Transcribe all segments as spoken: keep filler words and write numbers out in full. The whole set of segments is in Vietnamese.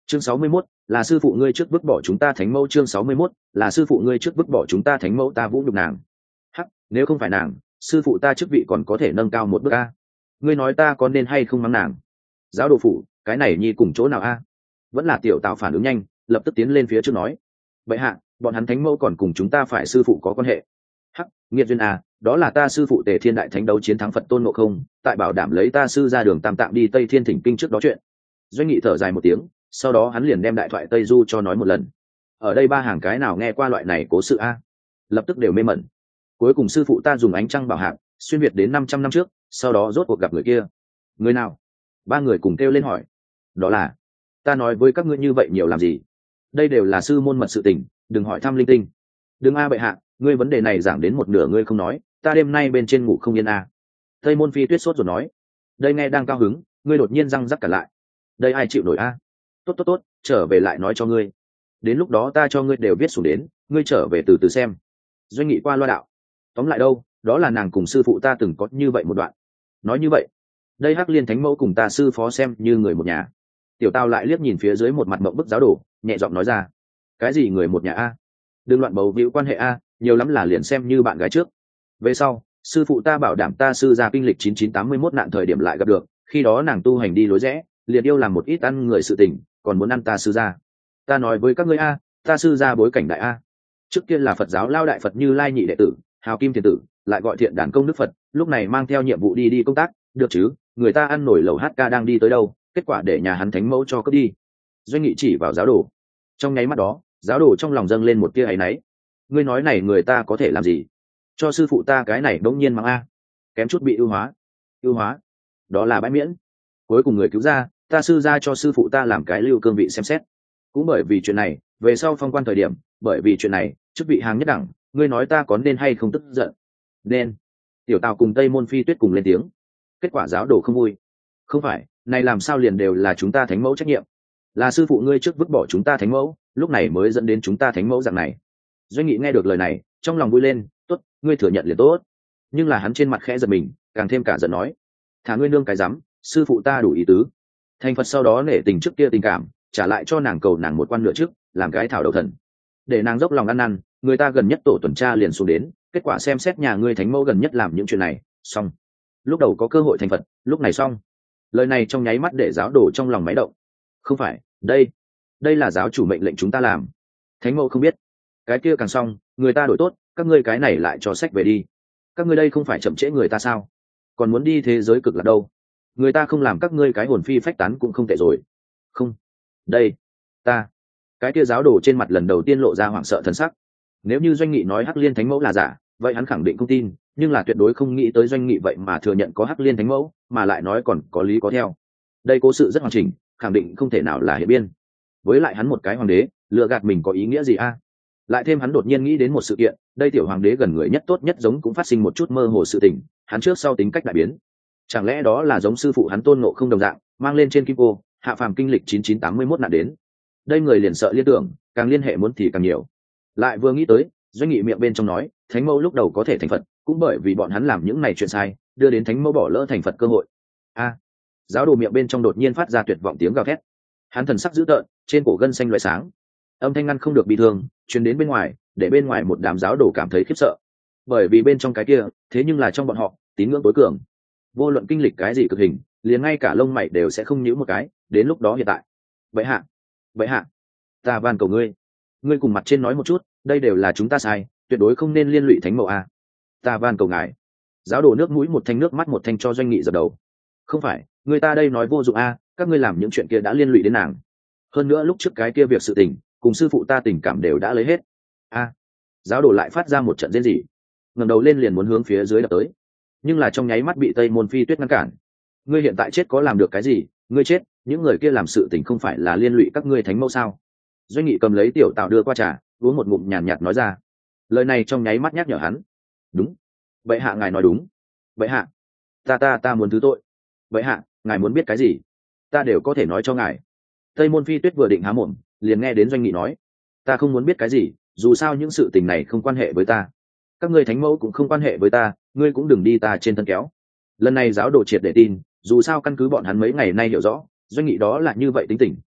chương sáu mươi mốt, là sư phụ ngươi trước vứt bỏ chúng ta thánh mẫu. Chương sáu mươi mốt, là sư phụ ngươi trước vứt bỏ chúng ta thánh mẫu. Ta vũ nhục nàng. Hắc, nếu không phải nàng, sư phụ ta chức vị còn có thể nâng cao một bước a. Ngươi nói ta có nên hay không mắng nàng? Giáo đồ phụ, cái này nhi cùng chỗ nào a? Vẫn là tiểu Tào phản ứng nhanh, lập tức tiến lên phía trước nói: bệ hạ, bọn hắn thánh mẫu còn cùng chúng ta phải sư phụ có quan hệ. Hắc, nghiệt duyên à, đó là ta sư phụ Tề Thiên đại thánh đấu chiến thắng Phật Tôn Ngộ Không, tại bảo đảm lấy ta sư ra đường tam tạng đi Tây Thiên thỉnh kinh trước đó chuyện. Doanh Nghị thở dài một tiếng, sau đó hắn liền đem đại thoại Tây Du cho nói một lần. Ở đây ba hàng cái nào nghe qua loại này cố sự a? Lập tức đều mê mẩn. Cuối cùng sư phụ ta dùng ánh trăng bảo hạc xuyên việt đến năm trăm năm trước, sau đó rốt cuộc gặp người kia. Người nào? Ba người cùng kêu lên hỏi. Đó là, ta nói với các ngươi như vậy nhiều làm gì? Đây đều là sư môn mật sự tình, đừng hỏi thăm linh tinh. Đừng a bệ hạ, ngươi vấn đề này giảng đến một nửa ngươi không nói, ta đêm nay bên trên ngủ không yên a. Tây Môn Phi Tuyết sốt rồi nói. Đây nghe đang cao hứng, ngươi đột nhiên răng rắc cả lại. Đây ai chịu nổi a? Tốt tốt tốt, trở về lại nói cho ngươi. Đến lúc đó ta cho ngươi đều viết xuống đến, ngươi trở về từ từ xem. Doanh Nghị qua loa đạo. Tóm lại đâu, đó là nàng cùng sư phụ ta từng có như vậy một đoạn. Nói như vậy, đây Hắc Liên Thánh Mẫu cùng ta sư phó xem như người một nhà. Tiểu Tao lại liếc nhìn phía dưới một mặt mộng bức giáo đồ, nhẹ giọng nói ra: cái gì người một nhà a? Đừng loạn bầu víu quan hệ a, nhiều lắm là liền xem như bạn gái trước. Về sau, sư phụ ta bảo đảm ta sư ra kinh lịch chín chín tám mươi mốt nạn thời điểm lại gặp được, khi đó nàng tu hành đi lối rẽ, liền yêu làm một ít ăn người sự tình, còn muốn ăn ta sư ra. Ta nói với các ngươi a, ta sư ra bối cảnh đại a. Trước kia là Phật giáo lao đại Phật Như Lai nhị đệ tử, hào kim thiền tử, lại gọi thiện đàn công đức Phật, lúc này mang theo nhiệm vụ đi đi công tác, được chứ? Người ta ăn nổi lẩu hát ca đang đi tới đâu, kết quả để nhà hắn thánh mẫu cho cướp đi. Doanh Nghị chỉ vào giáo đồ. Trong nháy mắt đó, giáo đồ trong lòng dâng lên một tia áy náy. Ngươi nói này người ta có thể làm gì? Cho sư phụ ta cái này bỗng nhiên mắng a, kém chút bị ưu hóa. Ưu hóa? Đó là bãi miễn. Cuối cùng người cứu ra, ta sư ra cho sư phụ ta làm cái lưu cương vị xem xét. Cũng bởi vì chuyện này, về sau phong quan thời điểm, bởi vì chuyện này, chức vị hàng nhất đẳng, ngươi nói ta có nên hay không tức giận? Nên. Tiểu Tào cùng Tây Môn Phi Tuyết cùng lên tiếng. Kết quả giáo đồ không vui. Không phải, này làm sao liền đều là chúng ta thánh mẫu trách nhiệm? Là sư phụ ngươi trước vứt bỏ chúng ta thánh mẫu, lúc này mới dẫn đến chúng ta thánh mẫu dạng này. Doanh Nghị nghe được lời này, trong lòng vui lên, tốt, ngươi thừa nhận liền tốt. Nhưng là hắn trên mặt khẽ giật mình, càng thêm cả giận nói: thả ngươi nương cái rắm, sư phụ ta đủ ý tứ. Thành Phật sau đó nể tình trước kia tình cảm, trả lại cho nàng cầu nàng một quan nửa trước, làm cái thảo đầu thần. Để nàng dốc lòng ăn năn, người ta gần nhất tổ tuần tra liền xuống đến, kết quả xem xét nhà ngươi thánh mẫu gần nhất làm những chuyện này, xong. Lúc đầu có cơ hội thành Phật, lúc này xong. Lời này trong nháy mắt để giáo đồ trong lòng máy động. Không phải, đây, đây là giáo chủ mệnh lệnh chúng ta làm. Thánh mẫu không biết. Cái kia càng xong, người ta đổi tốt, các ngươi cái này lại cho sách về đi. Các ngươi đây không phải chậm trễ người ta sao? Còn muốn đi thế giới cực lạc đâu? Người ta không làm các ngươi cái hồn phi phách tán cũng không tệ rồi. Không, đây, ta. Cái kia giáo đồ trên mặt lần đầu tiên lộ ra hoảng sợ thần sắc. Nếu như Doanh Nghị nói Hắc Liên Thánh Mẫu là giả, vậy hắn khẳng định không tin, nhưng là tuyệt đối không nghĩ tới Doanh Nghị vậy mà thừa nhận có Hắc Liên Thánh Mẫu, mà lại nói còn có lý có theo. Đây cố sự rất hoàn chỉnh, khẳng định không thể nào là hiện biên. Với lại hắn một cái hoàng đế, lừa gạt mình có ý nghĩa gì a? Lại thêm hắn đột nhiên nghĩ đến một sự kiện, đây tiểu hoàng đế gần người nhất tốt nhất giống cũng phát sinh một chút mơ hồ sự tình, hắn trước sau tính cách đại biến. Chẳng lẽ đó là giống sư phụ hắn Tôn Ngộ Không đồng dạng, mang lên trên kim cô, hạ phàm kinh lịch chín chín tám mươi mốt nạn đến. Đây người liền sợ liên tưởng, càng liên hệ muốn thì càng nhiều. Lại vừa nghĩ tới, Doanh Nghị miệng bên trong nói, Thánh Mẫu lúc đầu có thể thành Phật, cũng bởi vì bọn hắn làm những này chuyện sai, đưa đến Thánh Mẫu bỏ lỡ thành Phật cơ hội. A, giáo đồ miệng bên trong đột nhiên phát ra tuyệt vọng tiếng gào thét. Hắn thần sắc dữ tợn, trên cổ gân xanh loại sáng. Âm thanh ngăn không được bị thương, truyền đến bên ngoài, để bên ngoài một đám giáo đồ cảm thấy khiếp sợ. Bởi vì bên trong cái kia, thế nhưng là trong bọn họ, tín ngưỡng tối cường. Vô luận kinh lịch cái gì cực hình, liền ngay cả lông mày đều sẽ không nhíu một cái, đến lúc đó hiện tại. Vậy hạ, vậy hạ, ta van cầu ngươi, ngươi cùng mặt trên nói một chút, đây đều là chúng ta sai, tuyệt đối không nên liên lụy Thánh Mẫu a. Ta van cầu ngài. Giáo đồ nước mũi một thanh nước mắt một thanh cho Doanh Nghị dập đầu. Không phải, người ta đây nói vô dụng a, các ngươi làm những chuyện kia đã liên lụy đến nàng. Hơn nữa lúc trước cái kia việc sự tình, cùng sư phụ ta tình cảm đều đã lấy hết. A. Giáo đồ lại phát ra một trận rên rỉ, ngẩng đầu lên liền muốn hướng phía dưới đập tới, nhưng là trong nháy mắt bị Tây Môn Phi Tuyết ngăn cản. Ngươi hiện tại chết có làm được cái gì? Ngươi chết, những người kia làm sự tình không phải là liên lụy các ngươi Thánh Mẫu sao? Doanh Nghị cầm lấy tiểu Tào đưa qua trà, uống một ngụm nhàn nhạt nói ra. Lời này trong nháy mắt nhắc nhở hắn. Đúng, vậy hạ ngài nói đúng. Vậy hạ, ta ta ta muốn thứ tội. Vậy hạ, ngài muốn biết cái gì, ta đều có thể nói cho ngài. Tây Môn Phi Tuyết vừa định há mồm, liền nghe đến Doanh Nghị nói, ta không muốn biết cái gì, dù sao những sự tình này không quan hệ với ta, các ngươi Thánh Mẫu cũng không quan hệ với ta, ngươi cũng đừng đi ta trên thân kéo. Lần này giáo đồ triệt để tin, dù sao căn cứ bọn hắn mấy ngày nay hiểu rõ, Doanh Nghị đó là như vậy tính tình.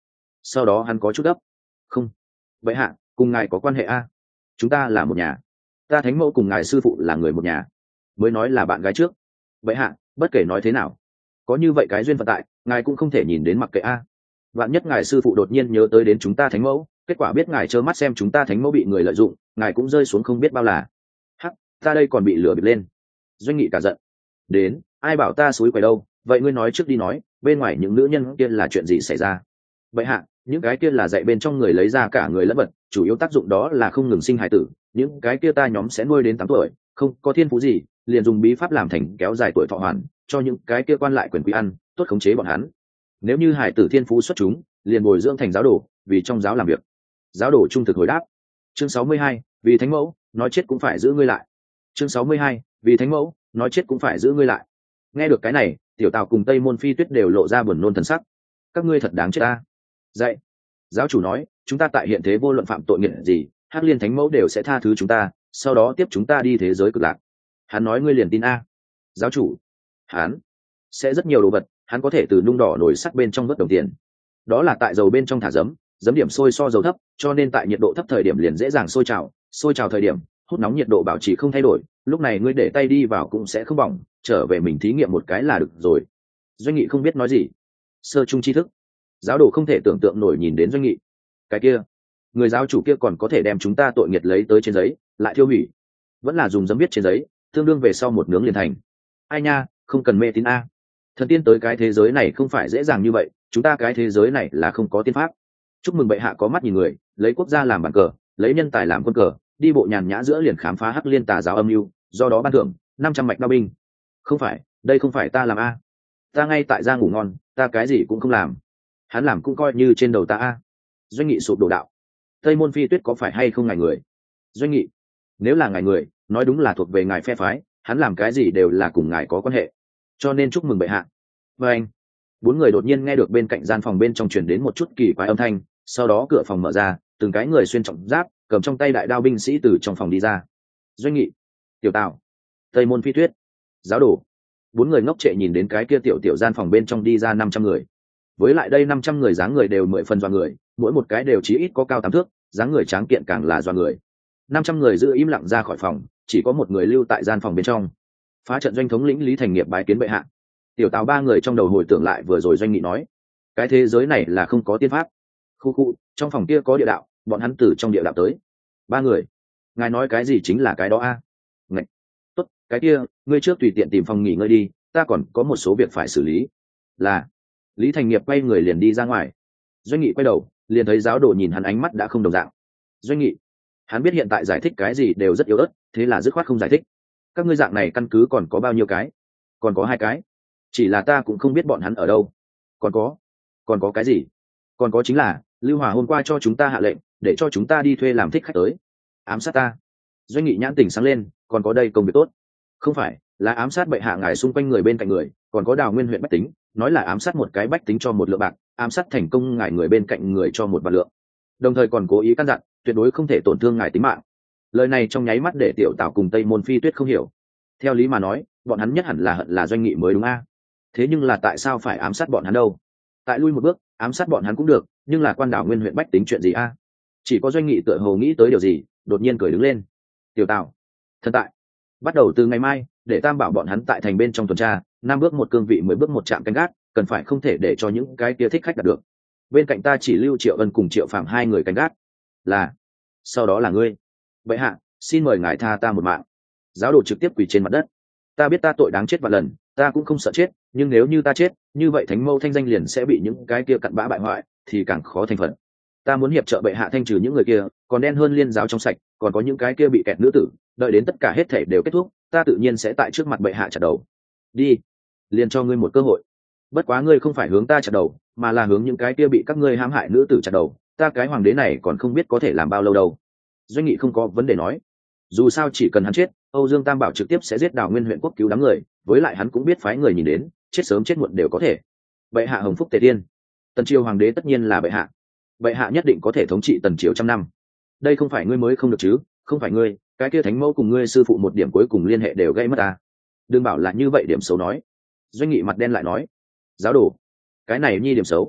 sau đó hắn có chút gấp. Không, vậy hạ, cùng ngài có quan hệ a? Chúng ta là một nhà, ta thánh mẫu cùng ngài sư phụ là người một nhà, mới nói là bạn gái trước. Vậy hạ, bất kể nói thế nào, có như vậy cái duyên phận tại, ngài cũng không thể nhìn đến mặc kệ a. Vạn nhất ngài sư phụ đột nhiên nhớ tới đến chúng ta thánh mẫu, kết quả biết ngài trơ mắt xem chúng ta thánh mẫu bị người lợi dụng, ngài cũng rơi xuống không biết bao là. Hắc, ta đây còn bị lừa bịp lên. Doanh Nghị cả giận. Đến, ai bảo ta xúi quậy đâu, vậy ngươi nói trước đi nói, bên ngoài những nữ nhân kia là chuyện gì xảy ra? Vậy hạ, những cái kia là dạy bên trong người lấy ra cả người lẫn vật, chủ yếu tác dụng đó là không ngừng sinh hài tử, những cái kia ta nhóm sẽ nuôi đến tám tuổi, không có thiên phú gì, liền dùng bí pháp làm thành kéo dài tuổi thọ hoàn, cho những cái kia quan lại quyền quý ăn, tốt khống chế bọn hắn. Nếu như hài tử thiên phú xuất chúng, liền bồi dưỡng thành giáo đồ, vì trong giáo làm việc. Giáo đồ trung thực hồi đáp. Chương sáu mươi hai, vì thánh mẫu, nói chết cũng phải giữ ngươi lại. Chương sáu mươi hai, vì thánh mẫu, nói chết cũng phải giữ ngươi lại. Nghe được cái này, Tiểu Tào cùng Tây Môn Phi Tuyết đều lộ ra buồn nôn thần sắc. Các ngươi thật đáng chết ta. Dạy. Giáo chủ nói, chúng ta tại hiện thế vô luận phạm tội nghiệt gì, Hắc Liên Thánh Mẫu đều sẽ tha thứ chúng ta, sau đó tiếp chúng ta đi thế giới cực lạc. Hắn nói ngươi liền tin a? Giáo chủ, hắn sẽ rất nhiều đồ vật, hắn có thể từ nung đỏ nổi sắt bên trong vớt đồng tiền. Đó là tại dầu bên trong thả giấm, giấm điểm sôi so dầu thấp, cho nên tại nhiệt độ thấp thời điểm liền dễ dàng sôi trào, sôi trào thời điểm, hút nóng nhiệt độ bảo trì không thay đổi, lúc này ngươi để tay đi vào cũng sẽ không bỏng, trở về mình thí nghiệm một cái là được rồi. Doanh Nghị không biết nói gì. Sơ trung tri thức. Giáo đồ không thể tưởng tượng nổi nhìn đến Doanh Nghị. Cái kia, người giáo chủ kia còn có thể đem chúng ta tội nghiệt lấy tới trên giấy, lại thiêu hủy. Vẫn là dùng giấm viết trên giấy, tương đương về sau một nướng liền thành. Ai nha, không cần mê tín a. Thần tiên tới cái thế giới này không phải dễ dàng như vậy, chúng ta cái thế giới này là không có tiên pháp. Chúc mừng bệ hạ có mắt nhìn người, lấy quốc gia làm bàn cờ, lấy nhân tài làm quân cờ, đi bộ nhàn nhã giữa liền khám phá Hắc Liên tà giáo âm mưu, do đó ban thưởng năm trăm mạch đao binh. Không phải, đây không phải ta làm a. Ta ngay tại gia ngủ ngon, ta cái gì cũng không làm. Hắn làm cũng coi như trên đầu ta a. Doanh Nghị sụp đổ đạo. Tây Môn Phi Tuyết có phải hay không ngài người? Doanh Nghị, nếu là ngài người, nói đúng là thuộc về ngài phe phái, hắn làm cái gì đều là cùng ngài có quan hệ, cho nên chúc mừng bệ hạ. Và anh, bốn người đột nhiên nghe được bên cạnh gian phòng bên trong truyền đến một chút kỳ quái âm thanh, sau đó cửa phòng mở ra, từng cái người xuyên trọng giáp, cầm trong tay đại đao binh sĩ từ trong phòng đi ra. Doanh Nghị, Tiểu Tào, Tây Môn Phi Tuyết, giáo đồ. Bốn người ngốc trệ nhìn đến cái kia tiểu tiểu gian phòng bên trong đi ra năm trăm người. Với lại đây năm trăm người dáng người đều mười phần doa người, mỗi một cái đều chí ít có cao tám thước, dáng người tráng kiện càng là doa người. Năm trăm người giữ im lặng ra khỏi phòng, chỉ có một người lưu tại gian phòng bên trong. Phá trận doanh thống lĩnh Lý Thành Nghiệp bái kiến bệ hạ. Tiểu Tào ba người trong đầu hồi tưởng lại vừa rồi Doanh Nghị nói, cái thế giới này là không có tiên pháp. Khu khu, trong phòng kia có địa đạo, bọn hắn từ trong địa đạo tới. Ba người, ngài nói cái gì chính là cái đó a? À? Ngạch. Tốt, cái kia, ngươi trước tùy tiện tìm phòng nghỉ ngơi đi, ta còn có một số việc phải xử lý. Là. Lý Thành Nghiệp quay người liền đi ra ngoài. Doanh Nghị quay đầu, liền thấy giáo đồ nhìn hắn ánh mắt đã không đồng dạng. Doanh Nghị, hắn biết hiện tại giải thích cái gì đều rất yếu ớt, thế là dứt khoát không giải thích. Các ngươi dạng này căn cứ còn có bao nhiêu cái? Còn có hai cái. Chỉ là ta cũng không biết bọn hắn ở đâu. Còn có, còn có cái gì? Còn có chính là Lưu Hòa hôm qua cho chúng ta hạ lệnh, để cho chúng ta đi thuê làm thích khách tới ám sát ta. Doanh Nghị nhãn tỉnh sáng lên, còn có đây công việc tốt. Không phải, là ám sát bệ hạ ngài xung quanh người bên cạnh người, còn có Đào Nguyên huyện bách tính, nói là ám sát một cái bách tính cho một lượng bạc, ám sát thành công ngài người bên cạnh người cho một vạn lượng, đồng thời còn cố ý căn dặn tuyệt đối không thể tổn thương ngài tính mạng. Lời này trong nháy mắt để Tiểu Tào cùng Tây Môn Phi Tuyết không hiểu. Theo lý mà nói, bọn hắn nhất hẳn là hận là Doanh Nghị mới đúng a. Thế nhưng là tại sao phải ám sát bọn hắn đâu? Tại lui một bước, ám sát bọn hắn cũng được, nhưng là quan Đảo Nguyên huyện bách tính chuyện gì a? Chỉ có Doanh Nghị tựa hồ nghĩ tới điều gì, đột nhiên cười đứng lên. Tiểu Tào, thần tại, bắt đầu từ ngày mai, để Tam bảo bọn hắn tại thành bên trong tuần tra, năm bước một cương vị, mười bước một trạm canh gác, cần phải không thể để cho những cái kia thích khách đạt được. Bên cạnh ta chỉ lưu Triệu Ân cùng Triệu Phạm hai người canh gác. Là, sau đó là ngươi. Bệ hạ, xin mời ngài tha ta một mạng. Giáo đồ trực tiếp quỳ trên mặt đất. Ta biết ta tội đáng chết vạn lần, ta cũng không sợ chết, nhưng nếu như ta chết, như vậy thánh mâu thanh danh liền sẽ bị những cái kia cặn bã bại hoại, thì càng khó thành phận. Ta muốn hiệp trợ bệ hạ thanh trừ những người kia, còn đen hơn liên giáo trong sạch, còn có những cái kia bị kẹt nữ tử, đợi đến tất cả hết thể đều kết thúc, ta tự nhiên sẽ tại trước mặt bệ hạ chặt đầu. Đi, liền cho ngươi một cơ hội. Bất quá ngươi không phải hướng ta chặt đầu, mà là hướng những cái kia bị các ngươi hãm hại nữ tử chặt đầu, ta cái hoàng đế này còn không biết có thể làm bao lâu đâu. Doanh Nghị không có vấn đề nói. Dù sao chỉ cần hắn chết, Âu Dương Tam Bảo trực tiếp sẽ giết Đào Nguyên huyện quốc cứu đám người, với lại hắn cũng biết phái người nhìn đến, chết sớm chết muộn đều có thể. Bệ hạ hồng phúc tề tiên, Tần Triều hoàng đế tất nhiên là bệ hạ. Bệ hạ nhất định có thể thống trị Tần Triều trăm năm. Đây không phải ngươi mới không được chứ? Không phải ngươi, cái kia thánh mẫu cùng ngươi sư phụ một điểm cuối cùng liên hệ đều gây mất ta. Đừng bảo là như vậy điểm xấu nói. Doanh Nghị mặt đen lại nói, giáo đồ, cái này nhi điểm xấu.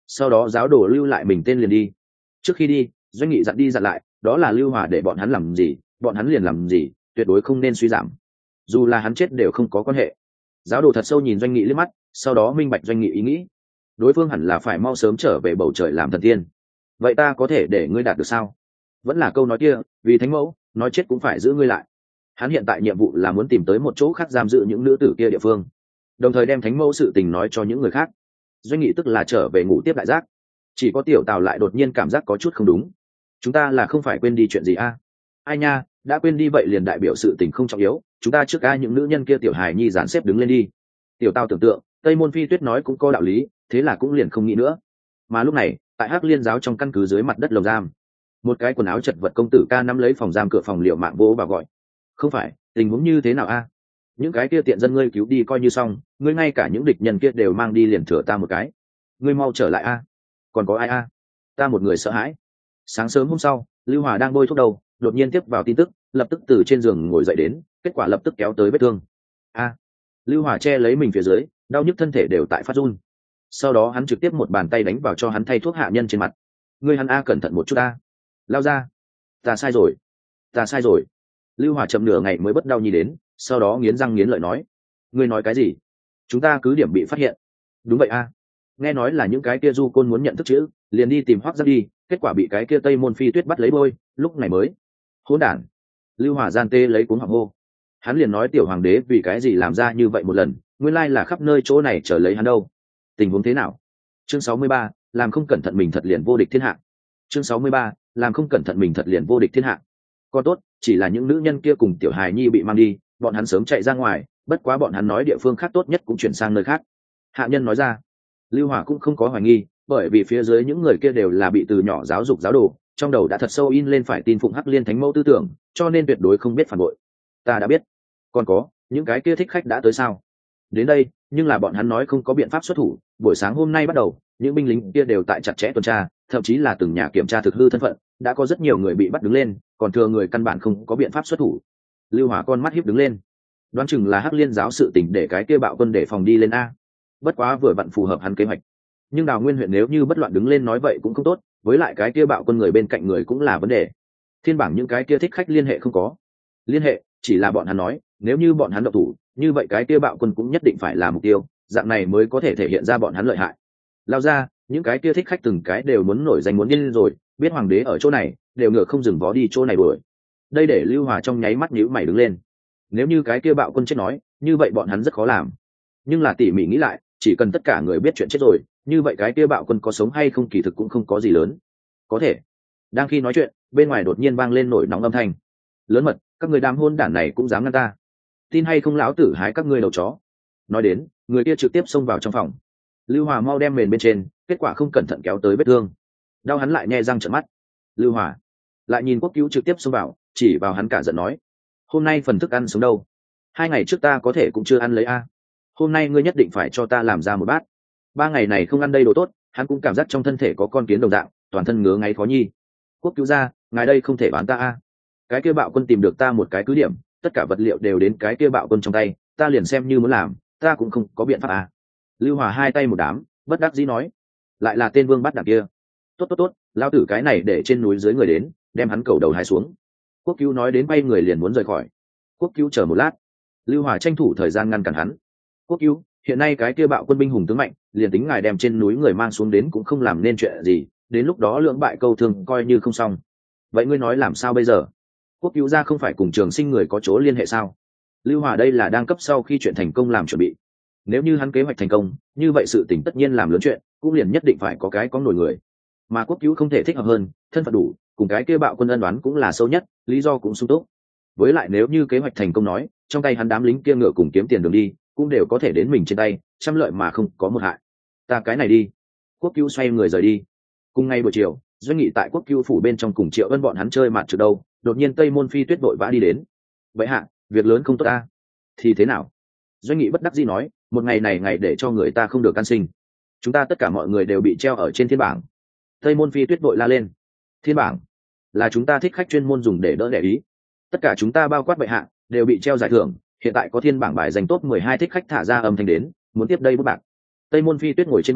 sau đó giáo đồ lưu lại mình tên liền đi. Trước khi đi, Doanh Nghị dặn đi dặn lại, đó là Lưu Hòa để bọn hắn làm gì bọn hắn liền làm gì, tuyệt đối không nên suy giảm, dù là hắn chết đều không có quan hệ. Giáo đồ thật sâu nhìn Doanh Nghị liếc mắt, sau đó minh bạch Doanh Nghị ý nghĩ, đối phương hẳn là phải mau sớm trở về bầu trời làm thần tiên. Vậy ta có thể để ngươi đạt được sao? Vẫn là câu nói kia, vì thánh mẫu, nói chết cũng phải giữ ngươi lại. Hắn hiện tại nhiệm vụ là muốn tìm tới một chỗ khác giam giữ những nữ tử kia địa phương, đồng thời đem thánh mẫu sự tình nói cho những người khác. Doanh Nghị tức là trở về ngủ tiếp đại giác. Chỉ có Tiểu Tào lại đột nhiên cảm giác có chút không đúng. Chúng ta là không phải quên đi chuyện gì a? Ai nha, đã quên đi vậy liền đại biểu sự tình không trọng yếu, chúng ta trước ai những nữ nhân kia Tiểu Hài Nhi dàn xếp đứng lên đi. Tiểu Tào tưởng tượng, Tây Môn Phi Tuyết nói cũng có đạo lý, thế là cũng liền không nghĩ nữa. Mà lúc này, tại Hắc Liên giáo trong căn cứ dưới mặt đất lồng giam, một cái quần áo chật vật công tử ca nắm lấy phòng giam cửa phòng liệu mạng vỗ và gọi. Không phải, tình huống như thế nào a? Những cái kia tiện dân ngươi cứu đi coi như xong, ngươi ngay cả những địch nhân kia đều mang đi liền thừa ta một cái. Ngươi mau trở lại a. Còn có ai a? Ta một người sợ hãi. Sáng sớm hôm sau, Lưu Hòa đang bôi thuốc đầu, đột nhiên tiếp vào tin tức, lập tức từ trên giường ngồi dậy đến, kết quả lập tức kéo tới vết thương. A. Lưu Hòa che lấy mình phía dưới, đau nhức thân thể đều tại phát run. Sau đó hắn trực tiếp một bàn tay đánh vào cho hắn thay thuốc hạ nhân trên mặt. Ngươi hắn a cẩn thận một chút a. Lao ra. Ta sai rồi. Ta sai rồi. Lưu Hòa chậm nửa ngày mới bất đau nhi đến, sau đó nghiến răng nghiến lợi nói. Ngươi nói cái gì? Chúng ta cứ điểm bị phát hiện. Đúng vậy a. Nghe nói là những cái kia du côn muốn nhận thức chữ, liền đi tìm Hoắc Giáp đi, kết quả bị cái kia Tây Môn Phi Tuyết bắt lấy bôi, lúc này mới. Hỗn đản. Lưu Hòa gian tê lấy cuống họng hô. Hắn liền nói tiểu hoàng đế vì cái gì làm ra như vậy một lần, nguyên lai là khắp nơi chỗ này chờ lấy hắn đâu. Tình huống thế nào? Chương sáu mươi ba, làm không cẩn thận mình thật liền vô địch thiên hạ. Chương sáu mươi ba, làm không cẩn thận mình thật liền vô địch thiên hạ. Còn tốt, chỉ là những nữ nhân kia cùng tiểu hài nhi bị mang đi, bọn hắn sớm chạy ra ngoài, bất quá bọn hắn nói địa phương khác tốt nhất cũng chuyển sang nơi khác. Hạ nhân nói ra. Lưu Hòa cũng không có hoài nghi, bởi vì phía dưới những người kia đều là bị từ nhỏ giáo dục giáo đồ, trong đầu đã thật sâu in lên phải tin phụng Hắc Liên thánh mẫu tư tưởng, cho nên tuyệt đối không biết phản bội. Ta đã biết. Còn có, những cái kia thích khách đã tới sao? Đến đây, nhưng là bọn hắn nói không có biện pháp xuất thủ, buổi sáng hôm nay bắt đầu, những binh lính kia đều tại chặt chẽ tuần tra, thậm chí là từng nhà kiểm tra thực hư thân phận, đã có rất nhiều người bị bắt đứng lên, còn thừa người căn bản không có biện pháp xuất thủ. Lưu Hòa con mắt híp đứng lên, đoán chừng là Hắc Liên giáo sự tình để cái kia bạo quân để phòng đi lên a. Bất quá vừa vặn phù hợp hắn kế hoạch. Nhưng Đào Nguyên huyện nếu như bất loạn đứng lên nói vậy cũng không tốt, với lại cái kia bạo quân người bên cạnh người cũng là vấn đề. Thiên bảng những cái kia thích khách liên hệ không có. Liên hệ, chỉ là bọn hắn nói, nếu như bọn hắn động thủ, như vậy cái kia bạo quân cũng nhất định phải là mục tiêu, dạng này mới có thể thể hiện ra bọn hắn lợi hại. Lao ra, những cái kia thích khách từng cái đều muốn nổi danh muốn điên rồi, biết hoàng đế ở chỗ này, đều ngựa không dừng vó đi chỗ này đuổi. Đây để Lưu Hòa trong nháy mắt nhíu mày đứng lên. Nếu như cái kia bạo quân chết nói, như vậy bọn hắn rất khó làm. Nhưng là tỉ mỉ nghĩ lại, chỉ cần tất cả người biết chuyện chết rồi, như vậy cái kia bạo quân có sống hay không kỳ thực cũng không có gì lớn. Có thể. Đang khi nói chuyện, bên ngoài đột nhiên vang lên nổi nóng âm thanh. Lớn mật, các người đám hôn đản này cũng dám ngăn ta. Tin hay không lão tử hái các ngươi đầu chó. Nói đến, người kia trực tiếp xông vào trong phòng. Lưu Hòa mau đem mền bên trên, kết quả không cẩn thận kéo tới vết thương. Đau hắn lại nhe răng trợn mắt. Lưu Hòa lại nhìn Quốc Cứu trực tiếp xông vào, chỉ vào hắn cả giận nói: hôm nay phần thức ăn sống đâu? Hai ngày trước ta có thể cũng chưa ăn lấy a. Hôm nay ngươi nhất định phải cho ta làm ra một bát. Ba ngày này không ăn đây đồ tốt, hắn cũng cảm giác trong thân thể có con kiến đồng dạng, toàn thân ngứa ngáy khó nhi. Quốc Cứu ra, ngài đây không thể bán ta a. Cái kia bạo quân tìm được ta một cái cứ điểm, tất cả vật liệu đều đến cái kia bạo quân trong tay, ta liền xem như muốn làm, ta cũng không có biện pháp a. Lưu Hòa hai tay một đám, bất đắc dĩ nói: lại là tên vương bắt đảng kia. Tốt tốt tốt, lao tử cái này để trên núi dưới người đến, đem hắn cầu đầu hái xuống. Quốc Cứu nói đến bay người liền muốn rời khỏi. Quốc Cứu chờ một lát. Lưu Hòa tranh thủ thời gian ngăn cản hắn. Quốc Cứu, hiện nay cái kia bạo quân binh hùng tướng mạnh, liền tính ngài đem trên núi người mang xuống đến cũng không làm nên chuyện gì, đến lúc đó lưỡng bại câu thương coi như không xong. Vậy ngươi nói làm sao bây giờ? Quốc Cứu ra không phải cùng Trường Sinh người có chỗ liên hệ sao? Lưu Hòa đây là đang cấp sau khi chuyện thành công làm chuẩn bị. Nếu như hắn kế hoạch thành công, như vậy sự tình tất nhiên làm lớn chuyện, cũng liền nhất định phải có cái có nổi người. Mà Quốc Cứu không thể thích hợp hơn, thân phận đủ, cùng cái kia bạo quân ân đoán cũng là sâu nhất, lý do cũng sung túc. Với lại nếu như kế hoạch thành công nói, trong tay hắn đám lính kia ngựa cùng kiếm tiền đường đi, cũng đều có thể đến mình trên tay, trăm lợi mà không có một hại. Ta cái này đi. Quốc Cứu xoay người rời đi. Cùng ngày buổi chiều, Doanh Nghị tại Quốc Cứu phủ bên trong cùng Triệu Ân bọn hắn chơi mạt trượt đâu, đột nhiên Tây Môn Phi Tuyết vội vã đi đến. Vậy hạ, việc lớn không tốt ta. Thì thế nào? Doanh Nghị bất đắc dĩ nói, một ngày này ngày để cho người ta không được can sinh. Chúng ta tất cả mọi người đều bị treo ở trên thiên bảng. Tây Môn Phi Tuyết vội la lên. Thiên bảng là chúng ta thích khách chuyên môn dùng để đỡ đẻ ý. Tất cả chúng ta bao quát bệ hạ đều bị treo giải thưởng, hiện tại có thiên bảng bài danh top mười hai thích khách thả ra âm thanh đến, muốn tiếp đây bút bạc. Tây Môn Phi Tuyết ngồi trên bàn,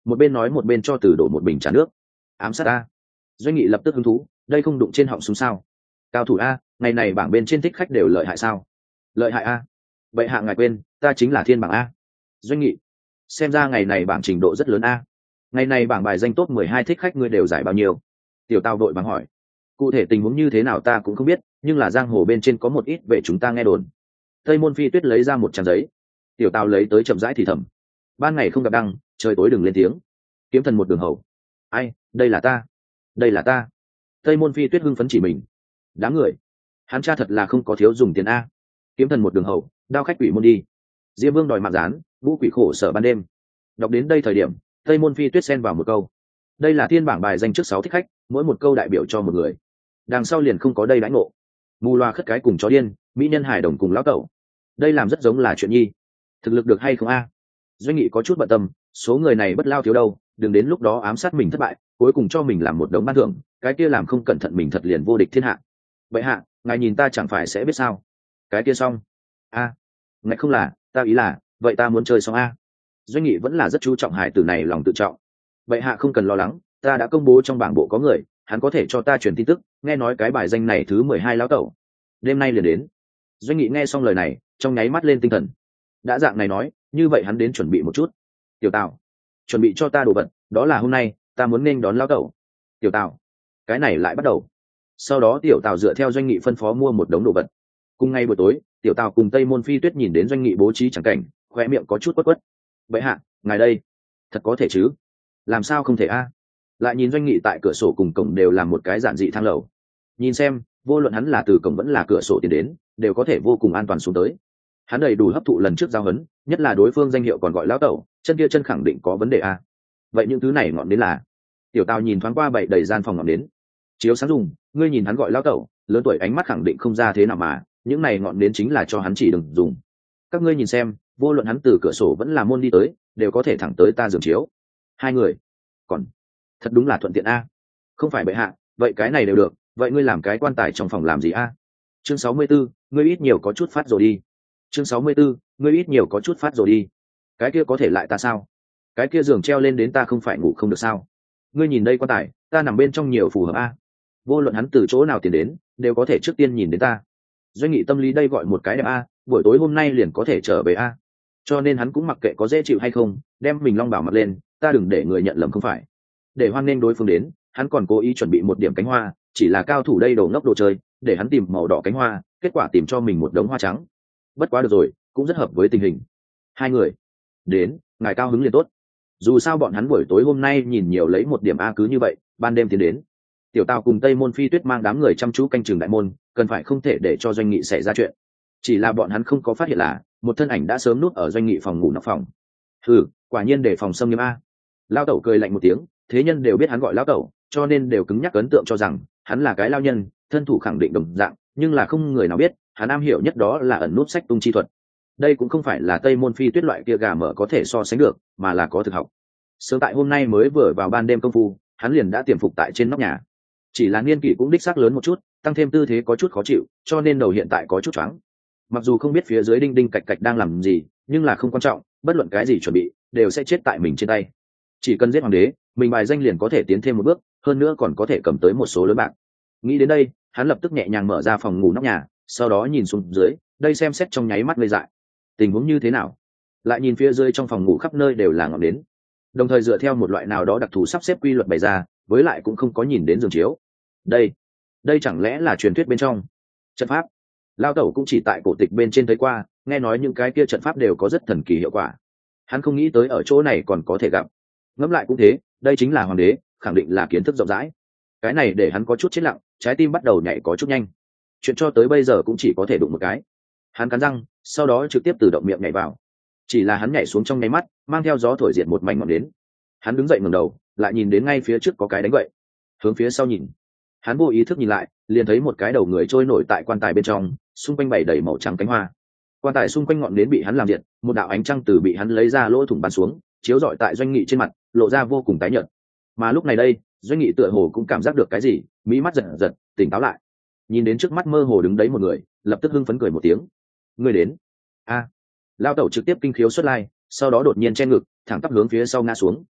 một bên nói một bên cho từ đổ một bình trà nước. Ám sát a. Doanh nghị lập tức hứng thú, đây không đụng trên họng súng sao? Cao thủ a, ngày này bảng bên trên thích khách đều lợi hại sao? Lợi hại a. Vậy hạ ngài quên, ta chính là thiên bảng a. Doanh nghị, xem ra ngày này bảng trình độ rất lớn a. Ngày này bảng bài danh top mười hai thích khách ngươi đều giải bao nhiêu? Tiểu Tào đội bằng hỏi. Cụ thể tình huống như thế nào ta cũng không biết, nhưng là giang hồ bên trên có một ít về chúng ta nghe đồn. Tây Môn Phi Tuyết lấy ra một trang giấy. Tiểu Tào lấy tới chậm rãi thì thầm. Ban ngày không gặp đăng, trời tối đừng lên tiếng. Kiếm thần một đường hầu. Ai, đây là ta. Đây là ta. Tây Môn Phi Tuyết hưng phấn chỉ mình. Đáng người. Hắn cha thật là không có thiếu dùng tiền a. Kiếm thần một đường hầu, đao khách quỷ môn đi. Diêm Vương đòi mạng gián, vũ quỷ khổ sở ban đêm. Đọc đến đây thời điểm, Tây Môn Phi Tuyết xen vào một câu. Đây là thiên bảng bài danh trước sáu thích khách, mỗi một câu đại biểu cho một người. Đằng sau liền không có đây đãi ngộ. Mù loa khất cái cùng chó điên, mỹ nhân hài đồng cùng lão cẩu. Đây làm rất giống là chuyện nhi. Thực lực được hay không a? Doanh nghị có chút bận tâm, số người này bất lao thiếu đâu, đừng đến lúc đó ám sát mình thất bại, cuối cùng cho mình làm một đống ban thưởng, cái kia làm không cẩn thận mình thật liền vô địch thiên hạ. Vậy hạ, ngài nhìn ta chẳng phải sẽ biết sao? Cái kia xong. A, à, ngài không là, ta ý là, vậy ta muốn chơi xong a. Doanh nghị vẫn là rất chú trọng hải tử này lòng tự trọng. Vậy hạ không cần lo lắng, ta đã công bố trong bảng bộ có người, hắn có thể cho ta truyền tin tức, nghe nói cái bài danh này thứ mười hai lão tẩu. Đêm nay liền đến. Doanh nghị nghe xong lời này, trong nháy mắt lên tinh thần. Đã dạng này nói, như vậy hắn đến chuẩn bị một chút. Tiểu Tào, chuẩn bị cho ta đồ vật, đó là hôm nay, ta muốn nên đón lão tẩu. Tiểu Tào, cái này lại bắt đầu. Sau đó Tiểu Tào dựa theo Doanh nghị phân phó mua một đống đồ vật. Cùng ngay buổi tối, Tiểu Tào cùng Tây Môn Phi Tuyết nhìn đến Doanh nghị bố trí chẳng cảnh, khóe miệng có chút quất quất. Vậy hạ, ngài đây, thật có thể chứ? Làm sao không thể a? Lại nhìn Doanh nghị tại cửa sổ cùng cổng đều làm một cái giản dị thang lầu. Nhìn xem, vô luận hắn là từ cổng vẫn là cửa sổ tiến đến, đều có thể vô cùng an toàn xuống tới. Hắn đầy đủ hấp thụ lần trước giao hấn, nhất là đối phương danh hiệu còn gọi lão tẩu, chân kia chân khẳng định có vấn đề a. Vậy những thứ này ngọn đến là? Tiểu Tào nhìn thoáng qua bảy đầy gian phòng ngọn đến. Chiếu sáng dùng, ngươi nhìn hắn gọi lão tẩu, lớn tuổi ánh mắt khẳng định không ra thế nào mà, những này ngọn đến chính là cho hắn chỉ đừng dùng. Các ngươi nhìn xem, vô luận hắn từ cửa sổ vẫn là môn đi tới, đều có thể thẳng tới ta giường chiếu. Hai người, còn thật đúng là thuận tiện a. Không phải bệ hạ, vậy cái này đều được, vậy ngươi làm cái quan tài trong phòng làm gì a? Chương sáu mươi 64, ngươi ít nhiều có chút phát rồi đi. Chương sáu mươi 64, ngươi ít nhiều có chút phát rồi đi. Cái kia có thể lại ta sao? Cái kia giường treo lên đến ta không phải ngủ không được sao? Ngươi nhìn đây quan tài, ta nằm bên trong nhiều phù hợp a. Vô luận hắn từ chỗ nào tiền đến, đều có thể trước tiên nhìn đến ta. Doanh nghị tâm lý đây gọi một cái đẹp a, buổi tối hôm nay liền có thể trở về a. Cho nên hắn cũng mặc kệ có dễ chịu hay không, đem mình long bảo mặc lên, ta đừng để người nhận lầm không phải. Để hoan nghênh đối phương đến, hắn còn cố ý chuẩn bị một điểm cánh hoa, chỉ là cao thủ đây đồ ngốc đồ chơi, để hắn tìm màu đỏ cánh hoa, kết quả tìm cho mình một đống hoa trắng. Bất quá được rồi, cũng rất hợp với tình hình. Hai người đến, ngài cao hứng liền tốt. Dù sao bọn hắn buổi tối hôm nay nhìn nhiều lấy một điểm a cứ như vậy, ban đêm tiến đến. Tiểu Tào cùng Tây Môn Phi Tuyết mang đám người chăm chú canh chừng đại môn, cần phải không thể để cho Doanh nghị xảy ra chuyện. Chỉ là bọn hắn không có phát hiện là một thân ảnh đã sớm núp ở Doanh nghị phòng ngủ nóc phòng. Hừ, quả nhiên để phòng xâm nghiêm a. Lao tẩu cười lạnh một tiếng, thế nhân đều biết hắn gọi Lao tẩu, cho nên đều cứng nhắc ấn tượng cho rằng hắn là cái lao nhân, thân thủ khẳng định đồng dạng, nhưng là không người nào biết, hắn am hiểu nhất đó là ẩn núp sách tung chi thuật. Đây cũng không phải là Tây Môn Phi Tuyết loại kia gà mở có thể so sánh được, mà là có thực học. Sớm tại hôm nay mới vừa vào ban đêm công phu, hắn liền đã tiềm phục tại trên nóc nhà. Chỉ là niên kỷ cũng đích xác lớn một chút, tăng thêm tư thế có chút khó chịu, cho nên đầu hiện tại có chút choáng. Mặc dù không biết phía dưới đinh đinh cạch cạch đang làm gì, nhưng là không quan trọng, bất luận cái gì chuẩn bị đều sẽ chết tại mình trên tay. Chỉ cần giết hoàng đế, mình bài danh liền có thể tiến thêm một bước, hơn nữa còn có thể cầm tới một số lớn bạc. Nghĩ đến đây, hắn lập tức nhẹ nhàng mở ra phòng ngủ nóc nhà, sau đó nhìn xuống dưới, đây xem xét trong nháy mắt ngây dại. Tình huống như thế nào? Lại nhìn phía dưới trong phòng ngủ khắp nơi đều là ngọn nến, đồng thời dựa theo một loại nào đó đặc thù sắp xếp quy luật bày ra, với lại cũng không có nhìn đến giường chiếu. Đây, đây chẳng lẽ là truyền thuyết bên trong trận pháp? Lao tẩu cũng chỉ tại cổ tịch bên trên thấy qua, nghe nói những cái kia trận pháp đều có rất thần kỳ hiệu quả. Hắn không nghĩ tới ở chỗ này còn có thể gặp. Ngẫm lại cũng thế, đây chính là hoàng đế, khẳng định là kiến thức rộng rãi. Cái này để hắn có chút chết lặng, trái tim bắt đầu nhảy có chút nhanh. Chuyện cho tới bây giờ cũng chỉ có thể đụng một cái. Hắn cắn răng, sau đó trực tiếp từ động miệng nhảy vào. Chỉ là hắn nhảy xuống trong nháy mắt, mang theo gió thổi diệt một mảnh ngọn nến. Hắn đứng dậy ngẩng đầu, lại nhìn đến ngay phía trước có cái đánh gậy. Hướng phía sau nhìn, hắn vô ý thức nhìn lại, liền thấy một cái đầu người trôi nổi tại quan tài bên trong, xung quanh bày đầy màu trắng cánh hoa. Quan tài xung quanh ngọn nến bị hắn làm diệt, một đạo ánh trăng từ bị hắn lấy ra lỗ thủng bắn xuống, chiếu rọi tại Doanh Nghị trên mặt, lộ ra vô cùng tái nhợt. Mà lúc này đây, Doanh Nghị tựa hồ cũng cảm giác được cái gì, mí mắt giật giật, tỉnh táo lại. Nhìn đến trước mắt mơ hồ đứng đấy một người, lập tức hưng phấn cười một tiếng. Người đến? A. Lao tẩu trực tiếp kinh khiếu xuất lai, sau đó đột nhiên che ngực, thẳng tắp hướng phía sau ngã xuống.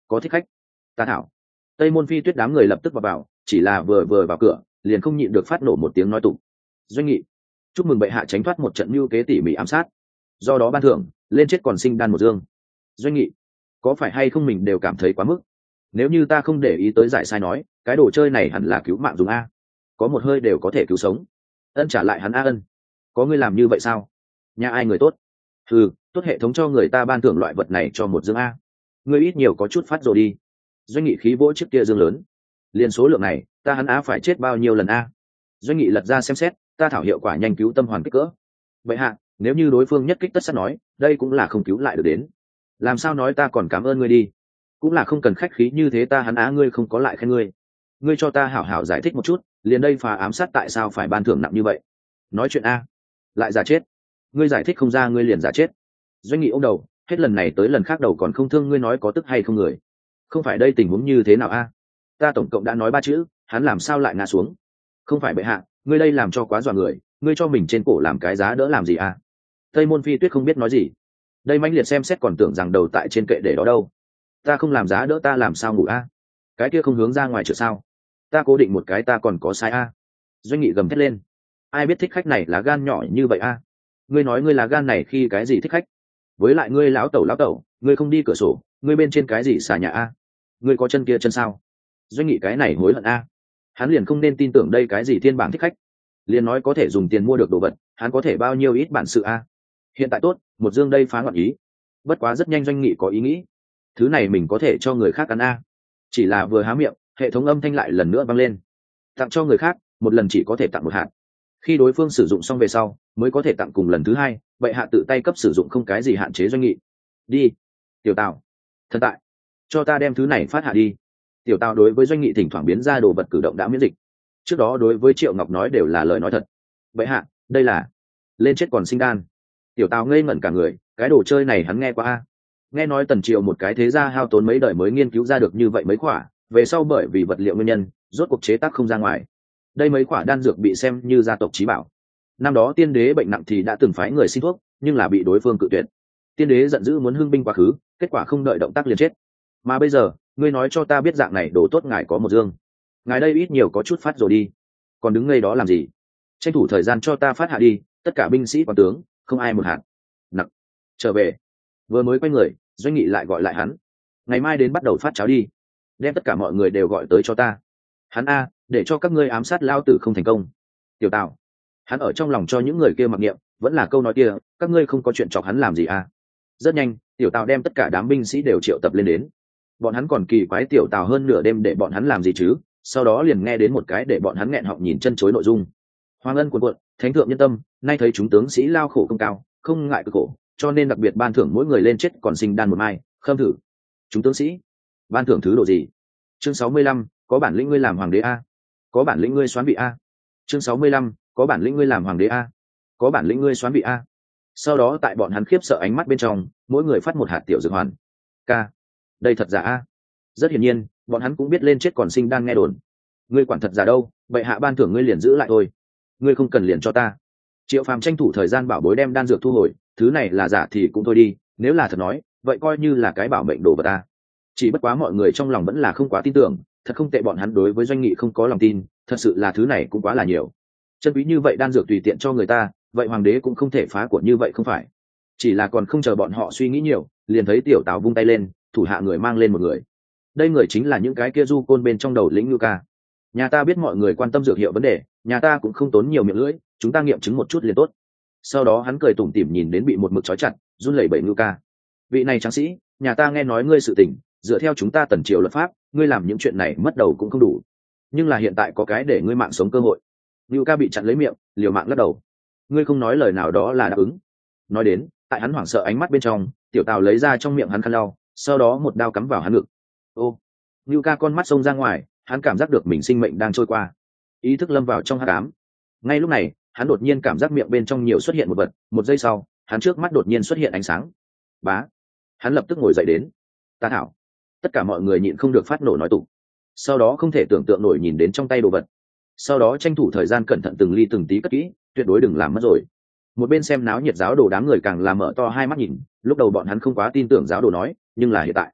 có thích khách. Ta thảo. Tây Môn Phi Tuyết đám người lập tức vào vào, chỉ là vừa vừa vào cửa liền không nhịn được phát nổ một tiếng nói tụng. Doanh Nghị, chúc mừng bệ hạ tránh thoát một trận mưu kế tỉ mỉ ám sát, do đó ban thưởng lên chết còn sinh đan một dương. Doanh Nghị, có phải hay không mình đều cảm thấy quá mức, nếu như ta không để ý tới giải sai nói cái đồ chơi này hẳn là cứu mạng dùng a, có một hơi đều có thể cứu sống. Ân trả lại hắn a ân, có ngươi làm như vậy sao? Nhà ai người tốt? Ừ, tốt hệ thống cho người ta ban thưởng loại vật này cho một dương a, ngươi ít nhiều có chút phát rồi đi. Doanh Nghị khí vỗ chiếc kia dương lớn, liền số lượng này ta hắn á phải chết bao nhiêu lần a? Doanh Nghị lật ra xem xét, ta thảo hiệu quả nhanh cứu tâm hoàn kích cỡ. Vậy hạ, nếu như đối phương nhất kích tất sát nói đây cũng là không cứu lại được đến, làm sao nói ta còn cảm ơn ngươi đi, cũng là không cần khách khí như thế, ta hắn á ngươi không có lại khen ngươi, ngươi cho ta hảo hảo giải thích một chút, liền đây phá ám sát tại sao phải ban thưởng nặng như vậy? Nói chuyện a, lại giả chết, ngươi giải thích không ra ngươi liền giả chết. Doanh Nghị ôm đầu, hết lần này tới lần khác đầu còn không thương ngươi nói có tức hay không người, không phải đây tình huống như thế nào a? Ta tổng cộng đã nói ba chữ, hắn làm sao lại ngã xuống? Không phải bệ hạ, ngươi đây làm cho quá dọa người, ngươi cho mình trên cổ làm cái giá đỡ làm gì a? Tây Môn Phi Tuyết không biết nói gì, đây mãnh liệt xem xét còn tưởng rằng đầu tại trên kệ để đó đâu. Ta không làm giá đỡ ta làm sao ngủ a? Cái kia không hướng ra ngoài chợ sao? Ta cố định một cái ta còn có sai a? Doanh Nghị gầm thét lên, ai biết thích khách này là gan nhỏ như vậy a? Ngươi nói ngươi là gan này khi cái gì thích khách? Với lại ngươi lão tẩu lão tẩu, ngươi không đi cửa sổ, ngươi bên trên cái gì xà nhà a? Ngươi có chân kia chân sao? Doanh Nghị cái này hối hận a, hắn liền không nên tin tưởng đây cái gì thiên bảng thích khách, liền nói có thể dùng tiền mua được đồ vật, hắn có thể bao nhiêu ít bản sự a? Hiện tại tốt, một dương đây phá loạn ý, bất quá rất nhanh Doanh Nghị có ý nghĩ, thứ này mình có thể cho người khác ăn a. Chỉ là vừa há miệng, hệ thống âm thanh lại lần nữa vang lên, tặng cho người khác một lần chỉ có thể tặng một hạt, khi đối phương sử dụng xong về sau mới có thể tặng cùng lần thứ hai, vậy hạ tự tay cấp sử dụng không cái gì hạn chế. Doanh Nghị, đi. Tiểu Tào, thần tại, cho ta đem thứ này phát hạ đi. Tiểu Tào đối với Doanh Nghị thỉnh thoảng biến ra đồ vật cử động đã miễn dịch, trước đó đối với Triệu Ngọc nói đều là lời nói thật. Vậy hạ, đây là lên chết còn sinh đan. Tiểu Tào ngây ngẩn cả người, cái đồ chơi này hắn nghe qua a, nghe nói Tần Triệu một cái thế gia hao tốn mấy đời mới nghiên cứu ra được như vậy mấy quả, về sau bởi vì vật liệu nguyên nhân rốt cuộc chế tác không ra ngoài, đây mấy quả đan dược bị xem như gia tộc chí bảo. Năm đó tiên đế bệnh nặng thì đã từng phái người xin thuốc, nhưng là bị đối phương cự tuyệt, tiên đế giận dữ muốn hưng binh quá khứ, kết quả không đợi động tác liền chết. Mà bây giờ ngươi nói cho ta biết dạng này đồ tốt ngài có một dương, ngài đây ít nhiều có chút phát rồi đi, còn đứng ngay đó làm gì? Tranh thủ thời gian cho ta phát hạ đi, tất cả binh sĩ quan tướng không ai một hạt. Nặc, trở về. Vừa mới quay người, Doanh Nghị lại gọi lại hắn, ngày mai đến bắt đầu phát cháo đi, đem tất cả mọi người đều gọi tới cho ta. Hắn a, để cho các ngươi ám sát lao tử không thành công. Tiểu Tào, hắn ở trong lòng cho những người kia mặc niệm, vẫn là câu nói kia, các ngươi không có chuyện chọc hắn làm gì a? Rất nhanh, Tiểu Tào đem tất cả đám binh sĩ đều triệu tập lên đến, bọn hắn còn kỳ quái Tiểu Tào hơn nửa đêm để bọn hắn làm gì chứ, sau đó liền nghe đến một cái để bọn hắn nghẹn họng nhìn chân chối nội dung. Hoàng ân cuồn cuộn, thánh thượng nhân tâm, nay thấy chúng tướng sĩ lao khổ công cao, không ngại cực khổ, cho nên đặc biệt ban thưởng mỗi người lên chết còn sinh đan một mai, khâm thử. Chúng tướng sĩ ban thưởng thứ độ gì? Chương sáu mươi lăm, có bản lĩnh ngươi làm hoàng đế a, có bản lĩnh ngươi soán vị a. Chương sáu mươi lăm, có bản lĩnh ngươi làm hoàng đế a, có bản lĩnh ngươi soán vị a. Sau đó tại bọn hắn khiếp sợ ánh mắt bên trong, mỗi người phát một hạt tiểu dược hoàn. K, đây thật giả a? Rất hiển nhiên, bọn hắn cũng biết lên chết còn sinh đang nghe đồn. Ngươi quản thật giả đâu, vậy hạ ban thưởng ngươi liền giữ lại thôi, ngươi không cần liền cho ta. Triệu Phàm tranh thủ thời gian bảo bối đem đan dược thu hồi, thứ này là giả thì cũng thôi đi, nếu là thật nói vậy coi như là cái bảo mệnh đồ vật ta. Chỉ bất quá mọi người trong lòng vẫn là không quá tin tưởng, thật không tệ, bọn hắn đối với Doanh Nghị không có lòng tin, thật sự là thứ này cũng quá là nhiều, chân quý như vậy đan dược tùy tiện cho người ta, vậy hoàng đế cũng không thể phá của như vậy không phải? Chỉ là còn không chờ bọn họ suy nghĩ nhiều, liền thấy Tiểu Tào vung tay lên, thủ hạ người mang lên một người. Đây người chính là những cái kia du côn bên trong đầu lĩnh Ngưu Ca. Nhà ta biết mọi người quan tâm dược hiệu vấn đề, nhà ta cũng không tốn nhiều miệng lưỡi, chúng ta nghiệm chứng một chút liền tốt. Sau đó hắn cười tủm tỉm nhìn đến bị một mực trói chặt run lẩy bẩy Ngưu Ca. Vị này tráng sĩ, nhà ta nghe nói ngươi sự tình, dựa theo chúng ta Tần triều luật pháp, ngươi làm những chuyện này mất đầu cũng không đủ, nhưng là hiện tại có cái để ngươi mạng sống cơ hội. Ngưu Ca bị chặn lấy miệng, liều mạng lắc đầu. Ngươi không nói lời nào đó là đáp ứng. Nói đến, tại hắn hoảng sợ ánh mắt bên trong, Tiểu Tào lấy ra trong miệng hắn khăn lau, sau đó một đao cắm vào hắn ngực. Ô, Ngưu Ca con mắt xông ra ngoài, hắn cảm giác được mình sinh mệnh đang trôi qua, ý thức lâm vào trong hắc ám. Ngay lúc này, hắn đột nhiên cảm giác miệng bên trong nhiều xuất hiện một vật, một giây sau, hắn trước mắt đột nhiên xuất hiện ánh sáng. Bá, hắn lập tức ngồi dậy đến. Ta thảo, tất cả mọi người nhịn không được phát nổ nói tụng. Sau đó không thể tưởng tượng nổi nhìn đến trong tay đồ vật, sau đó tranh thủ thời gian cẩn thận từng ly từng tí cất kỹ, tuyệt đối đừng làm mất rồi. Một bên xem náo nhiệt giáo đồ đám người càng làm mở to hai mắt nhìn, lúc đầu bọn hắn không quá tin tưởng giáo đồ nói, nhưng là hiện tại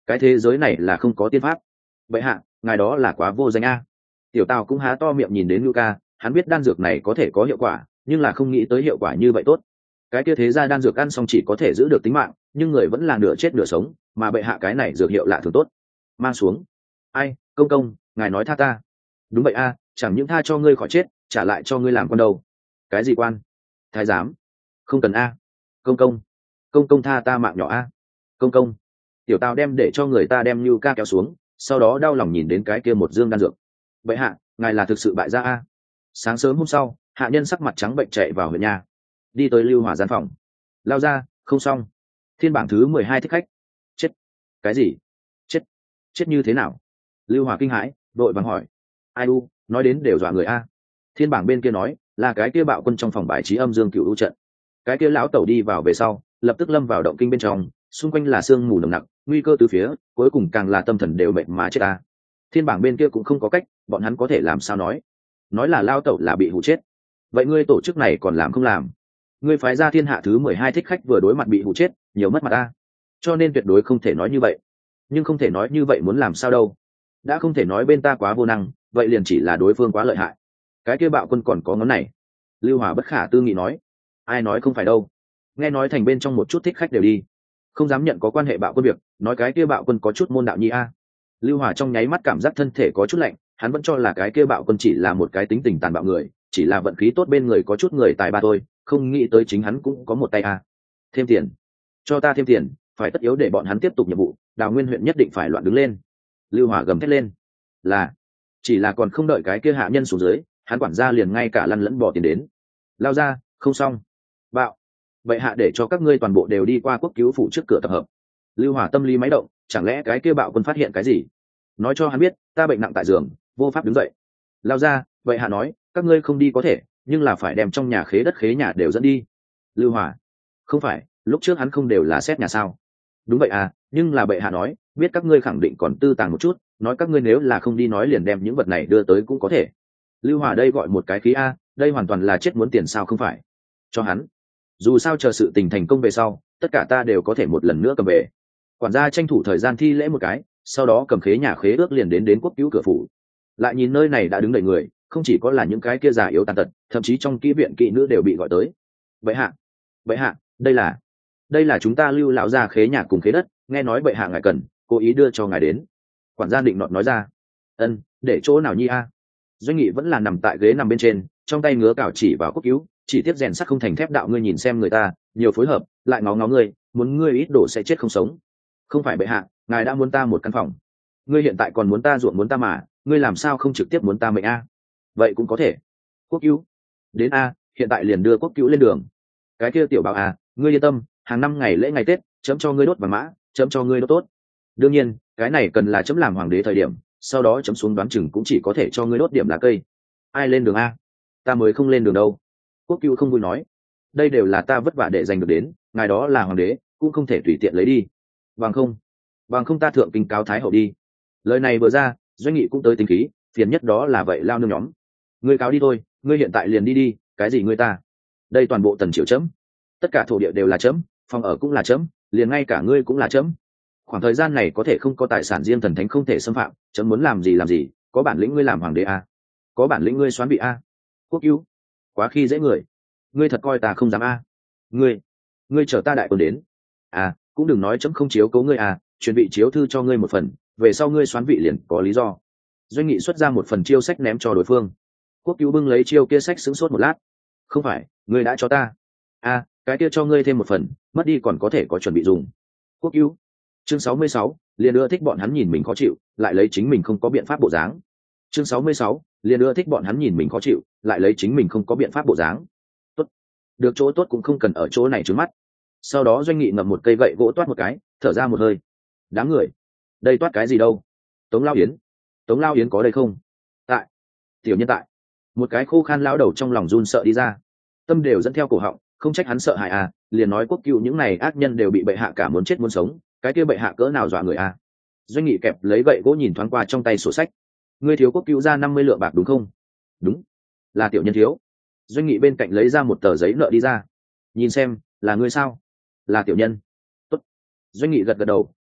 cái thế giới này là không có tiên pháp. Vậy hạ, ngài đó là quá vô danh a. Tiểu Tào cũng há to miệng nhìn đến Ngưu Ca, hắn biết đan dược này có thể có hiệu quả, nhưng là không nghĩ tới hiệu quả như vậy tốt. Cái kia thế ra đan dược ăn xong chỉ có thể giữ được tính mạng, nhưng người vẫn là nửa chết nửa sống, mà bệ hạ cái này dược hiệu lạ thường tốt. Mang xuống. Ai, công công, ngài nói tha ta. Đúng vậy a, chẳng những tha cho ngươi khỏi chết, trả lại cho ngươi làm con đầu. Cái gì quan? Thái giám. Không cần a. Công công, công công tha ta mạng nhỏ a. Công công. Tiểu Tào đem để cho người ta đem Như Ca kéo xuống, sau đó đau lòng nhìn đến cái kia một dương đan dược. Bệ hạ, ngài là thực sự bại gia a. Sáng sớm hôm sau, hạ nhân sắc mặt trắng bệnh chạy vào huyện nhà, đi tới Lưu Hòa gian phòng. Lao ra, không xong. Thiên bảng thứ mười hai thích khách. Chết. Cái gì? Chết. Chết như thế nào? Lưu Hòa kinh hãi, đội vàng hỏi. Ai u, nói đến đều dọa người a. Thiên bảng bên kia nói là cái kia bạo quân trong phòng bài trí âm dương cựu u trận. Cái kia lão tẩu đi vào về sau, lập tức lâm vào động kinh bên trong, xung quanh là sương mù nồng nặc, nguy cơ từ phía, cuối cùng càng là tâm thần đều bệnh mà chết a. Thiên bảng bên kia cũng không có cách, bọn hắn có thể làm sao nói? Nói là lao tẩu là bị hụ chết. Vậy ngươi tổ chức này còn làm không làm? Ngươi phái ra thiên hạ thứ mười hai thích khách vừa đối mặt bị hụ chết, nhiều mất mặt a. Cho nên tuyệt đối không thể nói như vậy. Nhưng không thể nói như vậy muốn làm sao đâu? Đã không thể nói bên ta quá vô năng, vậy liền chỉ là đối phương quá lợi hại. Cái kia bạo quân còn có ngón này. Lưu Hòa bất khả tư nghị nói. Ai nói không phải đâu? Nghe nói thành bên trong một chút thích khách đều đi, không dám nhận có quan hệ bạo quân việc, nói cái kia bạo quân có chút môn đạo nhi a. Lưu Hòa trong nháy mắt cảm giác thân thể có chút lạnh, hắn vẫn cho là cái kia bạo quân chỉ là một cái tính tình tàn bạo người, chỉ là vận khí tốt bên người có chút người tài ba thôi, không nghĩ tới chính hắn cũng có một tay a. Thêm tiền, cho ta thêm tiền, phải tất yếu để bọn hắn tiếp tục nhiệm vụ, Đào Nguyên huyện nhất định phải loạn đứng lên. Lưu Hòa gầm thét lên. Là, chỉ là còn không đợi cái kia hạ nhân xuống dưới, hắn quản gia liền ngay cả lăn lẫn bỏ tiền đến. Lao ra, không xong. Bạo. Vậy hạ để cho các ngươi toàn bộ đều đi qua quốc cứu phủ trước cửa tập hợp. Lưu Hòa tâm lý máy động, chẳng lẽ cái kia bạo quân phát hiện cái gì? Nói cho hắn biết, ta bệnh nặng tại giường, vô pháp đứng dậy. Lao ra, vậy hạ nói, các ngươi không đi có thể, nhưng là phải đem trong nhà khế đất khế nhà đều dẫn đi. Lưu Hòa. Không phải, lúc trước hắn không đều là xét nhà sao? Đúng vậy à, nhưng là bệ hạ nói, biết các ngươi khẳng định còn tư tàng một chút, nói các ngươi nếu là không đi nói liền đem những vật này đưa tới cũng có thể. Lưu Hòa đây gọi một cái khí a, đây hoàn toàn là chết muốn tiền sao không phải? Cho hắn. Dù sao chờ sự tình thành công về sau, tất cả ta đều có thể một lần nữa cầm về. Quản gia tranh thủ thời gian thi lễ một cái, sau đó cầm khế nhà khế ước liền đến đến quốc cứu cửa phủ. Lại nhìn nơi này đã đứng đầy người, không chỉ có là những cái kia già yếu tàn tật, thậm chí trong kỹ viện kỵ nữ đều bị gọi tới. Bệ hạ, bệ hạ, đây là đây là chúng ta Lưu lão gia khế nhà cùng khế đất, nghe nói bệ hạ ngài cần, cố ý đưa cho ngài đến. Quản gia định nọt nói ra. Ân, để chỗ nào nhi a? Doanh Nghị vẫn là nằm tại ghế nằm bên trên, trong tay ngứa cào chỉ vào quốc cứu, chỉ tiếp rèn sắt không thành thép đạo, ngươi nhìn xem người ta nhiều phối hợp, lại ngó ngó ngươi, muốn ngươi ít đổ sẽ chết không sống. Không phải bệ hạ, ngài đã muốn ta một căn phòng, ngươi hiện tại còn muốn ta ruộng muốn ta mà, ngươi làm sao không trực tiếp muốn ta mệnh a? Vậy cũng có thể. Quốc cứu đến a, hiện tại liền đưa quốc cứu lên đường. Cái kia tiểu bảo a, ngươi yên tâm, hàng năm ngày lễ ngày tết chấm cho ngươi đốt vàng mã, chấm cho ngươi đốt tốt. Đương nhiên cái này cần là chấm làm hoàng đế thời điểm, sau đó chấm xuống đoán chừng cũng chỉ có thể cho ngươi đốt điểm lá cây. Ai lên đường a? Ta mới không lên đường đâu. Quốc cứu không vui nói, đây đều là ta vất vả để giành được đến, ngài đó là hoàng đế cũng không thể tùy tiện lấy đi. Bằng không bằng không ta thượng kinh cáo thái hậu đi. Lời này vừa ra, Doanh Nghị cũng tới tính khí, phiền nhất đó là vậy lao nương nhóm. Ngươi cáo đi thôi, ngươi hiện tại liền đi đi, cái gì ngươi ta? Đây toàn bộ tần triều chấm, tất cả thổ địa đều là chấm, phòng ở cũng là chấm, liền ngay cả ngươi cũng là chấm. Khoảng thời gian này có thể không có tài sản riêng thần thánh không thể xâm phạm, chấm muốn làm gì làm gì, có bản lĩnh ngươi làm hoàng đế a, có bản lĩnh ngươi xoán vị a. Quốc cứu quá khi dễ người, ngươi thật coi ta không dám a? Ngươi ngươi chờ ta đại quân đến à, cũng đừng nói chấm không chiếu cố ngươi à, chuẩn bị chiếu thư cho ngươi một phần, về sau ngươi xoán vị liền có lý do. Doanh Nghị xuất ra một phần chiêu sách ném cho đối phương. Quốc cứu bưng lấy chiêu kia sách sững sốt một lát. Không phải, ngươi đã cho ta à, cái kia cho ngươi thêm một phần, mất đi còn có thể có chuẩn bị dùng. Quốc cứu chương sáu mươi sáu, liền ưa thích bọn hắn nhìn mình khó chịu, lại lấy chính mình không có biện pháp bộ dáng. Chương sáu mươi sáu, liền ưa thích bọn hắn nhìn mình khó chịu, lại lấy chính mình không có biện pháp bộ dáng. Tốt, được chỗ tốt cũng không cần ở chỗ này trướng mắt. Sau đó Doanh Nghị ngậm một cây gậy gỗ toát một cái, thở ra một hơi. Đám người, đây toát cái gì đâu? Tống Lao Yến, Tống Lao Yến có đây không? Tại. Tiểu nhân tại. Một cái khô khan lão đầu trong lòng run sợ đi ra, tâm đều dẫn theo cổ họng, không trách hắn sợ hãi à, liền nói quốc cựu những này ác nhân đều bị bệ hạ cả muốn chết muốn sống, cái kia bệ hạ cỡ nào dọa người à? Doanh Nghị kẹp lấy gậy gỗ nhìn thoáng qua trong tay sổ sách. Ngươi thiếu quốc cựu ra năm mươi lượng bạc đúng không? Đúng, là tiểu nhân thiếu. Doanh Nghị bên cạnh lấy ra một tờ giấy nợ đi ra. Nhìn xem, là ngươi sao? Là tiểu nhân. Tốt. Doanh Nghị gật gật đầu,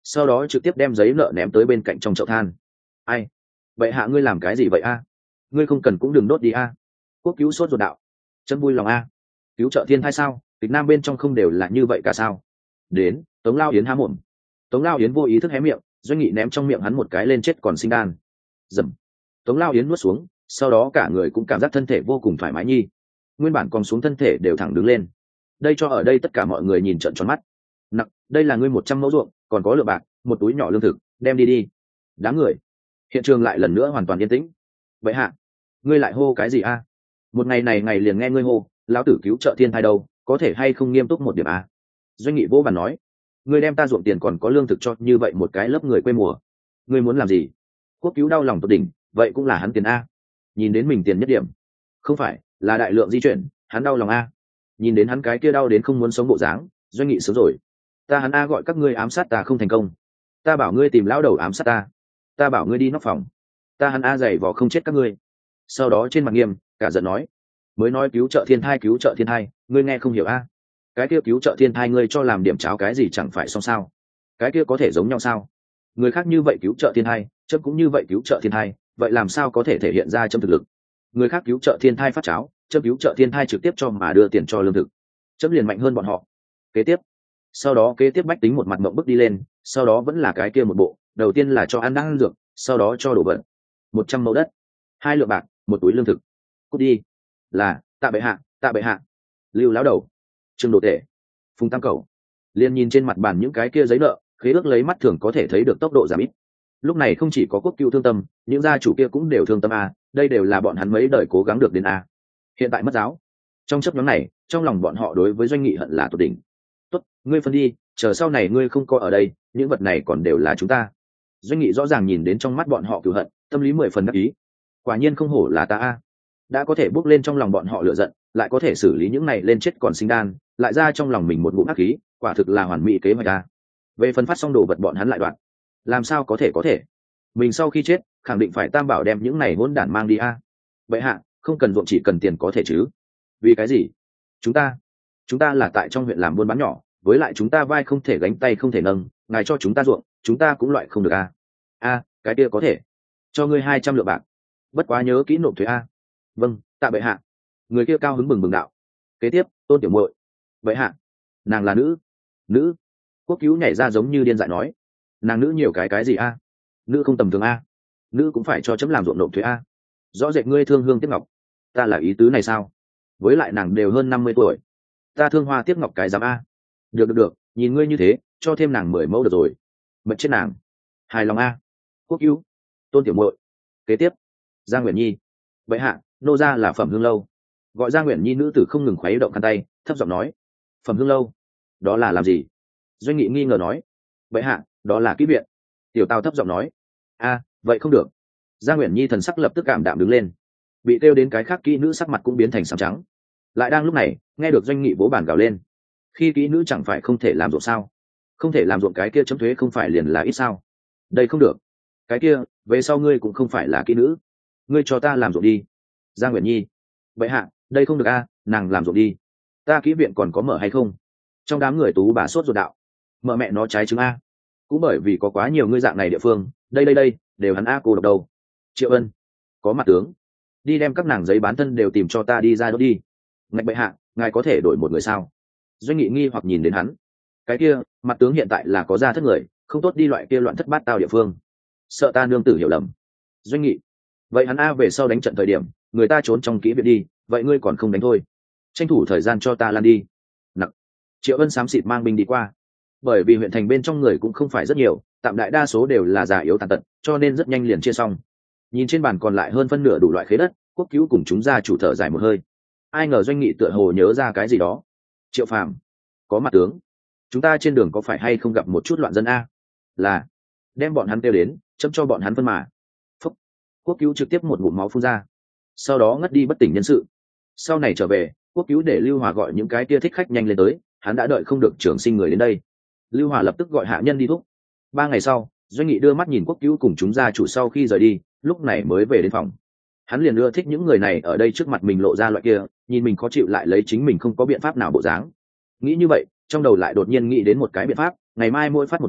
sau đó trực tiếp đem giấy nợ ném tới bên cạnh trong chậu than. Ai vậy hạ ngươi làm cái gì vậy a? Ngươi không cần cũng đừng đốt đi a. Quốc cứu sốt ruột đạo. Chấm vui lòng a. Cứu trợ thiên thai sao? Việt Nam bên trong không đều là như vậy cả sao? Đến, Tống Lao Yến há mồm. Tống Lao Yến vô ý thức hé miệng, Doanh Nghị ném trong miệng hắn một cái lên chết còn sinh đan. Dầm. Tống Lao Yến nuốt xuống, sau đó cả người cũng cảm giác thân thể vô cùng thoải mái nhi. Nguyên bản còn xuống thân thể đều thẳng đứng lên. Đây cho ở đây tất cả mọi người nhìn trợn tròn mắt. Nặng, đây là ngươi một trăm mẫu ruộng, còn có lượng bạc, một túi nhỏ lương thực, đem đi đi. Đám người. Hiện trường lại lần nữa hoàn toàn yên tĩnh. Vậy hạ, ngươi lại hô cái gì a? Một ngày này ngày liền nghe ngươi hô, lão tử cứu trợ thiên thai đâu, có thể hay không nghiêm túc một điểm a? Doanh Nghị vô bàn nói, ngươi đem ta ruộng tiền còn có lương thực cho như vậy một cái lớp người quê mùa, ngươi muốn làm gì? Quốc cứu đau lòng tột đỉnh, vậy cũng là hắn tiền a. Nhìn đến mình tiền nhất điểm, không phải là đại lượng di chuyển, hắn đau lòng a. Nhìn đến hắn cái kia đau đến không muốn sống bộ dáng, Doanh Nghị sớm rồi. Ta hắn a gọi các ngươi ám sát ta không thành công, ta bảo ngươi tìm lão đầu ám sát ta, ta bảo ngươi đi nóc phòng, ta hắn a giày vò không chết các ngươi. Sau đó trên mặt nghiêm cả giận nói, mới nói cứu trợ thiên thai cứu trợ thiên thai, ngươi nghe không hiểu a? Cái kia cứu trợ thiên thai ngươi cho làm điểm cháo cái gì chẳng phải xong sao? Cái kia có thể giống nhau sao? Người khác như vậy cứu trợ thiên thai, chấm cũng như vậy cứu trợ thiên thai, vậy làm sao có thể thể hiện ra chấm thực lực? Người khác cứu trợ thiên thai phát cháo, chấm cứu trợ thiên thai trực tiếp cho mà đưa tiền cho lương thực, chấm liền mạnh hơn bọn họ. Kế tiếp, sau đó kế tiếp bách tính một mặt mộng bức đi lên, sau đó vẫn là cái kia một bộ, đầu tiên là cho ăn đang dược, sau đó cho đổ vật, một trăm mẫu đất, hai lượng bạc, một túi lương thực. Cút đi. Là tạ bệ hạ, tạ bệ hạ. Lưu lão đầu, Trương Đồ Tể, Phùng Tam Cầu liền nhìn trên mặt bàn những cái kia giấy nợ, khế ước lấy mắt thường có thể thấy được tốc độ giảm ít. Lúc này không chỉ có Quốc Cựu thương tâm, những gia chủ kia cũng đều thương tâm a, đây đều là bọn hắn mấy đời cố gắng được đến a. Hiện tại mất giáo. Trong chấp nhóm này, trong lòng bọn họ đối với Doanh Nghị hận là tột đỉnh. Tốt, ngươi phân đi, chờ sau này ngươi không có ở đây, những vật này còn đều là chúng ta. Doanh Nghị rõ ràng nhìn đến trong mắt bọn họ cừu hận, tâm lý mười phần đắc ý. Quả nhiên không hổ là ta a, đã có thể bước lên trong lòng bọn họ lửa giận, lại có thể xử lý những này lên chết còn sinh đan, lại ra trong lòng mình một ngụm ác khí, quả thực là hoàn mỹ kế hoạch a. Về phân phát xong đồ vật bọn hắn lại đoạn, làm sao có thể có thể? Mình sau khi chết, khẳng định phải Tam Bảo đem những này hỗn đản mang đi a. Vậy hạ, không cần ruộng chỉ cần tiền có thể chứ? Vì cái gì? Chúng ta, chúng ta là tại trong huyện làm buôn bán nhỏ, với lại chúng ta vai không thể gánh tay không thể nâng, ngài cho chúng ta ruộng, chúng ta cũng loại không được a. A, cái kia có thể. Cho ngươi hai trăm lượng bạc. Bất quá nhớ kỹ nộp thuế a. Vâng, tạ bệ hạ. Người kia cao hứng bừng bừng đạo. Kế tiếp, Tôn tiểu muội. Bệ hạ, nàng là nữ. Nữ. Quốc cứu nhảy ra giống như điên dại nói, nàng nữ nhiều cái cái gì a? Nữ không tầm thường a. Nữ cũng phải cho chấm làm ruộng nộp thuế a. Rõ rệt ngươi thương hương tiếc ngọc. Ta là ý tứ này sao? Với lại nàng đều hơn năm mươi tuổi, ta thương hoa tiếc ngọc cái dám a. Được được được, nhìn ngươi như thế, cho thêm nàng mười mẫu được rồi. Mật chết nàng. Hài lòng a. Quốc cứu. Tôn tiểu muội. Kế tiếp, Gia Nguyễn Nhi. Vậy hạ, nô gia là Phẩm Hương Lâu. Gọi Gia Nguyễn Nhi nữ tử không ngừng khuấy động khăn tay, thấp giọng nói, Phẩm Hương Lâu, đó là làm gì? Doanh Nghị nghi ngờ nói, vậy hạ, đó là kỹ viện. Tiểu Tào thấp giọng nói, a, vậy không được. Gia Nguyễn Nhi thần sắc lập tức cảm đạm đứng lên, bị kêu đến cái khác kỹ nữ sắc mặt cũng biến thành sám trắng. Lại đang lúc này, nghe được Doanh Nghị vỗ bàn gào lên, khi kỹ nữ chẳng phải không thể làm ruộng sao? Không thể làm ruộng cái kia chấm thuế không phải liền là ít sao? Đây không được. Cái kia, về sau ngươi cũng không phải là kỹ nữ, ngươi cho ta làm ruộng đi. Gia Nguyễn Nhi, vậy hạ, đây không được a, nàng làm ruộng đi. Ta kỹ viện còn có mở hay không? Trong đám người tú bà sốt ruột đạo, mở mẹ nó trái trứng a. Cũng bởi vì có quá nhiều ngươi dạng này địa phương, đây đây đây, đều hắn a cô độc đâu. Triệu Ân, có mặt tướng, đi đem các nàng giấy bán thân đều tìm cho ta đi ra đốt đi. Ngạch bệ hạ, ngài có thể đổi một người sao? Doanh Nghị nghi hoặc nhìn đến hắn. Cái kia, mặt tướng hiện tại là có gia thất người, không tốt đi loại kia loạn thất bát tao địa phương, sợ ta nương tử hiểu lầm. Doanh Nghị, vậy hắn a về sau đánh trận thời điểm, người ta trốn trong kỹ viện đi, vậy ngươi còn không đánh thôi? Tranh thủ thời gian cho ta lan đi. Nặc. Triệu Ân xám xịt mang binh đi qua. Bởi vì huyện thành bên trong người cũng không phải rất nhiều, tạm đại đa số đều là già yếu tàn tật, cho nên rất nhanh liền chia xong. Nhìn trên bàn còn lại hơn phân nửa đủ loại khế đất, Quốc cứu cùng chúng ra chủ thở dài một hơi. Ai ngờ Doanh Nghị tựa hồ nhớ ra cái gì đó. Triệu Phàm, có mặt tướng, chúng ta trên đường có phải hay không gặp một chút loạn dân a? Là, đem bọn hắn kêu đến, chấm cho bọn hắn phân mà. Phúc. Quốc cứu trực tiếp một ngụm máu phun ra, sau đó ngất đi bất tỉnh nhân sự. Sau này trở về, Quốc cứu để Lưu Hòa gọi những cái tia thích khách nhanh lên tới, hắn đã đợi không được trưởng sinh người đến đây. Lưu Hòa lập tức gọi hạ nhân đi thúc. Ba ngày sau, Doanh Nghị đưa mắt nhìn Quốc cứu cùng chúng gia chủ sau khi rời đi, lúc này mới về đến phòng. Hắn liền ưa thích những người này ở đây trước mặt mình lộ ra loại kia, nhìn mình khó chịu lại lấy chính mình không có biện pháp nào bộ dáng. Nghĩ như vậy, trong đầu lại đột nhiên nghĩ đến một cái biện pháp, ngày mai mỗi phát một người,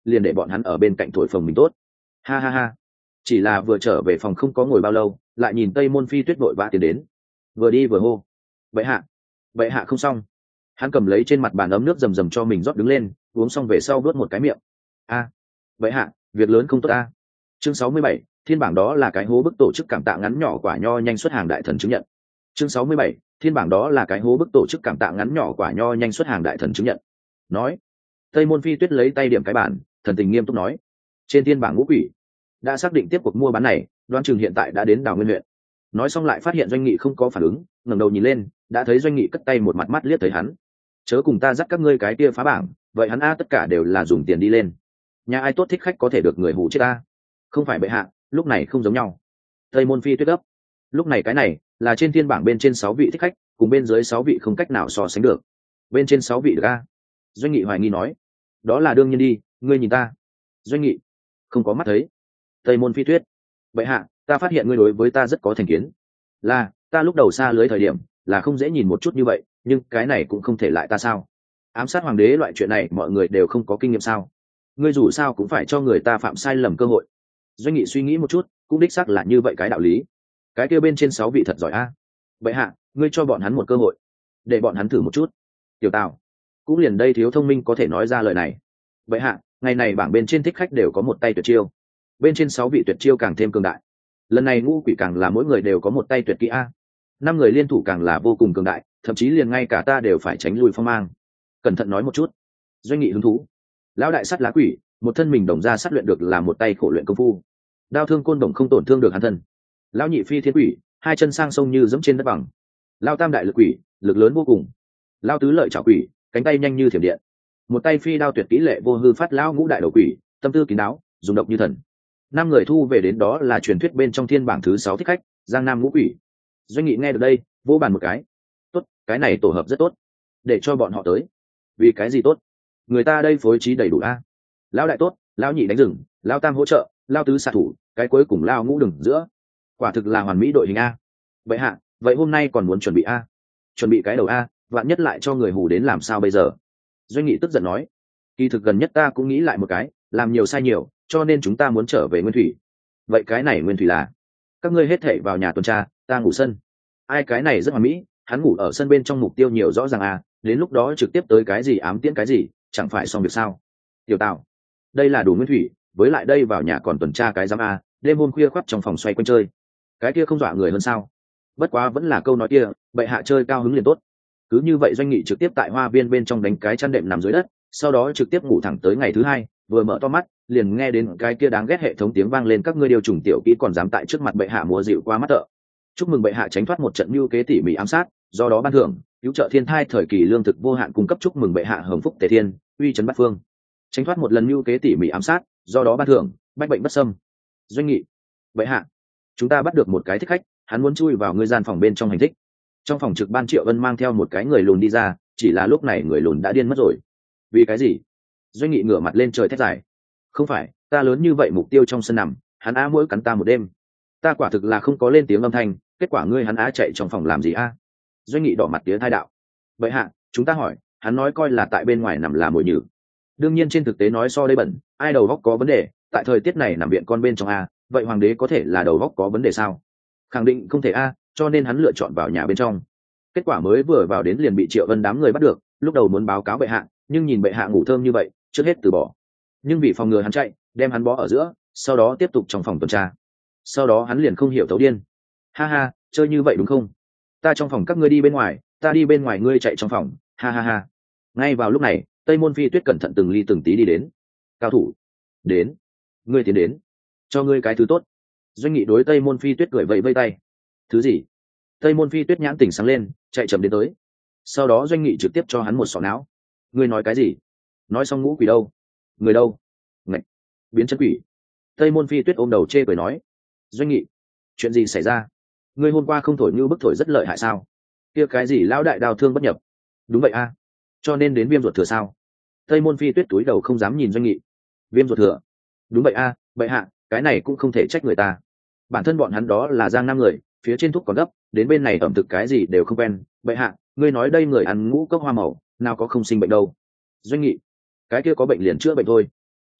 liền để bọn hắn ở bên cạnh thổi phồng mình tốt. Ha ha ha. Chỉ là vừa trở về phòng không có ngồi bao lâu, lại nhìn Tây Môn Phi Tuyết vội vã tiến đến, vừa đi vừa hô: "Bệ hạ, bệ hạ không xong." Hắn cầm lấy trên mặt bàn ấm nước rầm rầm cho mình rót đứng lên, uống xong về sau đuốt một cái miệng. "A, bệ hạ, việc lớn không tốt a." Chương sáu mươi bảy, thiên bảng đó là cái hố bức tổ chức cảm tạ ngắn nhỏ quả nho nhanh xuất hàng đại thần chứng nhận. Chương sáu mươi bảy, thiên bảng đó là cái hố bức tổ chức cảm tạ ngắn nhỏ quả nho nhanh xuất hàng đại thần chứng nhận. Nói, Tây Môn Phi Tuyết lấy tay điểm cái bàn, thần tình nghiêm túc nói: "Trên thiên bảng ngũ quỷ đã xác định tiếp cuộc mua bán này, đoán chừng hiện tại đã đến Đào Nguyên huyện." Nói xong lại phát hiện Doanh Nghị không có phản ứng, ngẩng đầu nhìn lên, đã thấy Doanh Nghị cất tay một mặt mắt liếc thấy hắn: "Chớ cùng ta dắt các ngươi cái kia phá bảng, vậy hắn a tất cả đều là dùng tiền đi lên. Nhà ai tốt thích khách có thể được người hù chết ta. Không phải bệ hạ, lúc này không giống nhau." Tây Môn Phi Tuyết gấp. Lúc này cái này là trên thiên bảng bên trên sáu vị thích khách, cùng bên dưới sáu vị không cách nào so sánh được. Bên trên sáu vị được a? Doanh Nghị hoài nghi nói. "Đó là đương nhiên đi, ngươi nhìn ta." Doanh Nghị không có mắt thấy. Tây Môn Phi Tuyết: "Bệ hạ, ta phát hiện ngươi đối với ta rất có thành kiến. Là, ta lúc đầu xa lưới thời điểm là không dễ nhìn một chút như vậy, nhưng cái này cũng không thể lại ta sao? Ám sát hoàng đế loại chuyện này mọi người đều không có kinh nghiệm sao? Ngươi dù sao cũng phải cho người ta phạm sai lầm cơ hội." Doanh Nghị suy nghĩ một chút, cũng đích xác là như vậy cái đạo lý. Cái kia bên trên sáu vị thật giỏi a. Bệ hạ, ngươi cho bọn hắn một cơ hội, để bọn hắn thử một chút. Tiểu Tào cũng liền đây thiếu thông minh có thể nói ra lời này. Bệ hạ, ngày này bảng bên trên thích khách đều có một tay tuyệt chiêu, bên trên sáu vị tuyệt chiêu càng thêm cường đại. Lần này ngũ quỷ càng là mỗi người đều có một tay tuyệt kỹ a. Năm người liên thủ càng là vô cùng cường đại, thậm chí liền ngay cả ta đều phải tránh lui phong mang. Cẩn thận nói một chút. Doanh Nghị hứng thú. Lão đại sắt lá quỷ, một thân mình đồng ra sát luyện được là một tay khổ luyện công phu, đao thương côn đồng không tổn thương được hắn thân. Lão nhị phi thiên quỷ, hai chân sang sông như dẫm trên đất bằng. Lão tam đại lực quỷ, lực lớn vô cùng. Lão tứ lợi trảo quỷ, cánh tay nhanh như thiểm điện. Một tay phi đao tuyệt kỹ lệ vô hư phát lão ngũ đại đầu quỷ, tâm tư kín đáo, dùng độc như thần. Năm người thu về đến đó là truyền thuyết bên trong thiên bảng thứ sáu thích khách, Giang Nam ngũ quỷ. Doanh Nghị nghe được đây, vỗ bàn một cái. Tốt, cái này tổ hợp rất tốt, để cho bọn họ tới. Vì cái gì tốt? Người ta đây phối trí đầy đủ a. Lão đại tốt, lão nhị đánh rừng, lão tam hỗ trợ, lão tứ xạ thủ, cái cuối cùng lão ngũ đừng giữa. Quả thực là hoàn mỹ đội hình a. Vậy hạ, vậy hôm nay còn muốn chuẩn bị a? Chuẩn bị cái đầu a, vạn nhất lại cho người hù đến làm sao bây giờ? Doanh Nghị tức giận nói. Kỳ thực gần nhất ta cũng nghĩ lại một cái, làm nhiều sai nhiều, cho nên chúng ta muốn trở về Nguyên Thủy. Vậy cái này Nguyên Thủy là? Các ngươi hết thảy vào nhà tuần tra, ta ngủ sân. Ai cái này rất hoàn mỹ, hắn ngủ ở sân bên trong mục tiêu nhiều rõ ràng a, đến lúc đó trực tiếp tới cái gì ám tiễn cái gì, chẳng phải xong việc sao? Tiểu Tào, đây là đủ Nguyên Thủy, với lại đây vào nhà còn tuần tra cái giám a, đêm hôm khuya khoắt trong phòng xoay quanh chơi, cái kia không dọa người hơn sao? Bất quá vẫn là câu nói kia, bệ hạ chơi cao hứng liền tốt. Cứ như vậy Doanh Nghị trực tiếp tại hoa viên bên trong đánh cái chăn đệm nằm dưới đất, sau đó trực tiếp ngủ thẳng tới ngày thứ hai, vừa mở to mắt liền nghe đến cái kia đáng ghét hệ thống tiếng vang lên: "Các ngươi điều trùng tiểu kỹ còn dám tại trước mặt bệ hạ múa dịu qua mắt thợ. Chúc mừng bệ hạ tránh thoát một trận mưu kế tỉ mỉ ám sát, do đó ban thưởng cứu trợ thiên thai thời kỳ lương thực vô hạn cung cấp. Chúc mừng bệ hạ hồng phúc tề thiên, uy trấn bát phương. Tránh thoát một lần mưu kế tỉ mỉ ám sát, do đó ban thưởng bách bệnh bất xâm." Doanh Nghị: "Bệ hạ, chúng ta bắt được một cái thích khách, hắn muốn chui vào ngươi gian phòng bên trong hành thích." Trong phòng trực ban Triệu Ân mang theo một cái người lùn đi ra, chỉ là lúc này người lùn đã điên mất rồi. Vì cái gì? Doanh Nghị ngửa mặt lên trời thét dài. "Không phải, ta lớn như vậy mục tiêu trong sân nằm, hắn á mỗi cắn ta một đêm. Ta quả thực là không có lên tiếng âm thanh, kết quả ngươi hắn á chạy trong phòng làm gì a?" Doanh Nghị đỏ mặt tía thai đạo: "Vậy hạ, chúng ta hỏi, hắn nói coi là tại bên ngoài nằm là mồi nhử. Đương nhiên trên thực tế nói so đây bẩn, ai đầu góc có vấn đề, tại thời tiết này nằm viện con bên trong a, vậy hoàng đế có thể là đầu góc có vấn đề sao? Khẳng định không thể a, cho nên hắn lựa chọn vào nhà bên trong. Kết quả mới vừa vào đến liền bị Triệu Vân đám người bắt được, lúc đầu muốn báo cáo bệ hạ, nhưng nhìn bệ hạ ngủ thơm như vậy, trước hết từ bỏ. Nhưng vì phòng ngừa hắn chạy, đem hắn bó ở giữa, sau đó tiếp tục trong phòng tuần tra. Sau đó hắn liền không hiểu thấu điên. Ha ha, chơi như vậy đúng không? Ta trong phòng các ngươi đi bên ngoài, ta đi bên ngoài ngươi chạy trong phòng, ha ha ha." Ngay vào lúc này, Tây Môn Phi Tuyết cẩn thận từng ly từng tí đi đến. "Cao thủ, đến, ngươi tiến đến, cho ngươi cái thứ tốt." Doanh Nghị đối Tây Môn Phi Tuyết cười vẫy vây tay. "Thứ gì?" Tây Môn Phi Tuyết nhãn tỉnh sáng lên, chạy chậm đến tới. Sau đó Doanh Nghị trực tiếp cho hắn một sọ não. "Ngươi nói cái gì?" "Nói xong ngũ quỷ đâu?" "Người đâu?" "Ngạch, biến chân quỷ." Tây Môn Phi Tuyết ôm đầu chê cười nói. "Doanh Nghị, chuyện gì xảy ra? Ngươi hôm qua không thổi như bức thổi rất lợi hại sao? Kia cái gì lão đại đào thương bất nhập?" "Đúng vậy a, cho nên đến viêm ruột thừa sao?" Tây Môn Phi Tuyết túi đầu không dám nhìn Doanh Nghị. "Viêm ruột thừa?" "Đúng vậy a, bệ hạ, cái này cũng không thể trách người ta. Bản thân bọn hắn đó là Giang Nam người, phía trên thuốc còn gấp, đến bên này ẩm thực cái gì đều không quen. Bệ hạ, ngươi nói đây người ăn ngũ cốc hoa màu, nào có không sinh bệnh đâu." "Doanh Nghị, cái kia có bệnh liền chữa bệnh thôi.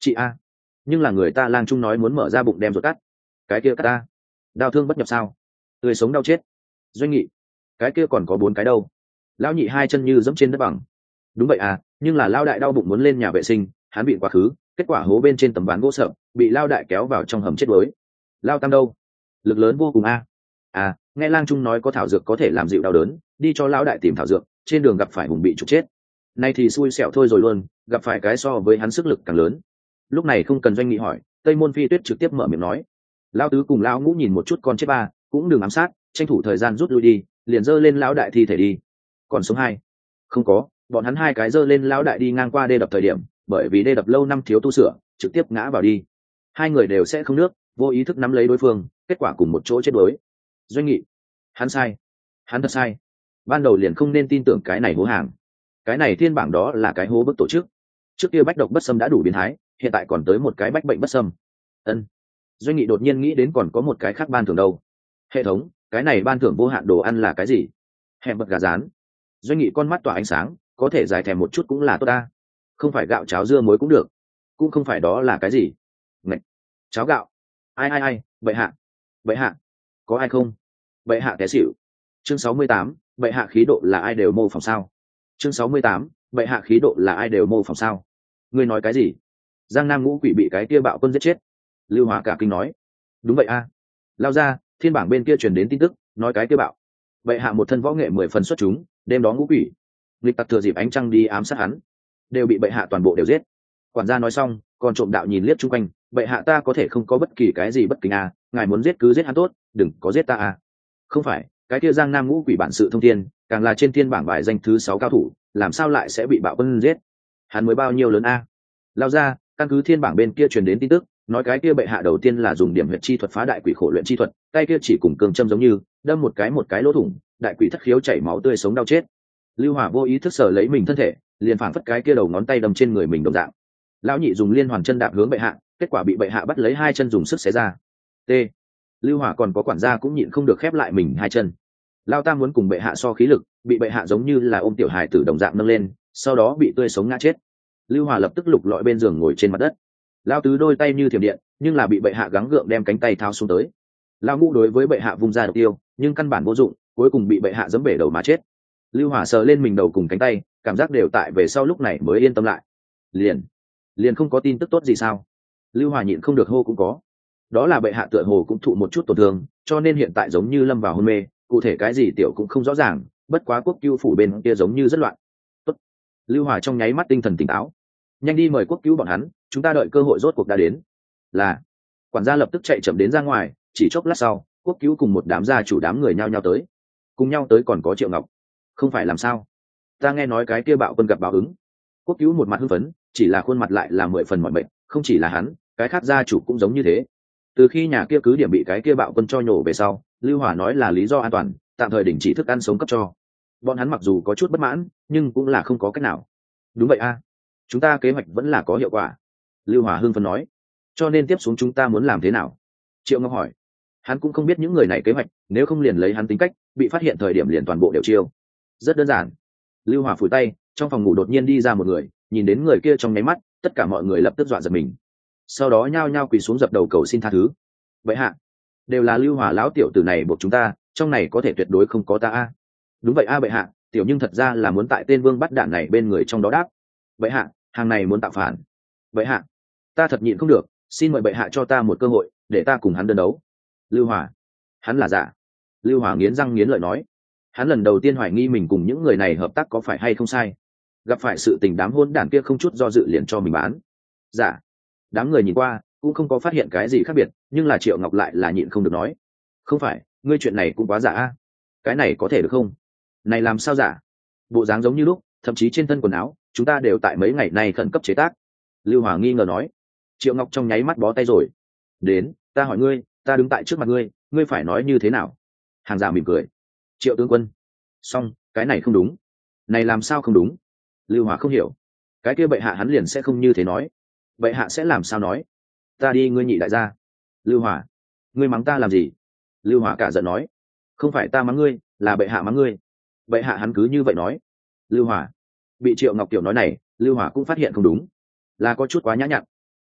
chị a, nhưng là người ta lang trung nói muốn mở ra bụng đem ruột cắt, cái kia cắt ta đau thương bất nhập sao, tươi sống đau chết. Doanh Nghị, cái kia còn có bốn cái đâu? Lão nhị hai chân như dẫm trên đất bằng. Đúng vậy à, nhưng là lao đại đau bụng muốn lên nhà vệ sinh, hắn bị quá khứ, kết quả hố bên trên tấm ván gỗ sợ, bị lao đại kéo vào trong hầm chết đuối. Lao tam đâu? Lực lớn vô cùng a. À. à nghe lang trung nói có thảo dược có thể làm dịu đau đớn, đi cho lão đại tìm thảo dược, trên đường gặp phải hùng bị trục chết. Nay thì xui xẻo thôi rồi luôn, gặp phải cái so với hắn sức lực càng lớn. Lúc này không cần Doanh Nghị hỏi, Tây Môn Phi Tuyết trực tiếp mở miệng nói. Lão tứ cùng lão ngũ nhìn một chút con chết ba, cũng đừng ám sát, tranh thủ thời gian rút lui đi, liền dơ lên lão đại thi thể đi. Còn sống hai? Không có, bọn hắn hai cái dơ lên lão đại đi ngang qua đê đập thời điểm, bởi vì đê đập lâu năm thiếu tu sửa, trực tiếp ngã vào đi. Hai người đều sẽ không nước, vô ý thức nắm lấy đối phương, kết quả cùng một chỗ chết đuối. Doanh Nghị, hắn sai, hắn thật sai. Ban đầu liền không nên tin tưởng cái này hố hàng. Cái này thiên bảng đó là cái hố bức tổ chức. Trước kia bách độc bất xâm đã đủ biến thái, hiện tại còn tới một cái bách bệnh bất xâm. Ân. Doanh Nghị đột nhiên nghĩ đến còn có một cái khác ban thưởng đâu. Hệ thống, cái này ban thưởng vô hạn đồ ăn là cái gì? Hẹm bật gà rán. Doanh Nghị con mắt tỏa ánh sáng, có thể giải thèm một chút cũng là tốt ta. Không phải gạo cháo dưa muối cũng được, cũng không phải đó là cái gì. Ngậy. Cháo gạo. Ai ai ai, bệ hạ. Bệ hạ. Có ai không? Bệ hạ té xỉu. Chương sáu mươi tám, bệ hạ khí độ là ai đều mô phỏng sao? Chương sáu mươi tám, bệ hạ khí độ là ai đều mô phỏng sao? Ngươi nói cái gì? Giang Nam Ngũ Quỷ bị cái kia bạo quân giết chết. Lưu Hóa cả kinh nói. Đúng vậy a. Lao ra, thiên bảng bên kia truyền đến tin tức, nói cái kia bạo. Bệ hạ một thân võ nghệ mười phần xuất chúng, đêm đó Ngũ Quỷ nghịch tặc thừa dịp ánh trăng đi ám sát hắn, đều bị bệ hạ toàn bộ đều giết. Quản gia nói xong, còn trộm đạo nhìn liếc chung quanh, bệ hạ ta có thể không có bất kỳ cái gì bất kính a, ngài muốn giết cứ giết hắn tốt, đừng có giết ta a. Không phải, cái kia Giang Nam Ngũ Quỷ bản sự thông thiên, càng là trên thiên bảng bài danh thứ sáu cao thủ, làm sao lại sẽ bị bạo quân giết? Hắn mới bao nhiêu lớn a? Lao ra, căn cứ thiên bảng bên kia truyền đến tin tức, nói cái kia bệ hạ đầu tiên là dùng điểm huyệt chi thuật phá đại quỷ khổ luyện chi thuật, tay kia chỉ cùng cương châm giống như, đâm một cái một cái lỗ thủng, đại quỷ thất khiếu chảy máu tươi sống đau chết. Lưu Hỏa vô ý thức sờ lấy mình thân thể, liền phảng phất cái kia đầu ngón tay đâm trên người mình đồng dạng. Lão nhị dùng liên hoàn chân đạp hướng bệ hạ, kết quả bị bệ hạ bắt lấy hai chân dùng sức xé ra. T. Lưu Hỏa còn có quản gia cũng nhịn không được khép lại mình hai chân. Lao tam muốn cùng bệ hạ so khí lực, bị bệ hạ giống như là ôm tiểu hài tử đồng dạng nâng lên, sau đó bị tươi sống ngã chết. Lưu Hòa lập tức lục lọi bên giường ngồi trên mặt đất. Lao tứ đôi tay như thiểm điện, nhưng là bị bệ hạ gắng gượng đem cánh tay thao xuống tới. Lao ngũ đối với bệ hạ vung ra độc tiêu, nhưng căn bản vô dụng, cuối cùng bị bệ hạ giẫm bể đầu mà chết. Lưu Hòa sờ lên mình đầu cùng cánh tay, cảm giác đều tại về sau lúc này mới yên tâm lại. Liền, liền không có tin tức tốt gì sao? Lưu Hòa nhịn không được hô cũng có. Đó là bệ hạ tựa hồ cũng thụ một chút tổn thương, cho nên hiện tại giống như lâm vào hôn mê, cụ thể cái gì tiểu cũng không rõ ràng, bất quá quốc cứu phủ bên kia giống như rất loạn. Tốt. Lưu Hòa trong nháy mắt tinh thần tỉnh táo. Nhanh đi mời quốc cứu bọn hắn, chúng ta đợi cơ hội rốt cuộc đã đến. Là. Quản gia lập tức chạy chậm đến ra ngoài, chỉ chốc lát sau, quốc cứu cùng một đám gia chủ đám người nhao nhao tới. Cùng nhau tới còn có Triệu Ngọc. Không phải làm sao? Ta nghe nói cái kia bạo quân gặp báo ứng. Quốc cứu một mặt hưng phấn, chỉ là khuôn mặt lại là mười phần mỏi mệt, không chỉ là hắn, cái khác gia chủ cũng giống như thế. Từ khi nhà kia cứ điểm bị cái kia bạo quân cho nhổ về sau, Lưu Hòa nói là lý do an toàn, tạm thời đình chỉ thức ăn sống cấp cho. Bọn hắn mặc dù có chút bất mãn, nhưng cũng là không có cách nào. Đúng vậy a, chúng ta kế hoạch vẫn là có hiệu quả. Lưu Hòa hưng phấn nói. Cho nên tiếp xuống chúng ta muốn làm thế nào? Triệu Ngọc hỏi. Hắn cũng không biết những người này kế hoạch, nếu không liền lấy hắn tính cách, bị phát hiện thời điểm liền toàn bộ đều chiêu. Rất đơn giản. Lưu Hòa phủi tay, trong phòng ngủ đột nhiên đi ra một người, nhìn đến người kia trong nháy mắt, tất cả mọi người lập tức dọa giật mình. Sau đó nhao nhao quỳ xuống dập đầu cầu xin tha thứ. Vậy hạ, đều là Lưu Hòa lão tiểu tử này buộc chúng ta, trong này có thể tuyệt đối không có ta a. Đúng vậy a bệ hạ, tiểu nhưng thật ra là muốn tại tên vương bắt đạn này bên người trong đó đáp. Bệ hạ, hàng này muốn tạo phản. Bệ hạ, ta thật nhịn không được, xin mời bệ hạ cho ta một cơ hội, để ta cùng hắn đơn đấu. Lưu Hòa, hắn là giả. Lưu Hòa nghiến răng nghiến lợi nói. Hắn lần đầu tiên hoài nghi mình cùng những người này hợp tác có phải hay không sai. Gặp phải sự tình đám hôn đản kia không chút do dự liền cho mình bán. Giả. Đám người nhìn qua cũng không có phát hiện cái gì khác biệt, nhưng là Triệu Ngọc lại là nhịn không được nói. Không phải, ngươi chuyện này cũng quá giả a. Cái này có thể được không? Này làm sao giả? Bộ dáng giống như lúc, thậm chí trên thân quần áo, chúng ta đều tại mấy ngày nay khẩn cấp chế tác. Lưu Hòa nghi ngờ nói. Triệu Ngọc trong nháy mắt bó tay rồi. Đến, ta hỏi ngươi, ta đứng tại trước mặt ngươi, ngươi phải nói như thế nào? Hàng giả mỉm cười. Triệu tướng quân. Xong, cái này không đúng. Này làm sao không đúng? Lưu Hòa không hiểu. Cái kia bệ hạ hắn liền sẽ không như thế nói. Bệ hạ sẽ làm sao nói? Ta đi ngươi nhị đại gia. Lưu Hòa. Ngươi mắng ta làm gì? Lưu Hòa cả giận nói. Không phải ta mắng ngươi, là bệ hạ mắng ngươi. Bệ hạ hắn cứ như vậy nói. Lưu Hòa. Bị Triệu Ngọc Tiểu nói này, Lưu Hòa cũng phát hiện không đúng. Là có chút quá nhã nhặn.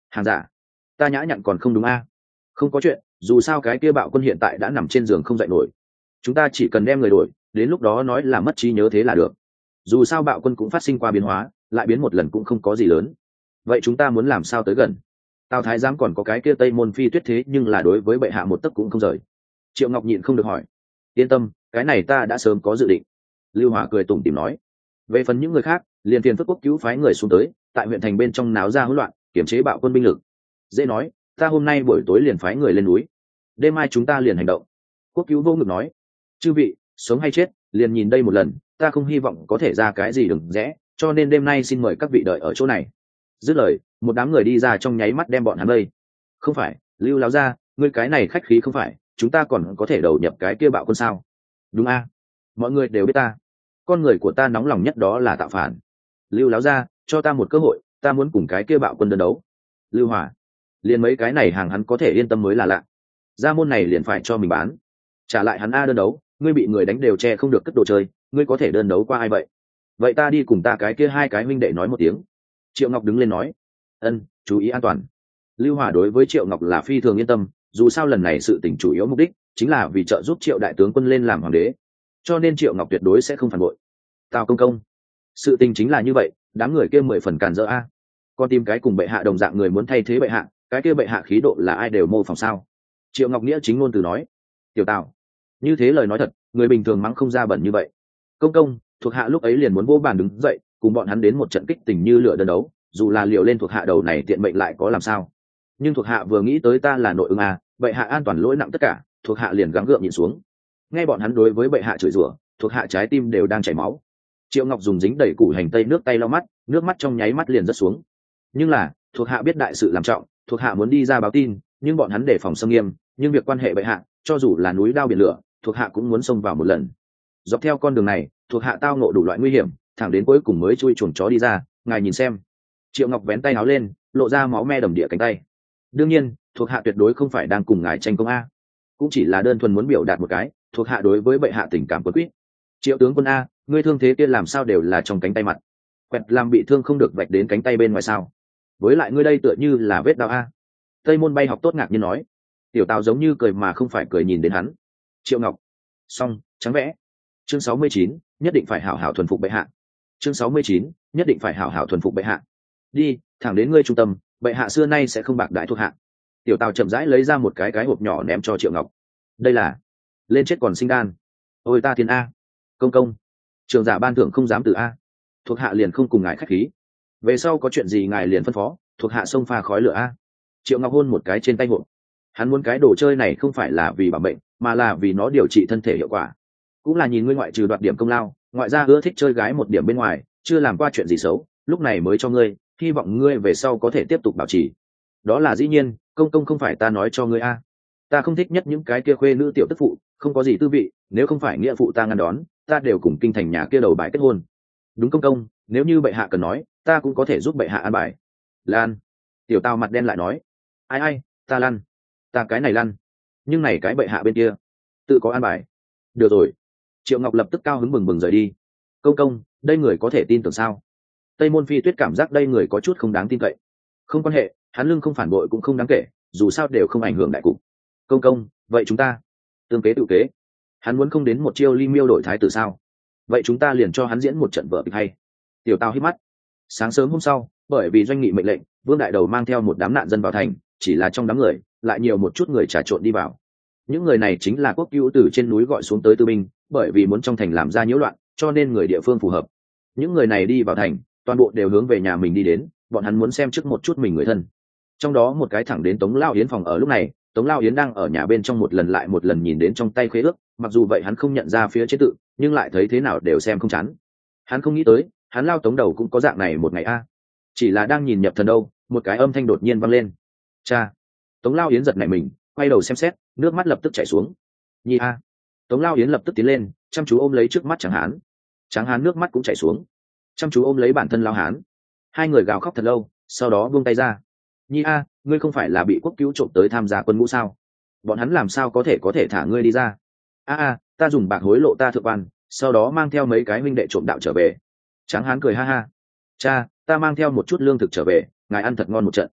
hàng giả. Ta nhã nhặn còn không đúng a? Không có chuyện, dù sao cái kia bạo quân hiện tại đã nằm trên giường không dậy nổi, chúng ta chỉ cần đem người đổi, đến lúc đó nói là mất trí nhớ thế là được. Dù sao bạo quân cũng phát sinh qua biến hóa, lại biến một lần cũng không có gì lớn. Vậy chúng ta muốn làm sao tới gần? Tào thái giám còn có cái kia tây môn phi tuyết thế nhưng là đối với bệ hạ một tấc cũng không rời. Triệu Ngọc nhịn không được hỏi. Yên tâm, cái này ta đã sớm có dự định. Lưu Hòa cười tủm tỉm nói. Về phần những người khác, liền phiền phức quốc cứu phái người xuống tới, tại huyện thành bên trong náo ra hỗn loạn, kiểm chế bạo quân binh lực. Dễ nói, ta hôm nay buổi tối liền phái người lên núi, đêm mai chúng ta liền hành động. Quốc cứu vô ngực nói. Chư vị, sống hay chết, liền nhìn đây một lần, ta không hy vọng có thể ra cái gì đừng rẽ, cho nên đêm nay xin mời các vị đợi ở chỗ này. Dứt lời, một đám người đi ra trong nháy mắt đem bọn hắn vây. Không phải, Lưu láo ra, ngươi cái này khách khí không phải, chúng ta còn có thể đầu nhập cái kia bạo quân sao? Đúng a, mọi người đều biết ta, con người của ta nóng lòng nhất đó là tạo phản. Lưu láo ra, cho ta một cơ hội, ta muốn cùng cái kia bạo quân đơn đấu. Lưu Hòa, liền mấy cái này hàng hắn có thể yên tâm mới là lạ. Ra môn này liền phải cho mình bán, trả lại hắn a đơn đấu, ngươi bị người đánh đều che không được cất đồ chơi, ngươi có thể đơn đấu qua ai vậy? Vậy ta đi cùng ta cái kia hai cái huynh đệ nói một tiếng. Triệu Ngọc đứng lên nói. Ân, chú ý an toàn. Lưu Hòa đối với Triệu Ngọc là phi thường yên tâm, dù sao lần này sự tình chủ yếu mục đích chính là vì trợ giúp Triệu đại tướng quân lên làm hoàng đế, cho nên Triệu Ngọc tuyệt đối sẽ không phản bội. Tào công công, sự tình chính là như vậy, đám người kia mười phần càn rỡ a. Con tìm cái cùng bệ hạ đồng dạng người muốn thay thế bệ hạ, cái kia bệ hạ khí độ là ai đều mô phỏng sao? Triệu Ngọc nghĩa chính ngôn từ nói. Tiểu Tào, như thế lời nói thật, người bình thường mắng không ra bẩn như vậy. Công công, thuộc hạ lúc ấy liền muốn vô bàn đứng dậy, cùng bọn hắn đến một trận kích tình như lửa đơn đấu, dù là liều lên thuộc hạ đầu này tiện mệnh lại có làm sao? Nhưng thuộc hạ vừa nghĩ tới ta là nội ứng à, bệ hạ an toàn lỗi nặng tất cả, thuộc hạ liền gắng gượng nhịn xuống. Nghe bọn hắn đối với bệ hạ chửi rủa, thuộc hạ trái tim đều đang chảy máu. Triệu Ngọc dùng dính đầy củ hành tây nước tay lau mắt, nước mắt trong nháy mắt liền rớt xuống. Nhưng là, thuộc hạ biết đại sự làm trọng, thuộc hạ muốn đi ra báo tin, nhưng bọn hắn đề phòng xâm nghiêm, nhưng việc quan hệ bệ hạ, cho dù là núi đao biển lửa, thuộc hạ cũng muốn xông vào một lần. Dọc theo con đường này, thuộc hạ tao nộ đủ loại nguy hiểm, thẳng đến cuối cùng mới chui chuồng chó đi ra, ngài nhìn xem. Triệu Ngọc vén tay áo lên, lộ ra máu me đầm địa cánh tay. Đương nhiên, thuộc hạ tuyệt đối không phải đang cùng ngài tranh công a, cũng chỉ là đơn thuần muốn biểu đạt một cái, thuộc hạ đối với bệ hạ tình cảm quấn quýt. Triệu tướng quân a, ngươi thương thế kia làm sao đều là trong cánh tay mặt, quẹt làm bị thương không được vạch đến cánh tay bên ngoài sao? Với lại ngươi đây tựa như là vết đao a. Tây môn bay học tốt ngạc nhiên nói. Tiểu Tào giống như cười mà không phải cười nhìn đến hắn. Triệu Ngọc, xong, trắng vẽ. Chương sáu mươi chín, nhất định phải hảo hảo thuần phục bệ hạ. Chương sáu mươi chín, nhất định phải hảo hảo thuần phục bệ hạ. Đi, thẳng đến ngươi trung tâm, bệ hạ xưa nay sẽ không bạc đãi thuộc hạ. Tiểu Tào chậm rãi lấy ra một cái cái hộp nhỏ ném cho Triệu Ngọc. Đây là lên chết còn sinh đan. Ôi ta thiên a. Công công, trường giả ban thưởng không dám từ a. Thuộc hạ liền không cùng ngài khách khí. Về sau có chuyện gì ngài liền phân phó, thuộc hạ xông pha khói lửa a. Triệu Ngọc hôn một cái trên tay hộp. Hắn muốn cái đồ chơi này không phải là vì bảo mệnh, mà là vì nó điều trị thân thể hiệu quả. Cũng là nhìn ngươi ngoại trừ đoạt điểm công lao, ngoại ra ưa thích chơi gái một điểm bên ngoài, chưa làm qua chuyện gì xấu, lúc này mới cho ngươi, hy vọng ngươi về sau có thể tiếp tục bảo trì. Đó là dĩ nhiên, công công không phải ta nói cho ngươi a. Ta không thích nhất những cái kia khuê nữ tiểu tức phụ, không có gì tư vị, nếu không phải nghĩa phụ ta ngăn đón, ta đều cùng kinh thành nhà kia đầu bài kết hôn. Đúng công công, nếu như bệ hạ cần nói, ta cũng có thể giúp bệ hạ an bài. Lan. Tiểu Tào mặt đen lại nói. Ai ai, ta lăn. Ta cái này lăn. Nhưng này cái bệ hạ bên kia, tự có an bài. Được rồi. Triệu Ngọc lập tức cao hứng bừng bừng rời đi. Công công, đây người có thể tin tưởng sao? Tây môn phi tuyết cảm giác đây người có chút không đáng tin cậy. Không quan hệ, hắn lưng không phản bội cũng không đáng kể, dù sao đều không ảnh hưởng đại cục. Công công, vậy chúng ta tương kế tự kế. Hắn muốn không đến một chiêu ly miêu đổi thái tử sao? Vậy chúng ta liền cho hắn diễn một trận vở kịch hay. Tiểu Tào hít mắt. Sáng sớm hôm sau, bởi vì doanh nghị mệnh lệnh, Vương Đại Đầu mang theo một đám nạn dân vào thành, chỉ là trong đám người lại nhiều một chút người trà trộn đi vào. Những người này chính là quốc cứu từ trên núi gọi xuống tới tư binh, bởi vì muốn trong thành làm ra nhiễu loạn, cho nên người địa phương phù hợp. Những người này đi vào thành, toàn bộ đều hướng về nhà mình đi đến, bọn hắn muốn xem trước một chút mình người thân. Trong đó một cái thẳng đến Tống Lao Yến phòng ở lúc này, Tống Lao Yến đang ở nhà bên trong một lần lại một lần nhìn đến trong tay khế ước, mặc dù vậy hắn không nhận ra phía trên tự, nhưng lại thấy thế nào đều xem không chán. Hắn không nghĩ tới, hắn Lao Tống đầu cũng có dạng này một ngày a. Chỉ là đang nhìn nhập thần đâu, một cái âm thanh đột nhiên vang lên. Cha. Tống Lao Yến giật nảy mình, quay đầu xem xét, nước mắt lập tức chảy xuống. Nhi a. Tống Lao Yến lập tức tiến lên, chăm chú ôm lấy trước mắt Tráng Hán. Tráng Hán nước mắt cũng chảy xuống, chăm chú ôm lấy bản thân Lao Hán. Hai người gào khóc thật lâu, sau đó buông tay ra. Nhi a, ngươi không phải là bị quốc cứu trộm tới tham gia quân ngũ sao? Bọn hắn làm sao có thể có thể thả ngươi đi ra? A a, ta dùng bạc hối lộ ta thượng quan, sau đó mang theo mấy cái huynh đệ trộm đạo trở về. Tráng Hán cười ha ha. Cha, ta mang theo một chút lương thực trở về, ngài ăn thật ngon một trận.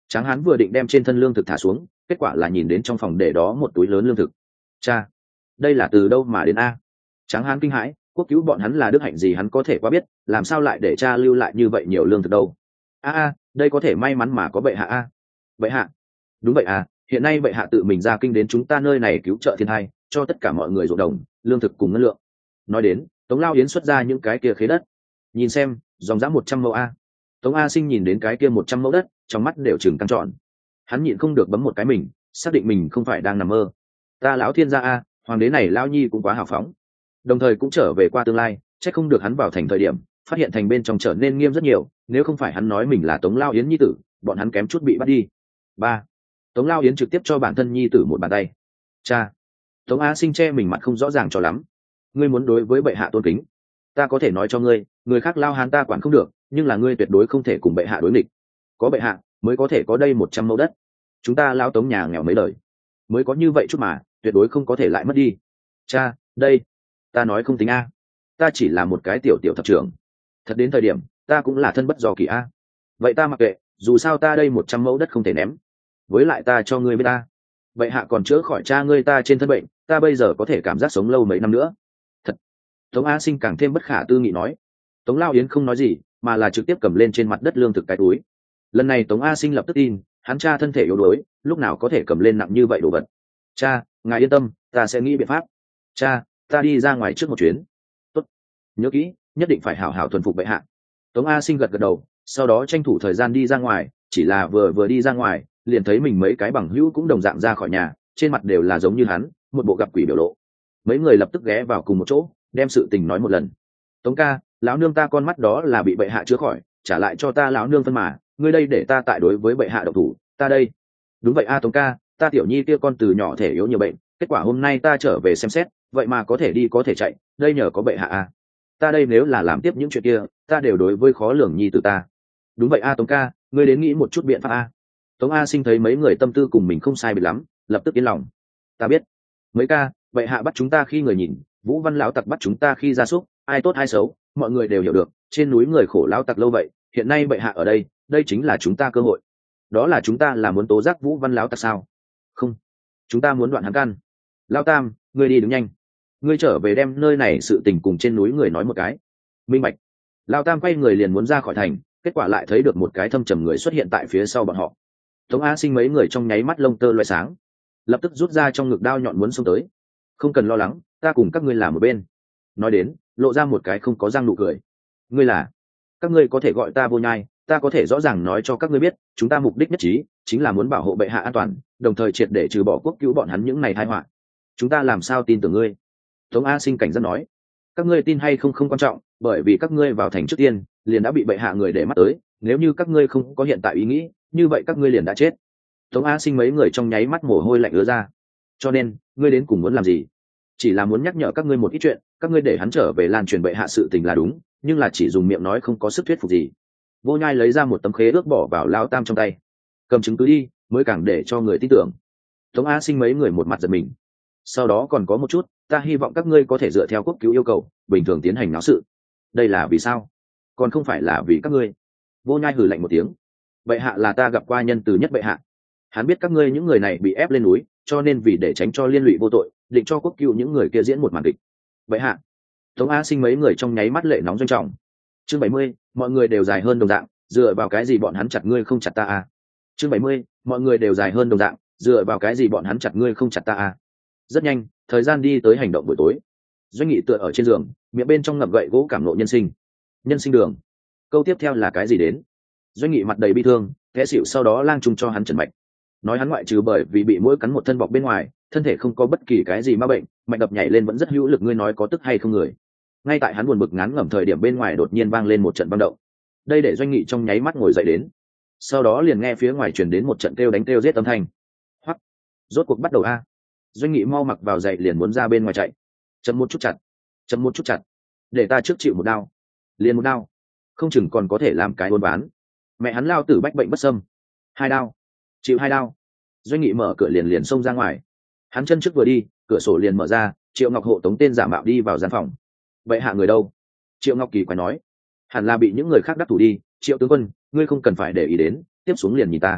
Tráng hán vừa định đem trên thân lương thực thả xuống, kết quả là nhìn đến trong phòng để đó một túi lớn lương thực. Cha, đây là từ đâu mà đến a? Tráng hán kinh hãi, quốc cứu bọn hắn là đức hạnh gì hắn có thể quá biết, làm sao lại để cha lưu lại như vậy nhiều lương thực đâu? A a, đây có thể may mắn mà có bệ hạ a. Bệ hạ? Đúng vậy à, hiện nay bệ hạ tự mình ra kinh đến chúng ta nơi này cứu trợ thiên hai, cho tất cả mọi người ruộng đồng, lương thực cùng ngân lượng. Nói đến, Tống Lao Yến xuất ra những cái kia khế đất. Nhìn xem, dòng dã một trăm mẫu a. Tống A Sinh nhìn đến cái kia một trăm mẫu đất, trong mắt đều chừng căng tròn. Hắn nhịn không được bấm một cái mình, xác định mình không phải đang nằm mơ. Ta lão thiên gia a, hoàng đế này lão nhi cũng quá hào phóng. Đồng thời cũng trở về qua tương lai, chắc không được hắn vào thành thời điểm, phát hiện thành bên trong trở nên nghiêm rất nhiều, nếu không phải hắn nói mình là Tống Lao Yến nhi tử, bọn hắn kém chút bị bắt đi. Ba. Tống Lao Yến trực tiếp cho bản thân nhi tử một bàn tay. Cha. Tống A Sinh che mình mặt không rõ ràng cho lắm. Ngươi muốn đối với bệ hạ tôn kính, ta có thể nói cho ngươi, người khác lao hán ta quản không được, nhưng là ngươi tuyệt đối không thể cùng bệ hạ đối nghịch. Có bệ hạ mới có thể có đây một trăm mẫu đất. Chúng ta lao Tống nhà nghèo mấy đời mới có như vậy chút mà, tuyệt đối không có thể lại mất đi. Cha, đây, ta nói không tính a, ta chỉ là một cái tiểu tiểu thập trưởng, thật đến thời điểm ta cũng là thân bất do kỳ a. Vậy ta mặc kệ, dù sao ta đây một trăm mẫu đất không thể ném. Với lại ta cho ngươi biết ta, bệ hạ còn chữa khỏi cha ngươi ta trên thân bệnh, ta bây giờ có thể cảm giác sống lâu mấy năm nữa. Thật. Tống A Sinh càng thêm bất khả tư nghị nói. Tống Lao Yến không nói gì, mà là trực tiếp cầm lên trên mặt đất lương thực cái túi. Lần này Tống A Sinh lập tức tin, hắn cha thân thể yếu đuối, lúc nào có thể cầm lên nặng như vậy đồ vật. Cha, ngài yên tâm, ta sẽ nghĩ biện pháp. Cha, ta đi ra ngoài trước một chuyến. Tốt. Nhớ kỹ, nhất định phải hảo hảo thuần phục bệ hạ. Tống A Sinh gật gật đầu, sau đó tranh thủ thời gian đi ra ngoài, chỉ là vừa vừa đi ra ngoài, liền thấy mình mấy cái bằng hữu cũng đồng dạng ra khỏi nhà, trên mặt đều là giống như hắn, một bộ gặp quỷ biểu lộ. Mấy người lập tức ghé vào cùng một chỗ, đem sự tình nói một lần. Tống ca, lão nương ta con mắt đó là bị bệ hạ chữa khỏi, trả lại cho ta lão nương phân mà, ngươi đây để ta tại đối với bệ hạ độc thủ, ta đây. Đúng vậy a Tống ca, ta tiểu nhi kia con từ nhỏ thể yếu nhiều bệnh, kết quả hôm nay ta trở về xem xét, vậy mà có thể đi có thể chạy, đây nhờ có bệ hạ a. Ta đây nếu là làm tiếp những chuyện kia, ta đều đối với khó lường nhi từ ta. Đúng vậy a Tống ca, ngươi đến nghĩ một chút biện pháp a. Tống A Sinh thấy mấy người tâm tư cùng mình không sai biệt lắm, lập tức yên lòng. Ta biết. Mấy ca, bệ hạ bắt chúng ta khi người nhìn, Vũ Văn lão tặc bắt chúng ta khi gia súc, ai tốt ai xấu, mọi người đều hiểu được, trên núi người khổ lão tặc lâu vậy, hiện nay bệ hạ ở đây, đây chính là chúng ta cơ hội. Đó là chúng ta là muốn tố giác Vũ Văn lão tặc sao? Không, chúng ta muốn đoạn hắn căn. Lão Tam, ngươi đi đứng nhanh. Ngươi trở về đem nơi này sự tình cùng trên núi người nói một cái. Minh bạch. Lão Tam quay người liền muốn ra khỏi thành, kết quả lại thấy được một cái thâm trầm người xuất hiện tại phía sau bọn họ. Tống A Sinh mấy người trong nháy mắt lông tơ loé sáng, lập tức rút ra trong ngực đao nhọn muốn xông tới. Không cần lo lắng, ta cùng các ngươi làm một bên. Nói đến, lộ ra một cái không có răng nụ cười. Ngươi là? Các ngươi có thể gọi ta Vô Nhai, ta có thể rõ ràng nói cho các ngươi biết, chúng ta mục đích nhất trí chính là muốn bảo hộ bệ hạ an toàn, đồng thời triệt để trừ bỏ quốc cứu bọn hắn những này tai họa. Chúng ta làm sao tin tưởng ngươi? Tống A Sinh cảnh giác nói. Các ngươi tin hay không không quan trọng, bởi vì các ngươi vào thành trước tiên liền đã bị bệ hạ người để mắt tới, nếu như các ngươi không có hiện tại ý nghĩ, như vậy các ngươi liền đã chết. Tống A Sinh mấy người trong nháy mắt mồ hôi lạnh ứa ra. Cho nên, ngươi đến cùng muốn làm gì? Chỉ là muốn nhắc nhở các ngươi một ít chuyện, các ngươi để hắn trở về lan truyền bệ hạ sự tình là đúng, nhưng là chỉ dùng miệng nói không có sức thuyết phục gì. Vô Nhai lấy ra một tấm khế ước bỏ vào Lao Tam trong tay. Cầm chứng cứ đi, mới càng để cho người tin tưởng. Tống A Sinh mấy người một mặt giật mình. Sau đó còn có một chút, ta hy vọng các ngươi có thể dựa theo quốc cứu yêu cầu, bình thường tiến hành náo sự. Đây là vì sao? Còn không phải là vì các ngươi. Vô Nhai hừ lạnh một tiếng. Bệ hạ là ta gặp qua nhân từ nhất bệ hạ. Hắn biết các ngươi những người này bị ép lên núi, cho nên vì để tránh cho liên lụy vô tội, định cho quốc cứu những người kia diễn một màn kịch. Bệ hạ. Tống A Sinh mấy người trong nháy mắt lệ nóng doanh trọng. Chương bảy mươi, mọi người đều dài hơn đồng dạng, dựa vào cái gì bọn hắn chặt ngươi không chặt ta à? Chương bảy mươi, mọi người đều dài hơn đồng dạng, dựa vào cái gì bọn hắn chặt ngươi không chặt ta à? Rất nhanh, thời gian đi tới hành động buổi tối. Doanh Nghị tựa ở trên giường, miệng bên trong ngậm gậy gỗ cảm nộ nhân sinh. Nhân sinh đường. Câu tiếp theo là cái gì đến? Doanh Nghị mặt đầy bi thương, té xỉu sau đó lang trung cho hắn trần mạch. Nói hắn ngoại trừ bởi vì bị mũi cắn một thân bọc bên ngoài, thân thể không có bất kỳ cái gì ma bệnh, mạch đập nhảy lên vẫn rất hữu lực, ngươi nói có tức hay không người. Ngay tại hắn buồn bực ngán ngẩm thời điểm bên ngoài đột nhiên vang lên một trận băng động. Đây để Doanh Nghị trong nháy mắt ngồi dậy đến. Sau đó liền nghe phía ngoài truyền đến một trận kêu đánh kêu giết âm thanh. Hoắc, rốt cuộc bắt đầu a. Doanh Nghị mau mặc vào dậy liền muốn ra bên ngoài chạy. Chậm một chút chặt, chậm một chút chặt, để ta trước chịu một đao, liền một đao, không chừng còn có thể làm cái buôn bán. Mẹ hắn lao tử bách bệnh bất xâm. Hai đao, chịu hai đao. Doanh Nghị mở cửa liền liền xông ra ngoài. Hắn chân trước vừa đi, cửa sổ liền mở ra, Triệu Ngọc hộ tống tên giả mạo đi vào gian phòng. Vậy hạ người đâu? Triệu Ngọc kỳ quái nói. Hẳn là bị những người khác đắc thủ đi. Triệu tướng quân, ngươi không cần phải để ý đến, tiếp xuống liền nhìn ta.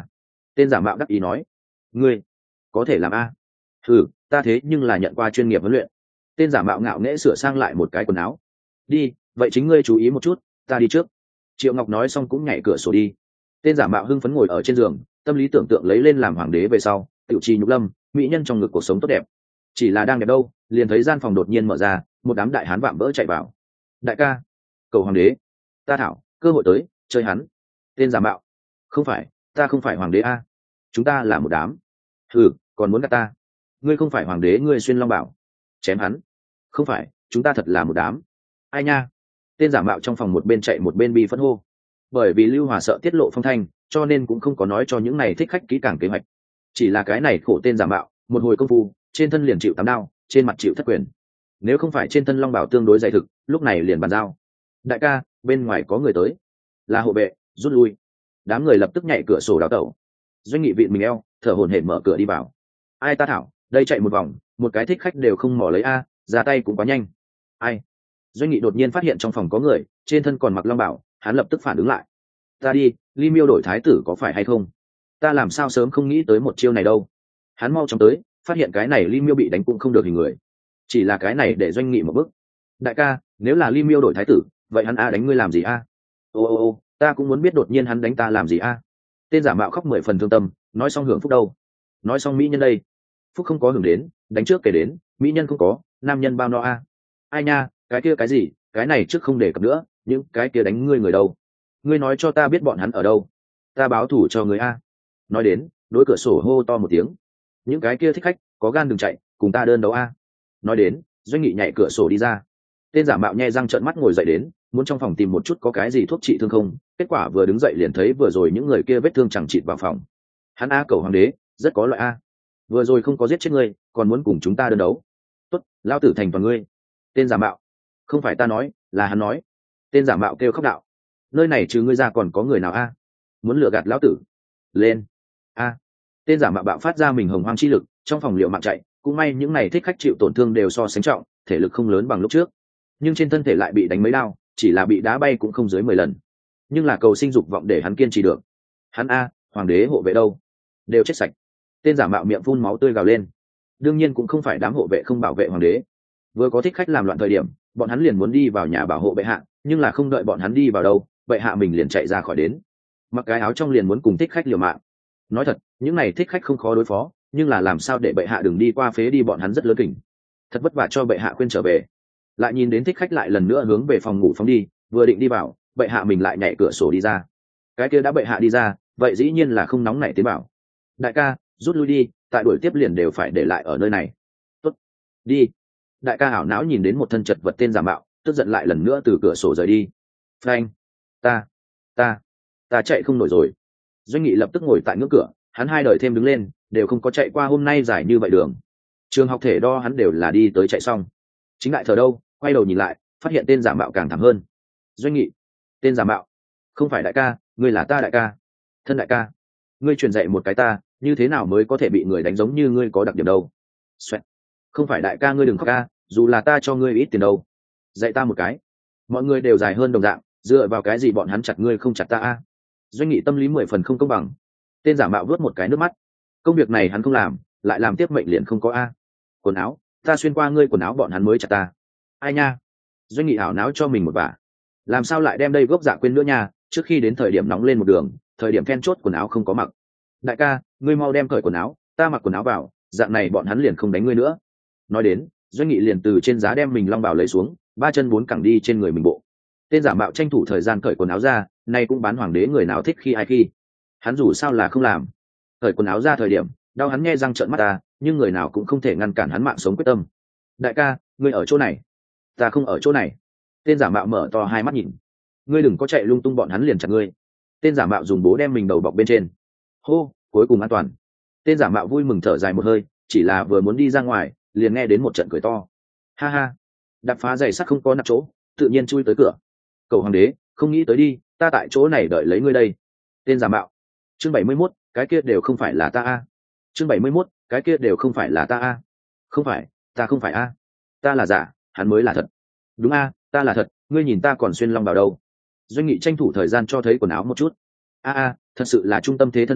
Tên giả mạo đắc ý nói. Ngươi có thể làm a? Ừ, ta thế nhưng là nhận qua chuyên nghiệp huấn luyện. Tên giả mạo ngạo nghễ sửa sang lại một cái quần áo. Đi, vậy chính ngươi chú ý một chút, ta đi trước. Triệu Ngọc nói xong cũng nhảy cửa sổ đi. Tên giả mạo hưng phấn ngồi ở trên giường, tâm lý tưởng tượng lấy lên làm hoàng đế về sau, tiểu trì nhục lâm, mỹ nhân trong ngực cuộc sống tốt đẹp. Chỉ là đang đẹp đâu, liền thấy gian phòng đột nhiên mở ra, một đám đại hán vạm vỡ chạy vào. Đại ca, cầu hoàng đế, ta thảo, cơ hội tới, chơi hắn. Tên giả mạo, không phải, ta không phải hoàng đế a, chúng ta là một đám. Ừ, còn muốn gạt ta? Ngươi không phải hoàng đế, ngươi xuyên long bảo, chém hắn. Không phải, chúng ta thật là một đám. Ai nha? Tên giả mạo trong phòng một bên chạy một bên bi phẫn hô. Bởi vì Lưu Hòa sợ tiết lộ phong thanh, cho nên cũng không có nói cho những này thích khách kỹ càng kế hoạch. Chỉ là cái này khổ tên giả mạo, một hồi công phu, trên thân liền chịu tám đao, trên mặt chịu thất quyền. Nếu không phải trên thân long bảo tương đối dày thực, lúc này liền bàn giao. Đại ca, bên ngoài có người tới, là hộ vệ, rút lui. Đám người lập tức nhảy cửa sổ đào tẩu. Doanh Nghị vịn mình eo, thở hổn hển mở cửa đi vào. Ai ta thảo, đây chạy một vòng, một cái thích khách đều không mò lấy a, ra tay cũng quá nhanh. Ai? Doanh Nghị đột nhiên phát hiện trong phòng có người, trên thân còn mặc long bảo, hắn lập tức phản ứng lại. Ta đi, Ly Miêu đổi thái tử có phải hay không? Ta làm sao sớm không nghĩ tới một chiêu này đâu. Hắn mau chóng tới, phát hiện cái này Ly Miêu bị đánh cũng không được hình người, chỉ là cái này để Doanh Nghị một bước. Đại ca, nếu là Ly Miêu đổi thái tử, vậy hắn a đánh ngươi làm gì a? Ô ô ô, ta cũng muốn biết đột nhiên hắn đánh ta làm gì a? Tên giả mạo khóc mười phần thương tâm, nói xong hưởng phúc đâu? Nói xong mỹ nhân đây, phúc không có hưởng đến, đánh trước kể đến, mỹ nhân không có, nam nhân bao no a? Ai nha, cái kia cái gì, cái này trước không để cập nữa, những cái kia đánh ngươi người đâu? Ngươi nói cho ta biết bọn hắn ở đâu, ta báo thủ cho người a. Nói đến, đối cửa sổ hô to một tiếng. Những cái kia thích khách, có gan đừng chạy, cùng ta đơn đấu a. Nói đến, Doanh Nghị nhảy cửa sổ đi ra. Tên giả mạo nhe răng trợn mắt ngồi dậy đến, muốn trong phòng tìm một chút có cái gì thuốc trị thương không, kết quả vừa đứng dậy liền thấy vừa rồi những người kia vết thương chẳng chịt vào phòng. Hắn a cầu hoàng đế, rất có loại a. Vừa rồi không có giết chết ngươi, còn muốn cùng chúng ta đơn đấu. Tốt, lao tử thành toàn ngươi. Tên giả mạo, không phải ta nói, là hắn nói. Tên giả mạo kêu khóc đạo. Nơi này trừ ngươi ra còn có người nào a? Muốn lừa gạt lão tử? Lên. A. Tên giả mạo bạo phát ra mình hồng hoang chi lực, trong phòng liệu mạng chạy, cũng may những này thích khách chịu tổn thương đều so sánh trọng, thể lực không lớn bằng lúc trước, nhưng trên thân thể lại bị đánh mấy đao, chỉ là bị đá bay cũng không dưới mười lần. Nhưng là cầu sinh dục vọng để hắn kiên trì được. Hắn a, hoàng đế hộ vệ đâu? Đều chết sạch. Tên giả mạo miệng phun máu tươi gào lên. Đương nhiên cũng không phải đám hộ vệ không bảo vệ hoàng đế. Vừa có thích khách làm loạn thời điểm, bọn hắn liền muốn đi vào nhà bảo hộ bệ hạ, nhưng là không đợi bọn hắn đi vào đâu, bệ hạ mình liền chạy ra khỏi đến, mặc cái áo trong liền muốn cùng thích khách liều mạng. Nói thật, những này thích khách không khó đối phó, nhưng là làm sao để bệ hạ đừng đi qua phế đi bọn hắn rất lớn kình. Thật vất vả cho bệ hạ khuyên trở về, lại nhìn đến thích khách lại lần nữa hướng về phòng ngủ phóng đi, vừa định đi vào, bệ hạ mình lại nhảy cửa sổ đi ra. Cái kia đã bệ hạ đi ra, vậy dĩ nhiên là không nóng nảy tiến bảo. Đại ca, rút lui đi, tại đuổi tiếp liền đều phải để lại ở nơi này. Tốt, đi. Đại ca ảo não nhìn đến một thân chật vật tên giả mạo, tức giận lại lần nữa từ cửa sổ rời đi. Frank, ta, ta, ta chạy không nổi rồi. Doanh Nghị lập tức ngồi tại ngưỡng cửa, hắn hai đời thêm đứng lên, đều không có chạy qua hôm nay dài như vậy đường. Trường học thể đo hắn đều là đi tới chạy xong. Chính lại thờ đâu, quay đầu nhìn lại, phát hiện tên giả mạo càng thảm hơn. Doanh Nghị, tên giả mạo, không phải đại ca, ngươi là ta đại ca. Thân đại ca, ngươi truyền dạy một cái ta, như thế nào mới có thể bị người đánh giống như ngươi có đặc điểm đâu. Xoẹt. Không phải đại ca, ngươi đừng khóc ca, dù là ta cho ngươi ít tiền đâu. Dạy ta một cái. Mọi người đều dài hơn đồng dạng, dựa vào cái gì bọn hắn chặt ngươi không chặt ta a? Doanh Nghị tâm lý mười phần không công bằng. Tên giả mạo vớt một cái nước mắt. Công việc này hắn không làm, lại làm tiếp mệnh liền không có a. Quần áo, ta xuyên qua ngươi quần áo bọn hắn mới chặt ta. Ai nha? Doanh Nghị ảo não cho mình một vả. Làm sao lại đem đây gốc dạ quên nữa nha, trước khi đến thời điểm nóng lên một đường, thời điểm then chốt quần áo không có mặc. Đại ca, ngươi mau đem cởi quần áo, ta mặc quần áo vào, dạng này bọn hắn liền không đánh ngươi nữa. Nói đến, Doanh Nghị liền từ trên giá đem mình long bào lấy xuống, ba chân bốn cẳng đi trên người mình bộ. Tên giả mạo tranh thủ thời gian cởi quần áo ra, nay cũng bán hoàng đế người nào thích khi ai khi. Hắn dù sao là không làm. Cởi quần áo ra thời điểm, đau hắn nghe răng trợn mắt ta, nhưng người nào cũng không thể ngăn cản hắn mạng sống quyết tâm. Đại ca, ngươi ở chỗ này. Ta không ở chỗ này. Tên giả mạo mở to hai mắt nhìn. Ngươi đừng có chạy lung tung bọn hắn liền chặt ngươi. Tên giả mạo dùng bố đem mình đầu bọc bên trên. Hô, cuối cùng an toàn. Tên giả mạo vui mừng thở dài một hơi, chỉ là vừa muốn đi ra ngoài, liền nghe đến một trận cười to. Ha ha, đạp phá giày sắt không có nắp chỗ, tự nhiên chui tới cửa. Cầu hoàng đế, không nghĩ tới đi, ta tại chỗ này đợi lấy ngươi đây. Tên giả mạo. Chương bảy mươi mốt, cái kia đều không phải là ta a. Chương bảy mươi mốt, cái kia đều không phải là ta a. Không phải, ta không phải a. Ta là giả, hắn mới là thật. Đúng a, ta là thật, ngươi nhìn ta còn xuyên long bào đâu. Doanh Nghị tranh thủ thời gian cho thấy quần áo một chút. A a, thật sự là trung tâm thế thân a,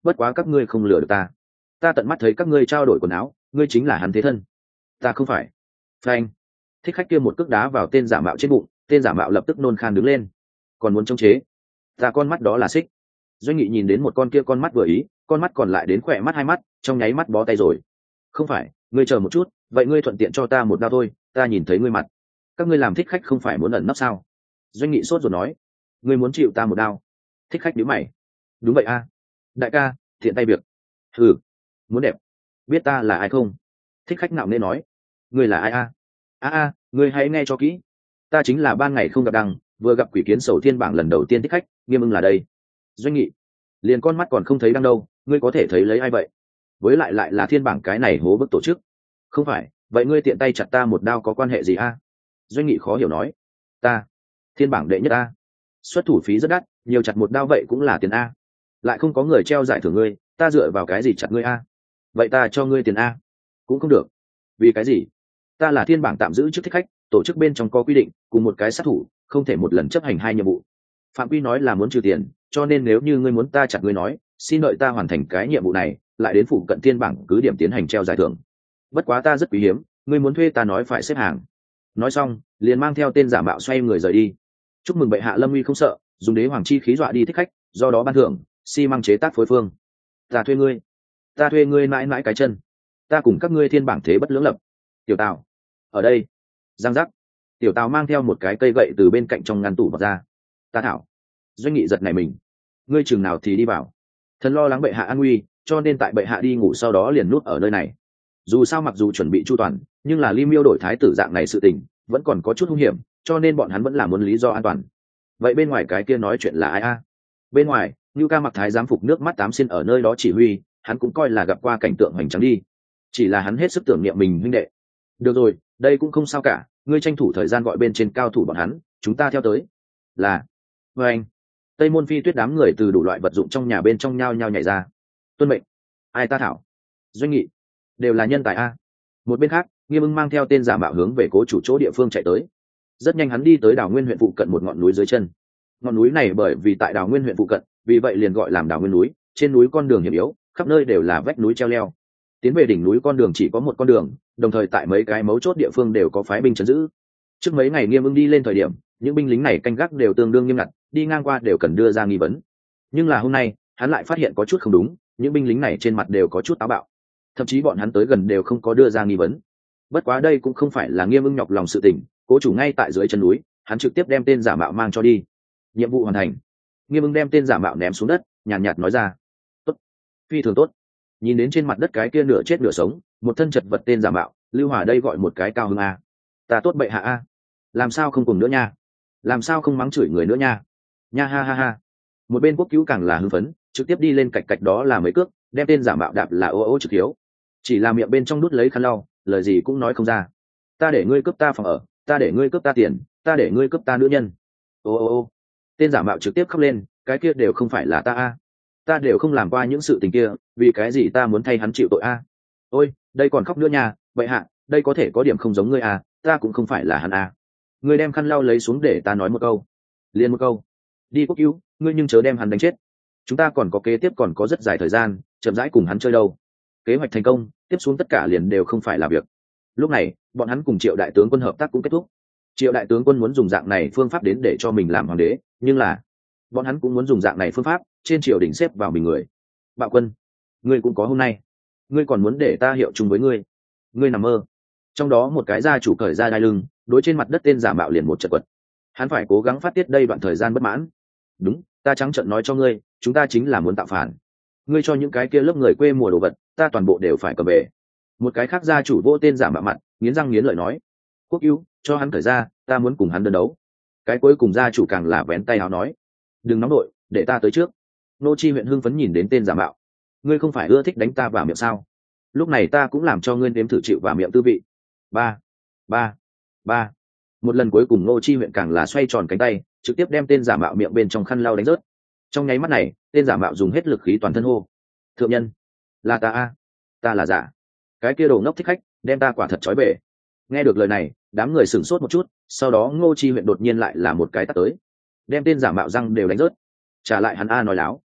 bất quá các ngươi không lừa được ta. Ta tận mắt thấy các ngươi trao đổi quần áo, ngươi chính là hắn thế thân. Ta không phải. Phanh. Thích khách kia một cước đá vào tên giả mạo trên bụng, tên giả mạo lập tức nôn khan đứng lên. Còn muốn chống chế? Ta con mắt đó là xích. Doanh Nghị nhìn đến một con kia con mắt vừa ý, con mắt còn lại đến khỏe mắt hai mắt, trong nháy mắt bó tay rồi. Không phải, ngươi chờ một chút, vậy ngươi thuận tiện cho ta một đao thôi, ta nhìn thấy ngươi mặt. Các ngươi làm thích khách không phải muốn ẩn nấp sao? Doanh Nghị sốt rồi nói. Ngươi muốn chịu ta một đao? Thích khách nhíu mày. Đúng vậy a. Đại ca, thiện tay việc. Hừ, muốn đẹp. Biết ta là ai không? Thích khách nạo nề nói. Ngươi là ai a? A a, ngươi hãy nghe cho kỹ. Ta chính là ban ngày không gặp đăng, vừa gặp quỷ kiến sầu thiên bảng lần đầu tiên thích khách, Nghiêm Ưng là đây. Doanh Nghị, liền con mắt còn không thấy đăng đâu, ngươi có thể thấy lấy ai vậy? Với lại lại là thiên bảng cái này hố bức tổ chức. Không phải, vậy ngươi tiện tay chặt ta một đao có quan hệ gì a? Doanh Nghị khó hiểu nói. Ta, thiên bảng đệ nhất a. Xuất thủ phí rất đắt, nhiều chặt một đao vậy cũng là tiền a. Lại không có người treo giải thưởng ngươi, ta dựa vào cái gì chặt ngươi a? Vậy ta cho ngươi tiền a. Cũng không được. Vì cái gì? Ta là thiên bảng tạm giữ chức thích khách, tổ chức bên trong có quy định, cùng một cái sát thủ không thể một lần chấp hành hai nhiệm vụ. Phạm quy nói là muốn trừ tiền, cho nên nếu như ngươi muốn ta chặt ngươi nói, xin đợi ta hoàn thành cái nhiệm vụ này, lại đến phụ cận thiên bảng cứ điểm tiến hành treo giải thưởng. Bất quá ta rất quý hiếm, ngươi muốn thuê ta nói phải xếp hàng. Nói xong, liền mang theo tên giả mạo xoay người rời đi. Chúc mừng bệ hạ lâm uy không sợ, dùng đế hoàng chi khí dọa đi thích khách, do đó ban thưởng xi măng chế tác phối phương. Ta thuê ngươi, ta thuê ngươi mãi mãi cái chân, ta cùng các ngươi thiên bảng thế bất lưỡng lập. Tiểu Tào, ở đây. Giang giác. Tiểu Tào mang theo một cái cây gậy từ bên cạnh trong ngăn tủ bật ra. Ta thảo. Doanh Nghị giật này mình. Ngươi chừng nào thì đi vào. Thần lo lắng bệ hạ an nguy, cho nên tại bệ hạ đi ngủ sau đó liền nút ở nơi này. Dù sao mặc dù chuẩn bị chu toàn, nhưng là Ly Miêu đổi thái tử dạng này sự tình vẫn còn có chút hung hiểm, cho nên bọn hắn vẫn là muốn lý do an toàn. Vậy bên ngoài cái kia nói chuyện là ai a? Bên ngoài, Nưu Ca mặc thái giám phục nước mắt tám xin ở nơi đó chỉ huy, hắn cũng coi là gặp qua cảnh tượng hoành tráng đi. Chỉ là hắn hết sức tưởng niệm mình huynh đệ. Được rồi, đây cũng không sao cả, ngươi tranh thủ thời gian gọi bên trên cao thủ bọn hắn, chúng ta theo tới. Là. Vâng anh. Tây Môn Phi Tuyết đám người từ đủ loại vật dụng trong nhà bên trong nhao nhao nhảy ra. Tuân mệnh. Ai ta thảo? Doanh Nghị. Đều là nhân tài a. Một bên khác, Nghiêm Ưng mang theo tên giả mạo hướng về cố chủ chỗ địa phương chạy tới. Rất nhanh hắn đi tới Đào Nguyên huyện phụ cận một ngọn núi dưới chân. Ngọn núi này bởi vì tại Đào Nguyên huyện phụ cận, vì vậy liền gọi làm Đào Nguyên núi. Trên núi con đường hiểm yếu, khắp nơi đều là vách núi treo leo. Tiến về đỉnh núi con đường chỉ có một con đường, đồng thời tại mấy cái mấu chốt địa phương đều có phái binh trấn giữ. Trước mấy ngày Nghiêm Ưng đi lên thời điểm, những binh lính này canh gác đều tương đương nghiêm ngặt, đi ngang qua đều cần đưa ra nghi vấn. Nhưng là hôm nay, hắn lại phát hiện có chút không đúng, những binh lính này trên mặt đều có chút táo bạo, thậm chí bọn hắn tới gần đều không có đưa ra nghi vấn. Bất quá đây cũng không phải là Nghiêm Ưng nhọc lòng sự tình, cố chủ ngay tại dưới chân núi, hắn trực tiếp đem tên giả mạo mang cho đi. Nhiệm vụ hoàn thành. Nghiêm Ưng đem tên giả mạo ném xuống đất, nhàn nhạt nói ra. Tốt, phi thường tốt. Nhìn đến trên mặt đất cái kia nửa chết nửa sống, một thân chật vật tên giả mạo, Lưu Hòa đây gọi một cái cao hứng a. Ta tốt bệ hạ a. Làm sao không cùng nữa nha? Làm sao không mắng chửi người nữa nha? Nha ha ha ha. Một bên quốc cứu càng là hưng phấn, trực tiếp đi lên cạch cạch đó là mấy cước, đem tên giả mạo đạp là ô ô trực hiếu. Chỉ là miệng bên trong đút lấy khăn lau, lời gì cũng nói không ra. Ta để ngươi cướp ta phòng ở, ta để ngươi cướp ta tiền, ta để ngươi cướp ta nữ nhân. Ô ô ô. Tên giả mạo trực tiếp khóc lên, cái kia đều không phải là ta a. Ta đều không làm qua những sự tình kia, vì cái gì ta muốn thay hắn chịu tội a? Ôi, đây còn khóc nữa nha, vậy hạ, đây có thể có điểm không giống ngươi à, ta cũng không phải là hắn à. Ngươi đem khăn lau lấy xuống để ta nói một câu. Liên một câu. Đi quốc cứu, ngươi nhưng chớ đem hắn đánh chết. Chúng ta còn có kế tiếp còn có rất dài thời gian, chậm rãi cùng hắn chơi đâu. Kế hoạch thành công, tiếp xuống tất cả liền đều không phải là việc. Lúc này, bọn hắn cùng Triệu đại tướng quân hợp tác cũng kết thúc. Triệu đại tướng quân muốn dùng dạng này phương pháp đến để cho mình làm hoàng đế, nhưng là bọn hắn cũng muốn dùng dạng này phương pháp trên triều đình xếp vào mình người. Bạo quân, ngươi cũng có hôm nay, ngươi còn muốn để ta hiệu chung với ngươi? Ngươi nằm mơ. Trong đó một cái gia chủ cởi ra đai lưng, đối trên mặt đất tên giả mạo liền một trận quật. Hắn phải cố gắng phát tiết đây đoạn thời gian bất mãn. Đúng, ta trắng trợn nói cho ngươi, chúng ta chính là muốn tạo phản. Ngươi cho những cái kia lớp người quê mùa đồ vật, ta toàn bộ đều phải cầm về. Một cái khác gia chủ vô tên giả mạo mặt, nghiến răng nghiến lợi nói. Quốc ưu, cho hắn cởi ra, ta muốn cùng hắn đơn đấu. Cái cuối cùng gia chủ càng là vén tay áo nói. Đừng nóng đội, để ta tới trước. Nô Chi huyện hưng phấn nhìn đến tên giả mạo. Ngươi không phải ưa thích đánh ta vào miệng sao? Lúc này ta cũng làm cho ngươi nếm thử chịu vào miệng tư vị. Ba, ba, ba. Một lần cuối cùng Nô Chi huyện càng là xoay tròn cánh tay, trực tiếp đem tên giả mạo miệng bên trong khăn lau đánh rớt. Trong nháy mắt này, tên giả mạo dùng hết lực khí toàn thân hô. Thượng nhân, là ta a, ta là giả. Cái kia đồ ngốc thích khách, đem ta quả thật trói bể. Nghe được lời này, đám người sửng sốt một chút, sau đó Ngô Chi huyện đột nhiên lại là một cái tát tới, đem tên giả mạo răng đều đánh rớt. Trả lại hắn a nói láo.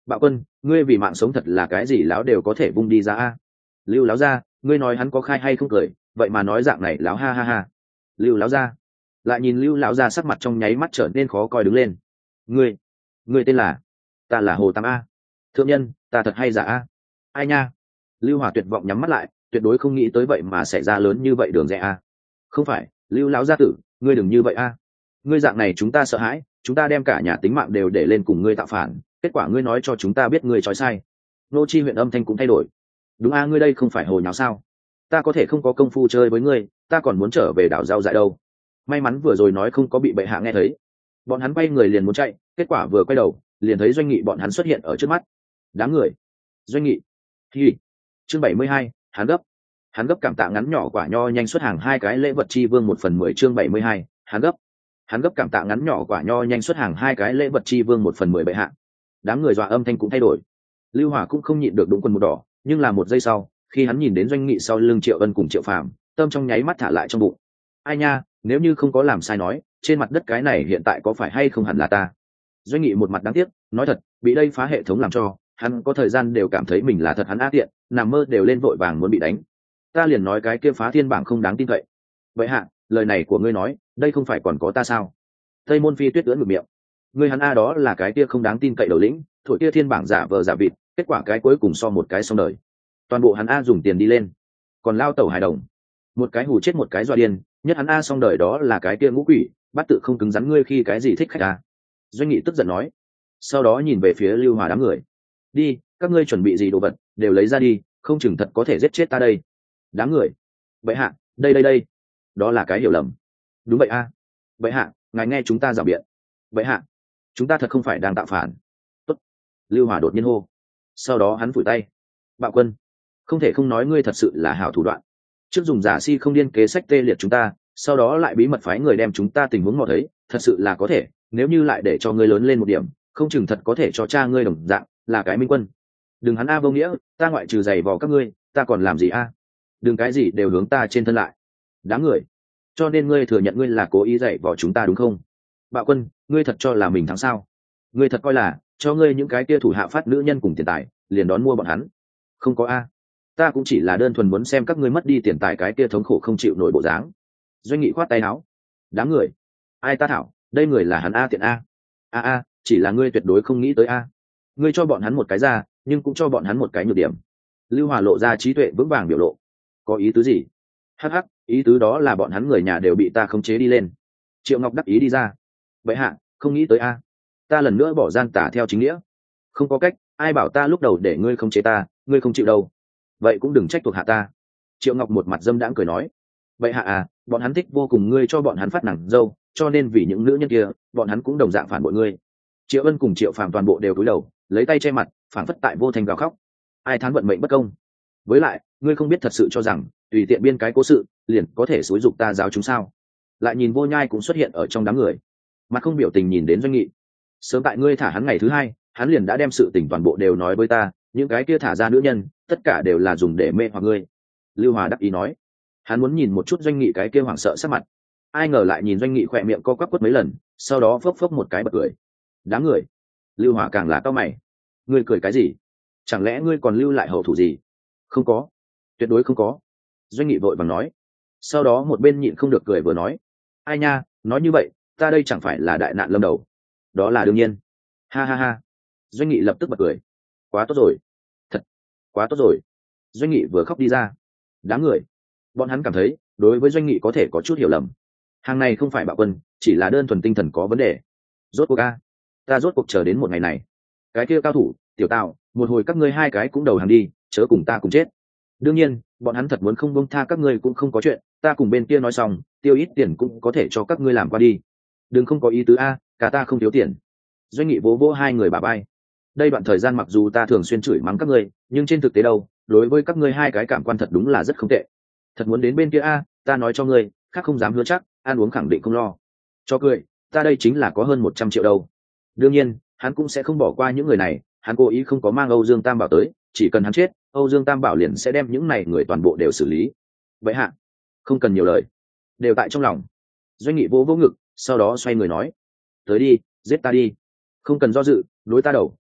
Bạo Quân, ngươi vì mạng sống thật là cái gì láo đều có thể vung đi ra a. Lưu láo ra, ngươi nói hắn có khai hay không cười, vậy mà nói dạng này láo ha ha ha. Lưu láo ra, lại nhìn Lưu lão ra sắc mặt trong nháy mắt trở nên khó coi đứng lên. Ngươi, ngươi tên là? Ta là Hồ Tam a. Thượng nhân, ta thật hay giả a? Ai nha? Lưu Hòa tuyệt vọng nhắm mắt lại, tuyệt đối không nghĩ tới vậy mà xảy ra lớn như vậy đường rẽ a. Không phải, Lưu lão gia tử, ngươi đừng như vậy a. Ngươi dạng này chúng ta sợ hãi, chúng ta đem cả nhà tính mạng đều để lên cùng ngươi tạo phản, kết quả ngươi nói cho chúng ta biết ngươi trói sai. Nô Chi huyện âm thanh cũng thay đổi. Đúng a, ngươi đây không phải hồ nháo sao? Ta có thể không có công phu chơi với ngươi, ta còn muốn trở về đảo rau dại đâu. May mắn vừa rồi nói không có bị bệ hạ nghe thấy. Bọn hắn quay người liền muốn chạy, kết quả vừa quay đầu liền thấy Doanh Nghị bọn hắn xuất hiện ở trước mắt. Đám người. Doanh Nghị. Hi. Chương bảy mươi hai, hắn gấp. Hắn gấp cảm tạ ngắn nhỏ quả nho nhanh xuất hàng hai cái lễ vật chi vương một phần mười chương bảy mươi hai, hắn gấp. Hắn gấp cảm tạ ngắn nhỏ quả nho nhanh xuất hàng hai cái lễ vật chi vương một phần mười bệ hạ. Đám người dọa âm thanh cũng thay đổi. Lưu Hỏa cũng không nhịn được đúng quần một đỏ, nhưng là một giây sau, khi hắn nhìn đến Doanh Nghị sau lưng Triệu Ân cùng Triệu Phàm, tâm trong nháy mắt thả lại trong bụng. Ai nha, nếu như không có làm sai nói, trên mặt đất cái này hiện tại có phải hay không hẳn là ta. Doanh Nghị một mặt đáng tiếc, nói thật, bị đây phá hệ thống làm cho, hắn có thời gian đều cảm thấy mình là thật hắn á tiện, nằm mơ đều lên vội vàng muốn bị đánh. Ta liền nói cái kia phá thiên bảng không đáng tin cậy. Vậy hạ, lời này của ngươi nói, đây không phải còn có ta sao? Tây Môn Phi Tuyết ưỡn ngược miệng. Ngươi hắn a đó là cái kia không đáng tin cậy đầu lĩnh, thổi kia thiên bảng giả vờ giả vịt, kết quả cái cuối cùng so một cái xong đời. Toàn bộ hắn a dùng tiền đi lên, còn lao tẩu hài đồng, một cái hù chết một cái doa điên, nhất hắn a xong đời đó là cái kia ngũ quỷ, bắt tự không cứng rắn ngươi khi cái gì thích khách a. Doanh Nghị tức giận nói, sau đó nhìn về phía Lưu Hòa đám người. Đi, các ngươi chuẩn bị gì đồ vật, đều lấy ra đi, không chừng thật có thể giết chết ta đây. Đám người. Bệ hạ, đây đây đây. Đó là cái hiểu lầm. Đúng vậy a. À. Bệ hạ, ngài nghe chúng ta rào biện. Bệ hạ, chúng ta thật không phải đang tạo phản. Tốt. Lưu Hòa đột nhiên hô. Sau đó hắn phủi tay. Bạo Quân, không thể không nói ngươi thật sự là hảo thủ đoạn. Trước dùng giả si không điên kế sách tê liệt chúng ta, sau đó lại bí mật phái người đem chúng ta tình huống mò thấy, thật sự là có thể. Nếu như lại để cho ngươi lớn lên một điểm, không chừng thật có thể cho cha ngươi đồng dạng là cái minh quân. Đừng hắn a vô nghĩa, ta ngoại trừ giày vò các ngươi, ta còn làm gì a? Đừng cái gì đều hướng ta trên thân lại. Đám người. Cho nên ngươi thừa nhận ngươi là cố ý giày vò chúng ta đúng không? Bạo Quân, ngươi thật cho là mình thắng sao? Ngươi thật coi là cho ngươi những cái kia thủ hạ phát nữ nhân cùng tiền tài, liền đón mua bọn hắn? Không có a. Ta cũng chỉ là đơn thuần muốn xem các ngươi mất đi tiền tài cái kia thống khổ không chịu nổi bộ dáng. Doanh Nghị khoát tay áo. Đám người. Ai ta thảo, đây người là hắn a tiện a. A a, chỉ là ngươi tuyệt đối không nghĩ tới a. Ngươi cho bọn hắn một cái ra, nhưng cũng cho bọn hắn một cái nhược điểm. Lưu Hòa lộ ra trí tuệ vững vàng biểu lộ. Có ý tứ gì? Hắc hắc, ý tứ đó là bọn hắn người nhà đều bị ta khống chế đi lên. Triệu Ngọc đắc ý đi ra. Vậy hạ, không nghĩ tới a. Ta lần nữa bỏ gian tả theo chính nghĩa. Không có cách, ai bảo ta lúc đầu để ngươi khống chế ta, ngươi không chịu đâu. Vậy cũng đừng trách thuộc hạ ta. Triệu Ngọc một mặt dâm đãng cười nói. Vậy hạ à, bọn hắn thích vô cùng ngươi cho bọn hắn phát nàng dâu, cho nên vì những nữ nhân kia, bọn hắn cũng đồng dạng phản bội ngươi. Triệu Ân cùng Triệu Phàm toàn bộ đều cúi đầu, lấy tay che mặt, phản phất tại vô thành gào khóc. Ai thán vận mệnh bất công. Với lại, ngươi không biết thật sự cho rằng tùy tiện biên cái cố sự liền có thể xúi dục ta giáo chúng sao? Lại nhìn Vô Nhai cũng xuất hiện ở trong đám người, mặt không biểu tình nhìn đến Doanh Nghị. Sớm tại ngươi thả hắn ngày thứ hai, hắn liền đã đem sự tình toàn bộ đều nói với ta, những cái kia thả ra nữ nhân, tất cả đều là dùng để mê hoặc ngươi. Lưu Hòa đắc ý nói. Hắn muốn nhìn một chút Doanh Nghị cái kia hoảng sợ sắc mặt. Ai ngờ lại nhìn Doanh Nghị khỏe miệng co quắp quất mấy lần, sau đó phốc phốc một cái bật cười. Đám người. Lưu Hòa càng là cau mày. Ngươi cười cái gì? Chẳng lẽ ngươi còn lưu lại hậu thủ gì? Không có, tuyệt đối không có. Doanh Nghị vội vàng nói. Sau đó một bên nhịn không được cười vừa nói. Ai nha, nói như vậy, ta đây chẳng phải là đại nạn lâm đầu. Đó là đương nhiên. Ha ha ha. Doanh Nghị lập tức bật cười. Quá tốt rồi. Thật, quá tốt rồi. Doanh Nghị vừa khóc đi ra. Đám người. Bọn hắn cảm thấy, đối với Doanh Nghị có thể có chút hiểu lầm. Hàng này không phải Bạo Quân, chỉ là đơn thuần tinh thần có vấn đề. Rốt cuộc a, ta rốt cuộc chờ đến một ngày này. Cái kia cao thủ, Tiểu Tào, một hồi các ngươi hai cái cũng đầu hàng đi, chớ cùng ta cùng chết. Đương nhiên, bọn hắn thật muốn không buông tha các ngươi cũng không có chuyện, ta cùng bên kia nói xong, tiêu ít tiền cũng có thể cho các ngươi làm qua đi. Đừng không có ý tứ a, cả ta không thiếu tiền. Doanh Nghị vỗ vỗ hai người bà bay. Đây đoạn thời gian mặc dù ta thường xuyên chửi mắng các ngươi, nhưng trên thực tế đâu, đối với các ngươi hai cái cảm quan thật đúng là rất không tệ. Thật muốn đến bên kia a, ta nói cho ngươi, khác không dám hứa chắc, ăn uống khẳng định không lo. Cho cười, ta đây chính là có hơn một trăm triệu đâu. Đương nhiên, hắn cũng sẽ không bỏ qua những người này, hắn cố ý không có mang Âu Dương Tam Bảo tới, chỉ cần hắn chết, Âu Dương Tam Bảo liền sẽ đem những này người toàn bộ đều xử lý. Vậy hạ, không cần nhiều lời, đều tại trong lòng. Doanh Nghị vỗ vỗ ngực, sau đó xoay người nói, tới đi, giết ta đi, không cần do dự, đối ta đầu,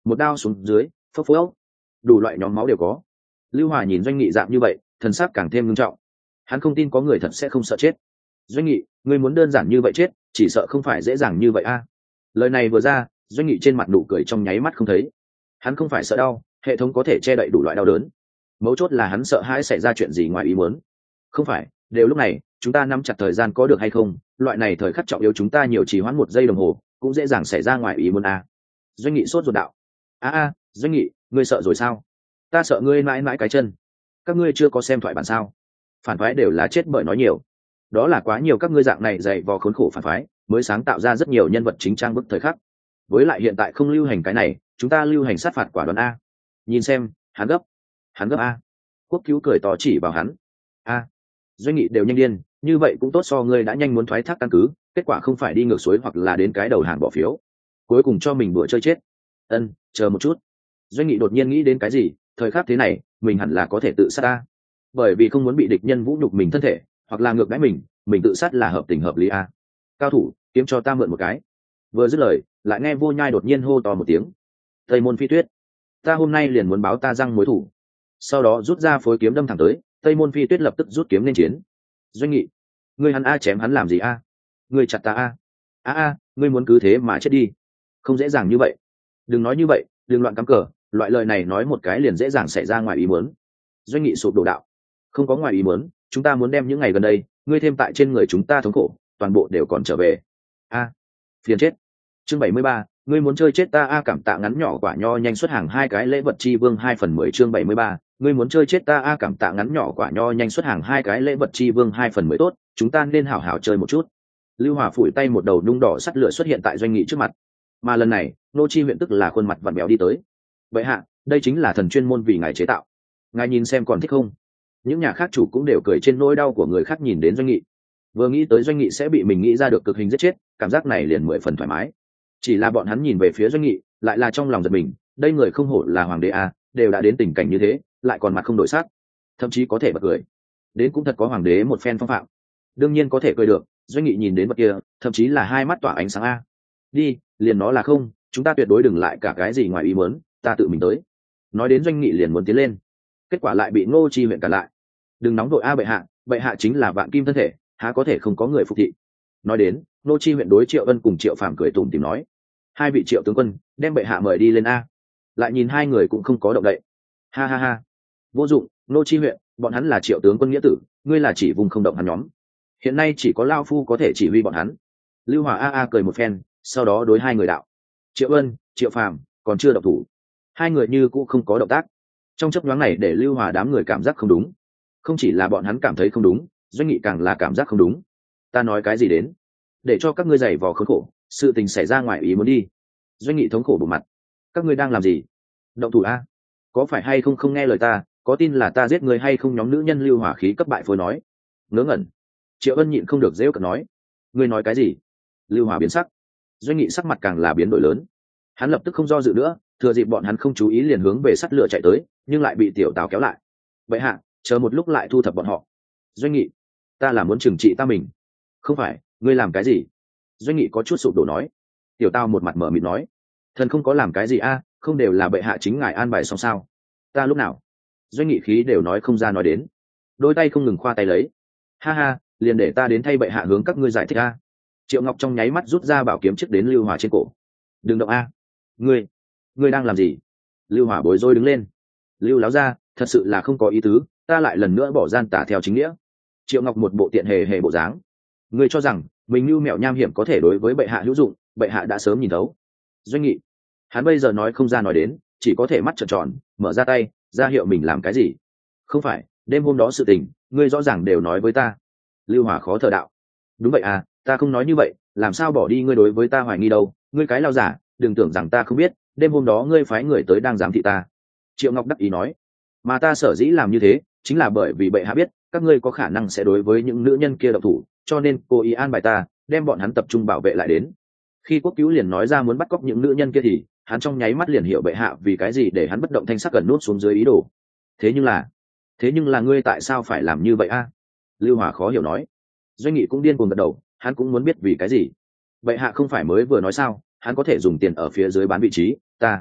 một đao xuống dưới, phốc phốc, đủ loại nhóm máu đều có. Lưu Hòa nhìn Doanh Nghị dạng như vậy, thần sắc càng thêm nghiêm trọng. Hắn không tin có người thật sẽ không sợ chết. Doanh Nghị, ngươi muốn đơn giản như vậy chết, chỉ sợ không phải dễ dàng như vậy a. Lời này vừa ra, Doanh Nghị trên mặt nụ cười trong nháy mắt không thấy. Hắn không phải sợ đau, hệ thống có thể che đậy đủ loại đau đớn. Mấu chốt là hắn sợ hãi xảy ra chuyện gì ngoài ý muốn. Không phải, đều lúc này, chúng ta nắm chặt thời gian có được hay không? Loại này thời khắc trọng yếu chúng ta nhiều trì hoãn một giây đồng hồ, cũng dễ dàng xảy ra ngoài ý muốn a. Doanh Nghị sốt ruột đạo. A a, Doanh Nghị, ngươi sợ rồi sao? Ta sợ ngươi mãi mãi cái chân. Các ngươi chưa có xem thoại bản sao? Phản phái đều là chết bởi nói nhiều. Đó là quá nhiều các ngươi dạng này dày vò khốn khổ phản phái, mới sáng tạo ra rất nhiều nhân vật chính trang bức thời khắc. Với lại hiện tại không lưu hành cái này, chúng ta lưu hành sát phạt quả đoán a. Nhìn xem, hắn gấp, hắn gấp a. Quốc cứu cười to chỉ vào hắn. A, Doanh Nghị đều nhanh điên, như vậy cũng tốt so ngươi đã nhanh muốn thoái thác căn cứ, kết quả không phải đi ngược suối hoặc là đến cái đầu hàng bỏ phiếu, cuối cùng cho mình đùa chơi chết. Ân, chờ một chút. Doanh Nghị đột nhiên nghĩ đến cái gì, thời khắc thế này, mình hẳn là có thể tự sát a. Bởi vì không muốn bị địch nhân vũ nhục mình thân thể, hoặc là ngược đãi mình, mình tự sát là hợp tình hợp lý a. Cao thủ, kiếm cho ta mượn một cái. Vừa dứt lời, lại nghe Vô Nhai đột nhiên hô to một tiếng. Tây Môn Phi Tuyết, ta hôm nay liền muốn báo ta răng mối thủ. Sau đó rút ra phối kiếm đâm thẳng tới, Tây Môn Phi Tuyết lập tức rút kiếm lên chiến. Doanh Nghị, ngươi hắn a chém hắn làm gì a? Ngươi chặt ta a? A a, ngươi muốn cứ thế mà chết đi? Không dễ dàng như vậy. Đừng nói như vậy, đừng loạn cắm cờ, loại lời này nói một cái liền dễ dàng xảy ra ngoài ý muốn. Doanh Nghị sụp đổ đạo. Không có ngoài ý muốn, chúng ta muốn đem những ngày gần đây, ngươi thêm tại trên người chúng ta thống khổ, toàn bộ đều còn trở về. A, phiền chết. Chương bảy mươi ba, ngươi muốn chơi chết ta a. Cảm tạ ngắn nhỏ quả nho nhanh xuất hàng hai cái lễ vật chi vương hai phần mười. Chương bảy mươi ba, ngươi muốn chơi chết ta a. Cảm tạ ngắn nhỏ quả nho nhanh xuất hàng hai cái lễ vật chi vương hai phần mười. Tốt, chúng ta nên hảo hảo chơi một chút. Lưu Hòa phủi tay, một đầu nung đỏ sắt lửa xuất hiện tại Doanh Nghị trước mặt. Mà lần này, nô chi huyện tức là khuôn mặt vặn béo đi tới. Vậy hạ, đây chính là thần chuyên môn vì ngài chế tạo, ngài nhìn xem còn thích không? Những nhà khác chủ cũng đều cười trên nỗi đau của người khác nhìn đến Doanh Nghị. Vừa nghĩ tới Doanh Nghị sẽ bị mình nghĩ ra được cực hình giết chết, cảm giác này liền mười phần thoải mái. Chỉ là bọn hắn nhìn về phía Doanh Nghị, lại là trong lòng giật mình, đây người không hổ là hoàng đế a, đều đã đến tình cảnh như thế, lại còn mặt không đổi sắc, thậm chí có thể bật cười. Đến cũng thật có hoàng đế một phen phong phạm. Đương nhiên có thể cười được, Doanh Nghị nhìn đến vật kia, thậm chí là hai mắt tỏa ánh sáng a. Đi, liền nó là không, chúng ta tuyệt đối đừng lại cả cái gì ngoài ý muốn, ta tự mình tới. Nói đến Doanh Nghị liền muốn tiến lên, kết quả lại bị Ngô Chi huyện cản lại. Đừng nóng đội a bệ hạ, bệ hạ chính là vạn kim thân thể, há có thể không có người phục thị. Nói đến, Ngô Chi huyện đối Triệu Ân cùng Triệu Phàm cười tủm tỉm nói, hai vị Triệu tướng quân, đem bệ hạ mời đi lên a. Lại nhìn hai người cũng không có động đậy. Ha ha ha, vô dụng, Ngô Chi huyện, bọn hắn là Triệu tướng quân nghĩa tử, ngươi là chỉ vùng không động hắn nhóm. Hiện nay chỉ có lao phu có thể chỉ huy bọn hắn. Lưu Hòa a a cười một phen, sau đó đối hai người đạo, Triệu Ân, Triệu Phàm còn chưa động thủ. Hai người như cũng không có động tác. Trong chớp nhoáng này để Lưu Hòa đám người cảm giác không đúng. Không chỉ là bọn hắn cảm thấy không đúng, Doanh Nghị càng là cảm giác không đúng. Ta nói cái gì đến? Để cho các ngươi giày vò khốn khổ, sự tình xảy ra ngoài ý muốn đi. Doanh Nghị thống khổ bụng mặt. Các ngươi đang làm gì? Động thủ a? Có phải hay không không nghe lời ta, có tin là ta giết người hay không? Nhóm nữ nhân Lưu Hỏa khí cấp bại phôi nói. Ngớ ngẩn. Triệu Ân nhịn không được giễu cợt nói. Ngươi nói cái gì? Lưu Hỏa biến sắc. Doanh Nghị sắc mặt càng là biến đổi lớn. Hắn lập tức không do dự nữa, thừa dịp bọn hắn không chú ý liền hướng về sắt lửa chạy tới, nhưng lại bị Tiểu Tào kéo lại. Vậy hạ, chờ một lúc lại thu thập bọn họ. Doanh Nghị, ta là muốn trừng trị ta mình. Không phải, ngươi làm cái gì? Doanh Nghị có chút sụp đổ nói. Tiểu Tào một mặt mở mịt nói, thần không có làm cái gì a, không đều là bệ hạ chính ngài an bài xong sao? Ta lúc nào? Doanh Nghị khí đều nói không ra nói đến, đôi tay không ngừng khoa tay lấy. Ha ha, liền để ta đến thay bệ hạ hướng các ngươi giải thích a. Triệu Ngọc trong nháy mắt rút ra bảo kiếm trước đến Lưu Hòa trên cổ. Đừng động a. Ngươi, ngươi đang làm gì? Lưu Hòa bối rối đứng lên. Lưu láo ra, thật sự là không có ý tứ, ta lại lần nữa bỏ gian tả theo chính nghĩa. Triệu Ngọc một bộ tiện hề hề bộ dáng. Ngươi cho rằng mình lưu mẹo nham hiểm có thể đối với bệ hạ hữu dụng, bệ hạ đã sớm nhìn thấu. Doanh Nghị, hắn bây giờ nói không ra nói đến, chỉ có thể mắt trợn tròn, mở ra tay, ra hiệu mình làm cái gì. Không phải, đêm hôm đó sự tình, ngươi rõ ràng đều nói với ta. Lưu Hòa khó thở đạo. Đúng vậy à, ta không nói như vậy, làm sao bỏ đi ngươi đối với ta hoài nghi đâu, ngươi cái lao giả, đừng tưởng rằng ta không biết, đêm hôm đó ngươi phái người tới đang giám thị ta. Triệu Ngọc đắc ý nói, mà ta sở dĩ làm như thế, chính là bởi vì bệ hạ biết các ngươi có khả năng sẽ đối với những nữ nhân kia độc thủ, cho nên cố ý an bài ta, đem bọn hắn tập trung bảo vệ lại đến. Khi Quốc Cứu liền nói ra muốn bắt cóc những nữ nhân kia thì hắn trong nháy mắt liền hiểu bệ hạ vì cái gì để hắn bất động thanh sắc gần nuốt xuống dưới ý đồ. Thế nhưng là, thế nhưng là ngươi tại sao phải làm như vậy a? Lưu Hòa khó hiểu nói. Doanh Nghị cũng điên cuồng gật đầu, hắn cũng muốn biết vì cái gì. Bệ hạ không phải mới vừa nói sao, hắn có thể dùng tiền ở phía dưới bán vị trí, ta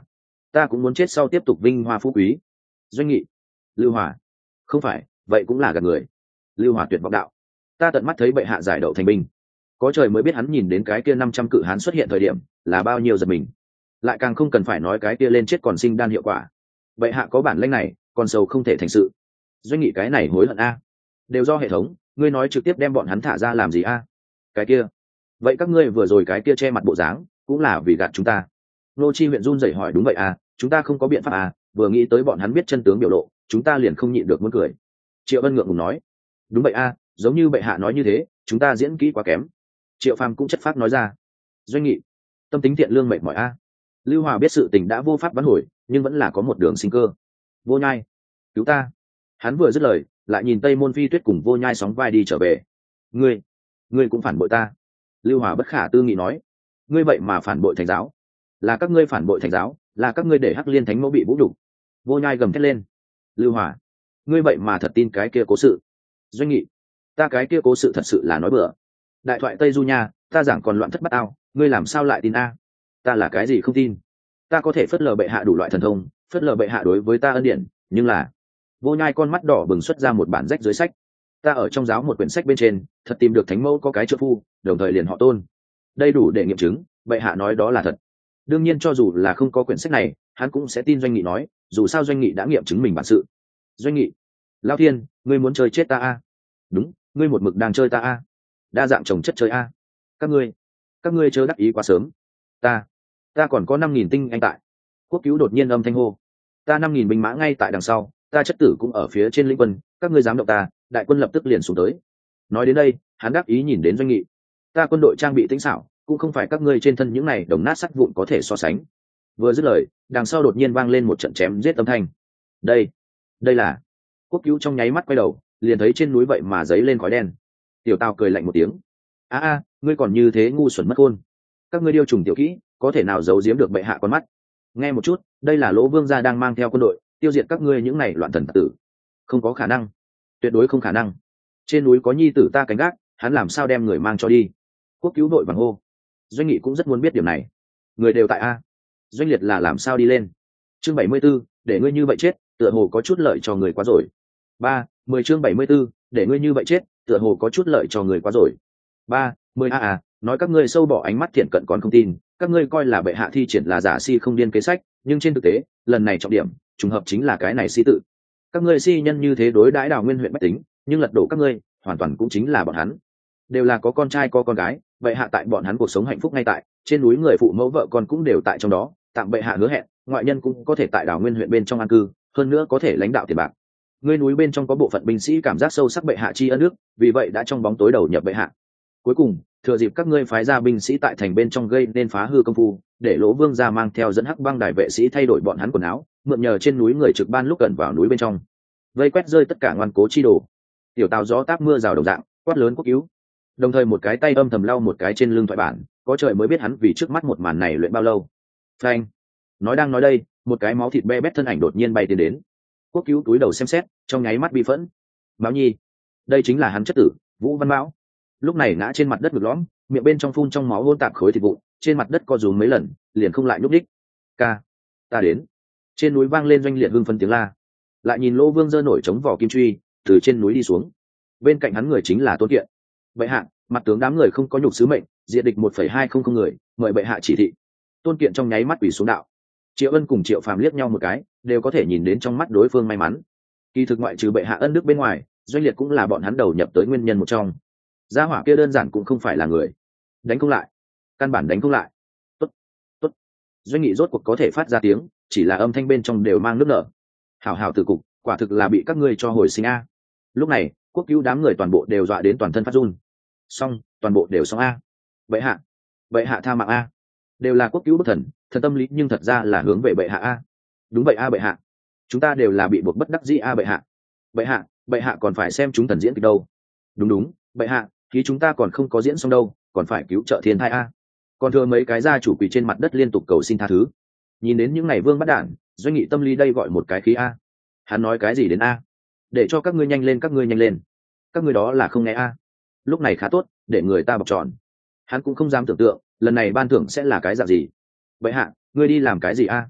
ta cũng muốn chết sau tiếp tục vinh hoa phú quý. Doanh Nghị. Lưu Hòa. Không phải, vậy cũng là gạt người. Lưu Hòa tuyệt vọng đạo. Ta tận mắt thấy bệ hạ giải đậu thành binh, có trời mới biết hắn nhìn đến cái kia năm trăm cự hán xuất hiện thời điểm là bao nhiêu giật mình, lại càng không cần phải nói cái kia lên chết còn sinh đan hiệu quả. Bệ hạ có bản lĩnh này còn sầu không thể thành sự. Doanh Nghị cái này hối hận a, đều do hệ thống, ngươi nói trực tiếp đem bọn hắn thả ra làm gì a? Cái kia, vậy các ngươi vừa rồi cái kia che mặt bộ dáng cũng là vì gạt chúng ta. Nô Chi huyện run rẩy hỏi. Đúng vậy à, chúng ta không có biện pháp à, vừa nghĩ tới bọn hắn biết chân tướng biểu lộ, chúng ta liền không nhịn được muốn cười. Triệu Ân ngượng ngùng nói. Đúng vậy à, giống như bệ hạ nói như thế, chúng ta diễn kỹ quá kém. Triệu Phàm cũng chất phác nói ra. Doanh Nghị, tâm tính thiện lương mệt mỏi a. Lưu Hòa biết sự tình đã vô pháp vãn hồi, nhưng vẫn là có một đường sinh cơ. Vô Nhai, cứu ta. Hắn vừa dứt lời, lại nhìn Tây Môn Phi Tuyết cùng Vô Nhai sóng vai đi trở về. Ngươi, ngươi cũng phản bội ta. Lưu Hòa bất khả tư nghị nói. Ngươi vậy mà phản bội thành giáo? Là các ngươi phản bội thành giáo, là các ngươi để Hắc Liên Thánh Mẫu bị vũ nhục. Vô Nhai gầm thét lên. Lưu Hòa, ngươi vậy mà thật tin cái kia cố sự? Doanh Nghị, ta cái kia cố sự thật sự là nói bừa. Đại thoại Tây Du nha, ta giảng còn loạn thất bát ao, ngươi làm sao lại tin a? Ta là cái gì không tin? Ta có thể phớt lờ bệ hạ đủ loại thần thông, phớt lờ bệ hạ đối với ta ân điển, nhưng là Vô Nhai con mắt đỏ bừng xuất ra một bản rách dưới sách. Ta ở trong giáo một quyển sách bên trên thật tìm được Thánh Mẫu có cái trợ phu, đồng thời liền họ Tôn. Đây đủ để nghiệm chứng bệ hạ nói đó là thật. Đương nhiên cho dù là không có quyển sách này, hắn cũng sẽ tin Doanh Nghị nói, dù sao Doanh Nghị đã nghiệm chứng mình bản sự. Doanh Nghị, Lao Thiên, ngươi muốn chơi chết ta a? Đúng, ngươi một mực đang chơi ta a. Đa dạng trồng chất chơi a. Các ngươi, các ngươi chớ đắc ý quá sớm. Ta, ta còn có năm nghìn tinh anh tại. Quốc Cứu đột nhiên âm thanh hô. Ta năm nghìn binh mã ngay tại đằng sau, ta chất tử cũng ở phía trên lĩnh quân, các ngươi dám động ta, đại quân lập tức liền xuống tới. Nói đến đây, hắn đắc ý nhìn đến Doanh Nghị. Ta quân đội trang bị tinh xảo, cũng không phải các ngươi trên thân những này đồng nát sắt vụn có thể so sánh. Vừa dứt lời, đằng sau đột nhiên vang lên một trận chém giết âm thanh. Đây, đây là. Quốc Cứu trong nháy mắt quay đầu, liền thấy trên núi vậy mà giấy lên khói đen. Tiểu Tào cười lạnh một tiếng. A a, ngươi còn như thế ngu xuẩn mất khôn. Các ngươi điêu trùng tiểu kỹ, có thể nào giấu giếm được bệ hạ con mắt? Nghe một chút, đây là Lỗ Vương gia đang mang theo quân đội tiêu diệt các ngươi những này loạn thần tặc tử. Không có khả năng, tuyệt đối không khả năng. Trên núi có nhi tử ta canh gác, hắn làm sao đem người mang cho đi? Quốc Cứu đội vàng hô. Doanh Nghị cũng rất muốn biết điểm này. Người đều tại a. Doanh Liệt là làm sao đi lên? Chương bảy mươi 74, để ngươi như vậy chết, tựa hồ có chút lợi cho người quá rồi. Ba, mười chương bảy mươi 74, để ngươi như vậy chết, tựa hồ có chút lợi cho người quá rồi. Ba, mười a à, nói các ngươi sâu bỏ ánh mắt thiện cận còn không tin, các ngươi coi là bệ hạ thi triển là giả si không điên kế sách, nhưng trên thực tế, lần này trọng điểm, trùng hợp chính là cái này si tự. Các ngươi si nhân như thế đối đãi Đào Nguyên huyện bách tính, nhưng lật đổ các ngươi, hoàn toàn cũng chính là bọn hắn. Đều là có con trai có con gái, bệ hạ tại bọn hắn cuộc sống hạnh phúc ngay tại, trên núi người phụ mẫu vợ con cũng đều tại trong đó, tạm bệ hạ hứa hẹn, ngoại nhân cũng có thể tại Đào Nguyên huyện bên trong an cư, hơn nữa có thể lãnh đạo tiền bạc. Ngươi núi bên trong có bộ phận binh sĩ cảm giác sâu sắc bệ hạ tri ân đức, vì vậy đã trong bóng tối đầu nhập bệ hạ. Cuối cùng, thừa dịp các ngươi phái ra binh sĩ tại thành bên trong gây nên phá hư công phu, để Lỗ Vương gia mang theo dẫn Hắc Băng đài vệ sĩ thay đổi bọn hắn quần áo, mượn nhờ trên núi người trực ban lúc gần vào núi bên trong, vây quét rơi tất cả ngoan cố chi đồ. Tiểu Tào gió táp mưa rào đồng dạng, quát lớn Quốc Cứu. Đồng thời một cái tay âm thầm lau một cái trên lưng thoại bản, có trời mới biết hắn vì trước mắt một màn này luyện bao lâu. Phanh. Nói đang nói đây, một cái máu thịt be bét thân ảnh đột nhiên bay tiến đến. Quốc Cứu túi đầu xem xét, trong nháy mắt bị phẫn. Mão Nhi, đây chính là hắn chất tử, Vũ Văn Mão. Lúc này ngã trên mặt đất ngực lõm, miệng bên trong phun trong máu hôn tạp khối thịt vụn, trên mặt đất co rúm mấy lần, liền không lại nhúc đích. Ca, ta đến. Trên núi vang lên Doanh Liệt hưng phân tiếng la. Lại nhìn Lỗ Vương giơ nổi chống vỏ kim truy, từ trên núi đi xuống. Bên cạnh hắn người chính là Tôn Kiện. Bệ hạ, mặt tướng đám người không có nhục sứ mệnh, diệt địch một phẩy hai không không người, mời bệ hạ chỉ thị. Tôn Kiện trong nháy mắt quỳ xuống đạo. Triệu Ân cùng Triệu Phàm liếc nhau một cái, đều có thể nhìn đến trong mắt đối phương may mắn. Kỳ thực ngoại trừ bệ hạ ân đức bên ngoài, Doanh Liệt cũng là bọn hắn đầu nhập tới nguyên nhân một trong. Gia hỏa kia đơn giản cũng không phải là người, đánh không lại, căn bản đánh không lại. Tốt, tốt. Doanh Nghị rốt cuộc có thể phát ra tiếng, chỉ là âm thanh bên trong đều mang nước nở. Hảo hảo tử cục, quả thực là bị các ngươi cho hồi sinh a. Lúc này, Quốc Cứu đám người toàn bộ đều dọa đến toàn thân phát run. Xong, toàn bộ đều xong a. Bệ hạ, bệ hạ tha mạng a. Đều là Quốc Cứu bất thần, thần tâm lý nhưng thật ra là hướng về bệ hạ a. Đúng vậy a bệ hạ. Chúng ta đều là bị buộc bất đắc dĩ a bệ hạ. Bệ hạ, bệ hạ còn phải xem chúng thần diễn kịch đâu. Đúng đúng, bệ hạ, thì chúng ta còn không có diễn xong đâu, còn phải cứu trợ thiên thai a. Còn thừa mấy cái gia chủ quỳ trên mặt đất liên tục cầu xin tha thứ. Nhìn đến những ngày vương bắt đản, Doanh Nghị tâm lý đây gọi một cái khí a. Hắn nói cái gì đến a? Để cho các ngươi nhanh lên, các ngươi nhanh lên. Các ngươi đó là không nghe a. Lúc này khá tốt, để người ta bọc tròn. Hắn cũng không dám tưởng tượng, lần này ban thưởng sẽ là cái dạng gì. Bệ hạ, ngươi đi làm cái gì a?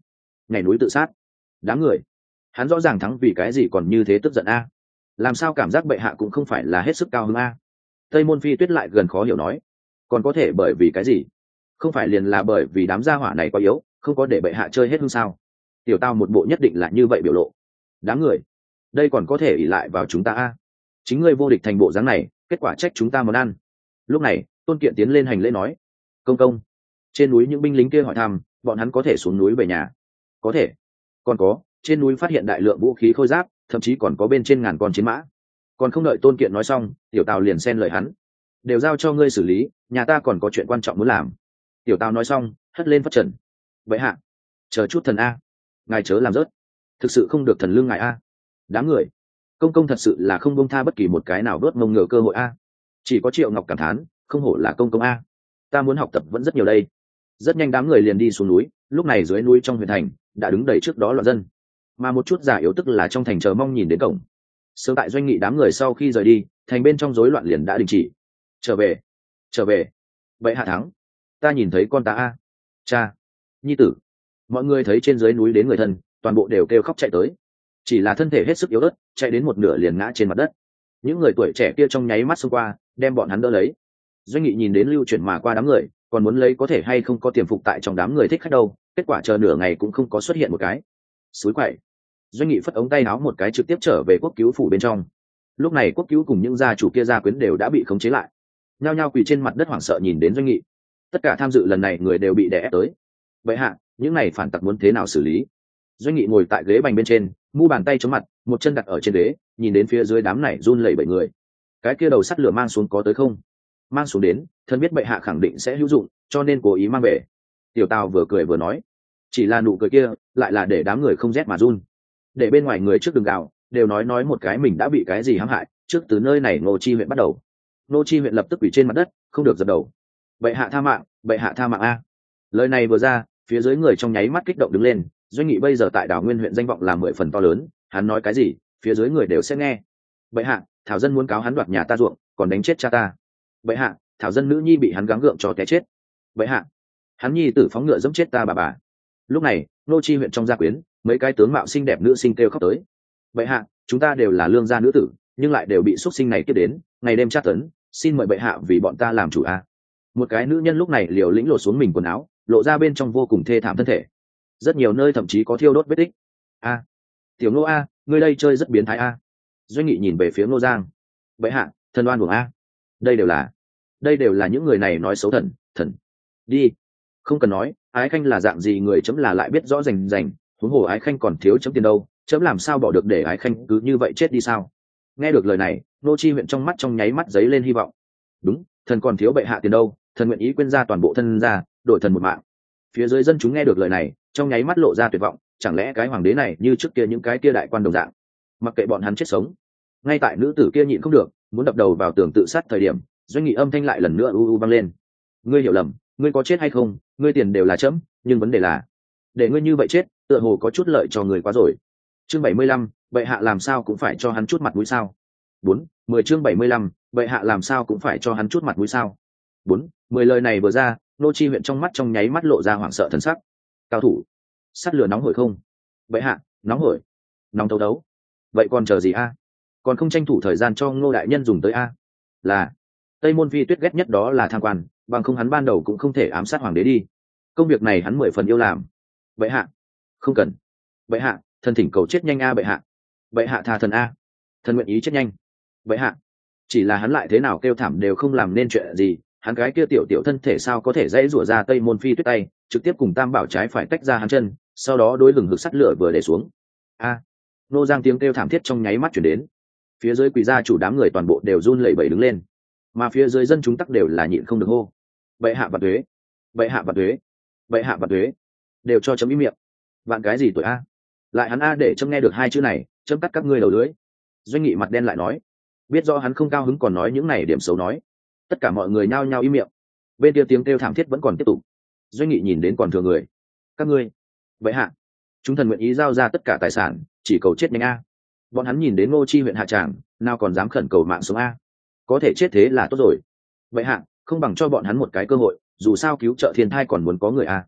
nhảy núi tự sát. Đám người, hắn rõ ràng thắng vì cái gì còn như thế tức giận a? Làm sao cảm giác bệ hạ cũng không phải là hết sức cao hứng a? Tây Môn Phi Tuyết lại gần khó hiểu nói, còn có thể bởi vì cái gì? Không phải liền là bởi vì đám gia hỏa này quá yếu, không có để bệ hạ chơi hết hương sao? Tiểu Tao một bộ nhất định là như vậy biểu lộ. Đám người, đây còn có thể ỷ lại vào chúng ta a? Chính ngươi vô địch thành bộ dáng này, kết quả trách chúng ta món ăn. Lúc này, Tôn Kiện tiến lên hành lễ nói, công công, trên núi những binh lính kia hỏi thăm, bọn hắn có thể xuống núi về nhà? Có thể. Còn có, trên núi phát hiện đại lượng vũ khí khôi giáp, thậm chí còn có bên trên ngàn con chiến mã. Còn không đợi Tôn Kiện nói xong, Tiểu Tào liền xen lời hắn, đều giao cho ngươi xử lý, nhà ta còn có chuyện quan trọng muốn làm. Tiểu Tào nói xong, hất lên phất trần, vậy hạ, chờ chút thần a, ngài chớ làm rớt, thực sự không được thần lương ngài a. Đám người, công công thật sự là không bông tha bất kỳ một cái nào vớt mông ngờ cơ hội a. Chỉ có Triệu Ngọc cảm thán, không hổ là công công a, ta muốn học tập vẫn rất nhiều đây. Rất nhanh đám người liền đi xuống núi, lúc này dưới núi trong huyện thành đã đứng đầy trước đó loạn dân, mà một chút giả yếu tức là trong thành chờ mong nhìn đến cổng. Sớm tại Doanh Nghị đám người sau khi rời đi, thành bên trong rối loạn liền đã đình chỉ. Trở về, trở về, vậy hạ thắng, ta nhìn thấy con ta a, cha, nhi tử. Mọi người thấy trên dưới núi đến người thân, toàn bộ đều kêu khóc chạy tới, chỉ là thân thể hết sức yếu ớt, chạy đến một nửa liền ngã trên mặt đất. Những người tuổi trẻ kia trong nháy mắt xông qua, đem bọn hắn đỡ lấy. Doanh Nghị nhìn đến lưu chuyển mà qua đám người, còn muốn lấy có thể hay không có tiềm phục tại trong đám người thích khách đâu, kết quả chờ nửa ngày cũng không có xuất hiện một cái. Suối quậy. Doanh Nghị phất ống tay áo một cái trực tiếp trở về quốc cứu phủ bên trong. Lúc này quốc cứu cùng những gia chủ kia gia quyến đều đã bị khống chế lại, nhao nhao quỳ trên mặt đất hoảng sợ nhìn đến Doanh Nghị. Tất cả tham dự lần này người đều bị đè ép tới. Vậy hạ, những này phản tặc muốn thế nào xử lý? Doanh Nghị ngồi tại ghế bành bên trên, mu bàn tay chống mặt, một chân đặt ở trên ghế, nhìn đến phía dưới đám này run lẩy bẩy người. Cái kia đầu sắt lửa mang xuống có tới không? Mang xuống đến, thân biết bệ hạ khẳng định sẽ hữu dụng, cho nên cố ý mang về. Tiểu Tào vừa cười vừa nói, chỉ là nụ cười kia lại là để đám người không rét mà run. Để bên ngoài người trước đường gạo đều nói nói một cái mình đã bị cái gì hãm hại, trước từ nơi này Ngô Chi huyện bắt đầu. Ngô Chi huyện lập tức quỳ trên mặt đất, không được dập đầu. Bệ hạ tha mạng, bệ hạ tha mạng a. Lời này vừa ra, phía dưới người trong nháy mắt kích động đứng lên. Doanh Nghị bây giờ tại Đào Nguyên huyện danh vọng là mười phần to lớn, hắn nói cái gì phía dưới người đều sẽ nghe. Bệ hạ, thảo dân muốn cáo hắn đoạt nhà ta ruộng, còn đánh chết cha ta. Bệ hạ, thảo dân nữ nhi bị hắn gắng gượng cho té chết. Bệ hạ, hắn nhi tử phóng ngựa dẫm chết ta bà bà. Lúc này Ngô Chi huyện trong gia quyến, mấy cái tướng mạo xinh đẹp nữ sinh kêu khóc tới. Bệ hạ, chúng ta đều là lương gia nữ tử, nhưng lại đều bị xuất sinh này tiếp đến, ngày đêm tra tấn, xin mời bệ hạ vì bọn ta làm chủ a. Một cái nữ nhân lúc này liều lĩnh lột xuống mình quần áo, lộ ra bên trong vô cùng thê thảm thân thể, rất nhiều nơi thậm chí có thiêu đốt vết tích. A, tiểu Ngô a, ngươi đây chơi rất biến thái a. Doanh Nghị nhìn về phía Ngô Giang. Bệ hạ, thần oan uổng a. Đây đều là, đây đều là những người này nói xấu thần, thần. Đi, không cần nói, Ái Khanh là dạng gì người chấm là lại biết rõ rành rành, huống hồ Ái Khanh còn thiếu chấm tiền đâu, chấm làm sao bỏ được để Ái Khanh cứ như vậy chết đi sao? Nghe được lời này, Ngô Chi huyện trong mắt trong nháy mắt giấy lên hy vọng. Đúng, thần còn thiếu bệ hạ tiền đâu, thần nguyện ý quên ra toàn bộ thân ra, đổi thần một mạng. Phía dưới dân chúng nghe được lời này, trong nháy mắt lộ ra tuyệt vọng, chẳng lẽ cái hoàng đế này như trước kia những cái kia đại quan đồng dạng, mặc kệ bọn hắn chết sống. Ngay tại nữ tử kia nhịn không được, muốn đập đầu vào tường tự sát thời điểm, Doanh Nghị âm thanh lại lần nữa u u vang lên. Ngươi hiểu lầm, ngươi có chết hay không, ngươi tiền đều là chấm, nhưng vấn đề là, để ngươi như vậy chết, tựa hồ có chút lợi cho người quá rồi. Chương bảy mươi lăm, bệ hạ làm sao cũng phải cho hắn chút mặt mũi sao? Bốn, mười chương bảy mươi lăm, bệ hạ làm sao cũng phải cho hắn chút mặt mũi sao? Bốn, mười lời này vừa ra, Nô Chi huyện trong mắt trong nháy mắt lộ ra hoảng sợ thần sắc. Cao thủ, sắt lửa nóng hổi không? Bệ hạ, nóng hổi, nóng thấu đấu. Vậy còn chờ gì a? Còn không tranh thủ thời gian cho Ngô đại nhân dùng tới a? Là Tây Môn Phi Tuyết ghét nhất đó là tham quan, bằng không hắn ban đầu cũng không thể ám sát hoàng đế đi. Công việc này hắn mười phần yêu làm. Bệ hạ, không cần. Bệ hạ, thần thỉnh cầu chết nhanh a bệ hạ. Bệ hạ tha thần a. Thần nguyện ý chết nhanh. Bệ hạ. Chỉ là hắn lại thế nào kêu thảm đều không làm nên chuyện gì, hắn cái kia tiểu tiểu thân thể sao có thể dãy rủa ra Tây Môn Phi Tuyết tay, trực tiếp cùng Tam Bảo trái phải tách ra hắn chân, sau đó đối lừng hực sắt lửa vừa để xuống. A. Nô Giang tiếng kêu thảm thiết trong nháy mắt chuyển đến. Phía dưới quỳ gia chủ đám người toàn bộ đều run lẩy bẩy đứng lên, mà phía dưới dân chúng tắc đều là nhịn không được hô. Bệ hạ vạn thuế, bệ hạ vạn thuế, bệ hạ vạn thuế, đều cho chấm im miệng. Vạn cái gì tuổi a? Lại hắn a để chấm nghe được hai chữ này, chấm cắt các ngươi đầu lưới. Doanh Nghị mặt đen lại nói, biết rõ hắn không cao hứng còn nói những này điểm xấu nói. Tất cả mọi người nhao nhao im miệng. Bên kia tiếng kêu thảm thiết vẫn còn tiếp tục. Doanh Nghị nhìn đến còn thừa người. Các ngươi, bệ hạ, chúng thần nguyện ý giao ra tất cả tài sản, chỉ cầu chết nhanh a. Bọn hắn nhìn đến Ngô Chi huyện hạ tràng, nào còn dám khẩn cầu mạng sống a. Có thể chết thế là tốt rồi. Bệ hạ, không bằng cho bọn hắn một cái cơ hội, dù sao cứu trợ thiên thai còn muốn có người a.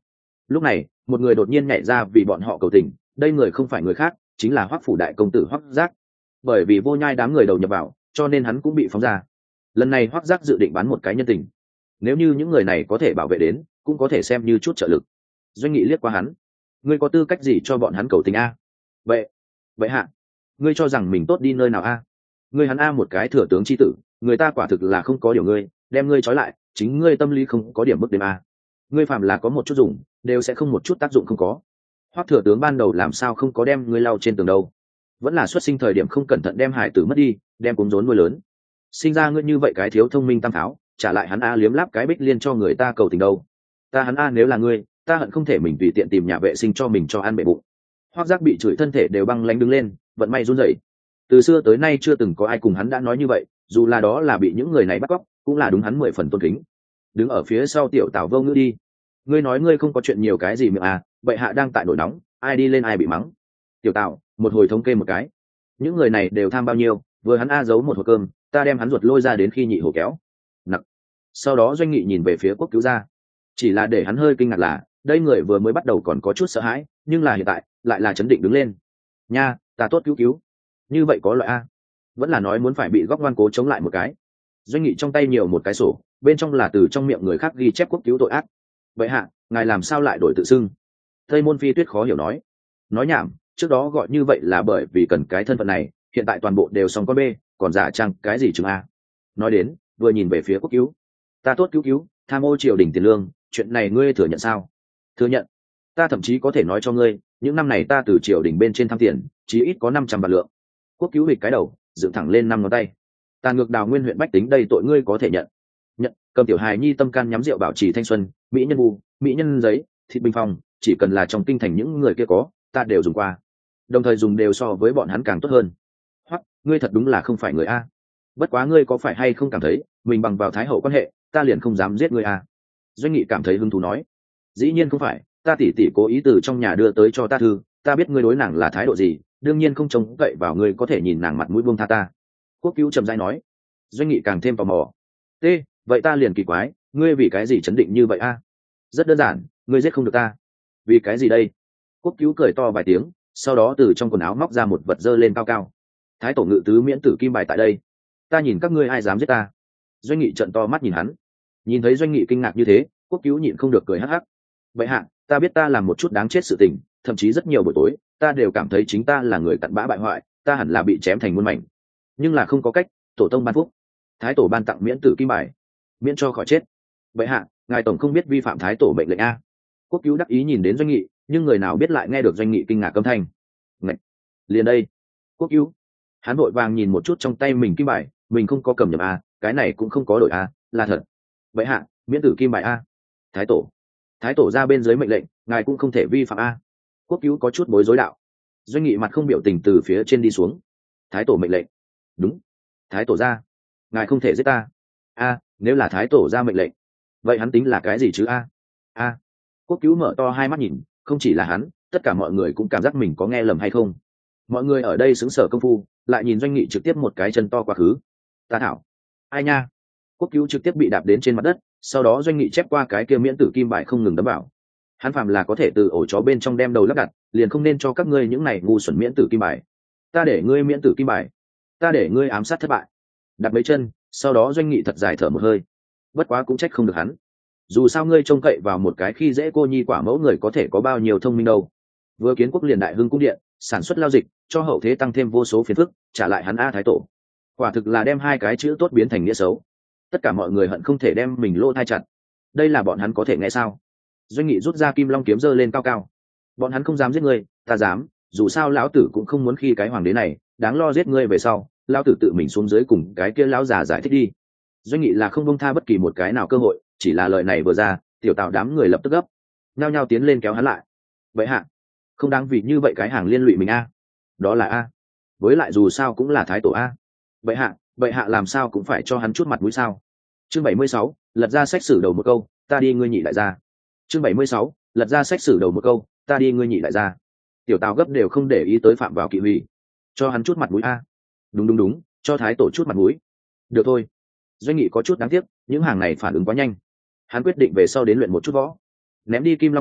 Lúc này một người đột nhiên nhảy ra vì bọn họ cầu tình, đây người không phải người khác chính là Hoắc phủ đại công tử Hoắc Giác. Bởi vì Vô Nhai đám người đầu nhập vào cho nên hắn cũng bị phóng ra. Lần này Hoắc Giác dự định bán một cái nhân tình, nếu như những người này có thể bảo vệ đến cũng có thể xem như chút trợ lực. Doanh Nghị liếc qua hắn, ngươi có tư cách gì cho bọn hắn cầu tình a? Vậy vậy hạ, ngươi cho rằng mình tốt đi nơi nào a? Ngươi hắn a một cái thừa tướng chi tử, người ta quả thực là không có điều ngươi, đem ngươi trói lại chính ngươi tâm lý không có điểm mức đếm a. Ngươi phạm là có một chút dùng đều sẽ không một chút tác dụng không có. Hoắc thừa tướng ban đầu làm sao không có đem ngươi lau trên tường đâu? Vẫn là xuất sinh thời điểm không cẩn thận đem hải tử mất đi, đem cúng rốn nuôi lớn. Sinh ra ngươi như vậy cái thiếu thông minh tam tháo, trả lại hắn a liếm láp cái bích liên cho người ta cầu tình đâu. Ta hắn a nếu là ngươi, ta hận không thể mình tùy tiện tìm nhà vệ sinh cho mình cho ăn bể bụng. Hoắc Giác bị chửi thân thể đều băng lánh đứng lên, vận may run rẩy. Từ xưa tới nay chưa từng có ai cùng hắn đã nói như vậy, dù là đó là bị những người này bắt cóc, cũng là đúng hắn mười phần tôn kính. Đứng ở phía sau tiểu Tào Vô Ngữ đi, ngươi nói ngươi không có chuyện nhiều cái gì miệng à? Bệ hạ đang tại nổi nóng, ai đi lên ai bị mắng. Tiểu Tào, một hồi thống kê một cái, những người này đều tham bao nhiêu, vừa hắn a giấu một hộp cơm, ta đem hắn ruột lôi ra đến khi nhị hổ kéo. Nặc. Sau đó Doanh Nghị nhìn về phía Quốc cứu gia, chỉ là để hắn hơi kinh ngạc là, đây người vừa mới bắt đầu còn có chút sợ hãi, nhưng là hiện tại lại là chấn định đứng lên. Nha, ta tốt cứu cứu. Như vậy có loại a, vẫn là nói muốn phải bị góc ngoan cố chống lại một cái. Doanh Nghị trong tay nhiều một cái sổ, bên trong là từ trong miệng người khác ghi chép Quốc cứu tội ác. Vậy hạ, ngài làm sao lại đổi tự xưng? Tây Môn Phi Tuyết khó hiểu nói. Nói nhảm, trước đó gọi như vậy là bởi vì cần cái thân phận này, hiện tại toàn bộ đều xong con bê, còn giả trang cái gì chứng a? Nói đến, vừa nhìn về phía Quốc cứu. Ta tốt cứu cứu, tham ô triều đình tiền lương, chuyện này ngươi thừa nhận sao? Thừa nhận. Ta thậm chí có thể nói cho ngươi, những năm này ta từ triều đình bên trên tham tiền, chí ít có năm trăm vạn lượng. Quốc cứu hịch cái đầu, dựng thẳng lên năm ngón tay. Tàn ngược Đào Nguyên huyện bách tính đây tội ngươi có thể nhận. Nhận. Cầm tiểu hài nhi tâm can nhắm rượu bảo trì thanh xuân, mỹ nhân vu, mỹ nhân giấy, thịt bình phòng, chỉ cần là trong kinh thành những người kia có, ta đều dùng qua. Đồng thời dùng đều so với bọn hắn càng tốt hơn. Hoặc, ngươi thật đúng là không phải người a. Bất quá ngươi có phải hay không cảm thấy, mình bằng vào thái hậu quan hệ, ta liền không dám giết ngươi a? Doanh Nghị cảm thấy hứng thú nói. Dĩ nhiên không phải, ta tỉ tỉ cố ý từ trong nhà đưa tới cho ta thư, ta biết ngươi đối nàng là thái độ gì, đương nhiên không trông cậy vào ngươi có thể nhìn nàng mặt mũi buông tha ta. Quốc cứu trầm rãi nói. Doanh Nghị càng thêm tò mò. T, vậy ta liền kỳ quái, ngươi vì cái gì chấn định như vậy a? Rất đơn giản, ngươi giết không được ta. Vì cái gì đây? Quốc cứu cười to vài tiếng, sau đó từ trong quần áo móc ra một vật dơ lên cao cao. Thái tổ ngự tứ miễn tử kim bài tại đây, ta nhìn các ngươi ai dám giết ta? Doanh Nghị trợn to mắt nhìn hắn. Nhìn thấy Doanh Nghị kinh ngạc như thế, Quốc cứu nhịn không được cười hắc hắc. Vậy hạ, ta biết ta làm một chút đáng chết sự tình, thậm chí rất nhiều buổi tối ta đều cảm thấy chính ta là người cặn bã bại hoại, ta hẳn là bị chém thành muôn mảnh, nhưng là không có cách, tổ tông ban phúc, thái tổ ban tặng miễn tử kim bài, miễn cho khỏi chết. Vậy hạ, ngài tổng không biết vi phạm thái tổ mệnh lệnh a? Quốc cứu đắc ý nhìn đến Doanh Nghị, nhưng người nào biết lại nghe được Doanh Nghị kinh ngạc âm thanh. Ngạch, liền đây. Quốc cứu, hắn vội vàng nhìn một chút trong tay mình kim bài, mình không có cầm nhầm a, cái này cũng không có đổi a, là thật. Vậy hạ, miễn tử kim bài a. Thái tổ, thái tổ ra bên dưới mệnh lệnh, ngài cũng không thể vi phạm a. Quốc cứu có chút bối rối đạo. Doanh Nghị mặt không biểu tình từ phía trên đi xuống. Thái tổ mệnh lệnh. Đúng, thái tổ ra, ngài không thể giết ta. A, nếu là thái tổ ra mệnh lệnh, vậy hắn tính là cái gì chứ a? A. Quốc cứu mở to hai mắt nhìn, không chỉ là hắn, tất cả mọi người cũng cảm giác mình có nghe lầm hay không. Mọi người ở đây xứng sở công phu, lại nhìn Doanh Nghị trực tiếp một cái chân to quá khứ. Ta thảo, ai nha? Quốc cứu trực tiếp bị đạp đến trên mặt đất, sau đó Doanh Nghị chép qua cái kia miễn tử kim bài không ngừng đấm vào. Hắn phàm là có thể từ ổ chó bên trong đem đầu lắp đặt, liền không nên cho các ngươi những này ngu xuẩn miễn tử kim bài. Ta để ngươi miễn tử kim bài, ta để ngươi ám sát thất bại. Đặt mấy chân, sau đó Doanh Nghị thật dài thở một hơi. Bất quá cũng trách không được hắn. Dù sao ngươi trông cậy vào một cái khi dễ cô nhi quả mẫu người có thể có bao nhiêu thông minh đâu. Vừa kiến quốc liền đại hưng cung điện, sản xuất lao dịch, cho hậu thế tăng thêm vô số phiền phức, trả lại hắn a thái tổ. Quả thực là đem hai cái chữ tốt biến thành nghĩa xấu. Tất cả mọi người hận không thể đem mình lỗ thai chặt. Đây là bọn hắn có thể nghe sao? Doanh Nghị rút ra kim long kiếm giơ lên cao cao. Bọn hắn không dám giết ngươi, ta dám, dù sao lão tử cũng không muốn khi cái hoàng đế này, đáng lo giết ngươi về sau, lão tử tự mình xuống dưới cùng cái kia lão già giải thích đi. Doanh Nghị là không buông tha bất kỳ một cái nào cơ hội, chỉ là lời này vừa ra, tiểu Tào đám người lập tức gấp, nhao nhao tiến lên kéo hắn lại. Vậy hạ, không đáng vì như vậy cái hàng liên lụy mình a. Đó là a. Với lại dù sao cũng là thái tổ a. Vậy hạ, vậy hạ làm sao cũng phải cho hắn chút mặt mũi sao? Chương bảy mươi sáu, lật ra sách sử đầu một câu, ta đi ngươi nhị đại gia. Chương bảy mươi sáu, lật ra sách sử đầu một câu, ta đi ngươi nhị đại gia. Tiểu Tào gấp đều không để ý tới phạm vào kỵ hủy, cho hắn chút mặt mũi a. Đúng đúng đúng, cho thái tổ chút mặt mũi. Được thôi. Doanh Nghị có chút đáng tiếc, những hàng này phản ứng quá nhanh. Hắn quyết định về sau đến luyện một chút võ. Ném đi kim long kiếm,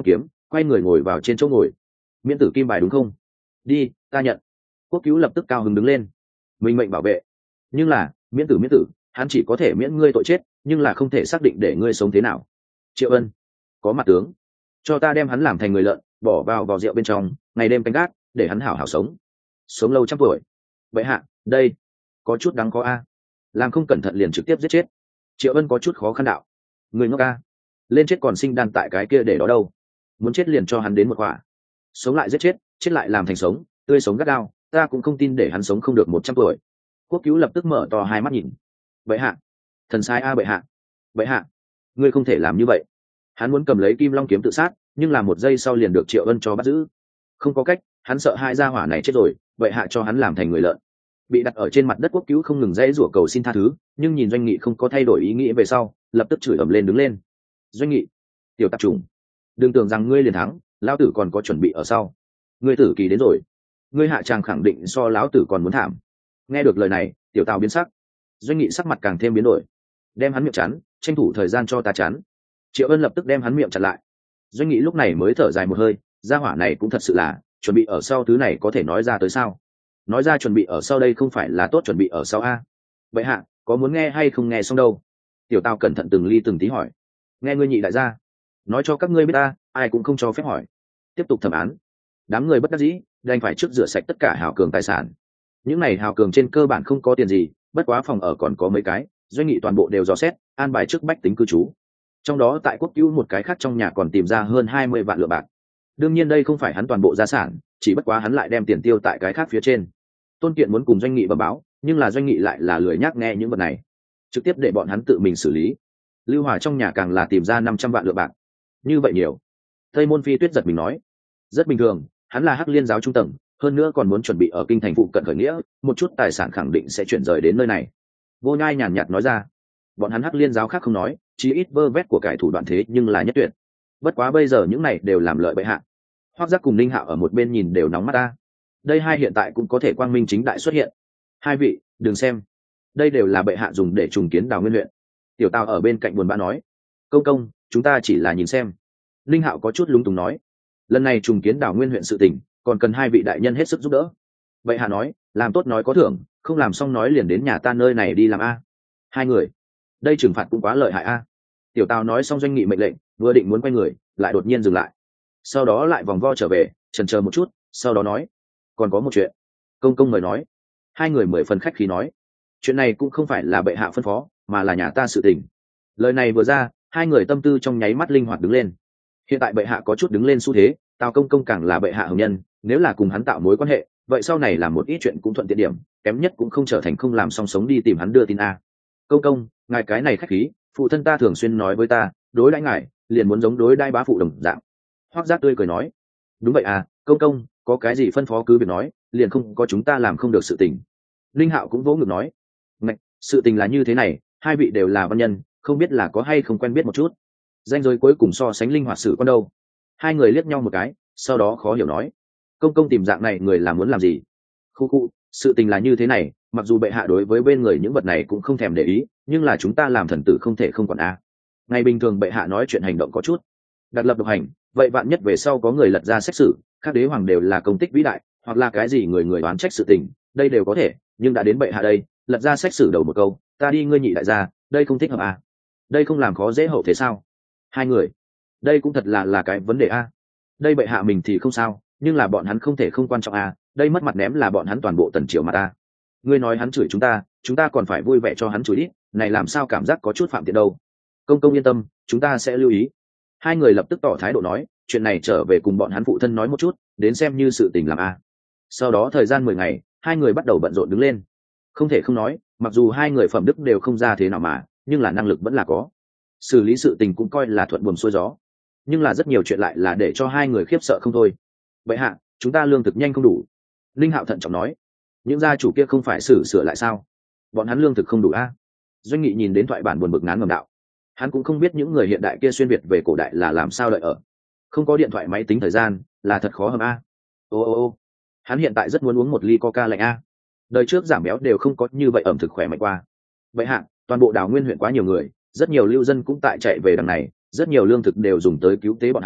quay người ngồi vào trên chỗ ngồi. Miễn tử kim bài đúng không? Đi, ta nhận. Quốc cứu lập tức cao hứng đứng lên. Minh mệnh bảo vệ. Nhưng là miễn tử miễn tử, hắn chỉ có thể miễn ngươi tội chết, nhưng là không thể xác định để ngươi sống thế nào. Triệu Ân, có mặt tướng, cho ta đem hắn làm thành người lợn, bỏ vào vò rượu bên trong, ngày đêm canh gác, để hắn hảo hảo sống sống lâu trăm tuổi. Vậy hạ, đây có chút đáng có a. Làm không cẩn thận liền trực tiếp giết chết. Triệu Ân có chút khó khăn đạo. Người ngốc a, lên chết còn sinh đan tại cái kia để đó đâu. Muốn chết liền cho hắn đến một quả, sống lại giết chết, chết lại làm thành sống, tươi sống gắt gao, ta cũng không tin để hắn sống không được một trăm tuổi. Quốc cứu lập tức mở to hai mắt nhìn. Bệ hạ, thần sai a bệ hạ. Bệ hạ, ngươi không thể làm như vậy. Hắn muốn cầm lấy kim long kiếm tự sát, nhưng là một giây sau liền được Triệu Ân cho bắt giữ. Không có cách, hắn sợ hai gia hỏa này chết rồi, bệ hạ cho hắn làm thành người lợn. Bị đặt ở trên mặt đất, quốc cứu không ngừng dãy rủa cầu xin tha thứ, nhưng nhìn Doanh Nghị không có thay đổi ý nghĩ về sau, lập tức chửi ầm lên đứng lên. Doanh Nghị, tiểu tạp trùng, đừng tưởng rằng ngươi liền thắng, lão tử còn có chuẩn bị ở sau. Ngươi tử kỳ đến rồi, ngươi hạ tràng khẳng định so lão tử còn muốn thảm. Nghe được lời này, tiểu Tào biến sắc. Doanh Nghị sắc mặt càng thêm biến đổi. Đem hắn miệng chắn, tranh thủ thời gian cho ta chắn. Triệu Ân lập tức đem hắn miệng chặn lại. Doanh Nghị lúc này mới thở dài một hơi, gia hỏa này cũng thật sự là chuẩn bị ở sau, thứ này có thể nói ra tới sao? Nói ra chuẩn bị ở sau đây không phải là tốt chuẩn bị ở sau a? Vậy hạ, có muốn nghe hay không nghe xong đâu? Tiểu Tào cẩn thận từng ly từng tí hỏi. Nghe ngươi nhị đại gia, nói cho các ngươi biết ta, ai cũng không cho phép hỏi. Tiếp tục thẩm án. Đám người bất đắc dĩ, đành phải trước rửa sạch tất cả hào cường tài sản. Những này hào cường trên cơ bản không có tiền gì, bất quá phòng ở còn có mấy cái, Doanh Nghị toàn bộ đều dò xét, an bài trước bách tính cư trú. Trong đó tại quốc cứu một cái khác trong nhà còn tìm ra hơn hai mươi vạn lượng bạc. Đương nhiên đây không phải hắn toàn bộ gia sản, chỉ bất quá hắn lại đem tiền tiêu tại cái khác phía trên. Tôn Kiện muốn cùng Doanh Nghị bẩm báo, nhưng là Doanh Nghị lại là lười nhác nghe những vật này, trực tiếp để bọn hắn tự mình xử lý. Lưu Hòa trong nhà càng là tìm ra năm trăm vạn lượng bạc. Như vậy nhiều. Tây Môn Phi Tuyết giật mình nói, rất bình thường, hắn là Hắc Liên giáo trung tầng, hơn nữa còn muốn chuẩn bị ở kinh thành phụ cận khởi nghĩa, một chút tài sản khẳng định sẽ chuyển rời đến nơi này. Vô Nhai nhàn nhạt nói ra, bọn hắn Hắc Liên giáo khác không nói, chí ít vơ vét của cải thủ đoạn thế nhưng là nhất tuyệt. Bất quá bây giờ những này đều làm lợi bệ hạ. Hoắc Giác cùng Ninh Hạo ở một bên nhìn đều nóng mắt ta. Đây hai hiện tại cũng có thể quang minh chính đại xuất hiện. Hai vị, đừng xem, đây đều là bệ hạ dùng để trùng kiến Đào Nguyên huyện. Tiểu Tào ở bên cạnh buồn bã nói, công công, chúng ta chỉ là nhìn xem. Ninh Hạo có chút lúng túng nói, lần này trùng kiến Đào Nguyên huyện sự tình, còn cần hai vị đại nhân hết sức giúp đỡ. Bệ hạ nói, làm tốt nói có thưởng, không làm xong nói liền đến nhà ta nơi này đi làm a. Hai người, đây trừng phạt cũng quá lợi hại a. Tiểu Tào nói xong Doanh Nghị mệnh lệnh, vừa định muốn quay người, lại đột nhiên dừng lại. Sau đó lại vòng vo trở về, chần chờ một chút, sau đó nói, còn có một chuyện. Công công mời nói. Hai người mười phần khách khí nói, chuyện này cũng không phải là bệ hạ phân phó, mà là nhà ta sự tình. Lời này vừa ra, hai người tâm tư trong nháy mắt linh hoạt đứng lên. Hiện tại bệ hạ có chút đứng lên xu thế, Tào công công càng là bệ hạ hồng nhân, nếu là cùng hắn tạo mối quan hệ, vậy sau này làm một ít chuyện cũng thuận tiện điểm, kém nhất cũng không trở thành không làm song sống đi tìm hắn đưa tin a. Công công, ngài cái này khách khí, phụ thân ta thường xuyên nói với ta, đối đãi ngài liền muốn giống đối đãi bá phụ đồng dạng. Hoắc Giác tươi cười nói, đúng vậy à, công công, có cái gì phân phó cứ việc nói, liền không có chúng ta làm không được sự tình. Linh Hạo cũng vỗ ngực nói, ngạch, sự tình là như thế này, hai vị đều là văn nhân, không biết là có hay không quen biết một chút. Danh giới cuối cùng so sánh linh hoạt sử con đâu. Hai người liếc nhau một cái, sau đó khó hiểu nói, công công tìm dạng này người là muốn làm gì? Khu khu, sự tình là như thế này, mặc dù bệ hạ đối với bên người những vật này cũng không thèm để ý, nhưng là chúng ta làm thần tử không thể không quản a. Ngày bình thường bệ hạ nói chuyện hành động có chút đặt lập độc hành, vậy vạn nhất về sau có người lật ra xét xử, các đế hoàng đều là công tích vĩ đại, hoặc là cái gì người người đoán trách sự tình, đây đều có thể, nhưng đã đến bệ hạ đây, lật ra xét xử đầu một câu, ta đi ngươi nhị đại gia, đây không thích hợp à? Đây không làm khó dễ hậu thế sao? Hai người, đây cũng thật là là cái vấn đề a. Đây bệ hạ mình thì không sao, nhưng là bọn hắn không thể không quan trọng a, đây mất mặt ném là bọn hắn toàn bộ tần triều mà ta. Ngươi nói hắn chửi chúng ta, chúng ta còn phải vui vẻ cho hắn chửi ít, này làm sao cảm giác có chút phạm tiện đâu. Công công yên tâm, chúng ta sẽ lưu ý. Hai người lập tức tỏ thái độ nói, chuyện này trở về cùng bọn hắn phụ thân nói một chút, đến xem như sự tình làm a. Sau đó thời gian mười ngày, hai người bắt đầu bận rộn đứng lên. Không thể không nói, mặc dù hai người phẩm đức đều không ra thế nào mà, nhưng là năng lực vẫn là có. Xử lý sự tình cũng coi là thuận buồm xuôi gió. Nhưng là rất nhiều chuyện lại là để cho hai người khiếp sợ không thôi. Vậy hạ, chúng ta lương thực nhanh không đủ. Linh Hạo thận trọng nói, những gia chủ kia không phải xử sửa lại sao? Bọn hắn lương thực không đủ a. Doanh Nghị nhìn đến thoại bản buồn bực ngán ngầm đạo. Hắn cũng không biết những người hiện đại kia xuyên việt về cổ đại là làm sao đợi ở. Không có điện thoại máy tính thời gian, là thật khó hầm a. Ô ô ô, hắn hiện tại rất muốn uống một ly coca lạnh a. Đời trước giảm béo đều không có như vậy ẩm thực khỏe mạnh qua. Vậy hạ, toàn bộ Đào Nguyên huyện quá nhiều người, rất nhiều lưu dân cũng tại chạy về đằng này, rất nhiều lương thực đều dùng tới cứu tế bọn hắn,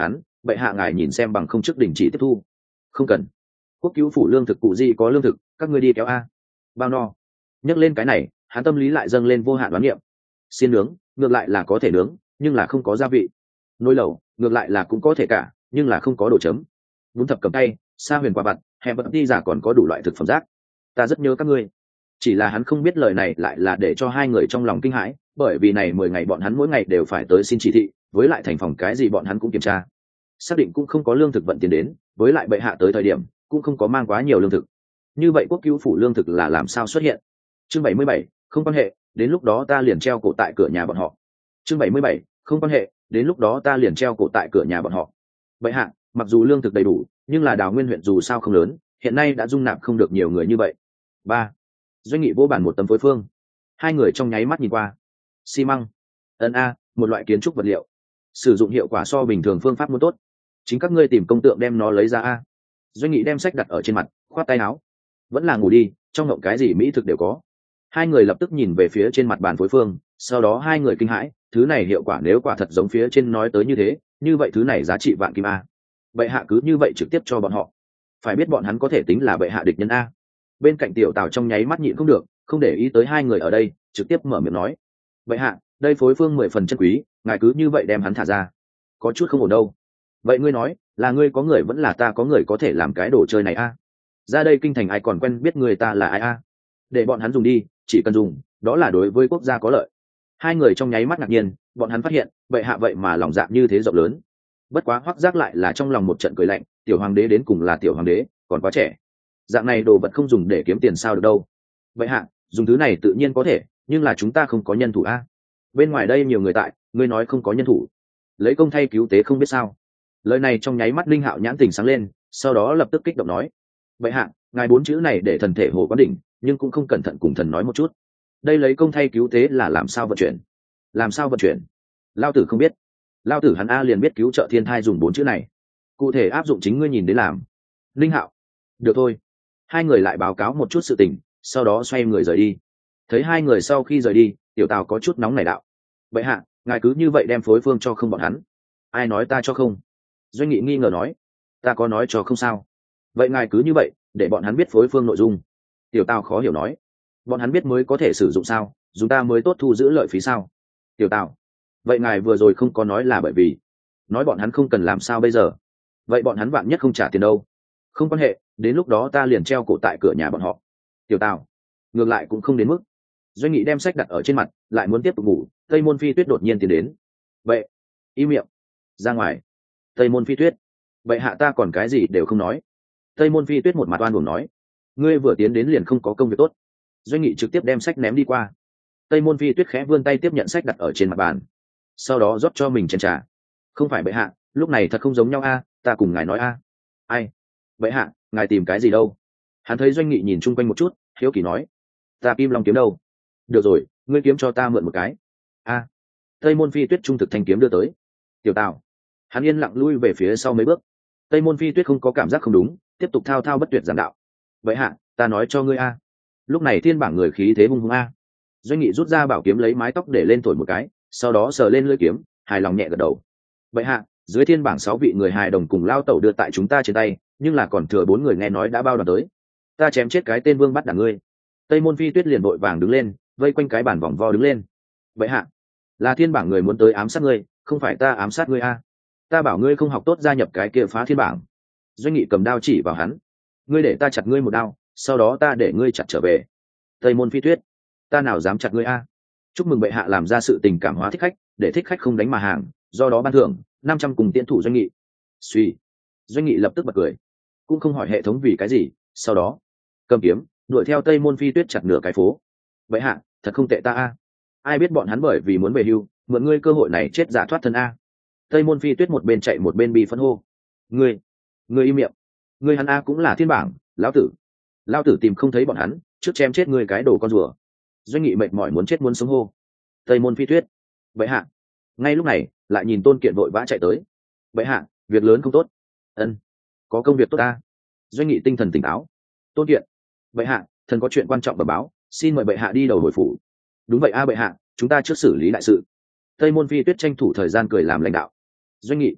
bệ hạ ngài nhìn xem bằng không trước đình chỉ tiếp thu. Không cần. Quốc cứu phủ lương thực cụ gì có lương thực, các ngươi đi kéo a. Bao no. Nhắc lên cái này, hắn tâm lý lại dâng lên vô hạn đoán niệm. Xiên nướng ngược lại là có thể nướng, nhưng là không có gia vị. Nồi lẩu ngược lại là cũng có thể cả, nhưng là không có đồ chấm. Bún thập cầm tay, sa huyền quả vặt, hẹ bật đi giả còn có đủ loại thực phẩm rác. Ta rất nhớ các ngươi. Chỉ là hắn không biết lời này lại là để cho hai người trong lòng kinh hãi, bởi vì này mười ngày bọn hắn mỗi ngày đều phải tới xin chỉ thị, với lại thành phòng cái gì bọn hắn cũng kiểm tra, xác định cũng không có lương thực vận tiền đến, với lại bệ hạ tới thời điểm cũng không có mang quá nhiều lương thực. Như vậy quốc cứu phủ lương thực là làm sao xuất hiện? Chương bảy mươi bảy, không quan hệ, đến lúc đó ta liền treo cổ tại cửa nhà bọn họ. Chương bảy mươi bảy, không quan hệ, đến lúc đó ta liền treo cổ tại cửa nhà bọn họ. Bệ hạ, mặc dù lương thực đầy đủ, nhưng là Đào Nguyên huyện dù sao không lớn, hiện nay đã dung nạp không được nhiều người như vậy. Ba. Doanh nghị vô bản một tấm phối phương. Hai người trong nháy mắt nhìn qua. Xi măng. Ấn a, một loại kiến trúc vật liệu. Sử dụng hiệu quả so bình thường phương pháp muốn tốt. Chính các ngươi tìm công tượng đem nó lấy ra a. Doanh nghị đem sách đặt ở trên mặt, khoát tay áo. Vẫn là ngủ đi, trong ngộng cái gì mỹ thực đều có. Hai người lập tức nhìn về phía trên mặt bàn phối phương, sau đó hai người kinh hãi, thứ này hiệu quả nếu quả thật giống phía trên nói tới như thế, như vậy thứ này giá trị vạn kim a. Bệ hạ cứ như vậy trực tiếp cho bọn họ. Phải biết bọn hắn có thể tính là bệ hạ địch nhân a. Bên cạnh tiểu Tào trong nháy mắt nhịn không được, không để ý tới hai người ở đây, trực tiếp mở miệng nói: "Bệ hạ, đây phối phương mười phần chân quý, ngài cứ như vậy đem hắn thả ra, có chút không ổn đâu." "Vậy ngươi nói, là ngươi có người vẫn là ta có người có thể làm cái đồ chơi này a? Ra đây kinh thành ai còn quen biết người ta là ai a? Để bọn hắn dùng đi, chỉ cần dùng, đó là đối với quốc gia có lợi." Hai người trong nháy mắt ngạc nhiên, bọn hắn phát hiện, bệ hạ vậy mà lòng dạ như thế rộng lớn. Bất quá Hoắc Giác lại là trong lòng một trận cười lạnh, tiểu hoàng đế đến cùng là tiểu hoàng đế, còn quá trẻ. Dạng này đồ vật không dùng để kiếm tiền sao được đâu. Bệ hạ, dùng thứ này tự nhiên có thể, nhưng là chúng ta không có nhân thủ a. Bên ngoài đây nhiều người tại, ngươi nói không có nhân thủ, lấy công thay cứu tế không biết sao. Lời này trong nháy mắt Linh Hạo nhãn tình sáng lên, sau đó lập tức kích động nói: "Bệ hạ, ngài bốn chữ này để thần thể hồ quán đỉnh, nhưng cũng không cẩn thận cùng thần nói một chút. Đây lấy công thay cứu tế là làm sao vận chuyển? Làm sao vận chuyển? Lao tử không biết. Lao tử hắn a liền biết cứu trợ thiên thai dùng bốn chữ này. Cụ thể áp dụng chính ngươi nhìn đến làm." Linh Hạo: "Được thôi." Hai người lại báo cáo một chút sự tình, sau đó xoay người rời đi. Thấy hai người sau khi rời đi, tiểu Tào có chút nóng nảy đạo: "Bệ hạ, ngài cứ như vậy đem phối phương cho không bọn hắn?" "Ai nói ta cho không?" Doanh Nghị nghi ngờ nói: "Ta có nói cho không sao." "Vậy ngài cứ như vậy để bọn hắn biết phối phương nội dung." Tiểu Tào khó hiểu nói: "Bọn hắn biết mới có thể sử dụng sao? Dùng ta mới tốt thu giữ lợi phí sao?" Tiểu Tào: "Vậy ngài vừa rồi không có nói là bởi vì nói bọn hắn không cần làm sao bây giờ? Vậy bọn hắn vạn nhất không trả tiền đâu?" "Không quan hệ, đến lúc đó ta liền treo cổ tại cửa nhà bọn họ." Tiểu Tào: "Ngược lại cũng không đến mức." Doanh Nghị đem sách đặt ở trên mặt, lại muốn tiếp tục ngủ, Tây Môn Phi Tuyết đột nhiên tiến đến. "Vậy, im miệng, ra ngoài." Tây Môn Phi Tuyết: "Vậy hạ ta còn cái gì đều không nói." Tây Môn Phi Tuyết một mặt oan uổng nói: "Ngươi vừa tiến đến liền không có công việc tốt." Doanh Nghị trực tiếp đem sách ném đi qua. Tây Môn Phi Tuyết khẽ vươn tay tiếp nhận sách đặt ở trên mặt bàn, sau đó rót cho mình chén trà. "Không phải bệ hạ, lúc này thật không giống nhau a, ta cùng ngài nói a." "Ai? Bệ hạ, ngài tìm cái gì đâu?" Hắn thấy Doanh Nghị nhìn chung quanh một chút, hiếu kỳ nói: "Ta Kim Long kiếm đâu?" "Được rồi, ngươi kiếm cho ta mượn một cái." "A." Tây Môn Phi Tuyết trung thực thanh kiếm đưa tới. Tiểu Tào: Hắn yên lặng lui về phía sau mấy bước. Tây Môn Phi Tuyết không có cảm giác không đúng, tiếp tục thao thao bất tuyệt giảng đạo: "Vậy hạ, ta nói cho ngươi a." Lúc này thiên bảng người khí thế hung hung a. Doanh Nghị rút ra bảo kiếm lấy mái tóc để lên thổi một cái, sau đó sờ lên lưỡi kiếm, hài lòng nhẹ gật đầu. "Vậy hạ, dưới thiên bảng sáu vị người hài đồng cùng lao tẩu đưa tại chúng ta trên tay, nhưng là còn thừa bốn người nghe nói đã bao đoàn tới. Ta chém chết cái tên vương bắt đảng ngươi." Tây Môn Phi Tuyết liền vội vàng đứng lên, vây quanh cái bàn vòng vo đứng lên. "Vậy hạ, là thiên bảng người muốn tới ám sát ngươi, không phải ta ám sát ngươi a. Ta bảo ngươi không học tốt gia nhập cái kia phá thiên bảng." Doanh Nghị cầm đao chỉ vào hắn: "Ngươi để ta chặt ngươi một đao, sau đó ta để ngươi chặt trở về." Tây Môn Phi Tuyết: "Ta nào dám chặt ngươi a. Chúc mừng bệ hạ làm ra sự tình cảm hóa thích khách, để thích khách không đánh mà hàng, do đó ban thưởng năm trăm cùng tiễn thủ Doanh Nghị." Suy. Doanh Nghị lập tức bật cười, cũng không hỏi hệ thống vì cái gì, sau đó cầm kiếm đuổi theo Tây Môn Phi Tuyết chặt nửa cái phố. "Bệ hạ, thật không tệ ta a. Ai biết bọn hắn bởi vì muốn về hưu, mượn ngươi cơ hội này chết giả thoát thân a." Tây Môn Phi Tuyết một bên chạy một bên bi phẫn hô: "Ngươi, ngươi im miệng. Ngươi hắn a cũng là thiên bảng, lão tử, lão tử tìm không thấy bọn hắn, trước chém chết ngươi cái đồ con rùa." Doanh Nghị mệt mỏi muốn chết muốn sống hô: "Tây Môn Phi Tuyết." "Bệ hạ." Ngay lúc này, lại nhìn Tôn Kiện vội vã chạy tới: "Bệ hạ, việc lớn không tốt." "Ân, có công việc tốt ta." Doanh Nghị tinh thần tỉnh táo: "Tôn Kiện." "Bệ hạ, thần có chuyện quan trọng bẩm báo, xin mời bệ hạ đi đầu hồi phủ." "Đúng vậy a bệ hạ, chúng ta trước xử lý đại sự." Tây Môn Phi Tuyết tranh thủ thời gian cười làm lãnh đạo. "Doanh Nghị."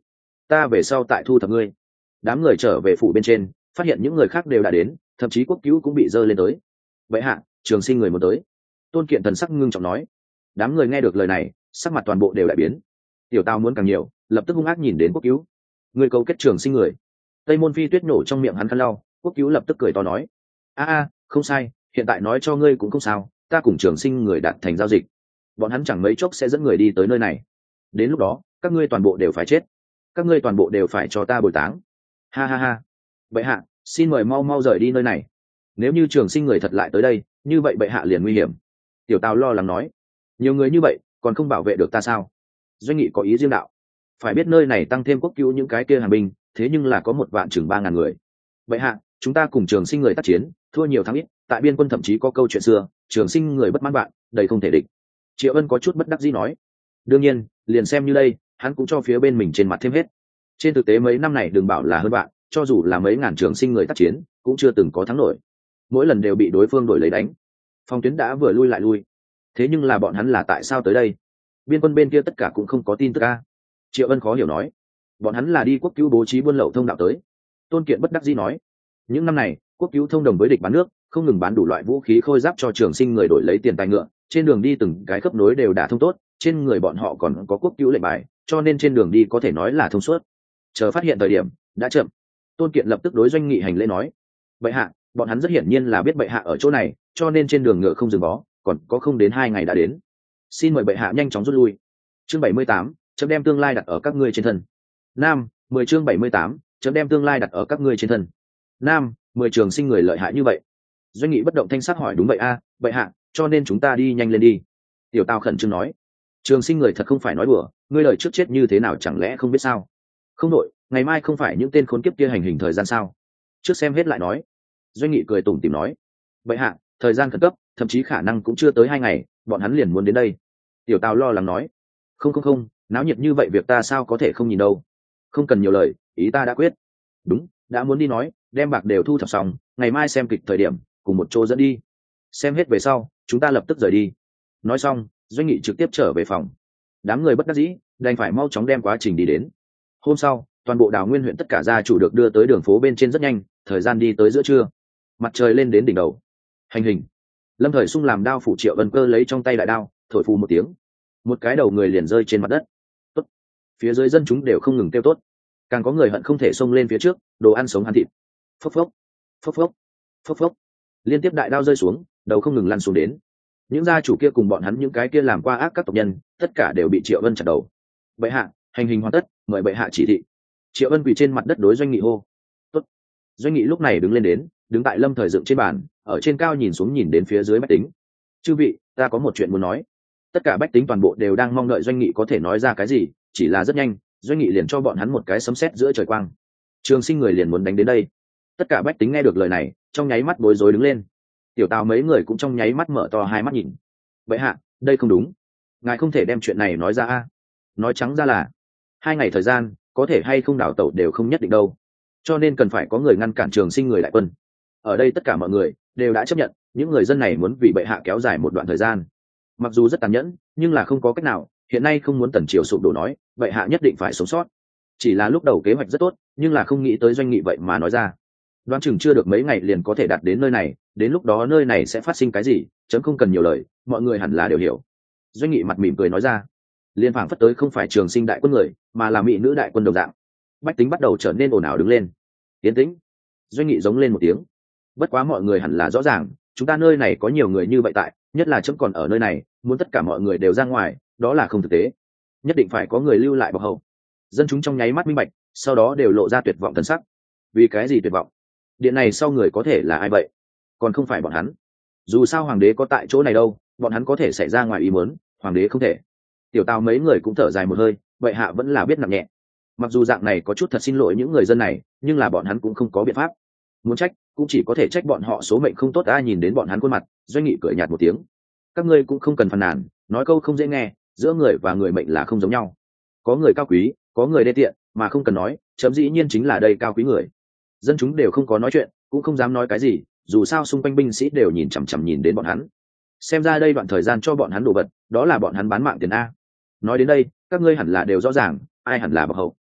ta về sau tại thu thập ngươi. Đám người trở về phủ bên trên, phát hiện những người khác đều đã đến, thậm chí quốc cứu cũng bị dơ lên tới. Vậy hạ, Trường Sinh người muốn tới. Tôn Kiện thần sắc ngưng trọng nói. Đám người nghe được lời này, sắc mặt toàn bộ đều đại biến. Tiểu Tào muốn càng nhiều, lập tức hung ác nhìn đến quốc cứu. Người cấu kết Trường Sinh người. Tây Môn Phi Tuyết nổ trong miệng hắn khăn lau, quốc cứu lập tức cười to nói: a a, không sai, hiện tại nói cho ngươi cũng không sao, ta cùng Trường Sinh người đạt thành giao dịch, bọn hắn chẳng mấy chốc sẽ dẫn người đi tới nơi này, đến lúc đó các ngươi toàn bộ đều phải chết, các ngươi toàn bộ đều phải cho ta bồi táng. Ha ha ha. Bệ hạ, xin mời mau mau rời đi nơi này, nếu như Trường Sinh người thật lại tới đây, như vậy bệ hạ liền nguy hiểm. Tiểu Tào lo lắng nói: nhiều người như vậy còn không bảo vệ được ta sao? Doanh Nghị có ý riêng đạo: phải biết nơi này tăng thêm quốc cứu những cái kia hàng binh, thế nhưng là có một vạn chừng ba ngàn người. Bệ hạ, chúng ta cùng Trường Sinh người tác chiến, thua nhiều thắng ít, tại biên quân thậm chí có câu chuyện xưa, Trường Sinh người bất mãn bạn, đầy không thể địch. Triệu Ân có chút bất đắc dĩ nói: đương nhiên, liền xem như đây, hắn cũng cho phía bên mình trên mặt thêm hết. Trên thực tế mấy năm này đừng bảo là hơn bạn, cho dù là mấy ngàn Trường Sinh người tác chiến, cũng chưa từng có thắng nổi, mỗi lần đều bị đối phương đổi lấy đánh. Phòng tuyến đã vừa lui lại lui, thế nhưng là bọn hắn là tại sao tới đây? Biên quân bên kia tất cả cũng không có tin tức a. Triệu Ân khó hiểu nói: bọn hắn là đi quốc cứu bố trí buôn lậu thông đạo tới. Tôn Kiện bất đắc dĩ nói: những năm này quốc cứu thông đồng với địch bán nước, không ngừng bán đủ loại vũ khí khôi giáp cho Trường Sinh người đổi lấy tiền tài ngựa, trên đường đi từng cái khớp nối đều đã thông tốt, trên người bọn họ còn có quốc cứu lệnh bài, cho nên trên đường đi có thể nói là thông suốt. Chờ phát hiện thời điểm đã chậm. Tôn Kiện lập tức đối Doanh Nghị hành lễ nói: bệ hạ, bọn hắn rất hiển nhiên là biết bệ hạ ở chỗ này, cho nên trên đường ngựa không dừng bó, còn có không đến hai ngày đã đến. Xin mời bệ hạ nhanh chóng rút lui. Chương bảy mươi tám, chấm đem tương lai đặt ở các ngươi trên thân. Nam, mười chương bảy mươi tám, chấm đem tương lai đặt ở các ngươi trên thân. Nam, mười Trường Sinh người lợi hại như vậy. Doanh Nghị bất động thanh sắc hỏi: đúng vậy a, à, bệ hạ, cho nên chúng ta đi nhanh lên đi. Tiểu Tào khẩn trương nói: Trường Sinh người thật không phải nói đùa, ngươi lời trước chết như thế nào chẳng lẽ không biết sao? Không đội, ngày mai không phải những tên khốn kiếp kia hành hình thời gian sao? Trước xem hết lại nói. Doanh Nghị cười tủm tỉm nói: bệ hạ, thời gian khẩn cấp, thậm chí khả năng cũng chưa tới hai ngày, bọn hắn liền muốn đến đây. Tiểu Tào lo lắng nói: không không không, náo nhiệt như vậy việc ta sao có thể không nhìn đâu. Không cần nhiều lời, ý ta đã quyết. Đúng, đã muốn đi nói, đem bạc đều thu thập xong, ngày mai xem kịch thời điểm cùng một chỗ dẫn đi, xem hết về sau chúng ta lập tức rời đi. Nói xong, Doanh Nghị trực tiếp trở về phòng. Đám người bất đắc dĩ đành phải mau chóng đem quá trình đi đến. Hôm sau, toàn bộ Đào Nguyên huyện tất cả gia chủ được đưa tới đường phố bên trên rất nhanh, thời gian đi tới giữa trưa, mặt trời lên đến đỉnh đầu. Hành hình. Lâm Thời Sung làm đao phủ Triệu Vân Cơ lấy trong tay đại đao, thổi phù một tiếng, một cái đầu người liền rơi trên mặt đất. Tốt. Phía dưới dân chúng đều không ngừng kêu tốt, càng có người hận không thể xông lên phía trước, đồ ăn sống ăn thịt. Phốc phốc, phốc phốc, phốc phốc, liên tiếp đại đao rơi xuống, đầu không ngừng lăn xuống đến. Những gia chủ kia cùng bọn hắn những cái kia làm qua ác các tộc nhân, tất cả đều bị Triệu Vân chặt đầu. Bệ hạ, hành hình hoàn tất, mời bệ hạ chỉ thị. Triệu Vân quỳ trên mặt đất đối Doanh Nghị hô. Tốt. Doanh Nghị lúc này đứng lên đến, đứng tại Lâm Thời dựng trên bàn, ở trên cao nhìn xuống nhìn đến phía dưới bách tính. Chư vị, ta có một chuyện muốn nói. Tất cả bách tính toàn bộ đều đang mong đợi Doanh Nghị có thể nói ra cái gì, chỉ là rất nhanh, Doanh Nghị liền cho bọn hắn một cái sấm sét giữa trời quang. Trường Sinh người liền muốn đánh đến đây. Tất cả bách tính nghe được lời này, trong nháy mắt bối rối đứng lên. Tiểu Tào mấy người cũng trong nháy mắt mở to hai mắt nhìn. Bệ hạ, đây không đúng, ngài không thể đem chuyện này nói ra a. Nói trắng ra là hai ngày thời gian, có thể hay không đảo tẩu đều không nhất định đâu, cho nên cần phải có người ngăn cản Trường Sinh người đại quân. Ở đây tất cả mọi người đều đã chấp nhận, những người dân này muốn vì bệ hạ kéo dài một đoạn thời gian, mặc dù rất tàn nhẫn, nhưng là không có cách nào, hiện nay không muốn tần triều sụp đổ nói, bệ hạ nhất định phải sống sót. Chỉ là lúc đầu kế hoạch rất tốt, nhưng là không nghĩ tới Doanh Nghị vậy mà nói ra. Đoán chừng chưa được mấy ngày liền có thể đạt đến nơi này, đến lúc đó nơi này sẽ phát sinh cái gì, chấm không cần nhiều lời, mọi người hẳn là đều hiểu. Doanh Nghị mặt mỉm cười nói ra. Liên phảng phất tới không phải Trường Sinh đại quân người, mà là mỹ nữ đại quân đồng dạng. Bách tính bắt đầu trở nên ồn ào đứng lên. Tiến tĩnh. Doanh Nghị giống lên một tiếng. Bất quá mọi người hẳn là rõ ràng, chúng ta nơi này có nhiều người như vậy tại, nhất là chấm còn ở nơi này, muốn tất cả mọi người đều ra ngoài, đó là không thực tế. Nhất định phải có người lưu lại bọc hậu. Dân chúng trong nháy mắt minh bạch, sau đó đều lộ ra tuyệt vọng thần sắc. Vì cái gì tuyệt vọng? Điện này sau người có thể là ai vậy? Còn không phải bọn hắn. Dù sao hoàng đế có tại chỗ này đâu, bọn hắn có thể xảy ra ngoài ý muốn, hoàng đế không thể. Tiểu Tào mấy người cũng thở dài một hơi, vậy hạ vẫn là biết nặng nhẹ. Mặc dù dạng này có chút thật xin lỗi những người dân này, nhưng là bọn hắn cũng không có biện pháp. Muốn trách, cũng chỉ có thể trách bọn họ số mệnh không tốt. Ai nhìn đến bọn hắn khuôn mặt, Doanh Nghị cười nhạt một tiếng. Các ngươi cũng không cần phàn nàn, nói câu không dễ nghe, giữa người và người mệnh là không giống nhau. Có người cao quý, có người đê tiện, mà không cần nói, chấm dĩ nhiên chính là đây cao quý người. Dân chúng đều không có nói chuyện, cũng không dám nói cái gì, dù sao xung quanh binh sĩ đều nhìn chằm chằm nhìn đến bọn hắn. Xem ra đây đoạn thời gian cho bọn hắn đồ vật, đó là bọn hắn bán mạng tiền a. Nói đến đây, các ngươi hẳn là đều rõ ràng, ai hẳn là bậc hậu.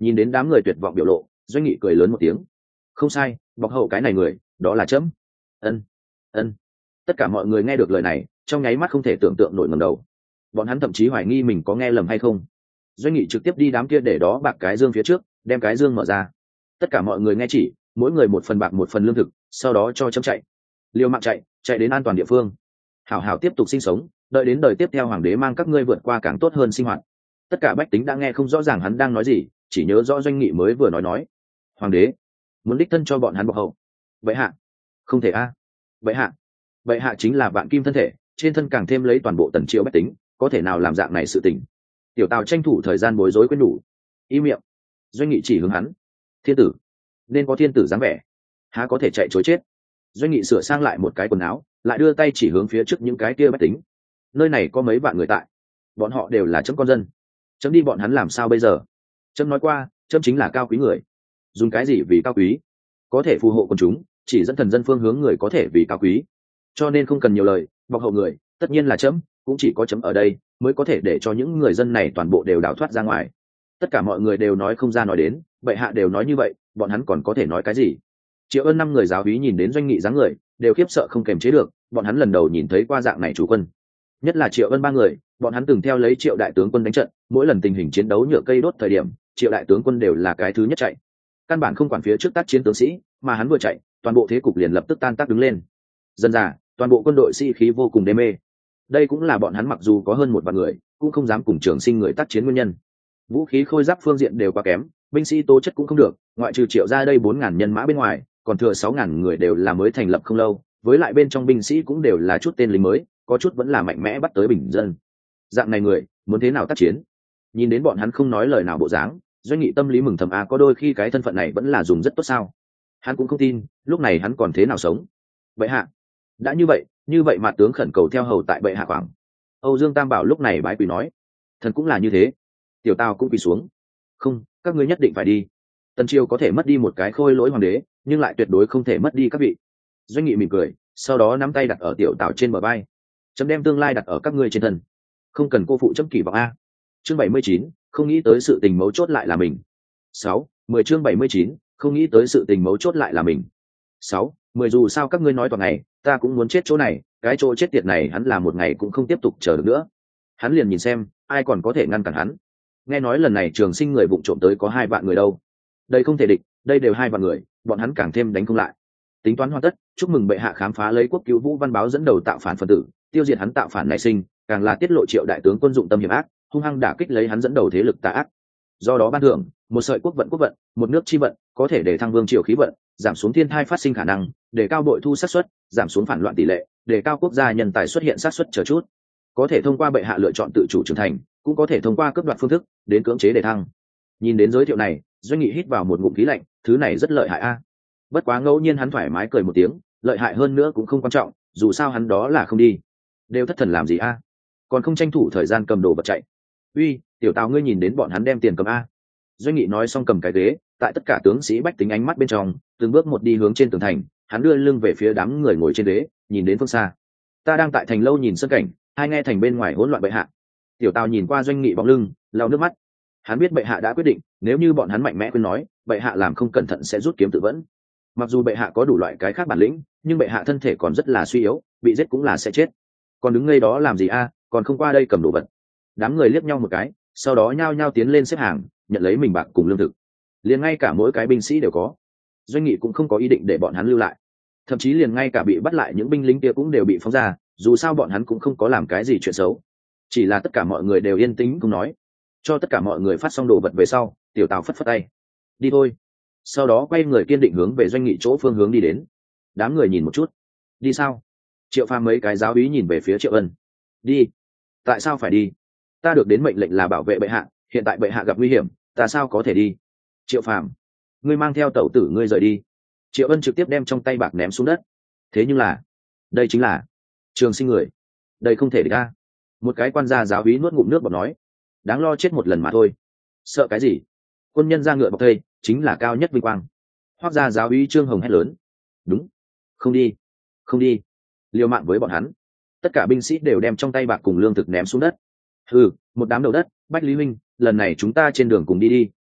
Nhìn đến đám người tuyệt vọng biểu lộ, Doanh Nghị cười lớn một tiếng. Không sai, bọc hậu cái này người đó là chấm. Ân, ân. Tất cả mọi người nghe được lời này trong nháy mắt không thể tưởng tượng nổi ngẩng đầu. Bọn hắn thậm chí hoài nghi mình có nghe lầm hay không. Doanh Nghị trực tiếp đi đám kia để đó bạc cái dương phía trước, đem cái dương mở ra. Tất cả mọi người nghe chỉ, mỗi người một phần bạc một phần lương thực, sau đó cho chấm chạy, liều mạng chạy, chạy đến an toàn địa phương, hảo hảo tiếp tục sinh sống, đợi đến đời tiếp theo hoàng đế mang các ngươi vượt qua càng tốt hơn sinh hoạt. Tất cả bách tính đã nghe không rõ ràng hắn đang nói gì, chỉ nhớ rõ Doanh Nghị mới vừa nói nói, hoàng đế muốn đích thân cho bọn hắn bọc hậu. Vậy hạ, không thể a. À. Vậy hạ, vậy hạ chính là vạn kim thân thể, trên thân càng thêm lấy toàn bộ tần triệu bách tính, có thể nào làm dạng này sự tình. Tiểu Tào tranh thủ thời gian bối rối quên đủ, y miệng. Doanh Nghị chỉ hướng hắn, thiên tử nên có thiên tử dáng vẻ, há có thể chạy chối chết. Doanh Nghị sửa sang lại một cái quần áo, lại đưa tay chỉ hướng phía trước những cái kia bách tính. Nơi này có mấy vạn người tại, bọn họ đều là chấm con dân, chấm đi bọn hắn làm sao bây giờ. Chấm nói qua, chấm chính là cao quý người. Dùng cái gì vì cao quý? Có thể phù hộ quần chúng, chỉ dẫn thần dân phương hướng người có thể vì cao quý. Cho nên không cần nhiều lời, bọc hậu người tất nhiên là chấm, cũng chỉ có chấm ở đây mới có thể để cho những người dân này toàn bộ đều đào thoát ra ngoài. Tất cả mọi người đều nói không ra nói đến, bệ hạ đều nói như vậy, bọn hắn còn có thể nói cái gì? Triệu Ân năm người giáo úy nhìn đến Doanh Nghị dáng người, đều khiếp sợ không kềm chế được, bọn hắn lần đầu nhìn thấy qua dạng này chủ quân. Nhất là Triệu Ân ba người, bọn hắn từng theo lấy Triệu đại tướng quân đánh trận, mỗi lần tình hình chiến đấu nhựa cây đốt thời điểm, Triệu đại tướng quân đều là cái thứ nhất chạy. Căn bản không quản phía trước tác chiến tướng sĩ, mà hắn vừa chạy, toàn bộ thế cục liền lập tức tan tác đứng lên. Dân già, toàn bộ quân đội sĩ khí vô cùng đê mê. Đây cũng là bọn hắn mặc dù có hơn một vạn người, cũng không dám cùng Trường Sinh người tác chiến nguyên nhân. Vũ khí khôi giáp phương diện đều quá kém, binh sĩ tố chất cũng không được, ngoại trừ Triệu ra đây bốn ngàn nhân mã bên ngoài, còn thừa sáu ngàn người đều là mới thành lập không lâu, với lại bên trong binh sĩ cũng đều là chút tên lính mới, có chút vẫn là mạnh mẽ bắt tới bình dân. Dạng này người muốn thế nào tác chiến? Nhìn đến bọn hắn không nói lời nào bộ dáng, Doanh Nghị tâm lý mừng thầm, a có đôi khi cái thân phận này vẫn là dùng rất tốt sao. Hắn cũng không tin lúc này hắn còn thế nào sống. Bệ hạ, đã như vậy như vậy mà tướng khẩn cầu theo hầu tại bệ hạ khoảng. Âu Dương Tam Bảo lúc này bái quỳ nói, thần cũng là như thế. Tiểu Tào cũng quỳ xuống, không, các ngươi nhất định phải đi. Tần Triều có thể mất đi một cái khôi lỗi hoàng đế, nhưng lại tuyệt đối không thể mất đi các vị. Doanh Nghị mỉm cười, sau đó nắm tay đặt ở Tiểu Tào trên bờ vai, chấm đem tương lai đặt ở các ngươi trên thân, không cần cô phụ chấm kỳ vọng a. Chương bảy mươi chín, không nghĩ tới sự tình mấu chốt lại là mình. Sáu, mười chương bảy mươi chín, không nghĩ tới sự tình mấu chốt lại là mình. Sáu, mười dù sao các ngươi nói toàn ngày, ta cũng muốn chết chỗ này, cái chỗ chết tiệt này hắn là một ngày cũng không tiếp tục chờ được nữa. Hắn liền nhìn xem, ai còn có thể ngăn cản hắn. Nghe nói lần này Trường Sinh người vụng trộm tới có hai vạn người đâu. Đây không thể địch, đây đều hai vạn người, bọn hắn càng thêm đánh không lại. Tính toán hoàn tất, chúc mừng bệ hạ khám phá lấy Quốc Cứu Vũ Văn Báo dẫn đầu tạo phản phân tử, tiêu diệt hắn tạo phản nảy sinh, càng là tiết lộ Triệu đại tướng quân dụng tâm hiểm ác, hung hăng đả kích lấy hắn dẫn đầu thế lực tà ác. Do đó ban thưởng một sợi quốc vận quốc vận, một nước chi vận, có thể để thăng vương triều khí vận, giảm xuống thiên tai phát sinh khả năng, để cao bội thu xác suất, giảm xuống phản loạn tỷ lệ, để cao quốc gia nhân tài xuất hiện xác suất chờ chút. Có thể thông qua bệ hạ lựa chọn tự chủ trưởng thành, cũng có thể thông qua cấp đoạt phương thức đến cưỡng chế để thăng. Nhìn đến giới thiệu này, Doanh Nghị hít vào một ngụm khí lạnh, thứ này rất lợi hại a. Bất quá ngẫu nhiên hắn thoải mái cười một tiếng, lợi hại hơn nữa cũng không quan trọng, dù sao hắn đó là không đi. Đều thất thần làm gì a? Còn không tranh thủ thời gian cầm đồ vật chạy. Uy, Tiểu Tào ngươi nhìn đến bọn hắn đem tiền cầm a. Doanh Nghị nói xong cầm cái ghế, tại tất cả tướng sĩ bách tính ánh mắt bên trong, từng bước một đi hướng trên tường thành, hắn đưa lưng về phía đám người ngồi trên ghế, nhìn đến phương xa. Ta đang tại thành lâu nhìn sân cảnh, hai nghe thành bên ngoài hỗn loạn bệ hạ. Tiểu Tào nhìn qua Doanh Nghị bóng lưng, lau nước mắt. Hắn biết bệ hạ đã quyết định, nếu như bọn hắn mạnh mẽ khuyên nói, bệ hạ làm không cẩn thận sẽ rút kiếm tự vẫn. Mặc dù bệ hạ có đủ loại cái khác bản lĩnh, nhưng bệ hạ thân thể còn rất là suy yếu, bị giết cũng là sẽ chết. Còn đứng ngây đó làm gì a, còn không qua đây cầm đồ vật. Đám người liếc nhau một cái, sau đó nhao nhao tiến lên xếp hàng, nhận lấy mình bạc cùng lương thực. Liền ngay cả mỗi cái binh sĩ đều có. Doanh Nghị cũng không có ý định để bọn hắn lưu lại, thậm chí liền ngay cả bị bắt lại những binh lính kia cũng đều bị phóng ra, dù sao bọn hắn cũng không có làm cái gì chuyện xấu. Chỉ là tất cả mọi người đều yên tĩnh không nói. Cho tất cả mọi người phát xong đồ vật về sau, Tiểu Tào phất phất tay, đi thôi. Sau đó quay người kiên định hướng về Doanh Nghị chỗ phương hướng đi đến. Đám người nhìn một chút, đi sao? Triệu Phàm mấy cái giáo úy nhìn về phía Triệu Ân, đi. Tại sao phải đi? Ta được đến mệnh lệnh là bảo vệ bệ hạ, hiện tại bệ hạ gặp nguy hiểm, ta sao có thể đi? Triệu Phàm, ngươi mang theo tẩu tử ngươi rời đi. Triệu Ân trực tiếp đem trong tay bạc ném xuống đất. Thế nhưng là, đây chính là Trường Sinh người, đây không thể địch a. Một cái quan gia giáo úy nuốt ngụm nước bọt nói, đáng lo chết một lần mà thôi, sợ cái gì? Quân nhân ra ngựa bọc thây chính là cao nhất vinh quang. Hoắc gia giáo úy Trương Hồng hét lớn, đúng, không đi, không đi, liều mạng với bọn hắn. Tất cả binh sĩ đều đem trong tay bạc cùng lương thực ném xuống đất. Ừ, một đám đầu đất. Bách Lý huynh, lần này chúng ta trên đường cùng đi đi,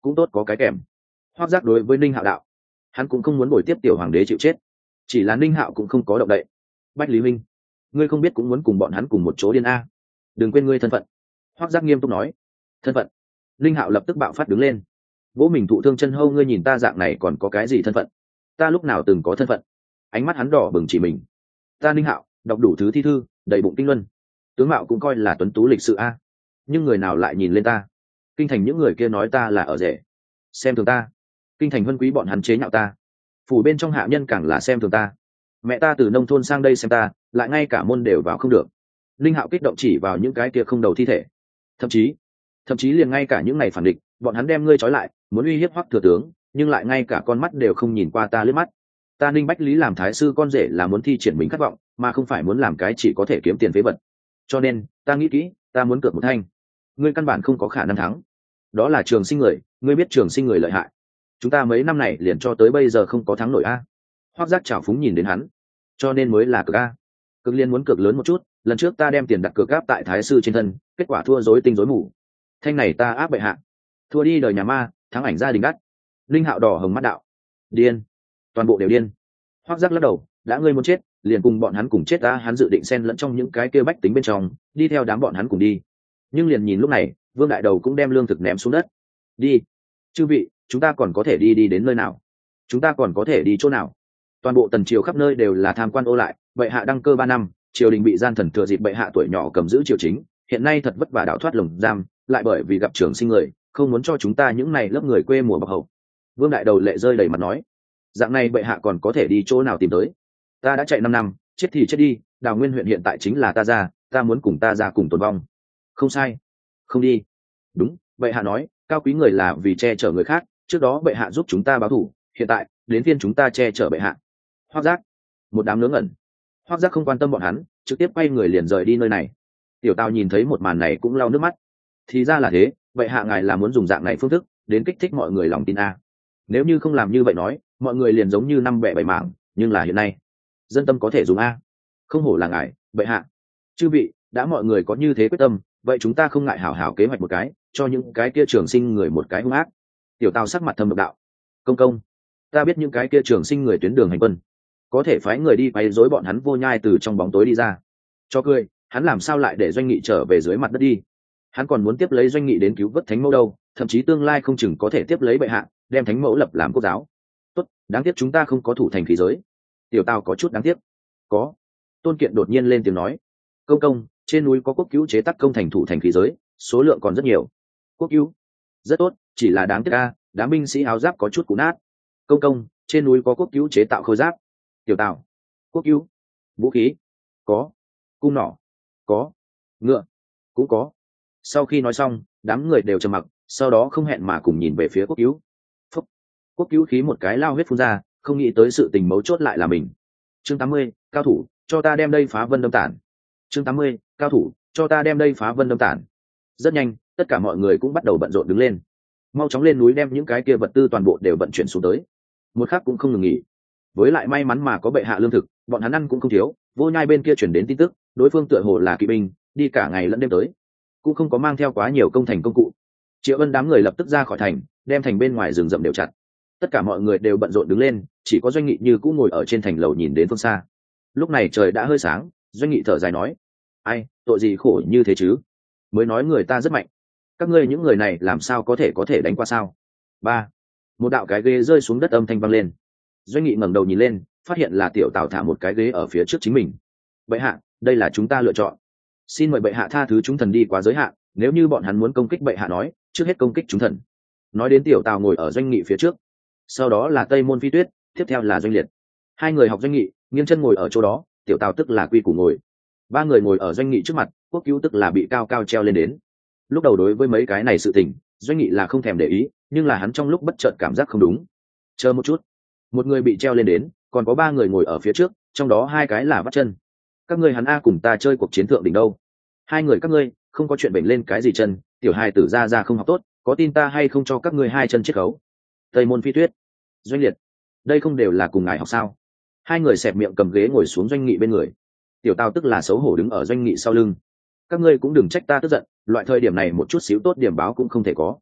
cũng tốt có cái kèm. Hoác giác đối với Ninh Hạo đạo, hắn cũng không muốn bồi tiếp tiểu hoàng đế chịu chết, chỉ là Ninh Hạo cũng không có động đậy. Bách Lý Minh, ngươi không biết cũng muốn cùng bọn hắn cùng một chỗ điên a, đừng quên ngươi thân phận. Hoác giác nghiêm túc nói. Thân phận? Ninh Hạo lập tức bạo phát đứng lên, vỗ mình thụ thương chân hâu, ngươi nhìn ta dạng này còn có cái gì thân phận? Ta lúc nào từng có thân phận? Ánh mắt hắn đỏ bừng chỉ mình. Ta Ninh Hạo đọc đủ thứ thi thư, đầy bụng kinh luân, tướng mạo cũng coi là tuấn tú lịch sự a, nhưng người nào lại nhìn lên ta? Kinh thành những người kia nói ta là ở rể, xem thường ta. Kinh thành huân quý bọn hắn chế nhạo ta, phủ bên trong hạ nhân càng là xem thường ta. Mẹ ta từ nông thôn sang đây xem ta, lại ngay cả môn đều vào không được. Linh Hạo kích động chỉ vào những cái kia không đầu thi thể, thậm chí thậm chí liền ngay cả những này phản địch, bọn hắn đem ngươi trói lại, muốn uy hiếp Hoắc thừa tướng, nhưng lại ngay cả con mắt đều không nhìn qua ta liếc mắt. Ta Ninh Bách Lý làm thái sư con rể là muốn thi triển mình khát vọng, mà không phải muốn làm cái chỉ có thể kiếm tiền phế vật. Cho nên ta nghĩ kỹ, ta muốn cược một thanh. Ngươi căn bản không có khả năng thắng. Đó là Trường Sinh người, ngươi biết Trường Sinh người lợi hại. Chúng ta mấy năm này liền cho tới bây giờ không có thắng nổi a. Hoắc giác trào phúng nhìn đến hắn, cho nên mới là cược a. Cực liên muốn cược lớn một chút, lần trước ta đem tiền đặt cược gáp tại thái sư trên thân, kết quả thua rối tinh rối mù. Thanh này ta áp bệ hạ, thua đi đời nhà ma, thắng ảnh gia đình đắt. Linh Hạo đỏ hồng mắt đạo, điên, toàn bộ đều điên. Hoắc giác lắc đầu, đã ngươi muốn chết, liền cùng bọn hắn cùng chết ta. Hắn dự định xen lẫn trong những cái kia bách tính bên trong, đi theo đám bọn hắn cùng đi. Nhưng liền nhìn lúc này, Vương Đại Đầu cũng đem lương thực ném xuống đất. Đi, chư vị, chúng ta còn có thể đi đi đến nơi nào? Chúng ta còn có thể đi chỗ nào? Toàn bộ tần triều khắp nơi đều là tham quan ô lại, bệ hạ đăng cơ ba năm, triều đình bị gian thần thừa dịp bệ hạ tuổi nhỏ cầm giữ triều chính, hiện nay thật vất vả đào thoát lồng giam, lại bởi vì gặp Trường Sinh người, không muốn cho chúng ta những này lớp người quê mùa bọc hậu. Vương Đại Đầu lệ rơi đầy mặt nói, dạng này bệ hạ còn có thể đi chỗ nào tìm tới? Ta đã chạy năm năm, chết thì chết đi, Đào Nguyên huyện hiện tại chính là ta ra, ta muốn cùng ta ra cùng tồn vong. Không sai, không đi. Đúng, bệ hạ nói, cao quý người là vì che chở người khác, trước đó bệ hạ giúp chúng ta báo thù, hiện tại đến phiên chúng ta che chở bệ hạ. Hoắc giác, một đám ngớ ngẩn. Hoắc giác không quan tâm bọn hắn, trực tiếp quay người liền rời đi nơi này. Tiểu Tào nhìn thấy một màn này cũng lau nước mắt. Thì ra là thế, vậy hạ ngài là muốn dùng dạng này phương thức đến kích thích mọi người lòng tin a. Nếu như không làm như vậy nói, mọi người liền giống như năm bẻ bảy mảng, nhưng là hiện nay dân tâm có thể dùng a. Không hổ là ngài, bệ hạ. Chư vị, đã mọi người có như thế quyết tâm, vậy chúng ta không ngại hảo hảo kế hoạch một cái, cho những cái kia Trường Sinh người một cái hung ác. Tiểu Tào sắc mặt thâm độc đạo, công công, ta biết những cái kia Trường Sinh người tuyến đường hành quân, có thể phái người đi quấy rối bọn hắn vô nhai từ trong bóng tối đi ra. Cho cười, hắn làm sao lại để Doanh Nghị trở về dưới mặt đất đi? Hắn còn muốn tiếp lấy Doanh Nghị đến cứu vớt Thánh Mẫu đâu, thậm chí tương lai không chừng có thể tiếp lấy bệ hạ, đem Thánh Mẫu lập làm quốc giáo. Tốt, đáng tiếc chúng ta không có thủ thành khí giới. Tiểu Tào có chút đáng tiếc. Có. Tôn Kiện đột nhiên lên tiếng nói, công công, trên núi có quốc cứu chế tác công thành thủ thành khí giới, số lượng còn rất nhiều. Quốc cứu, rất tốt, chỉ là đáng tiếc a, đám binh sĩ áo giáp có chút cũ nát. Công công, trên núi có quốc cứu chế tạo khôi giáp. Tiểu Tào, quốc cứu, vũ khí, có, cung nỏ, có, ngựa, cũng có. Sau khi nói xong, đám người đều trầm mặc, sau đó không hẹn mà cùng nhìn về phía quốc cứu. Phúc. Quốc cứu khí một cái lao huyết phun ra, không nghĩ tới sự tình mấu chốt lại là mình. Chương tám mươi, cao thủ, cho ta đem đây phá vân đâm tản. Chương tám mươi, cao thủ, cho ta đem đây phá vân đâm tản. Rất nhanh, tất cả mọi người cũng bắt đầu bận rộn đứng lên, mau chóng lên núi đem những cái kia vật tư toàn bộ đều vận chuyển xuống tới, một khắc cũng không ngừng nghỉ. Với lại may mắn mà có bệ hạ lương thực, bọn hắn ăn cũng không thiếu. Vô Nhai bên kia chuyển đến tin tức, đối phương tựa hồ là kỵ binh, đi cả ngày lẫn đêm tới, cũng không có mang theo quá nhiều công thành công cụ. Triệu Ân đám người lập tức ra khỏi thành, đem thành bên ngoài rừng rậm đều chặt. Tất cả mọi người đều bận rộn đứng lên, chỉ có Doanh Nghị như cũ ngồi ở trên thành lầu nhìn đến phương xa. Lúc này trời đã hơi sáng, Doanh Nghị thở dài nói, ai, tội gì khổ như thế chứ? Mới nói người ta rất mạnh, các ngươi những người này làm sao có thể có thể đánh qua sao? Ba, một đạo cái ghế rơi xuống đất, âm thanh vang lên. Doanh Nghị ngẩng đầu nhìn lên, phát hiện là Tiểu Tào thả một cái ghế ở phía trước chính mình. Bệ hạ, đây là chúng ta lựa chọn, xin mời bệ hạ tha thứ chúng thần đi quá giới hạn, nếu như bọn hắn muốn công kích bệ hạ nói, trước hết công kích chúng thần. Nói đến Tiểu Tào ngồi ở Doanh Nghị phía trước, sau đó là Tây Môn Phi Tuyết, tiếp theo là Doanh Liệt. Hai người học Doanh Nghị, nghiêng chân ngồi ở chỗ đó, Tiểu Tào tức là quy củ ngồi. Ba người ngồi ở Doanh Nghị trước mặt, quốc cứu tức là bị cao cao treo lên đến. Lúc đầu đối với mấy cái này sự tình, Doanh Nghị là không thèm để ý, nhưng là hắn trong lúc bất chợt cảm giác không đúng. Chờ một chút, một người bị treo lên đến, còn có ba người ngồi ở phía trước, trong đó hai cái là vắt chân. Các ngươi hắn a cùng ta chơi cuộc chiến thượng đỉnh đâu? Hai người các ngươi không có chuyện bệnh lên cái gì chân, tiểu hài tử ra ra không học tốt, có tin ta hay không cho các ngươi hai chân chiết khấu? Tây Môn Phi Tuyết, Doanh Liệt, đây không đều là cùng ngài học sao? Hai người xẹp miệng cầm ghế ngồi xuống Doanh Nghị bên người. Tiểu Tào tức là xấu hổ đứng ở Doanh Nghị sau lưng. Các ngươi cũng đừng trách ta tức giận, loại thời điểm này một chút xíu tốt điểm báo cũng không thể có.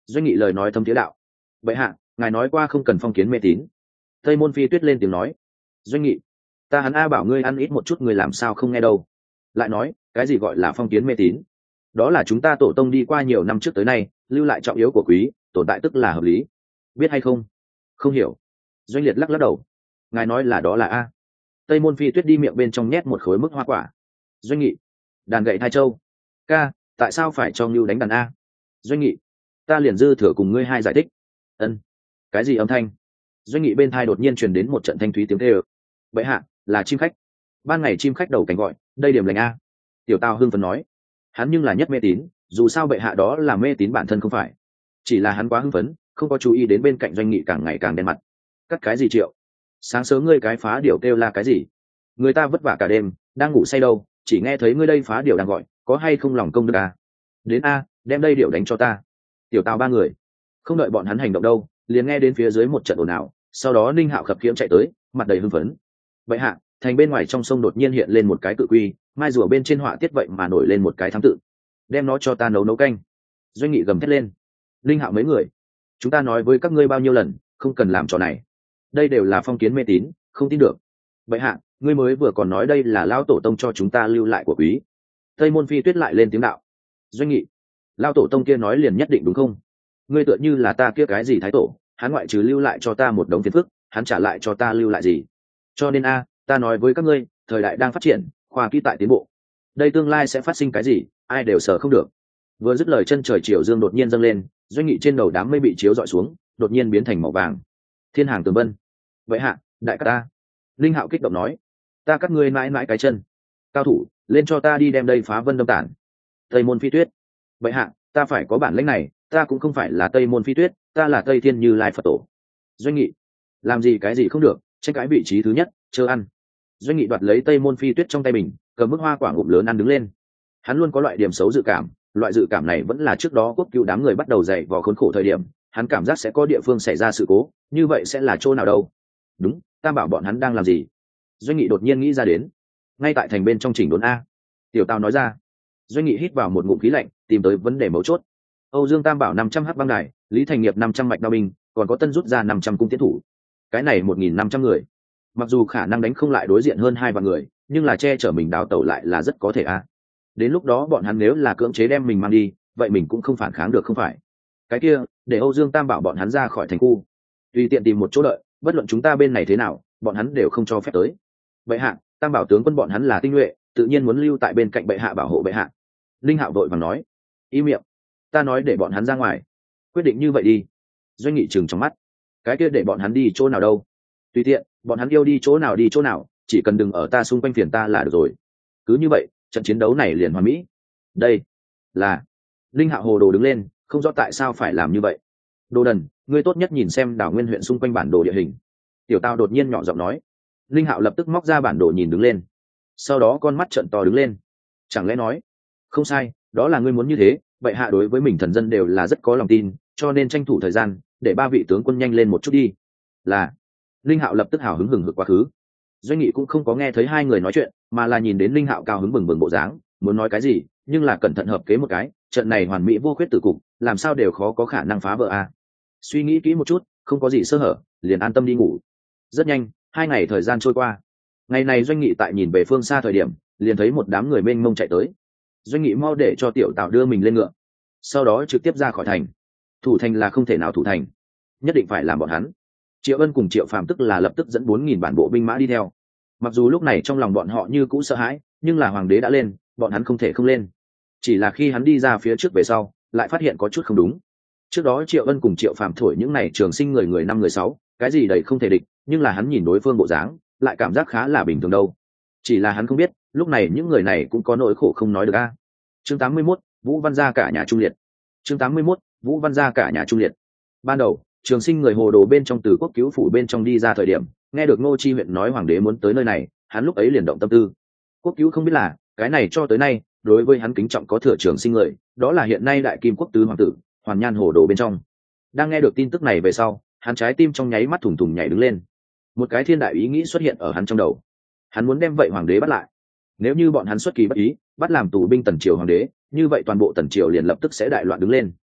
Doanh Nghị lời nói thâm thiế đạo. Vậy hạ, ngài nói qua không cần phong kiến mê tín. Tây Môn Phi Tuyết lên tiếng nói. Doanh Nghị, ta hắn a bảo ngươi ăn ít một chút, người làm sao không nghe đâu. Lại nói, cái gì gọi là phong kiến mê tín? Đó là chúng ta tổ tông đi qua nhiều năm trước tới nay lưu lại trọng yếu của quý, tồn tại tức là hợp lý. Biết hay không? Không hiểu. Doanh Liệt lắc lắc đầu. Ngài nói là đó là a. Tây Môn Phi Tuyết đi miệng bên trong nhét một khối mức hoa quả. Doanh Nghị, đàn gậy thai châu. Ca, tại sao phải cho Ngưu đánh đàn a? Doanh Nghị, ta liền dư thừa cùng ngươi hai giải thích. Ân. Cái gì âm thanh? Doanh Nghị bên thai đột nhiên truyền đến một trận thanh thúy tiếng kêu. Bệ hạ, là chim khách. Ban ngày chim khách đầu cánh gọi, đây điểm lành a. Tiểu Tào hưng phấn nói. Hắn nhưng là nhất mê tín, dù sao bệ hạ đó là mê tín bản thân không phải. Chỉ là hắn quá hưng phấn, không có chú ý đến bên cạnh Doanh Nghị càng ngày càng đen mặt. Cắt cái gì Triệu? Sáng sớm ngươi cái phá điểu kêu là cái gì? Người ta vất vả cả đêm, đang ngủ say đâu, chỉ nghe thấy ngươi đây phá điểu đang gọi, có hay không lòng công đức à? Đến a, đem đây điểu đánh cho ta. Tiểu Tào ba người không đợi bọn hắn hành động đâu, liền nghe đến phía dưới một trận ồn ào, sau đó Ninh Hạo khập khiễng chạy tới, mặt đầy hưng phấn. Bệ hạ, thành bên ngoài trong sông đột nhiên hiện lên một cái cự quy, mai rùa bên trên họa tiết vậy mà nổi lên một cái thám tự. Đem nó cho ta nấu nấu canh. Doanh Nghị gầm thét lên. Ninh Hạo mấy người, chúng ta nói với các ngươi bao nhiêu lần, không cần làm trò này. Đây đều là phong kiến mê tín, không tin được. Bệ hạ, ngươi mới vừa còn nói đây là lao tổ tông cho chúng ta lưu lại của quý. Tây Môn Phi Tuyết lại lên tiếng đạo. Doanh Nghị, lao tổ tông kia nói liền nhất định đúng không? Ngươi tựa như là ta kia cái gì thái tổ, hắn ngoại trừ lưu lại cho ta một đống phiền phức, hắn trả lại cho ta lưu lại gì? Cho nên a, ta nói với các ngươi, thời đại đang phát triển, khoa kỹ tại tiến bộ. Đây tương lai sẽ phát sinh cái gì, ai đều sợ không được. Vừa dứt lời, chân trời chiều dương đột nhiên dâng lên, Doanh Nghị trên đầu đám mây bị chiếu dọi xuống, đột nhiên biến thành màu vàng. Thiên hàng tường vân. Vậy hạ, đại ca ta. Linh Hạo kích động nói, ta cắt ngươi mãi mãi cái chân. Cao thủ, lên cho ta đi đem đây phá vân đâm tản. Tây Môn Phi Tuyết. Vậy hạ, ta phải có bản lĩnh này, ta cũng không phải là Tây Môn Phi Tuyết, ta là Tây Thiên Như Lai Phật Tổ. Doanh Nghị, làm gì cái gì không được, tranh cãi vị trí thứ nhất, chớ ăn. Doanh Nghị đoạt lấy Tây Môn Phi Tuyết trong tay mình, cầm mức hoa quả ngụm lớn ăn đứng lên. Hắn luôn có loại điểm xấu dự cảm, loại dự cảm này vẫn là trước đó Quốc Cửu đám người bắt đầu dày vò khốn khổ thời điểm, hắn cảm giác sẽ có địa phương xảy ra sự cố, như vậy sẽ là chỗ nào đâu? Đúng, Tam Bảo bọn hắn đang làm gì? Doanh Nghị đột nhiên nghĩ ra đến, ngay tại thành bên trong chỉnh đốn a. Tiểu Tào nói ra. Doanh Nghị hít vào một ngụm khí lạnh, tìm tới vấn đề mấu chốt. Âu Dương Tam Bảo năm trăm hắc băng đài, Lý Thành Nghiệp năm trăm mạch đao binh, còn có Tân rút ra năm trăm cung tiến thủ. Cái này một nghìn năm trăm người. Mặc dù khả năng đánh không lại đối diện hơn hai vạn người, nhưng là che chở mình đào tẩu lại là rất có thể a. Đến lúc đó bọn hắn nếu là cưỡng chế đem mình mang đi, vậy mình cũng không phản kháng được không phải? Cái kia, để Âu Dương Tam Bảo bọn hắn ra khỏi thành khu, tùy tiện tìm một chỗ đợi, bất luận chúng ta bên này thế nào, bọn hắn đều không cho phép tới. Bệ hạ, Tam Bảo tướng quân bọn hắn là tinh nhuệ, tự nhiên muốn lưu tại bên cạnh bệ hạ bảo hộ bệ hạ. Linh Hạo vội vàng nói. Im miệng, ta nói để bọn hắn ra ngoài. Quyết định như vậy đi. Doanh Nghị trừng trong mắt. Cái kia để bọn hắn đi chỗ nào đâu? Tùy tiện, bọn hắn yêu đi chỗ nào đi chỗ nào, chỉ cần đừng ở ta xung quanh phiền ta là được rồi. Cứ như vậy, trận chiến đấu này liền hoàn mỹ. Đây là Linh Hạo hồ đồ đứng lên, không rõ tại sao phải làm như vậy. Đồ đần, ngươi tốt nhất nhìn xem đảo Nguyên huyện xung quanh bản đồ địa hình. Tiểu Tào đột nhiên nhỏ giọng nói. Linh Hạo lập tức móc ra bản đồ nhìn đứng lên, sau đó con mắt trợn to đứng lên. Chẳng lẽ nói, không sai, đó là ngươi muốn như thế. Vậy hạ đối với mình thần dân đều là rất có lòng tin, cho nên tranh thủ thời gian để ba vị tướng quân nhanh lên một chút đi. Là Linh Hạo lập tức hào hứng hừng hực quá khứ. Doanh Nghị cũng không có nghe thấy hai người nói chuyện, mà là nhìn đến Linh Hạo cao hứng bừng bừng bộ dáng, muốn nói cái gì, nhưng là cẩn thận hợp kế một cái, trận này hoàn mỹ vô khuyết tử cục, làm sao đều khó có khả năng phá vỡ a. Suy nghĩ kỹ một chút, không có gì sơ hở, liền an tâm đi ngủ. Rất nhanh, hai ngày thời gian trôi qua. Ngày này Doanh Nghị tại nhìn về phương xa thời điểm, liền thấy một đám người mênh mông chạy tới. Doanh Nghị mau để cho Tiểu Tào đưa mình lên ngựa, sau đó trực tiếp ra khỏi thành. Thủ thành là không thể nào thủ thành, nhất định phải làm bọn hắn. Triệu Ân cùng Triệu Phàm tức là lập tức dẫn bốn nghìn bản bộ binh mã đi theo. Mặc dù lúc này trong lòng bọn họ như cũ sợ hãi, nhưng là hoàng đế đã lên, bọn hắn không thể không lên. Chỉ là khi hắn đi ra phía trước về sau, lại phát hiện có chút không đúng. Trước đó Triệu Ân cùng Triệu Phàm thổi những này trường sinh người người năm người sáu, cái gì đầy không thể địch, nhưng là hắn nhìn đối phương bộ dáng, lại cảm giác khá là bình thường đâu. Chỉ là hắn không biết, lúc này những người này cũng có nỗi khổ không nói được a. Chương tám mươi mốt, Vũ Văn gia cả nhà trung liệt. Chương tám mươi mốt, Vũ Văn gia cả nhà trung liệt. Ban đầu, trường sinh người hồ đồ bên trong từ Quốc Cứu phủ bên trong đi ra thời điểm, nghe được Ngô Chi huyện nói hoàng đế muốn tới nơi này, hắn lúc ấy liền động tâm tư. Quốc Cứu không biết là, cái này cho tới nay, đối với hắn kính trọng có thừa trường sinh người, đó là hiện nay đại kim quốc tứ hoàng tử, Hoàn Nhan hồ đồ bên trong. Đang nghe được tin tức này về sau, hắn trái tim trong nháy mắt thùng thùng nhảy đứng lên. Một cái thiên đại ý nghĩ xuất hiện ở hắn trong đầu. Hắn muốn đem vậy hoàng đế bắt lại. Nếu như bọn hắn xuất kỳ bất ý, bắt làm tù binh tần triều hoàng đế, như vậy toàn bộ tần triều liền lập tức sẽ đại loạn đứng lên.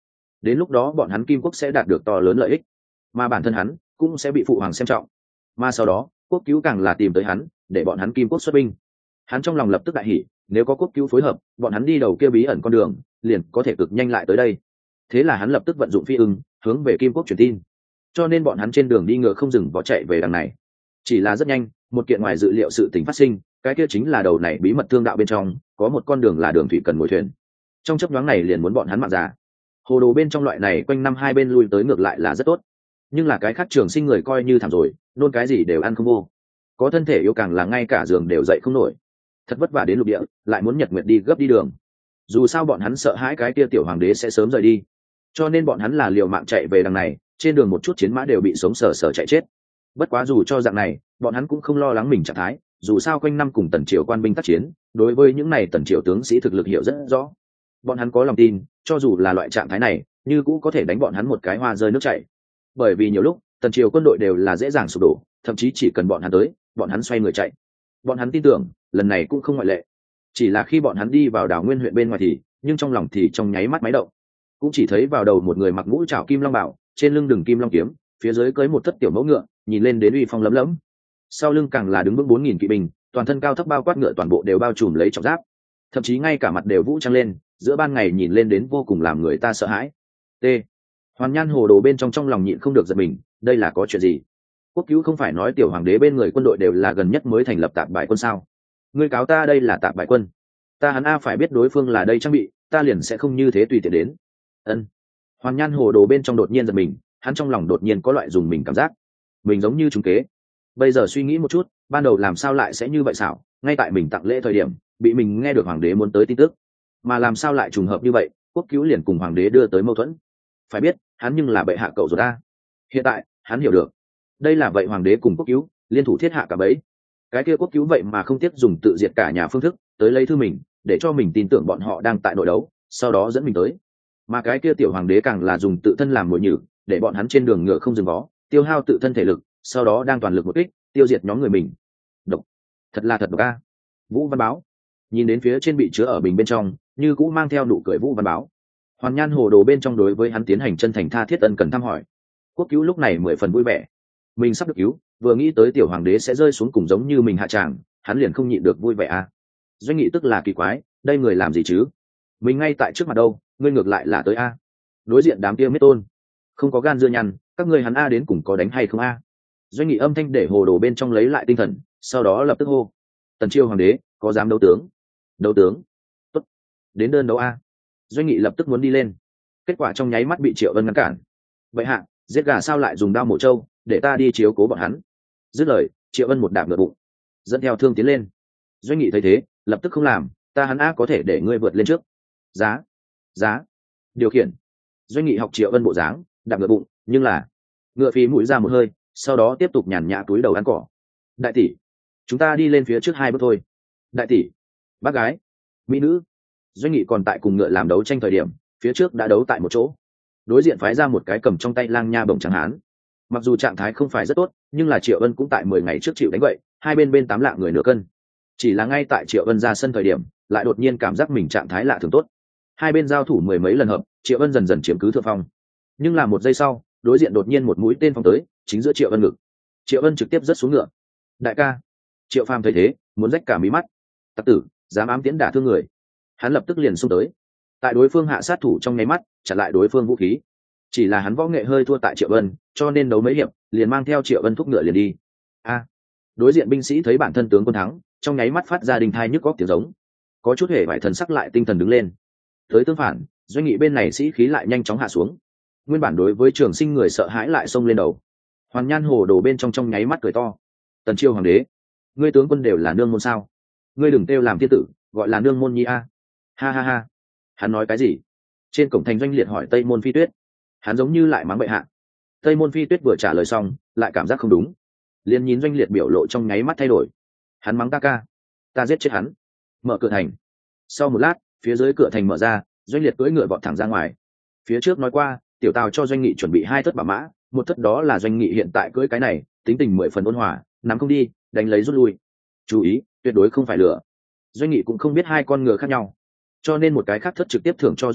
đến lúc đó bọn hắn Kim Quốc sẽ đạt được to lớn lợi ích, mà bản thân hắn cũng sẽ bị phụ hoàng xem trọng. Mà sau đó Quốc cứu càng là tìm tới hắn để bọn hắn Kim Quốc xuất binh. Hắn trong lòng lập tức đại hỉ, nếu có Quốc cứu phối hợp, bọn hắn đi đầu kia bí ẩn con đường liền có thể cực nhanh lại tới đây. Thế là hắn lập tức vận dụng phi ưng hướng về Kim Quốc truyền tin, cho nên bọn hắn trên đường đi ngựa không dừng vó chạy về đằng này. Chỉ là rất nhanh, một kiện ngoài dự liệu sự tình phát sinh, cái kia chính là đầu này bí mật thương đạo bên trong có một con đường là đường thủy cần ngồi thuyền. Trong chớp nhoáng này liền muốn bọn hắn mạng già. Hồ đồ bên trong loại này quanh năm hai bên lui tới ngược lại là rất tốt, nhưng là cái khác trường sinh người coi như thảm rồi, nôn cái gì đều ăn không vô, có thân thể yếu càng là ngay cả giường đều dậy không nổi, thật vất vả đến lục địa lại muốn nhật nguyệt đi gấp đi đường. Dù sao bọn hắn sợ hãi cái kia tiểu hoàng đế sẽ sớm rời đi, cho nên bọn hắn là liều mạng chạy về đằng này, trên đường một chút chiến mã đều bị sống sờ sờ chạy chết. Bất quá dù cho dạng này, bọn hắn cũng không lo lắng mình trạng thái, dù sao quanh năm cùng tần triều quan binh tác chiến, đối với những này tần triều tướng sĩ thực lực hiểu rất rõ. Bọn hắn có lòng tin, cho dù là loại trạng thái này, như cũng có thể đánh bọn hắn một cái hoa rơi nước chảy. Bởi vì nhiều lúc tần triều quân đội đều là dễ dàng sụp đổ, thậm chí chỉ cần bọn hắn tới, bọn hắn xoay người chạy. Bọn hắn tin tưởng lần này cũng không ngoại lệ. Chỉ là khi bọn hắn đi vào đảo Nguyên huyện bên ngoài thì, nhưng trong lòng thì trong nháy mắt máy động. Cũng chỉ thấy vào đầu một người mặc mũ trảo kim long bảo, trên lưng đường kim long kiếm, phía dưới cưỡi một thất tiểu mẫu ngựa, nhìn lên đến uy phong lấm lấm. Sau lưng càng là đứng vững bốn nghìn kỵ binh, toàn thân cao thấp bao quát ngựa toàn bộ đều bao trùm lấy trọng giáp, thậm chí ngay cả mặt đều vũ trang lên, giữa ban ngày nhìn lên đến vô cùng làm người ta sợ hãi. T. Hoàn Nhan Hồ Đồ bên trong trong lòng nhịn không được giật mình, đây là có chuyện gì? Quốc cứu không phải nói tiểu hoàng đế bên người quân đội đều là gần nhất mới thành lập tạp bại quân sao? Ngươi cáo ta đây là tạp bại quân? Ta hắn a phải biết đối phương là đây trang bị, ta liền sẽ không như thế tùy tiện đến. Ân. Hoàn Nhan Hồ Đồ bên trong đột nhiên giật mình, hắn trong lòng đột nhiên có loại dùng mình cảm giác, mình giống như trúng kế. Bây giờ suy nghĩ một chút, ban đầu làm sao lại sẽ như vậy xảo, ngay tại mình tặng lễ thời điểm, bị mình nghe được hoàng đế muốn tới tin tức, mà làm sao lại trùng hợp như vậy, Quốc cứu liền cùng hoàng đế đưa tới mâu thuẫn. Phải biết, hắn nhưng là bệ hạ cậu rồi ta. Hiện tại, hắn hiểu được, đây là vậy hoàng đế cùng Quốc cứu liên thủ thiết hạ cả bấy. Cái kia Quốc cứu vậy mà không tiếc dùng tự diệt cả nhà phương thức tới lấy thư mình, để cho mình tin tưởng bọn họ đang tại nội đấu, sau đó dẫn mình tới. Mà cái kia tiểu hoàng đế càng là dùng tự thân làm mồi nhử, để bọn hắn trên đường ngựa không dừng vó, tiêu hao tự thân thể lực, sau đó đang toàn lực một kích tiêu diệt nhóm người mình. Độc, thật là thật độc a. Vũ Văn Báo nhìn đến phía trên bị chứa ở bình bên trong, như cũng mang theo nụ cười Vũ Văn Báo. Hoàn Nhan Hồ Đồ bên trong đối với hắn tiến hành chân thành tha thiết ân cần thăm hỏi. Quốc cứu lúc này mười phần vui vẻ, mình sắp được cứu, vừa nghĩ tới tiểu hoàng đế sẽ rơi xuống cùng giống như mình hạ tràng, hắn liền không nhịn được vui vẻ a. Doanh Nghị tức là kỳ quái, đây người làm gì chứ? Mình ngay tại trước mặt đâu, ngươi ngược lại là tới a. Đối diện đám kia mết tôn, không có gan dưa nhăn, các ngươi hắn a đến cùng có đánh hay không a? Doanh Nghị âm thanh để Hồ Đồ bên trong lấy lại tinh thần, sau đó lập tức hô: Tần Chiêu hoàng đế có dám đấu tướng? Đấu tướng? Tốt, đến đơn đấu a. Doanh Nghị lập tức muốn đi lên, kết quả trong nháy mắt bị Triệu Ân ngăn cản. Vậy hạ, giết gà sao lại dùng đao mổ trâu, để ta đi chiếu cố bọn hắn. Dứt lời, Triệu Ân một đạp ngựa bụng, dẫn theo thương tiến lên. Doanh Nghị thấy thế, lập tức không làm, ta hắn a có thể để ngươi vượt lên trước. Giá, giá, điều khiển. Doanh Nghị học Triệu Ân bộ dáng, đạp ngựa bụng, nhưng là ngựa phí mũi ra một hơi, sau đó tiếp tục nhàn nhã túi đầu ăn cỏ. Đại tỷ, chúng ta đi lên phía trước hai bước thôi. Đại tỷ, bác gái, mỹ nữ. Doanh Nghị còn tại cùng ngựa làm đấu tranh thời điểm, phía trước đã đấu tại một chỗ. Đối diện phái ra một cái cầm trong tay lang nha bổng trắng hán. Mặc dù trạng thái không phải rất tốt, nhưng là Triệu Ân cũng tại mười ngày trước chịu đánh vậy, hai bên bên tám lạng người nửa cân. Chỉ là ngay tại Triệu Ân ra sân thời điểm, lại đột nhiên cảm giác mình trạng thái lạ thường tốt. Hai bên giao thủ mười mấy lần hợp, Triệu Ân dần dần chiếm cứ thượng phong. Nhưng là một giây sau, đối diện đột nhiên một mũi tên phóng tới, chính giữa Triệu Ân ngực. Triệu Ân trực tiếp rớt xuống ngựa. Đại ca. Triệu Phàm thấy thế, muốn rách cả mí mắt. Tặc tử, dám ám tiễn đả thương người. Hắn lập tức liền xung tới. Tại đối phương hạ sát thủ trong nháy mắt, chặn lại đối phương vũ khí. Chỉ là hắn võ nghệ hơi thua tại Triệu Ân, cho nên đấu mấy hiệp, liền mang theo Triệu Ân thúc ngựa liền đi. A. Đối diện binh sĩ thấy bản thân tướng quân thắng, trong nháy mắt phát ra đình thai nhức góc tiếng giống. Có chút hề vải thần sắc lại tinh thần đứng lên. Tới tương phản, Doanh Nghị bên này sĩ khí lại nhanh chóng hạ xuống. Nguyên bản đối với Trường Sinh người sợ hãi lại xông lên đầu. Hoàn Nhan Hồ Đồ bên trong trong nháy mắt cười to. Tần Chiêu hoàng đế, ngươi tướng quân đều là nương môn sao? Ngươi đừng kêu làm thiên tử, gọi là nương môn nhi a. Ha ha ha. Hắn nói cái gì? Trên cổng thành Doanh Liệt hỏi Tây Môn Phi Tuyết. Hắn giống như lại mắng bệ hạ. Tây Môn Phi Tuyết vừa trả lời xong, lại cảm giác không đúng, liền nhìn Doanh Liệt biểu lộ trong nháy mắt thay đổi. Hắn mắng ta ca, ta giết chết hắn. Mở cửa thành. Sau một lát, phía dưới cửa thành mở ra, Doanh Liệt cưỡi ngựa vọt thẳng ra ngoài. Phía trước nói qua, tiểu Tào cho Doanh Nghị chuẩn bị hai thất bảo mã, một thất đó là Doanh Nghị hiện tại cưỡi cái này, tính tình mười phần ôn hòa, nắm không đi, đánh lấy rút lui. Chú ý, tuyệt đối không phải lửa. Doanh Nghị cũng không biết hai con ngựa khác nhau, cho nên một cái khác thất trực tiếp thưởng cho Doanh Liệt,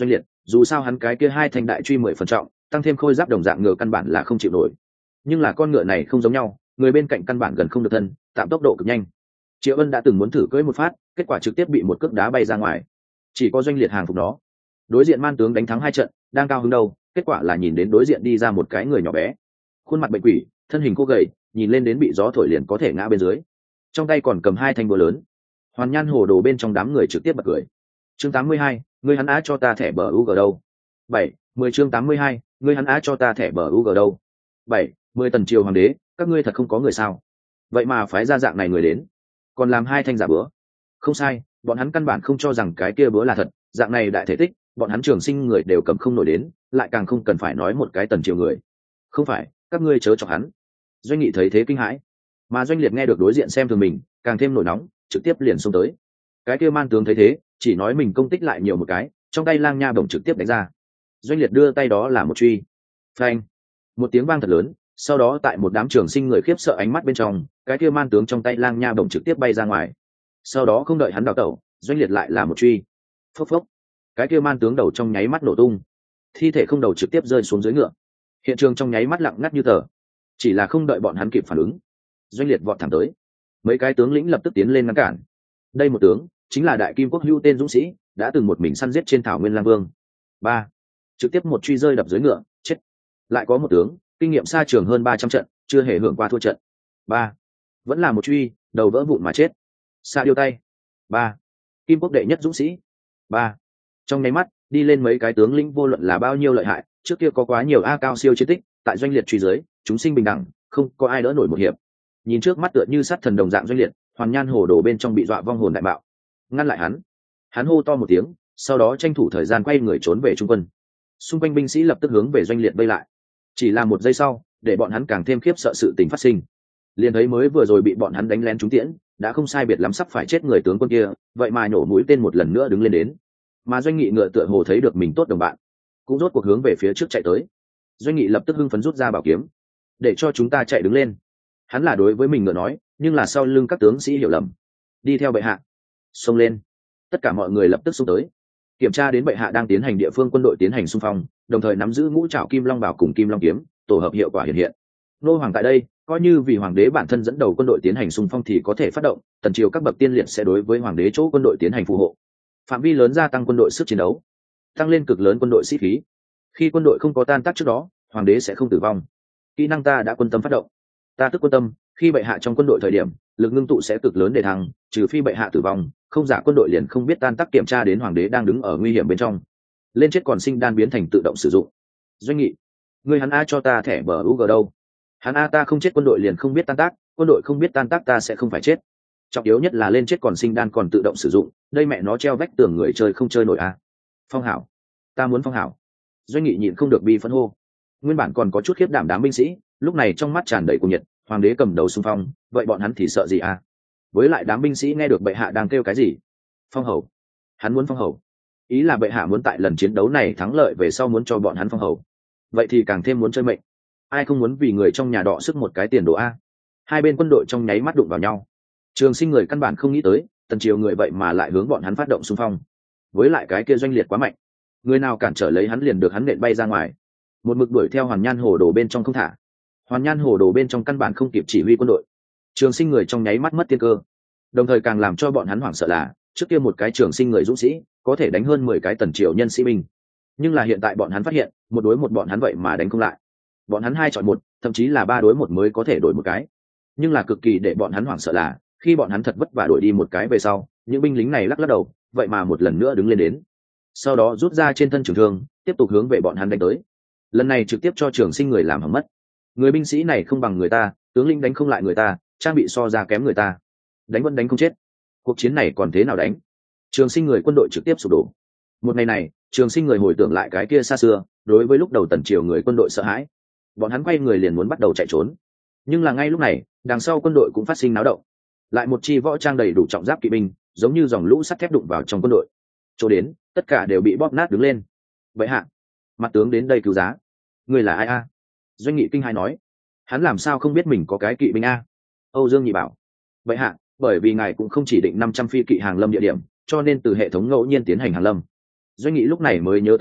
dù sao hắn cái kia hai thanh đại truy mười phần trọng, tăng thêm khôi giáp đồng dạng ngựa căn bản là không chịu nổi. Nhưng là con ngựa này không giống nhau, người bên cạnh căn bản gần không được thân, tạm tốc độ cực nhanh. Triệu Ân đã từng muốn thử cưỡi một phát, kết quả trực tiếp bị một cước đá bay ra ngoài. Chỉ có Doanh Liệt hàng phục nó. Đối diện man tướng đánh thắng hai trận, đang cao hứng đâu, kết quả là nhìn đến đối diện đi ra một cái người nhỏ bé, khuôn mặt bệnh quỷ, thân hình cô gầy, nhìn lên đến bị gió thổi liền có thể ngã bên dưới, trong tay còn cầm hai thanh búa lớn. Hoàn Nhan Hồ Đồ bên trong đám người trực tiếp bật cười. Chương tám mươi hai, ngươi hắn á cho ta thẻ bờ u g đâu? Bảy, mười chương tám mươi hai, ngươi hắn á cho ta thẻ bờ u g đâu? Bảy, mười tần triều hoàng đế, các ngươi thật không có người sao? Vậy mà phái ra dạng này người đến, còn làm hai thanh giả búa. Không sai, bọn hắn căn bản không cho rằng cái kia búa là thật, dạng này đại thể tích, bọn hắn trường sinh người đều cầm không nổi đến, lại càng không cần phải nói một cái tần triều người. Không phải, các ngươi chớ chọc hắn. Doanh Nghị thấy thế kinh hãi, mà Doanh Liệt nghe được đối diện xem thường mình, càng thêm nổi nóng, trực tiếp liền xông tới. Cái kia man tướng thấy thế, chỉ nói mình công tích lại nhiều một cái, trong tay lang nha bổng trực tiếp đánh ra. Doanh Liệt đưa tay đó là một truy. Phanh! Một tiếng vang thật lớn, sau đó tại một đám trường sinh người khiếp sợ ánh mắt bên trong, cái kia man tướng trong tay lang nha bổng trực tiếp bay ra ngoài. Sau đó không đợi hắn đào tẩu, Doanh Liệt lại là một truy. Phốc phốc! Cái kia man tướng đầu trong nháy mắt nổ tung, thi thể không đầu trực tiếp rơi xuống dưới ngựa. Hiện trường trong nháy mắt lặng ngắt như tờ. Chỉ là không đợi bọn hắn kịp phản ứng, Doanh Liệt vọt thẳng tới. Mấy cái tướng lĩnh lập tức tiến lên ngăn cản. Đây một tướng chính là đại kim quốc hưu tên dũng sĩ, đã từng một mình săn giết trên thảo nguyên lang vương. Ba, trực tiếp một truy rơi đập dưới ngựa, chết. Lại có một tướng kinh nghiệm xa trường hơn ba trăm trận, chưa hề hưởng qua thua trận. Ba, vẫn là một truy, đầu vỡ vụn mà chết. Xa điêu tay. Ba, kim quốc đệ nhất dũng sĩ. Ba, trong nháy mắt đi lên mấy cái tướng lĩnh vô luận là bao nhiêu lợi hại, trước kia có quá nhiều a cao siêu chiến tích, tại Doanh Liệt truy dưới, chúng sinh bình đẳng, không có ai đỡ nổi một hiệp. Nhìn trước mắt tựa như sát thần đồng dạng Doanh Liệt, Hoàn Nhan Hồ Đồ bên trong bị dọa vong hồn đại bạo, ngăn lại hắn. Hắn hô to một tiếng, sau đó tranh thủ thời gian quay người trốn về trung quân. Xung quanh binh sĩ lập tức hướng về Doanh Liệt vây lại. Chỉ là một giây sau, để bọn hắn càng thêm khiếp sợ sự tình phát sinh. Liền thấy mới vừa rồi bị bọn hắn đánh lén trúng tiễn, đã không sai biệt lắm sắp phải chết người tướng quân kia, vậy mà nổ mũi tên một lần nữa đứng lên đến. Mà Doanh Nghị ngựa tựa hồ thấy được mình tốt đồng bạn, cũng rốt cuộc hướng về phía trước chạy tới. Doanh Nghị lập tức hưng phấn rút ra bảo kiếm, để cho chúng ta chạy đứng lên. Hắn là đối với mình ngựa nói, nhưng là sau lưng các tướng sĩ hiểu lầm. Đi theo bệ hạ, xông lên. Tất cả mọi người lập tức xông tới, kiểm tra đến bệ hạ đang tiến hành địa phương quân đội tiến hành xung phong, đồng thời nắm giữ ngũ trảo kim long bảo cùng kim long kiếm, tổ hợp hiệu quả hiện hiện. Nô hoàng tại đây, coi như vì hoàng đế bản thân dẫn đầu quân đội tiến hành xung phong thì có thể phát động, tần triều các bậc tiên liệt sẽ đối với hoàng đế chỗ quân đội tiến hành phù hộ, phạm vi lớn gia tăng quân đội sức chiến đấu, tăng lên cực lớn quân đội sĩ khí. Khi quân đội không có tan tác trước đó, hoàng đế sẽ không tử vong. Kỹ năng ta đã quân tâm phát động. Ta tức quân tâm, khi bệ hạ trong quân đội thời điểm, lực ngưng tụ sẽ cực lớn để thăng, trừ phi bệ hạ tử vong, không giả quân đội liền không biết tan tác. Kiểm tra đến hoàng đế đang đứng ở nguy hiểm bên trong, lên chết còn sinh đan biến thành tự động sử dụng. Doanh Nghị, người hắn a cho ta thẻ bờ u g đâu? Hắn a ta không chết quân đội liền không biết tan tác, quân đội không biết tan tác ta sẽ không phải chết. Trọng yếu nhất là lên chết còn sinh đan còn tự động sử dụng, đây mẹ nó treo vách tường người chơi không chơi nổi a. Phong hảo, ta muốn phong hảo. Doanh Nghị nhịn không được bi phẫn hô. Nguyên bản còn có chút khiếp đảm đám binh sĩ, lúc này trong mắt tràn đầy cuồng nhiệt. Hoàng đế cầm đầu xung phong, vậy bọn hắn thì sợ gì à? Với lại đám binh sĩ nghe được bệ hạ đang kêu cái gì? Phong hầu. Hắn muốn phong hầu. Ý là bệ hạ muốn tại lần chiến đấu này thắng lợi về sau muốn cho bọn hắn phong hầu. Vậy thì càng thêm muốn chơi mệnh. Ai không muốn vì người trong nhà đọ sức một cái tiền đồ a? Hai bên quân đội trong nháy mắt đụng vào nhau. Trường Sinh người căn bản không nghĩ tới, tần triều người vậy mà lại hướng bọn hắn phát động xung phong. Với lại cái kia Doanh Liệt quá mạnh, người nào cản trở lấy hắn liền được hắn nện bay ra ngoài. Một mực đuổi theo Hoàn Nhan Hồ Đồ bên trong không thả. Hoàn Nhan Hồ Đồ bên trong căn bản không kịp chỉ huy quân đội. Trường Sinh người trong nháy mắt mất tiên cơ, đồng thời càng làm cho bọn hắn hoảng sợ là trước kia một cái Trường Sinh người dũng sĩ có thể đánh hơn mười cái tần triều nhân sĩ binh, nhưng là hiện tại bọn hắn phát hiện một đối một bọn hắn vậy mà đánh không lại. Bọn hắn hai chọn một, thậm chí là ba đối một mới có thể đổi một cái. Nhưng là cực kỳ để bọn hắn hoảng sợ là khi bọn hắn thật vất vả đổi đi một cái về sau, những binh lính này lắc lắc đầu, vậy mà một lần nữa đứng lên đến, sau đó rút ra trên thân trường thương tiếp tục hướng về bọn hắn đánh tới. Lần này trực tiếp cho Trường Sinh người làm hỏng mất. Người binh sĩ này không bằng người ta, tướng lĩnh đánh không lại người ta, trang bị so ra kém người ta, đánh vẫn đánh không chết. Cuộc chiến này còn thế nào đánh? Trường Sinh người quân đội trực tiếp sụp đổ. Một ngày này, Trường Sinh người hồi tưởng lại cái kia xa xưa, đối với lúc đầu tần triều người quân đội sợ hãi, bọn hắn quay người liền muốn bắt đầu chạy trốn. Nhưng là ngay lúc này, đằng sau quân đội cũng phát sinh náo động. Lại một chi võ trang đầy đủ trọng giáp kỵ binh, giống như dòng lũ sắt thép đụng vào trong quân đội. Chỗ đến, tất cả đều bị bóp nát đứng lên. Vậy hạ, mặt tướng đến đây cứu giá. Người là ai a? Doanh Nghị kinh hãi nói, hắn làm sao không biết mình có cái kỵ binh a? Âu Dương Nhị bảo, vậy hạ, bởi vì ngài cũng không chỉ định năm trăm phi kỵ hàng lâm địa điểm, cho nên từ hệ thống ngẫu nhiên tiến hành hàng lâm. Doanh Nghị lúc này mới nhớ tới đến,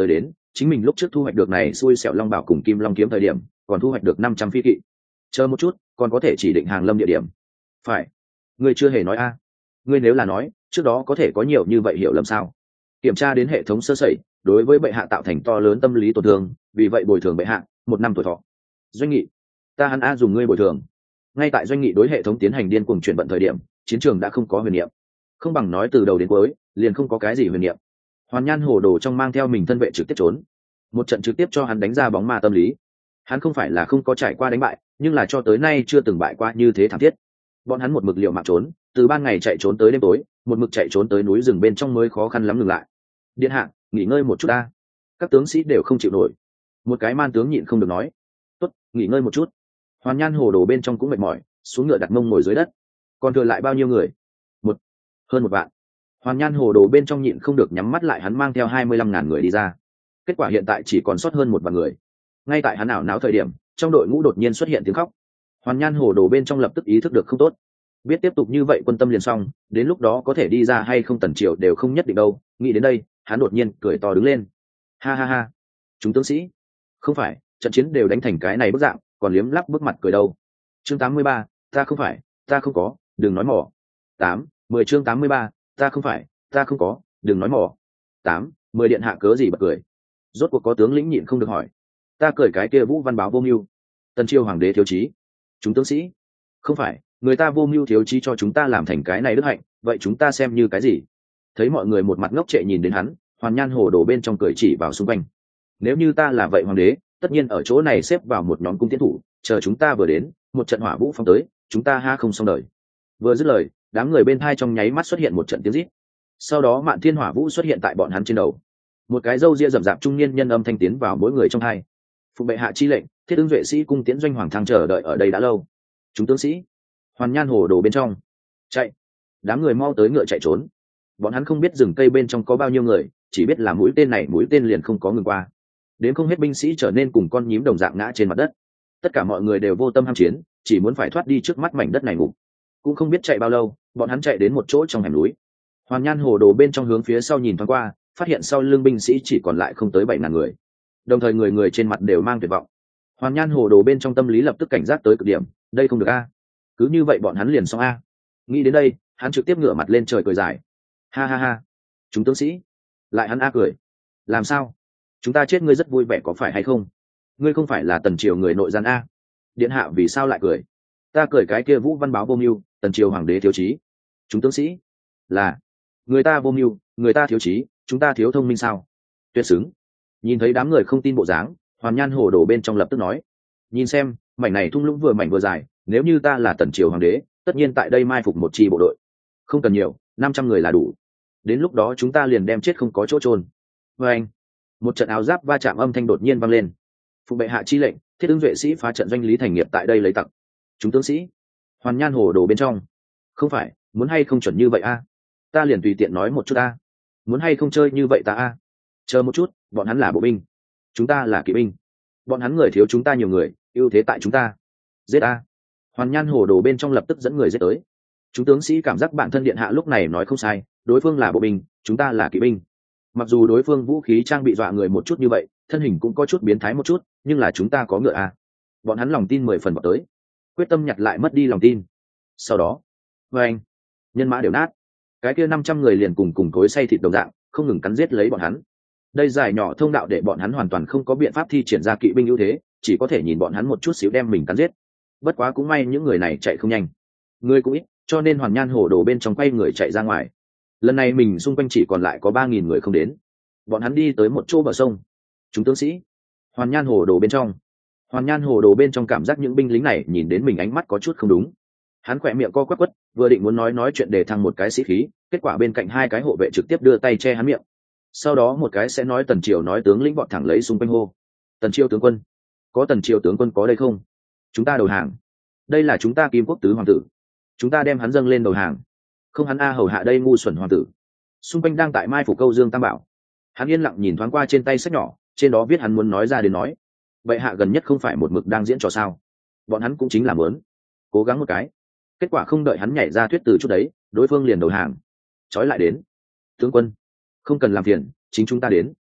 chính mình lúc trước thu hoạch được này xui xẻo long bảo cùng kim long kiếm thời điểm còn thu hoạch được năm trăm phi kỵ, chờ một chút còn có thể chỉ định hàng lâm địa điểm. Phải, ngươi chưa hề nói a. Ngươi nếu là nói trước đó có thể có nhiều như vậy hiểu lầm sao? Kiểm tra đến hệ thống sơ sẩy, đối với bệ hạ tạo thành to lớn tâm lý tổn thương, vì vậy bồi thường bệ hạ một năm tuổi thọ. Doanh nghị, ta hắn a dùng ngươi bồi thường. Ngay tại doanh nghị đối hệ thống tiến hành điên cuồng chuyển vận thời điểm, chiến trường đã không có huyền niệm, không bằng nói từ đầu đến cuối liền không có cái gì huyền niệm. Hoàn Nhan Hồ Đồ trong mang theo mình thân vệ trực tiếp trốn, một trận trực tiếp cho hắn đánh ra bóng ma tâm lý. Hắn không phải là không có trải qua đánh bại, nhưng là cho tới nay chưa từng bại qua như thế thảm thiết. Bọn hắn một mực liều mạng trốn, từ ban ngày chạy trốn tới đêm tối, một mực chạy trốn tới núi rừng bên trong mới khó khăn lắm ngừng lại. Điện hạ, nghỉ ngơi một chút ta. Các tướng sĩ đều không chịu nổi. Một cái man tướng nhịn không được nói, tốt, nghỉ ngơi một chút. Hoàn Nhan Hồ Đồ bên trong cũng mệt mỏi, xuống ngựa đặt mông ngồi dưới đất. Còn thừa lại bao nhiêu người? Một, hơn một vạn. Hoàn Nhan Hồ Đồ bên trong nhịn không được nhắm mắt lại, hắn mang theo hai mươi lăm ngàn người đi ra. Kết quả hiện tại chỉ còn sót hơn một vạn người. Ngay tại hắn ảo não thời điểm, trong đội ngũ đột nhiên xuất hiện tiếng khóc. Hoàn Nhan Hồ Đồ bên trong lập tức ý thức được không tốt, biết tiếp tục như vậy quân tâm liền xong, đến lúc đó có thể đi ra hay không Tần Triều đều không nhất định đâu. Nghĩ đến đây, hắn đột nhiên cười to đứng lên, ha ha ha, chúng tướng sĩ, không phải trận chiến đều đánh thành cái này bức dạng, còn liếm lắp bước mặt cười đâu. Chương tám mươi ba, ta không phải, ta không có, đừng nói mỏ. Tám, mười chương tám mươi ba, ta không phải, ta không có, đừng nói mỏ. Tám, mười điện hạ cớ gì bật cười? Rốt cuộc có tướng lĩnh nhịn không được hỏi. Ta cười cái kia Vũ Văn báo vô mưu, Tần Triều hoàng đế thiếu chí. Chúng tướng sĩ, không phải, người ta vô mưu thiếu chí cho chúng ta làm thành cái này đức hạnh, vậy chúng ta xem như cái gì? Thấy mọi người một mặt ngốc trệ nhìn đến hắn, Hoàn Nhan Hồ Đồ bên trong cười chỉ vào xung quanh. Nếu như ta là vậy hoàng đế, tất nhiên ở chỗ này xếp vào một nhóm cung tiến thủ, chờ chúng ta vừa đến, một trận hỏa vũ phong tới, chúng ta ha không xong đời. Vừa dứt lời, đám người bên thai trong nháy mắt xuất hiện một trận tiếng rít. Sau đó Mạn Thiên Hỏa Vũ xuất hiện tại bọn hắn trên đầu. Một cái râu ria rậm rạp trung niên nhân âm thanh tiến vào mỗi người trong hai. Phụng bệ hạ chi lệnh, thiết ứng vệ sĩ cung tiễn doanh hoàng thăng chờ đợi ở đây đã lâu. Chúng tướng sĩ, Hoàn Nhan Hồ Đồ bên trong, chạy. Đám người mau tới ngựa chạy trốn. Bọn hắn không biết rừng cây bên trong có bao nhiêu người, chỉ biết là mũi tên này mũi tên liền không có ngừng qua. Đến không hết binh sĩ trở nên cùng con nhím đồng dạng ngã trên mặt đất. Tất cả mọi người đều vô tâm ham chiến, chỉ muốn phải thoát đi trước mắt mảnh đất này ngục. Cũng không biết chạy bao lâu, bọn hắn chạy đến một chỗ trong hẻm núi. Hoàn Nhan Hồ Đồ bên trong hướng phía sau nhìn thoáng qua, phát hiện sau lưng binh sĩ chỉ còn lại không tới bảy ngàn người. Đồng thời người người trên mặt đều mang tuyệt vọng. Hoàn Nhan Hồ Đồ bên trong tâm lý lập tức cảnh giác tới cực điểm, đây không được a. Cứ như vậy bọn hắn liền xong a. Nghĩ đến đây, hắn trực tiếp ngửa mặt lên trời cười dài, ha ha ha, chúng tướng sĩ. Lại hắn a cười, làm sao, chúng ta chết ngươi rất vui vẻ có phải hay không? Ngươi không phải là Tần Triều người nội gian a? Điện hạ vì sao lại cười? Ta cười cái kia Vũ Văn báo vô mưu, Tần Triều hoàng đế thiếu chí. Chúng tướng sĩ, là người ta vô mưu, người ta thiếu chí, chúng ta thiếu thông minh sao? Tuyệt xứng. Nhìn thấy đám người không tin bộ dáng, Hoàn Nhan Hồ Đồ bên trong lập tức nói, nhìn xem mảnh này thung lũng vừa mảnh vừa dài, nếu như ta là Tần Triều hoàng đế, tất nhiên tại đây mai phục một chi bộ đội, không cần nhiều, năm trăm người là đủ. Đến lúc đó chúng ta liền đem chết không có chỗ trôn. Và anh, một trận áo giáp va chạm âm thanh đột nhiên vang lên. Phụng bệ hạ chi lệnh, thiết ứng vệ sĩ phá trận doanh Lý Thành Nghiệp tại đây lấy tặng. Chúng tướng sĩ, Hoàn Nhan Hồ Đồ bên trong, không phải muốn hay không chuẩn như vậy a? Ta liền tùy tiện nói một chút a. Muốn hay không chơi như vậy ta a? Chờ một chút, bọn hắn là bộ binh, chúng ta là kỵ binh. Bọn hắn người thiếu chúng ta nhiều người, ưu thế tại chúng ta. Giết a! Hoàn Nhan Hồ Đồ bên trong lập tức dẫn người giết tới. Chúng tướng sĩ cảm giác bản thân điện hạ lúc này nói không sai, đối phương là bộ binh, chúng ta là kỵ binh. Mặc dù đối phương vũ khí trang bị dọa người một chút như vậy, thân hình cũng có chút biến thái một chút, nhưng là chúng ta có ngựa a. Bọn hắn lòng tin mười phần vào tới, quyết tâm nhặt lại mất đi lòng tin. Sau đó, với anh, nhân mã đều nát, cái kia năm trăm người liền cùng cùng cối xay thịt đồng dạng, không ngừng cắn giết lấy bọn hắn. Đây dài nhỏ thông đạo để bọn hắn hoàn toàn không có biện pháp thi triển ra kỵ binh ưu thế, chỉ có thể nhìn bọn hắn một chút xíu đem mình cắn giết. Bất quá cũng may những người này chạy không nhanh, người cũng ít, cho nên Hoàn Nhan Hồ Đồ bên trong quay người chạy ra ngoài. Lần này mình xung quanh chỉ còn lại có ba nghìn người không đến. Bọn hắn đi tới một chỗ bờ sông. Chúng tướng sĩ, Hoàn Nhan Hồ Đồ bên trong, Hoàn Nhan Hồ Đồ bên trong cảm giác những binh lính này nhìn đến mình ánh mắt có chút không đúng. Hắn khỏe miệng co quắp quất, vừa định muốn nói nói chuyện để thăng một cái sĩ khí, kết quả bên cạnh hai cái hộ vệ trực tiếp đưa tay che hắn miệng. Sau đó một cái sẽ nói Tần Triều nói tướng lĩnh bọn thẳng lấy xung quanh hô, Tần Triều tướng quân, có Tần Triều tướng quân có đây không? Chúng ta đầu hàng. Đây là chúng ta Kim Quốc tứ hoàng tử, chúng ta đem hắn dâng lên đầu hàng. Không hắn a hầu hạ đây ngu xuẩn hoàng tử. Xung quanh đang tại mai phủ câu Dương Tam Bảo. Hắn yên lặng nhìn thoáng qua trên tay sách nhỏ, trên đó viết hắn muốn nói ra đến nói. Vậy hạ gần nhất không phải một mực đang diễn trò sao? Bọn hắn cũng chính là muốn cố gắng một cái. Kết quả không đợi hắn nhảy ra thuyết từ chút đấy, đối phương liền đầu hàng. Trói lại đến. Tướng quân, không cần làm phiền, chính chúng ta đến.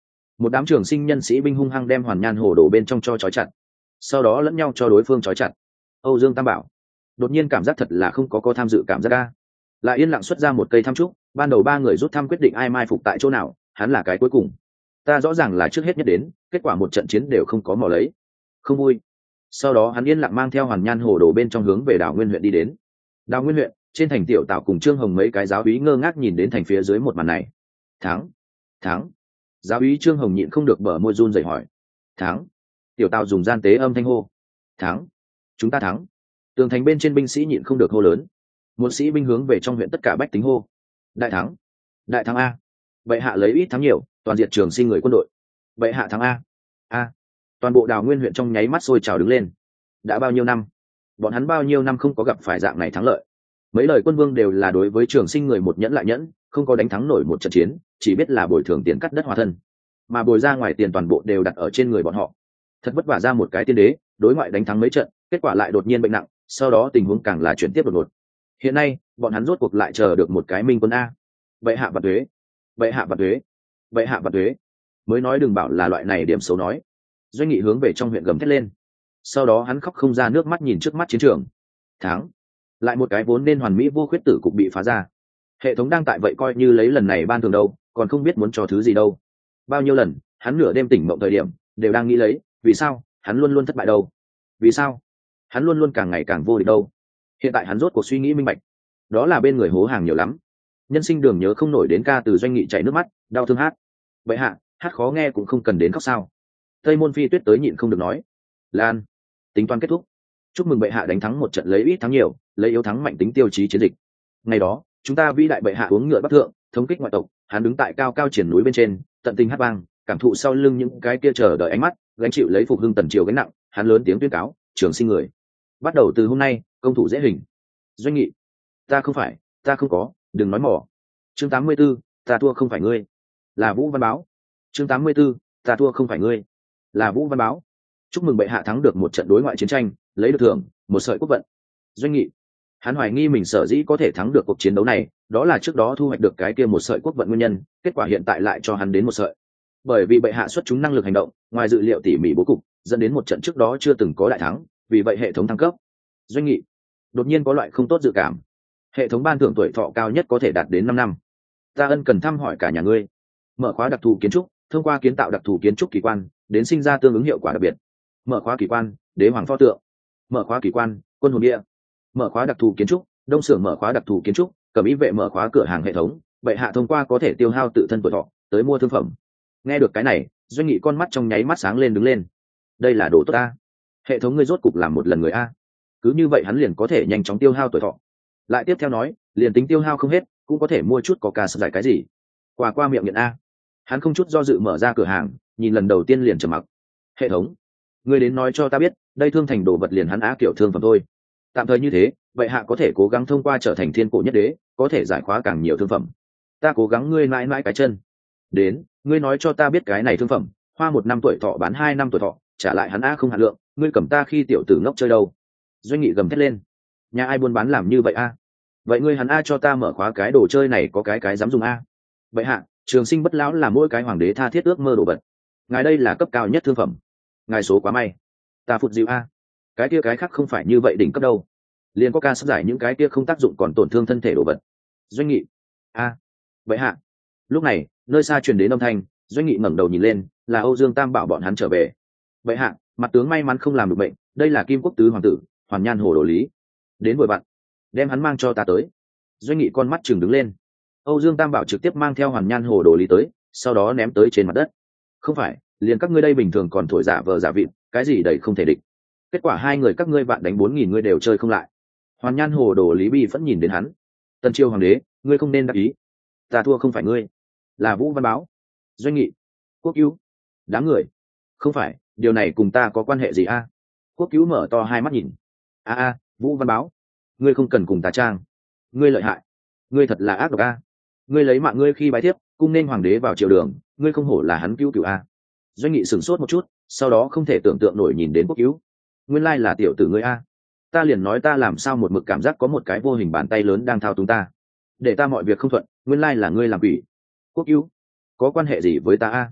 một đám trường sinh nhân sĩ binh hung hăng đem hoàn nhan hồ đồ bên trong cho trói chặt, sau đó lẫn nhau cho đối phương trói chặt. Âu Dương Tam bảo đột nhiên cảm giác thật là không có có tham dự cảm giác ca, lại yên lặng xuất ra một cây thăm trúc. Ban đầu ba người rút thăm quyết định ai mai phục tại chỗ nào, hắn là cái cuối cùng. Ta rõ ràng là trước hết nhất đến, kết quả một trận chiến đều không có mò lấy, không vui. Sau đó hắn yên lặng mang theo hoàn nhan hồ đồ bên trong hướng về đảo Nguyên huyện đi đến. Đảo Nguyên huyện trên thành tiểu Tảo cùng Trương Hồng mấy cái giáo úy ngơ ngác nhìn đến thành phía dưới một màn này. Thắng, thắng. Giáo úy Trương Hồng nhịn không được bở môi run rẩy hỏi. Thắng. Tiểu Tảo dùng gian tế âm thanh hô. Thắng, chúng ta thắng. Tường thành bên trên binh sĩ nhịn không được hô lớn. Một sĩ binh hướng về trong huyện tất cả bách tính hô. Đại thắng, đại thắng a. Bệ hạ lấy ít thắng nhiều, toàn diệt trường sinh người quân đội. Bệ hạ thắng a. A. Toàn bộ Đào Nguyên huyện trong nháy mắt sôi trào đứng lên. Đã bao nhiêu năm, bọn hắn bao nhiêu năm không có gặp phải dạng này thắng lợi. Mấy lời quân vương đều là đối với trường sinh người một nhẫn lại nhẫn, không có đánh thắng nổi một trận chiến, chỉ biết là bồi thường tiền cắt đất hòa thân, mà bồi ra ngoài tiền toàn bộ đều đặt ở trên người bọn họ. Thật vất vả ra một cái tiên đế, đối ngoại đánh thắng mấy trận, kết quả lại đột nhiên bệnh nặng, sau đó tình huống càng là chuyển tiếp đột ngột. Hiện nay bọn hắn rốt cuộc lại chờ được một cái minh quân a. Bệ hạ vạn tuế, bệ hạ vạn tuế, bệ hạ vạn tuế. Mới nói đừng bảo là loại này điểm xấu nói. Doanh Nghị hướng về trong huyện gầm thét lên, sau đó hắn khóc không ra nước mắt nhìn trước mắt chiến trường. Thắng, lại một cái vốn nên hoàn mỹ vô khuyết tử cục bị phá ra. Hệ thống đang tại vậy coi như lấy lần này ban thường đâu, còn không biết muốn cho thứ gì đâu. Bao nhiêu lần hắn nửa đêm tỉnh mộng thời điểm đều đang nghĩ lấy, vì sao hắn luôn luôn thất bại đâu, vì sao hắn luôn luôn càng ngày càng vô địch đâu. Hiện tại hắn rốt cuộc suy nghĩ minh bạch, đó là bên người hố hàng nhiều lắm, nhân sinh đường nhớ không nổi đến ca từ Doanh Nghị chảy nước mắt đau thương hát. Vậy hạ hát khó nghe cũng không cần đến khóc sao. Tây Môn Phi Tuyết tới nhịn không được nói. Lan, tính toán kết thúc, chúc mừng bệ hạ đánh thắng một trận lấy ít thắng nhiều, lấy yếu thắng mạnh tính tiêu chí chiến dịch. Ngày đó chúng ta vĩ đại bệ hạ uống ngựa bắc thượng, thống kích ngoại tộc. Hắn đứng tại cao cao triển núi bên trên, tận tình hát vang, cảm thụ sau lưng những cái kia chờ đợi ánh mắt, gánh chịu lấy phục hưng tần triều gánh nặng. Hắn lớn tiếng tuyên cáo, trường sinh người bắt đầu từ hôm nay công thủ dễ hình. Doanh Nghị, ta không phải, ta không có, đừng nói mỏ. Chương tám mươi 84, ta thua không phải ngươi, là Vũ Văn Báo. Chương tám mươi 84, ta thua không phải ngươi, là Vũ Văn Báo. Chúc mừng bệ hạ thắng được một trận đối ngoại chiến tranh, lấy được thưởng một sợi quốc vận. Doanh Nghị, hắn hoài nghi mình sở dĩ có thể thắng được cuộc chiến đấu này, đó là trước đó thu hoạch được cái kia một sợi quốc vận nguyên nhân, kết quả hiện tại lại cho hắn đến một sợi. Bởi vì bệ hạ xuất chúng năng lực hành động, ngoài dự liệu tỉ mỉ bố cục, dẫn đến một trận trước đó chưa từng có đại thắng, vì vậy hệ thống thăng cấp. Doanh Nghị đột nhiên có loại không tốt dự cảm, hệ thống ban thưởng tuổi thọ cao nhất có thể đạt đến năm năm. Ta ân cần thăm hỏi cả nhà ngươi. Mở khóa đặc thù kiến trúc, thông qua kiến tạo đặc thù kiến trúc kỳ quan đến sinh ra tương ứng hiệu quả đặc biệt. Mở khóa kỳ quan, đế hoàng pho tượng. Mở khóa kỳ quan, quân hồn địa. Mở khóa đặc thù kiến trúc, đông xưởng. Mở khóa đặc thù kiến trúc, cẩm ý vệ. Mở khóa cửa hàng hệ thống, bệ hạ thông qua có thể tiêu hao tự thân tuổi thọ tới mua thương phẩm. Nghe được cái này, Doanh Nghị con mắt trong nháy mắt sáng lên đứng lên. Đây là đồ tốt a. Hệ thống ngươi rốt cục làm một lần người a, cứ như vậy hắn liền có thể nhanh chóng tiêu hao tuổi thọ. Lại tiếp theo nói, liền tính tiêu hao không hết cũng có thể mua chút coca giải cái gì, quà qua miệng nghiện a. Hắn không chút do dự mở ra cửa hàng, nhìn lần đầu tiên liền trầm mặc. Hệ thống, ngươi đến nói cho ta biết, đây thương thành đồ vật liền hắn á kiểu thương phẩm thôi. Tạm thời như thế, vậy hạ có thể cố gắng thông qua trở thành thiên cổ nhất đế, có thể giải khóa càng nhiều thương phẩm. Ta cố gắng ngươi mãi mãi cái chân. Đến, ngươi nói cho ta biết cái này thương phẩm, hoa một năm tuổi thọ bán hai năm tuổi thọ, trả lại hắn a không hạn lượng, ngươi cầm ta khi tiểu tử ngốc chơi đâu. Doanh Nghị gầm thét lên. Nhà ai buôn bán làm như vậy a? Vậy ngươi hắn a cho ta mở khóa cái đồ chơi này có cái cái dám dùng a? Vậy hạ, trường sinh bất lão là mỗi cái hoàng đế tha thiết ước mơ đồ vật. Ngài đây là cấp cao nhất thương phẩm. Ngài số quá may. Ta phụt dịu a. Cái kia cái khác không phải như vậy đỉnh cấp đâu. Liền có ca sắp giải những cái kia không tác dụng còn tổn thương thân thể đồ vật. Doanh Nghị. A. Vậy hạ. Lúc này, nơi xa truyền đến âm thanh, Doanh Nghị ngẩng đầu nhìn lên, là Âu Dương Tam bảo bọn hắn trở về. Vậy hạ, mặt tướng may mắn không làm được bệnh, đây là Kim Quốc tứ hoàng tử, Hoàn Nhan Hồ Đồ Lý. Đến vội bạn, đem hắn mang cho ta tới. Doanh Nghị con mắt chừng đứng lên. Âu Dương Tam bảo trực tiếp mang theo Hoàn Nhan Hồ Đồ Lý tới, sau đó ném tới trên mặt đất. Không phải, liền các ngươi đây bình thường còn thổi giả vờ giả vịt, cái gì đầy không thể địch. Kết quả hai người các ngươi vạn đánh bốn nghìn ngươi đều chơi không lại. Hoàn Nhan Hồ Đồ Lý bi vẫn nhìn đến hắn. Tân Chiêu hoàng đế, ngươi không nên đắc ý. Ta thua không phải ngươi, là Vũ Văn Báo. Doanh Nghị. Quốc Cứu. Đám người. Không phải, điều này cùng ta có quan hệ gì a? Quốc Cứu mở to hai mắt nhìn. A a, Vũ Văn Báo, ngươi không cần cùng ta trang. Ngươi lợi hại, ngươi thật là ác độc a. Ngươi lấy mạng ngươi khi bái thiếp, cung nên hoàng đế vào triều đường, ngươi không hổ là hắn cứu cửu a. Doanh Nghị sửng sốt một chút, sau đó không thể tưởng tượng nổi nhìn đến Quốc Cứu. Nguyên lai là tiểu tử ngươi a. Ta liền nói ta làm sao một mực cảm giác có một cái vô hình bàn tay lớn đang thao túng ta, để ta mọi việc không thuận, nguyên lai là ngươi làm quỷ. Quốc Cứu, có quan hệ gì với ta a?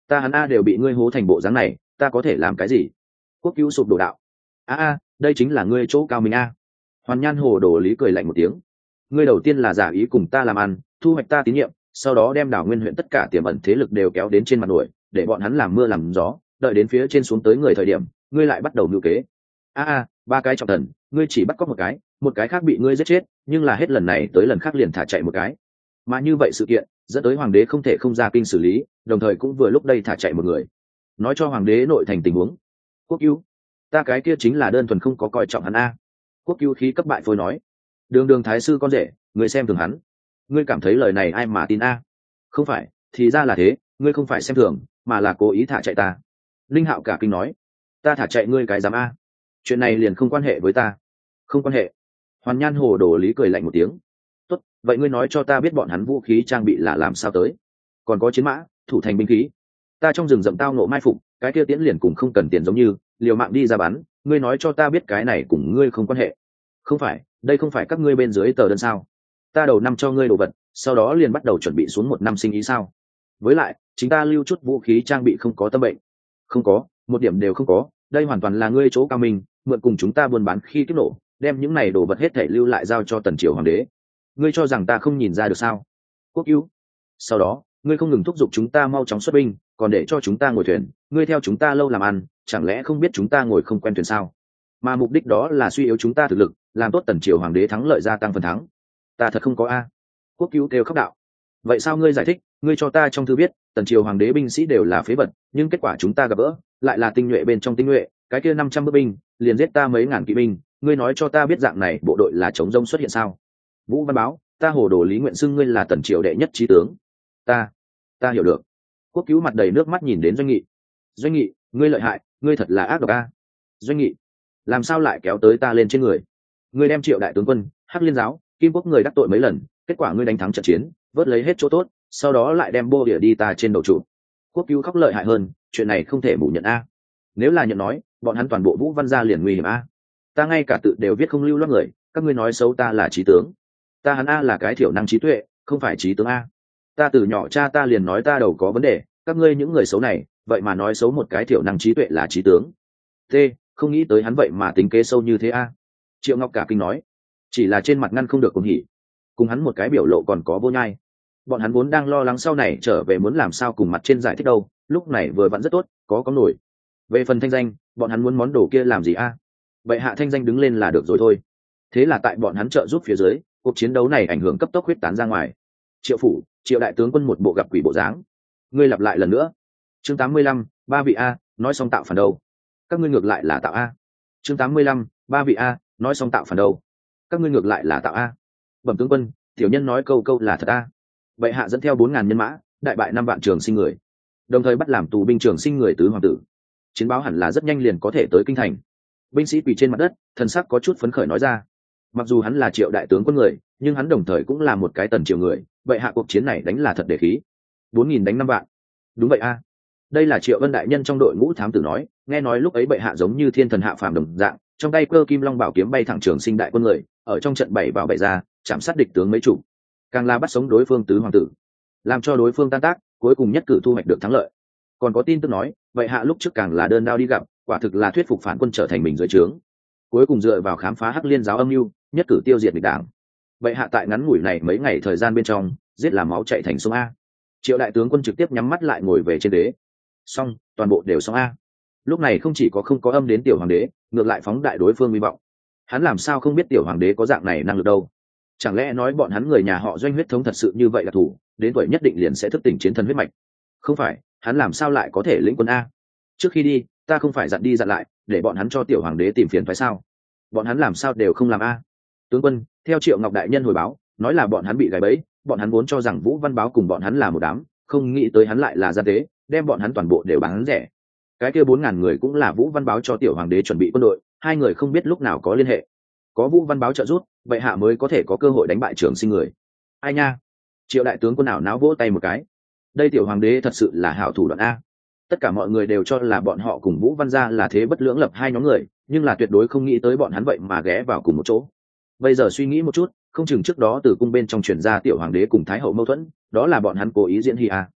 ta hắn a đều bị ngươi hố thành bộ dáng này, ta có thể làm cái gì? Quốc cứu sụp đổ đạo. A a, đây chính là ngươi chỗ cao mình a. Hoàn Nhan Hồ Đồ Lý cười lạnh một tiếng. Ngươi đầu tiên là giả ý cùng ta làm ăn, thu hoạch ta tín nhiệm, sau đó đem Đảo Nguyên huyện tất cả tiềm ẩn thế lực đều kéo đến trên mặt nổi, để bọn hắn làm mưa làm gió, đợi đến phía trên xuống tới người thời điểm, ngươi lại bắt đầu mưu kế. A a, ba cái trọng thần, ngươi chỉ bắt cóc một cái, một cái khác bị ngươi giết chết, nhưng là hết lần này tới lần khác liền thả chạy một cái. Mà như vậy sự kiện dẫn tới hoàng đế không thể không ra kinh xử lý, đồng thời cũng vừa lúc đây thả chạy một người. Nói cho hoàng đế nội thành tình huống. Quốc cứu, ta cái kia chính là đơn thuần không có coi trọng hắn a. Quốc cứu khí cấp bại phôi nói. Đường đường thái sư con rể, ngươi xem thường hắn, ngươi cảm thấy lời này ai mà tin a? Không phải, thì ra là thế, ngươi không phải xem thường, mà là cố ý thả chạy ta. Linh Hạo cả kinh nói. Ta thả chạy ngươi cái dám a? Chuyện này liền không quan hệ với ta. Không quan hệ. Hoàn Nhan Hồ Đồ Lý cười lạnh một tiếng. Tốt, vậy ngươi nói cho ta biết bọn hắn vũ khí trang bị là làm sao tới? Còn có chiến mã, thủ thành binh khí. Ta trong rừng rậm tao nộ mai phục, cái kia tiễn liền cùng không cần tiền giống như, liều mạng đi ra bắn, ngươi nói cho ta biết cái này cùng ngươi không quan hệ. Không phải, đây không phải các ngươi bên dưới tờ đơn sao? Ta đầu năm cho ngươi đồ vật, sau đó liền bắt đầu chuẩn bị xuống một năm sinh ý sao? Với lại, chính ta lưu chút vũ khí trang bị không có tâm bệnh. Không có, một điểm đều không có, đây hoàn toàn là ngươi chỗ cao minh, mượn cùng chúng ta buôn bán khi kích nổ, đem những này đồ vật hết thể lưu lại giao cho Tần Triều hoàng đế. Ngươi cho rằng ta không nhìn ra được sao? Quốc cứu. Sau đó, ngươi không ngừng thúc giục chúng ta mau chóng xuất binh, còn để cho chúng ta ngồi thuyền, ngươi theo chúng ta lâu làm ăn, chẳng lẽ không biết chúng ta ngồi không quen thuyền sao? Mà mục đích đó là suy yếu chúng ta thực lực, làm tốt Tần Triều hoàng đế thắng lợi, gia tăng phần thắng. Ta thật không có a. Quốc cứu kêu khóc đạo. Vậy sao ngươi giải thích? Ngươi cho ta trong thư viết, Tần Triều hoàng đế binh sĩ đều là phế vật, nhưng kết quả chúng ta gặp gỡ lại là tinh nhuệ bên trong tinh nhuệ, cái kia năm trăm bước binh liền giết ta mấy ngàn kỵ binh, ngươi nói cho ta biết dạng này bộ đội là chống rông xuất hiện sao? Vũ Văn Báo, ta Hồ Đồ Lý nguyện xưng ngươi là Tần Triều đệ nhất trí tướng. Ta, ta hiểu được. Quốc cứu mặt đầy nước mắt nhìn đến Doanh Nghị. Doanh Nghị, ngươi lợi hại, ngươi thật là ác độc a. Doanh Nghị, làm sao lại kéo tới ta lên trên người? Ngươi đem Triệu đại tướng quân, Hắc Liên giáo, Kim Quốc người đắc tội mấy lần, kết quả ngươi đánh thắng trận chiến, vớt lấy hết chỗ tốt, sau đó lại đem bô địa đi ta trên đầu trụ. Quốc cứu khóc lợi hại hơn, chuyện này không thể phủ nhận a. Nếu là nhận nói, bọn hắn toàn bộ Vũ Văn gia liền nguy hiểm a. Ta ngay cả tự đều viết không lưu loát người, các ngươi nói xấu ta là trí tướng. Ta hắn a là cái thiểu năng trí tuệ, không phải trí tướng a. Ta từ nhỏ cha ta liền nói ta đầu có vấn đề, các ngươi những người xấu này, vậy mà nói xấu một cái thiểu năng trí tuệ là trí tướng. T, không nghĩ tới hắn vậy mà tính kế sâu như thế a. Triệu Ngọc cả kinh nói, chỉ là trên mặt ngăn không được cùng hỉ, cùng hắn một cái biểu lộ còn có vô nhai. Bọn hắn vốn đang lo lắng sau này trở về muốn làm sao cùng mặt trên giải thích đâu, lúc này vừa vặn rất tốt, có có nổi. Về phần thanh danh, bọn hắn muốn món đồ kia làm gì a? Vậy hạ thanh danh đứng lên là được rồi thôi. Thế là tại bọn hắn trợ giúp phía dưới, cuộc chiến đấu này ảnh hưởng cấp tốc huyết tán ra ngoài. Triệu phủ, Triệu đại tướng quân một bộ gặp quỷ bộ dáng. Ngươi lặp lại lần nữa. Chương tám mươi lăm, ba vị a, nói xong tạo phản đâu? Các ngươi ngược lại là tạo a. Chương tám mươi lăm, ba vị a, nói xong tạo phản đâu? Các ngươi ngược lại là tạo a. Bẩm tướng quân, tiểu nhân nói câu câu là thật a. Bệ hạ dẫn theo bốn ngàn nhân mã, đại bại năm vạn trường sinh người, đồng thời bắt làm tù binh trường sinh người tứ hoàng tử. Chiến báo hẳn là rất nhanh liền có thể tới kinh thành. Binh sĩ quỳ trên mặt đất, thần sắc có chút phấn khởi nói ra. Mặc dù hắn là Triệu đại tướng quân người, nhưng hắn đồng thời cũng là một cái Tần Triều người, bệ hạ cuộc chiến này đánh là thật để khí. Bốn nghìn đánh năm vạn. Đúng vậy a. Đây là Triệu Vân đại nhân trong đội ngũ thám tử nói, nghe nói lúc ấy bệ hạ giống như thiên thần hạ phàm đồng dạng, trong tay cơ kim long bảo kiếm bay thẳng trường sinh đại quân người, ở trong trận bảy vào bảy ra, chạm sát địch tướng mấy chủ, càng là bắt sống đối phương tứ hoàng tử, làm cho đối phương tan tác, cuối cùng nhất cử thu hoạch được thắng lợi. Còn có tin tức nói, vậy hạ lúc trước càng là đơn đao đi gặp, quả thực là thuyết phục phản quân trở thành mình dưới trướng, cuối cùng dựa vào khám phá Hắc Liên giáo âm mưu, nhất cử tiêu diệt địch đảng. Vậy hạ tại ngắn ngủi này mấy ngày thời gian bên trong, giết làm máu chạy thành sông a. Triệu đại tướng quân trực tiếp nhắm mắt lại ngồi về trên đế. Xong, toàn bộ đều xong a. Lúc này không chỉ có không có âm đến tiểu hoàng đế, ngược lại phóng đại đối phương hy vọng. Hắn làm sao không biết tiểu hoàng đế có dạng này năng lực đâu? Chẳng lẽ nói bọn hắn người nhà họ Doanh huyết thống thật sự như vậy là thủ, đến tuổi nhất định liền sẽ thức tỉnh chiến thần huyết mạch? Không phải, hắn làm sao lại có thể lĩnh quân a? Trước khi đi, ta không phải dặn đi dặn lại, để bọn hắn cho tiểu hoàng đế tìm phiền phải sao? Bọn hắn làm sao đều không làm a? Tướng quân, theo Triệu Ngọc đại nhân hồi báo, nói là bọn hắn bị gài bẫy, bọn hắn vốn cho rằng Vũ Văn Báo cùng bọn hắn là một đám, không nghĩ tới hắn lại là gian tế, đem bọn hắn toàn bộ đều bán rẻ. Cái kia bốn ngàn người cũng là Vũ Văn Báo cho tiểu hoàng đế chuẩn bị quân đội, hai người không biết lúc nào có liên hệ. Có Vũ Văn Báo trợ giúp, bệ hạ mới có thể có cơ hội đánh bại trường sinh người. Ai nha? Triệu đại tướng quân nào náo vỗ tay một cái. Đây tiểu hoàng đế thật sự là hảo thủ đoạn a. Tất cả mọi người đều cho là bọn họ cùng Vũ Văn gia là thế bất lưỡng lập hai nhóm người, nhưng là tuyệt đối không nghĩ tới bọn hắn vậy mà ghé vào cùng một chỗ. Bây giờ suy nghĩ một chút, không chừng trước đó từ cung bên trong truyền ra tiểu hoàng đế cùng thái hậu mâu thuẫn, đó là bọn hắn cố ý diễn hí a.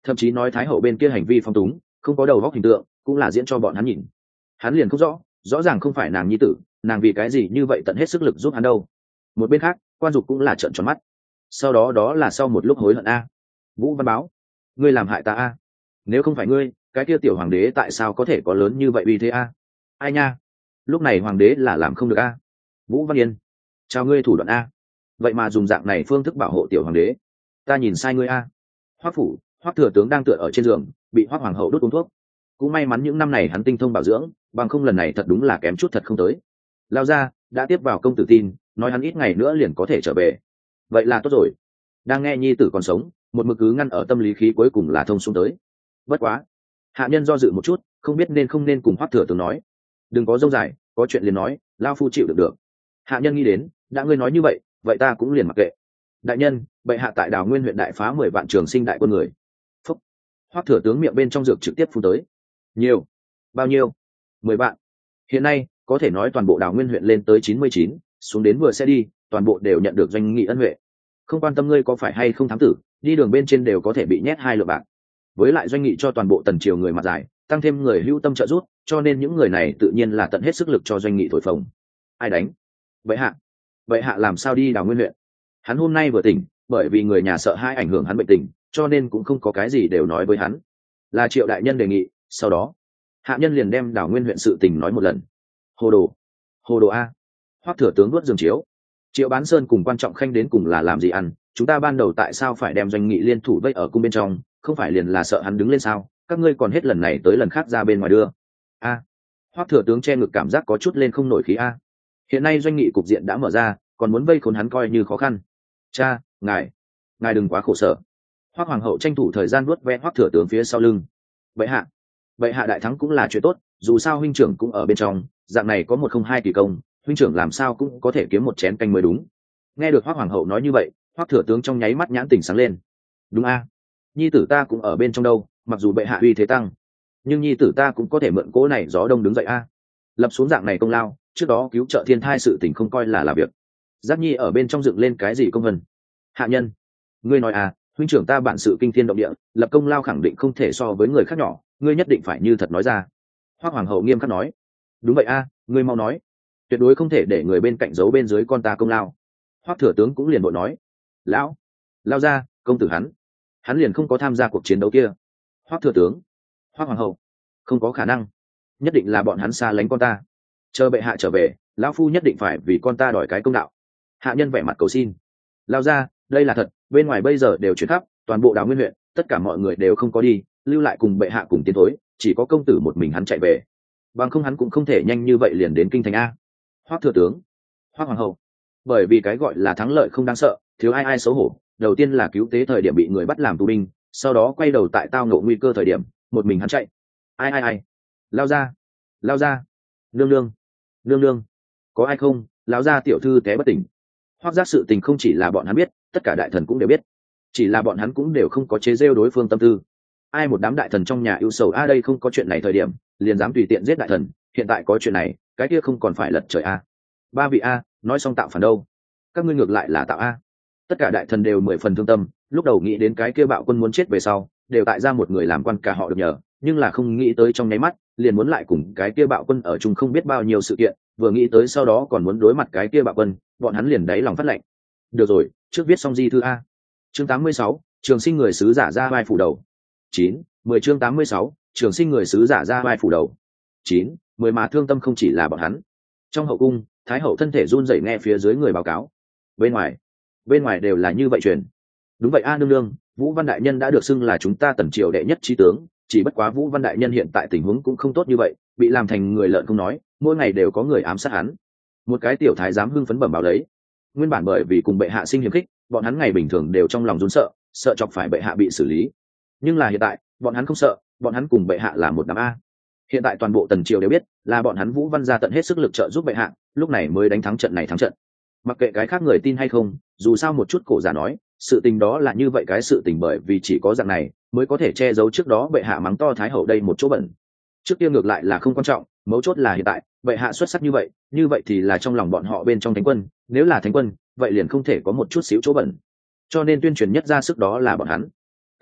thậm chí nói thái hậu bên kia hành vi phong túng không có đầu góc hình tượng cũng là diễn cho bọn hắn nhìn. Hắn liền không rõ, rõ ràng không phải nàng nhi tử, nàng vì cái gì như vậy tận hết sức lực giúp hắn đâu. Một bên khác quan dục cũng là trợn tròn mắt, sau đó đó là sau một lúc hối hận. A Vũ Văn Báo, ngươi làm hại ta a, nếu không phải ngươi, cái kia tiểu hoàng đế tại sao có thể có lớn như vậy uy thế a? Ai nha, lúc này hoàng đế là làm không được a. Vũ Văn Yên, chào ngươi thủ đoạn a, vậy mà dùng dạng này phương thức bảo hộ tiểu hoàng đế, ta nhìn sai ngươi a. Hoắc phủ, Hoắc thừa tướng đang tựa ở trên giường bị Hoắc hoàng hậu đốt uống thuốc, cũng may mắn những năm này hắn tinh thông bảo dưỡng, bằng không lần này thật đúng là kém chút thật không tới. Lao ra đã tiếp vào công tử tin, nói hắn ít ngày nữa liền có thể trở về. Vậy là tốt rồi. Đang nghe nhi tử còn sống, một mực cứ ngăn ở tâm lý khí cuối cùng là thông xuống tới. Bất quá, hạ nhân do dự một chút, không biết nên không nên cùng Hoắc thừa tướng nói. Đừng có dông dài, có chuyện liền nói, lao phu chịu được được. Hạ nhân nghĩ đến, đã ngươi nói như vậy, vậy ta cũng liền mặc kệ. Đại nhân, bệ hạ tại Đào Nguyên huyện đại phá mười vạn trường sinh đại quân người. Phúc. Hoắc thừa tướng miệng bên trong dược trực tiếp phun tới. Nhiều. Bao nhiêu? Mười vạn. Hiện nay có thể nói toàn bộ Đào Nguyên huyện lên tới chín mươi chín, xuống đến vừa sẽ đi, toàn bộ đều nhận được doanh nghị ân huệ. Không quan tâm ngươi có phải hay không thám tử, đi đường bên trên đều có thể bị nhét hai lượng bạc. Với lại doanh nghị cho toàn bộ tần triều người mặt dài, tăng thêm người hữu tâm trợ giúp, cho nên những người này tự nhiên là tận hết sức lực cho doanh nghị thổi phồng. Ai đánh? Vậy hạ. Vậy hạ làm sao đi Đào Nguyên huyện? Hắn hôm nay vừa tỉnh, bởi vì người nhà sợ hai ảnh hưởng hắn bệnh tình, cho nên cũng không có cái gì đều nói với hắn. Là Triệu đại nhân đề nghị, sau đó hạ nhân liền đem Đào Nguyên huyện sự tình nói một lần. Hồ đồ, hồ đồ a. Hoắc thừa tướng nuốt giường chiếu. Triệu Bán Sơn cùng Quan Trọng Khanh đến cùng là làm gì ăn? Chúng ta ban đầu tại sao phải đem doanh nghị liên thủ vây ở cung bên trong, không phải liền là sợ hắn đứng lên sao? Các ngươi còn hết lần này tới lần khác ra bên ngoài đưa. A. Hoắc thừa tướng che ngực cảm giác có chút lên không nổi khí a. Hiện nay doanh nghị cục diện đã mở ra, còn muốn vây khốn hắn coi như khó khăn. Cha, ngài, ngài đừng quá khổ sở. Hoắc hoàng hậu tranh thủ thời gian vuốt ve Hoắc thừa tướng phía sau lưng. Vậy hạ, vậy hạ đại thắng cũng là chuyện tốt, dù sao huynh trưởng cũng ở bên trong, dạng này có một không hai kỳ công, huynh trưởng làm sao cũng có thể kiếm một chén canh mới đúng. Nghe được Hoắc hoàng hậu nói như vậy, Hoắc thừa tướng trong nháy mắt nhãn tỉnh sáng lên. Đúng a, nhi tử ta cũng ở bên trong đâu, mặc dù bệ hạ uy thế tăng, nhưng nhi tử ta cũng có thể mượn cỗ này gió đông đứng dậy a. Lập xuống dạng này công lao, trước đó cứu trợ thiên thai sự tình không coi là là việc. Giác nhi ở bên trong dựng lên cái gì công vân? Hạ nhân, ngươi nói à, huynh trưởng ta bản sự kinh thiên động địa, lập công lao khẳng định không thể so với người khác nhỏ, ngươi nhất định phải như thật nói ra. Hoắc hoàng hậu nghiêm khắc nói. Đúng vậy a, ngươi mau nói, tuyệt đối không thể để người bên cạnh giấu bên dưới con ta công lao. Hoắc thừa tướng cũng liền vội nói. Lão, lao ra, công tử hắn, hắn liền không có tham gia cuộc chiến đấu kia. Hoắc thừa tướng, Hoắc hoàng hậu, không có khả năng, nhất định là bọn hắn xa lánh con ta. Chờ bệ hạ trở về, lão phu nhất định phải vì con ta đòi cái công đạo. Hạ nhân vẻ mặt cầu xin. Lao ra, đây là thật, bên ngoài bây giờ đều chuyển khắp toàn bộ Đào Nguyên huyện, tất cả mọi người đều không có đi, lưu lại cùng bệ hạ cùng tiến thối, chỉ có công tử một mình hắn chạy về, bằng không hắn cũng không thể nhanh như vậy liền đến kinh thành a. Hoắc thừa tướng, Hoắc hoàng hậu, bởi vì cái gọi là thắng lợi không đáng sợ, thiếu ai ai xấu hổ, đầu tiên là cứu tế thời điểm bị người bắt làm tù binh, sau đó quay đầu tại tao ngộ nguy cơ thời điểm một mình hắn chạy. Ai ai ai, lao ra, lao ra, nương nương, nương nương, có ai không? Lão gia tiểu thư té bất tỉnh. Hoắc giác sự tình không chỉ là bọn hắn biết, tất cả đại thần cũng đều biết, chỉ là bọn hắn cũng đều không có chế giễu đối phương tâm tư. Ai một đám đại thần trong nhà ưu sầu a, đây không có chuyện này thời điểm liền dám tùy tiện giết đại thần, hiện tại có chuyện này, cái kia không còn phải lật trời a. Ba vị a, nói xong tạo phản đâu? Các ngươi ngược lại là tạo a. Tất cả đại thần đều mười phần thương tâm, lúc đầu nghĩ đến cái kia bạo quân muốn chết về sau, đều tại ra một người làm quan cả họ được nhờ, nhưng là không nghĩ tới trong nháy mắt liền muốn lại cùng cái kia bạo quân ở chung không biết bao nhiêu sự kiện, vừa nghĩ tới sau đó còn muốn đối mặt cái kia bạo quân, bọn hắn liền đáy lòng phát lạnh. Được rồi, trước viết xong di thư a. Chương tám mươi sáu, trường sinh người sứ giả ra vai phủ đầu. Chín, mười chương tám mươi sáu, trường sinh người sứ giả ra vai phủ đầu. Chín, mười mà thương tâm không chỉ là bọn hắn. Trong hậu cung, thái hậu thân thể run rẩy nghe phía dưới người báo cáo. Bên ngoài, bên ngoài đều là như vậy truyền. Đúng vậy a nương nương, Vũ Văn đại nhân đã được xưng là chúng ta tần triều đệ nhất chí tướng, chỉ bất quá Vũ Văn đại nhân hiện tại tình huống cũng không tốt như vậy, bị làm thành người lợn không nói, mỗi ngày đều có người ám sát hắn. Một cái tiểu thái giám hưng phấn bẩm báo lấy. Nguyên bản bởi vì cùng bệ hạ sinh hiềm khích, bọn hắn ngày bình thường đều trong lòng run sợ, sợ chọc phải bệ hạ bị xử lý. Nhưng là hiện tại, bọn hắn không sợ, bọn hắn cùng bệ hạ là một đám a. Hiện tại toàn bộ tần triều đều biết, là bọn hắn Vũ Văn ra tận hết sức lực trợ giúp bệ hạ, lúc này mới đánh thắng trận này thắng trận. Mặc kệ cái khác người tin hay không, dù sao một chút cổ giả nói, sự tình đó là như vậy, cái sự tình bởi vì chỉ có dạng này mới có thể che giấu trước đó bệ hạ mắng to thái hậu đây một chỗ bẩn. Trước kia ngược lại là không quan trọng, mấu chốt là hiện tại bệ hạ xuất sắc như vậy, như vậy thì là trong lòng bọn họ bên trong thánh quân, nếu là thánh quân vậy liền không thể có một chút xíu chỗ bẩn, cho nên tuyên truyền nhất ra sức đó là bọn hắn.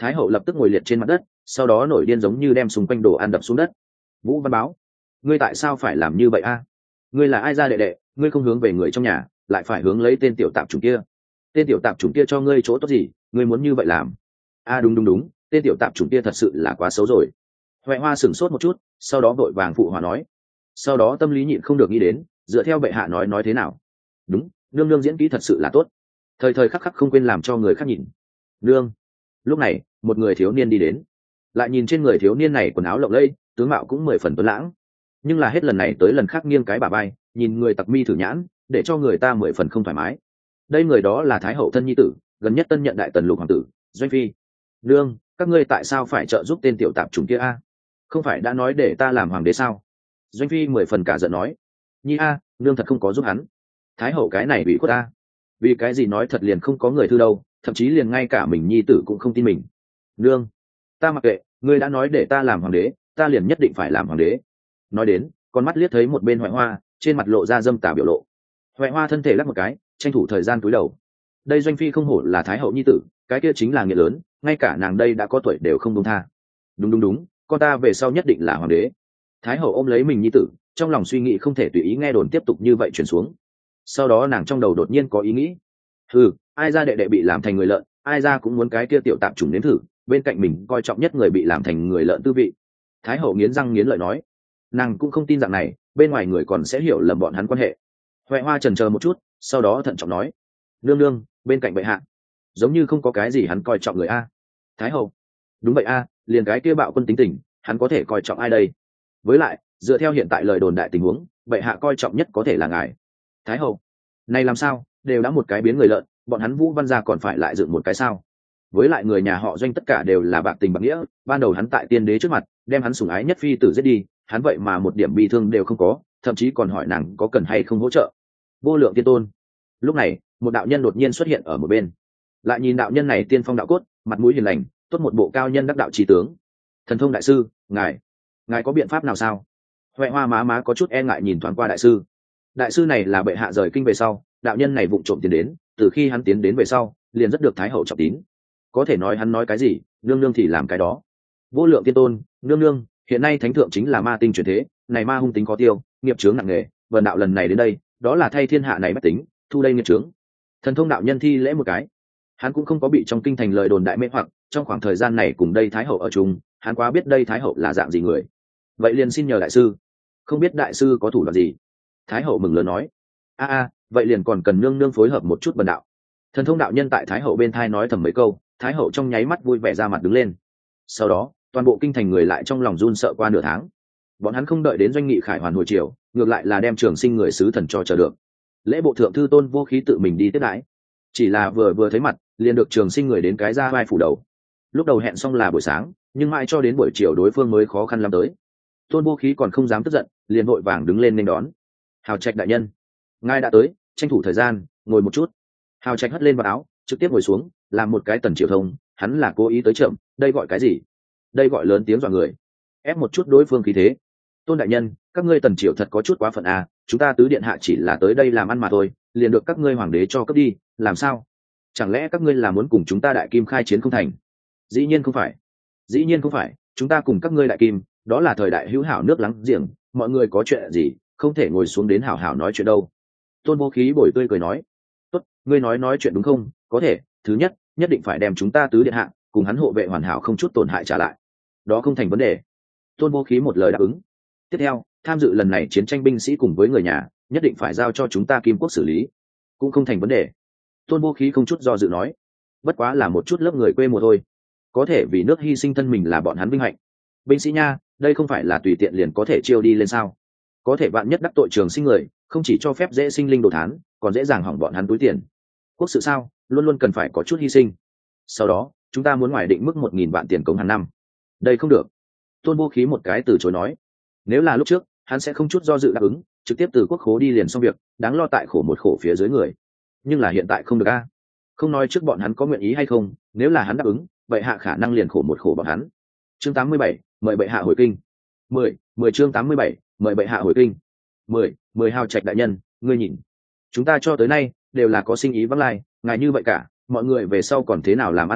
Thái hậu lập tức ngồi liệt trên mặt đất, sau đó nổi điên giống như đem xung quanh đồ ăn đập xuống đất. Vũ Văn Báo, ngươi tại sao phải làm như vậy a? Ngươi là ai ra đệ đệ, ngươi không hướng về người trong nhà, lại phải hướng lấy tên tiểu tạp chủng kia. Tên tiểu tạp chủng kia cho ngươi chỗ tốt gì, ngươi muốn như vậy làm? A đúng đúng đúng, tên tiểu tạp chủng kia thật sự là quá xấu rồi. Huệ Hoa sửng sốt một chút, sau đó vội vàng phụ hòa nói. Sau đó tâm lý nhịn không được nghĩ đến, dựa theo bệ hạ nói nói thế nào. Đúng, nương nương diễn kỹ thật sự là tốt, thời thời khắc khắc không quên làm cho người khác nhìn. Nương. Lúc này, một người thiếu niên đi đến, lại nhìn trên người thiếu niên này quần áo lộng lẫy, tướng mạo cũng mười phần tuấn lãng, nhưng là hết lần này tới lần khác nghiêng cái bà bay, nhìn người tặc mi thử nhãn, để cho người ta mười phần không thoải mái. Đây người đó là thái hậu thân nhi tử, gần nhất tân nhận đại tần lục hoàng tử Doanh Phi. Nương, các ngươi tại sao phải trợ giúp tên tiểu tạp chủng kia a? Không phải đã nói để ta làm hoàng đế sao? Doanh Phi mười phần cả giận nói. Nhi a, nương thật không có giúp hắn. Thái hậu cái này bị khuất a. Vì cái gì nói thật liền không có người thư đâu, thậm chí liền ngay cả mình nhi tử cũng không tin mình. Nương, ta mặc kệ, ngươi đã nói để ta làm hoàng đế, ta liền nhất định phải làm hoàng đế. Nói đến, con mắt liếc thấy một bên Huệ Hoa, trên mặt lộ ra dâm tà biểu lộ. Huệ Hoa thân thể lắc một cái, tranh thủ thời gian cúi đầu. Đây Doanh Phi không hổ là thái hậu nhi tử, cái kia chính là nghĩa lớn, ngay cả nàng đây đã có tuổi đều không buông tha. Đúng đúng đúng, con ta về sau nhất định là hoàng đế. Thái hậu ôm lấy mình nhi tử, trong lòng suy nghĩ không thể tùy ý nghe đồn tiếp tục như vậy truyền xuống. Sau đó nàng trong đầu đột nhiên có ý nghĩ. Ừ, ai ra đệ đệ bị làm thành người lợn, ai ra cũng muốn cái kia tiểu tạp chủng nếm thử, bên cạnh mình coi trọng nhất người bị làm thành người lợn tư vị. Thái hậu nghiến răng nghiến lợi nói. Nàng cũng không tin rằng này bên ngoài người còn sẽ hiểu lầm bọn hắn quan hệ. Huệ Hoa chần chờ một chút, sau đó thận trọng nói. Nương nương, bên cạnh bệ hạ giống như không có cái gì hắn coi trọng người a. Thái hậu, đúng vậy a, liền cái kia bạo quân tính tình, hắn có thể coi trọng ai đây? Với lại dựa theo hiện tại lời đồn đại tình huống, bệ hạ coi trọng nhất có thể là ngài. Thái hậu, này làm sao, đều đã một cái biến người lợn, bọn hắn Vũ Văn gia còn phải lại dựng một cái sao? Với lại người nhà họ Doanh tất cả đều là bạc tình bạc nghĩa, ban đầu hắn tại tiên đế trước mặt đem hắn sủng ái nhất phi tử giết đi, hắn vậy mà một điểm bi thương đều không có, thậm chí còn hỏi nàng có cần hay không hỗ trợ. Vô lượng tiên tôn. Lúc này một đạo nhân đột nhiên xuất hiện ở một bên, lại nhìn đạo nhân này tiên phong đạo cốt, mặt mũi hiền lành, tốt một bộ cao nhân đắc đạo trí tướng. Thần thông đại sư, ngài ngài có biện pháp nào sao? Huệ Hoa má má có chút e ngại nhìn thoáng qua đại sư. Đại sư này là bệ hạ rời kinh về sau, đạo nhân này vụng trộm tiến đến, từ khi hắn tiến đến về sau liền rất được thái hậu trọng tín, có thể nói hắn nói cái gì nương nương thì làm cái đó. Vô lượng tiên tôn, nương nương, hiện nay thánh thượng chính là ma tinh chuyển thế, này ma hung tính có tiêu, nghiệp chướng nặng nề, vần đạo lần này đến đây đó là thay thiên hạ này bất tính, thu đây nghiệp chướng. Thần thông đạo nhân thi lễ một cái, hắn cũng không có bị trong kinh thành lời đồn đại mê hoặc, trong khoảng thời gian này cùng đây thái hậu ở chung, hắn quá biết đây thái hậu là dạng gì người. Vậy liền xin nhờ đại sư, không biết đại sư có thủ đoạn gì? Thái hậu mừng lớn nói. A a, vậy liền còn cần nương nương phối hợp một chút bần đạo. Thần thông đạo nhân tại thái hậu bên thai nói thầm mấy câu, thái hậu trong nháy mắt vui vẻ ra mặt đứng lên. Sau đó toàn bộ kinh thành người lại trong lòng run sợ qua nửa tháng. Bọn hắn không đợi đến Doanh Nghị khải hoàn hồi chiều, ngược lại là đem Trường Sinh người sứ thần cho chờ được. Lễ bộ thượng thư Tôn Vô Khí tự mình đi tiếp đãi, chỉ là vừa vừa thấy mặt liền được Trường Sinh người đến cái ra vai phủ đầu. Lúc đầu hẹn xong là buổi sáng, nhưng mãi cho đến buổi chiều đối phương mới khó khăn lắm tới. Tôn Vô Khí còn không dám tức giận, liền vội vàng đứng lên nên đón. Hào Trạch đại nhân, ngài đã tới, tranh thủ thời gian ngồi một chút. Hào Trạch hất lên vào áo, trực tiếp ngồi xuống, làm một cái tần triều thông, hắn là cố ý tới chậm, đây gọi cái gì? Đây gọi lớn tiếng dọa người, ép một chút đối phương khí thế. Tôn đại nhân, các ngươi tần triều thật có chút quá phận à, chúng ta tứ điện hạ chỉ là tới đây làm ăn mà thôi, liền được các ngươi hoàng đế cho cấp đi, làm sao? Chẳng lẽ các ngươi là muốn cùng chúng ta đại kim khai chiến không thành? Dĩ nhiên không phải, dĩ nhiên không phải, chúng ta cùng các ngươi đại kim, đó là thời đại hữu hảo nước láng giềng, mọi người có chuyện gì không thể ngồi xuống đến hảo hảo nói chuyện đâu. Tôn Vô Khí bồi tươi cười nói. Tốt, ngươi nói nói chuyện đúng không? Có thể, thứ nhất, nhất định phải đem chúng ta tứ điện hạ cùng hắn hộ vệ hoàn hảo không chút tổn hại trả lại, đó không thành vấn đề. Tôn Vô Khí một lời đáp ứng. Tiếp theo, tham dự lần này chiến tranh binh sĩ cùng với người nhà nhất định phải giao cho chúng ta Kim Quốc xử lý, cũng không thành vấn đề. Tôn Vô Khí không chút do dự nói. Bất quá là một chút lớp người quê mùa thôi, có thể vì nước hy sinh thân mình là bọn hắn vinh hạnh. Binh sĩ nha, đây không phải là tùy tiện liền có thể chiêu đi lên sao? Có thể bạn nhất đắc tội Trường Sinh người, không chỉ cho phép dễ sinh linh đồ thán, còn dễ dàng hỏng bọn hắn túi tiền. Quốc sự sao, luôn luôn cần phải có chút hy sinh. Sau đó chúng ta muốn ngoài định mức một nghìn vạn tiền cống hàng năm. Đây không được. Tôn Vô Khí một cái từ chối nói. Nếu là lúc trước, hắn sẽ không chút do dự đáp ứng, trực tiếp từ quốc khố đi liền xong việc, đáng lo tại khổ một khổ phía dưới người. Nhưng là hiện tại không được a. Không nói trước bọn hắn có nguyện ý hay không, nếu là hắn đáp ứng, vậy hạ khả năng liền khổ một khổ bọn hắn. Chương tám mươi bảy, mời bệ hạ hồi kinh. mười, mười chương tám mươi bảy, mời bệ hạ hồi kinh. mười, mười Hào Trạch đại nhân, ngươi nhìn, chúng ta cho tới nay đều là có sinh ý vắng lai, ngài như vậy cả, mọi người về sau còn thế nào làm ăn à,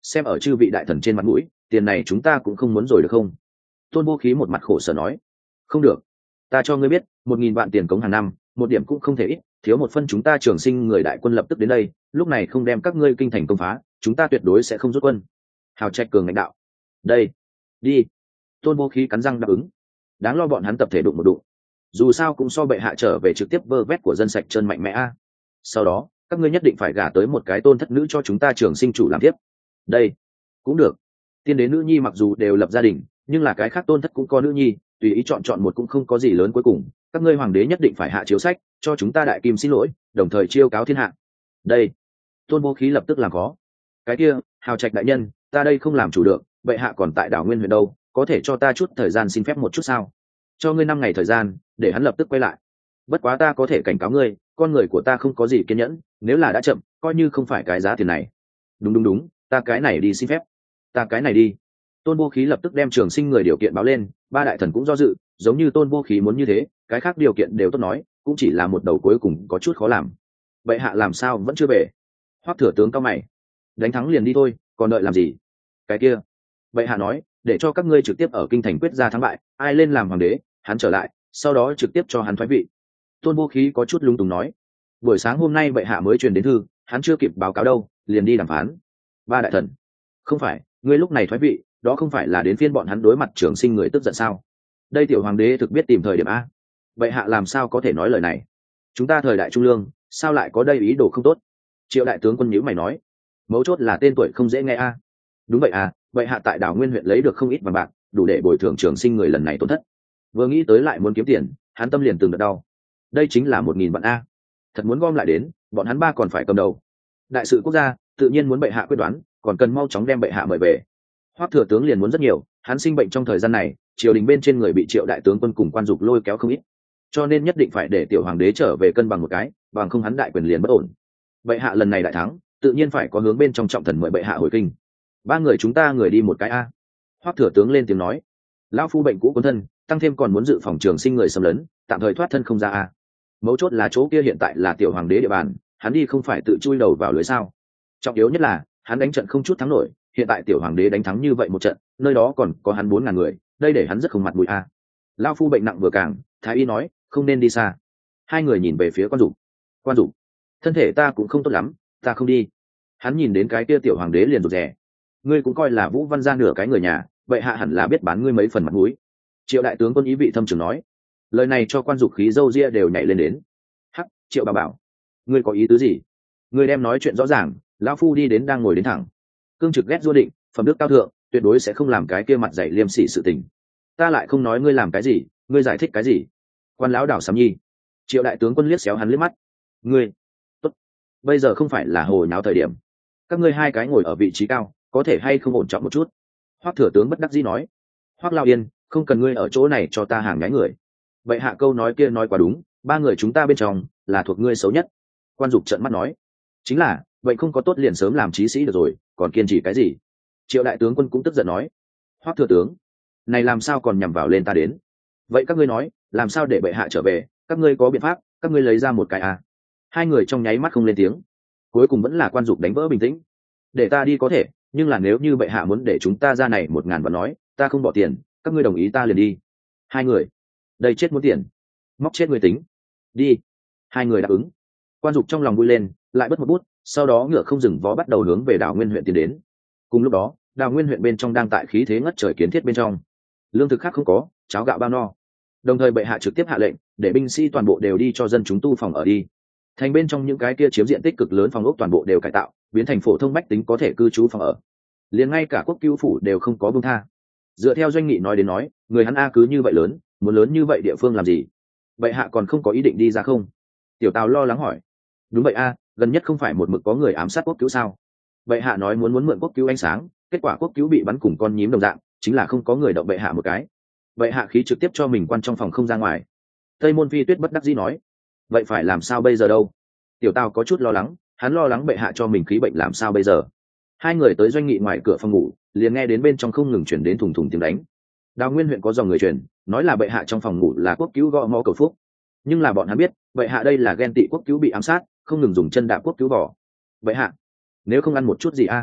xem ở chư vị đại thần trên mặt mũi, tiền này chúng ta cũng không muốn rồi được không? Tôn Vô Khí một mặt khổ sở nói. Không được, ta cho ngươi biết, một nghìn vạn tiền cống hàng năm, một điểm cũng không thể ít, thiếu một phân chúng ta Trường Sinh người đại quân lập tức đến đây, lúc này không đem các ngươi kinh thành công phá, chúng ta tuyệt đối sẽ không rút quân. Hào Trạch cường lãnh đạo. Đây, đi. Tôn Vô Khí cắn răng đáp ứng. Đáng lo bọn hắn tập thể đụng một đụng, dù sao cũng so bệ hạ trở về trực tiếp vơ vét của dân sạch chân mạnh mẽ a. Sau đó các ngươi nhất định phải gả tới một cái tôn thất nữ cho chúng ta Trường Sinh chủ làm tiếp. Đây cũng được. Tiên đế nữ nhi mặc dù đều lập gia đình, nhưng là cái khác tôn thất cũng có nữ nhi, tùy ý chọn chọn một cũng không có gì lớn. Cuối cùng các ngươi hoàng đế nhất định phải hạ chiếu sách cho chúng ta đại kim xin lỗi, đồng thời chiêu cáo thiên hạ. Đây, Tôn Vô Khí lập tức làm khó. Cái kia, Hào Trạch đại nhân, ta đây không làm chủ được, bệ hạ còn tại đảo Nguyên huyện đâu, có thể cho ta chút thời gian xin phép một chút sao? Cho ngươi năm ngày thời gian để hắn lập tức quay lại. Bất quá ta có thể cảnh cáo ngươi, con người của ta không có gì kiên nhẫn, nếu là đã chậm coi như không phải cái giá tiền này. Đúng đúng đúng, ta cái này đi xin phép, ta cái này đi. Tôn Vô Khí lập tức đem Trường Sinh người điều kiện báo lên, ba đại thần cũng do dự, giống như Tôn Vô Khí muốn như thế, cái khác điều kiện đều tốt nói, cũng chỉ là một đầu cuối cùng có chút khó làm. Vậy hạ làm sao vẫn chưa về? Hoắc thừa tướng cao mày. Đánh thắng liền đi thôi, còn đợi làm gì? Cái kia, vậy hạ nói, để cho các ngươi trực tiếp ở kinh thành quyết ra thắng bại, ai lên làm hoàng đế, hắn trở lại, sau đó trực tiếp cho hắn thoái vị. Tôn Vô Khí có chút lung túng nói, buổi sáng hôm nay vậy hạ mới truyền đến thư, hắn chưa kịp báo cáo đâu, liền đi đàm phán. Ba đại thần, không phải, ngươi lúc này thoái vị, đó không phải là đến phiên bọn hắn đối mặt Trường Sinh người tức giận sao? Đây tiểu hoàng đế thực biết tìm thời điểm a. Vậy hạ làm sao có thể nói lời này? Chúng ta thời đại trung lương, sao lại có đây ý đồ không tốt? Triệu đại tướng quân nhíu mày nói, mấu chốt là tên tuổi không dễ nghe a. Đúng vậy à, vậy hạ tại đảo Nguyên huyện lấy được không ít vàng bạc, đủ để bồi thường Trường Sinh người lần này tổn thất. Vừa nghĩ tới lại muốn kiếm tiền, hắn tâm liền từng đợt đau. Đây chính là một nghìn vạn a, thật muốn gom lại đến, bọn hắn ba còn phải cầm đầu. Đại sự quốc gia tự nhiên muốn bệ hạ quyết đoán, còn cần mau chóng đem bệ hạ mời về. Hoắc thừa tướng liền muốn rất nhiều, hắn sinh bệnh trong thời gian này, triều đình bên trên người bị Triệu đại tướng quân cùng quan dục lôi kéo không ít, cho nên nhất định phải để tiểu hoàng đế trở về cân bằng một cái, bằng không hắn đại quyền liền bất ổn. Bệ hạ lần này đại thắng, tự nhiên phải có hướng bên trong trọng thần mời bệ hạ hồi kinh. Ba người chúng ta người đi một cái a. Hoắc thừa tướng lên tiếng nói, lão phu bệnh cũ quân thân, tăng thêm còn muốn dự phòng Trường Sinh người xâm lấn, tạm thời thoát thân không ra a. Mấu chốt là chỗ kia hiện tại là tiểu hoàng đế địa bàn, hắn đi không phải tự chui đầu vào lưới sao? Trọng yếu nhất là hắn đánh trận không chút thắng nổi, hiện tại tiểu hoàng đế đánh thắng như vậy một trận, nơi đó còn có hắn bốn ngàn người, đây để hắn rất không mặt mũi a. Lão phu bệnh nặng vừa càng, thái y nói không nên đi xa. Hai người nhìn về phía quan dục. Quan dục, thân thể ta cũng không tốt lắm, ta không đi. Hắn nhìn đến cái kia tiểu hoàng đế liền rụt rè. Ngươi cũng coi là Vũ Văn Gia nửa cái người nhà, vậy hạ hẳn là biết bán ngươi mấy phần mặt mũi. Triệu đại tướng quân ý vị thâm trường nói. Lời này cho quan dục khí râu ria đều nhảy lên đến. Hắc, Triệu bà bảo, ngươi có ý tứ gì? Ngươi đem nói chuyện rõ ràng, lão phu đi đến đang ngồi đến thẳng. Cương trực ghét du định, phẩm đức cao thượng, tuyệt đối sẽ không làm cái kia mặt dạy liêm sỉ sự tình. Ta lại không nói ngươi làm cái gì, ngươi giải thích cái gì? Quan lão đảo sám nhi. Triệu đại tướng quân liếc xéo hắn liếc mắt. Ngươi, tốt, bây giờ không phải là hồ nháo thời điểm. Các ngươi hai cái ngồi ở vị trí cao, có thể hay không ổn trọng một chút? Hoắc thừa tướng bất đắc dĩ nói. Hoắc Lão Yên, không cần ngươi ở chỗ này cho ta hàng nhái người. Vậy hạ câu nói kia nói quá đúng, ba người chúng ta bên trong là thuộc ngươi xấu nhất. Quan dục trợn mắt nói. Chính là, vậy không có tốt liền sớm làm chí sĩ được rồi, còn kiên trì cái gì? Triệu đại tướng quân cũng tức giận nói. Hoắc thừa tướng, này làm sao còn nhằm vào lên ta đến? Vậy các ngươi nói, làm sao để bệ hạ trở về? Các ngươi có biện pháp, các ngươi lấy ra một cái à? Hai người trong nháy mắt không lên tiếng. Cuối cùng vẫn là quan dục đánh vỡ bình tĩnh. Để ta đi có thể, nhưng là nếu như bệ hạ muốn để chúng ta ra này một ngàn vạn nói, ta không bỏ tiền, các ngươi đồng ý ta liền đi. Hai người, đây chết muốn tiền, móc chết người tính. Đi. Hai người đáp ứng. Quan dục trong lòng vui lên, lại bứt một bút, sau đó ngựa không dừng vó bắt đầu hướng về đảo Nguyên huyện tiến đến. Cùng lúc đó, đảo Nguyên huyện bên trong đang tại khí thế ngất trời kiến thiết bên trong. Lương thực khác không có, cháo gạo bao no. Đồng thời bệ hạ trực tiếp hạ lệnh, để binh sĩ toàn bộ đều đi cho dân chúng tu phòng ở đi. Thành bên trong những cái kia chiếm diện tích cực lớn phòng ốc toàn bộ đều cải tạo, biến thành phổ thông bách tính có thể cư trú phòng ở. Liền ngay cả quốc cứu phủ đều không có buông tha. Dựa theo doanh nghị nói đến nói, người hắn a cứ như vậy lớn, muốn lớn như vậy địa phương làm gì? Bệ hạ còn không có ý định đi ra không? Tiểu Tào lo lắng hỏi. Đúng vậy a, gần nhất không phải một mực có người ám sát quốc cứu sao? Bệ hạ nói muốn muốn mượn quốc cứu ánh sáng, kết quả quốc cứu bị bắn cùng con nhím đồng dạng, chính là không có người động bệ hạ một cái. Bệ hạ khí trực tiếp cho mình quan trong phòng không ra ngoài. Tây Môn Phi Tuyết bất đắc dĩ nói. Vậy phải làm sao bây giờ đâu? Tiểu Tào có chút lo lắng, hắn lo lắng bệ hạ cho mình khí bệnh làm sao bây giờ. Hai người tới doanh nghị ngoài cửa phòng ngủ, liền nghe đến bên trong không ngừng chuyển đến thùng thùng tiếng đánh. Đào Nguyên huyện có dòng người truyền, nói là bệ hạ trong phòng ngủ là quốc cứu gõ mõ cầu phúc, nhưng là bọn hắn biết bệ hạ đây là ghen tị quốc cứu bị ám sát, không ngừng dùng chân đạp quốc cứu bỏ. Bệ hạ, nếu không ăn một chút gì a?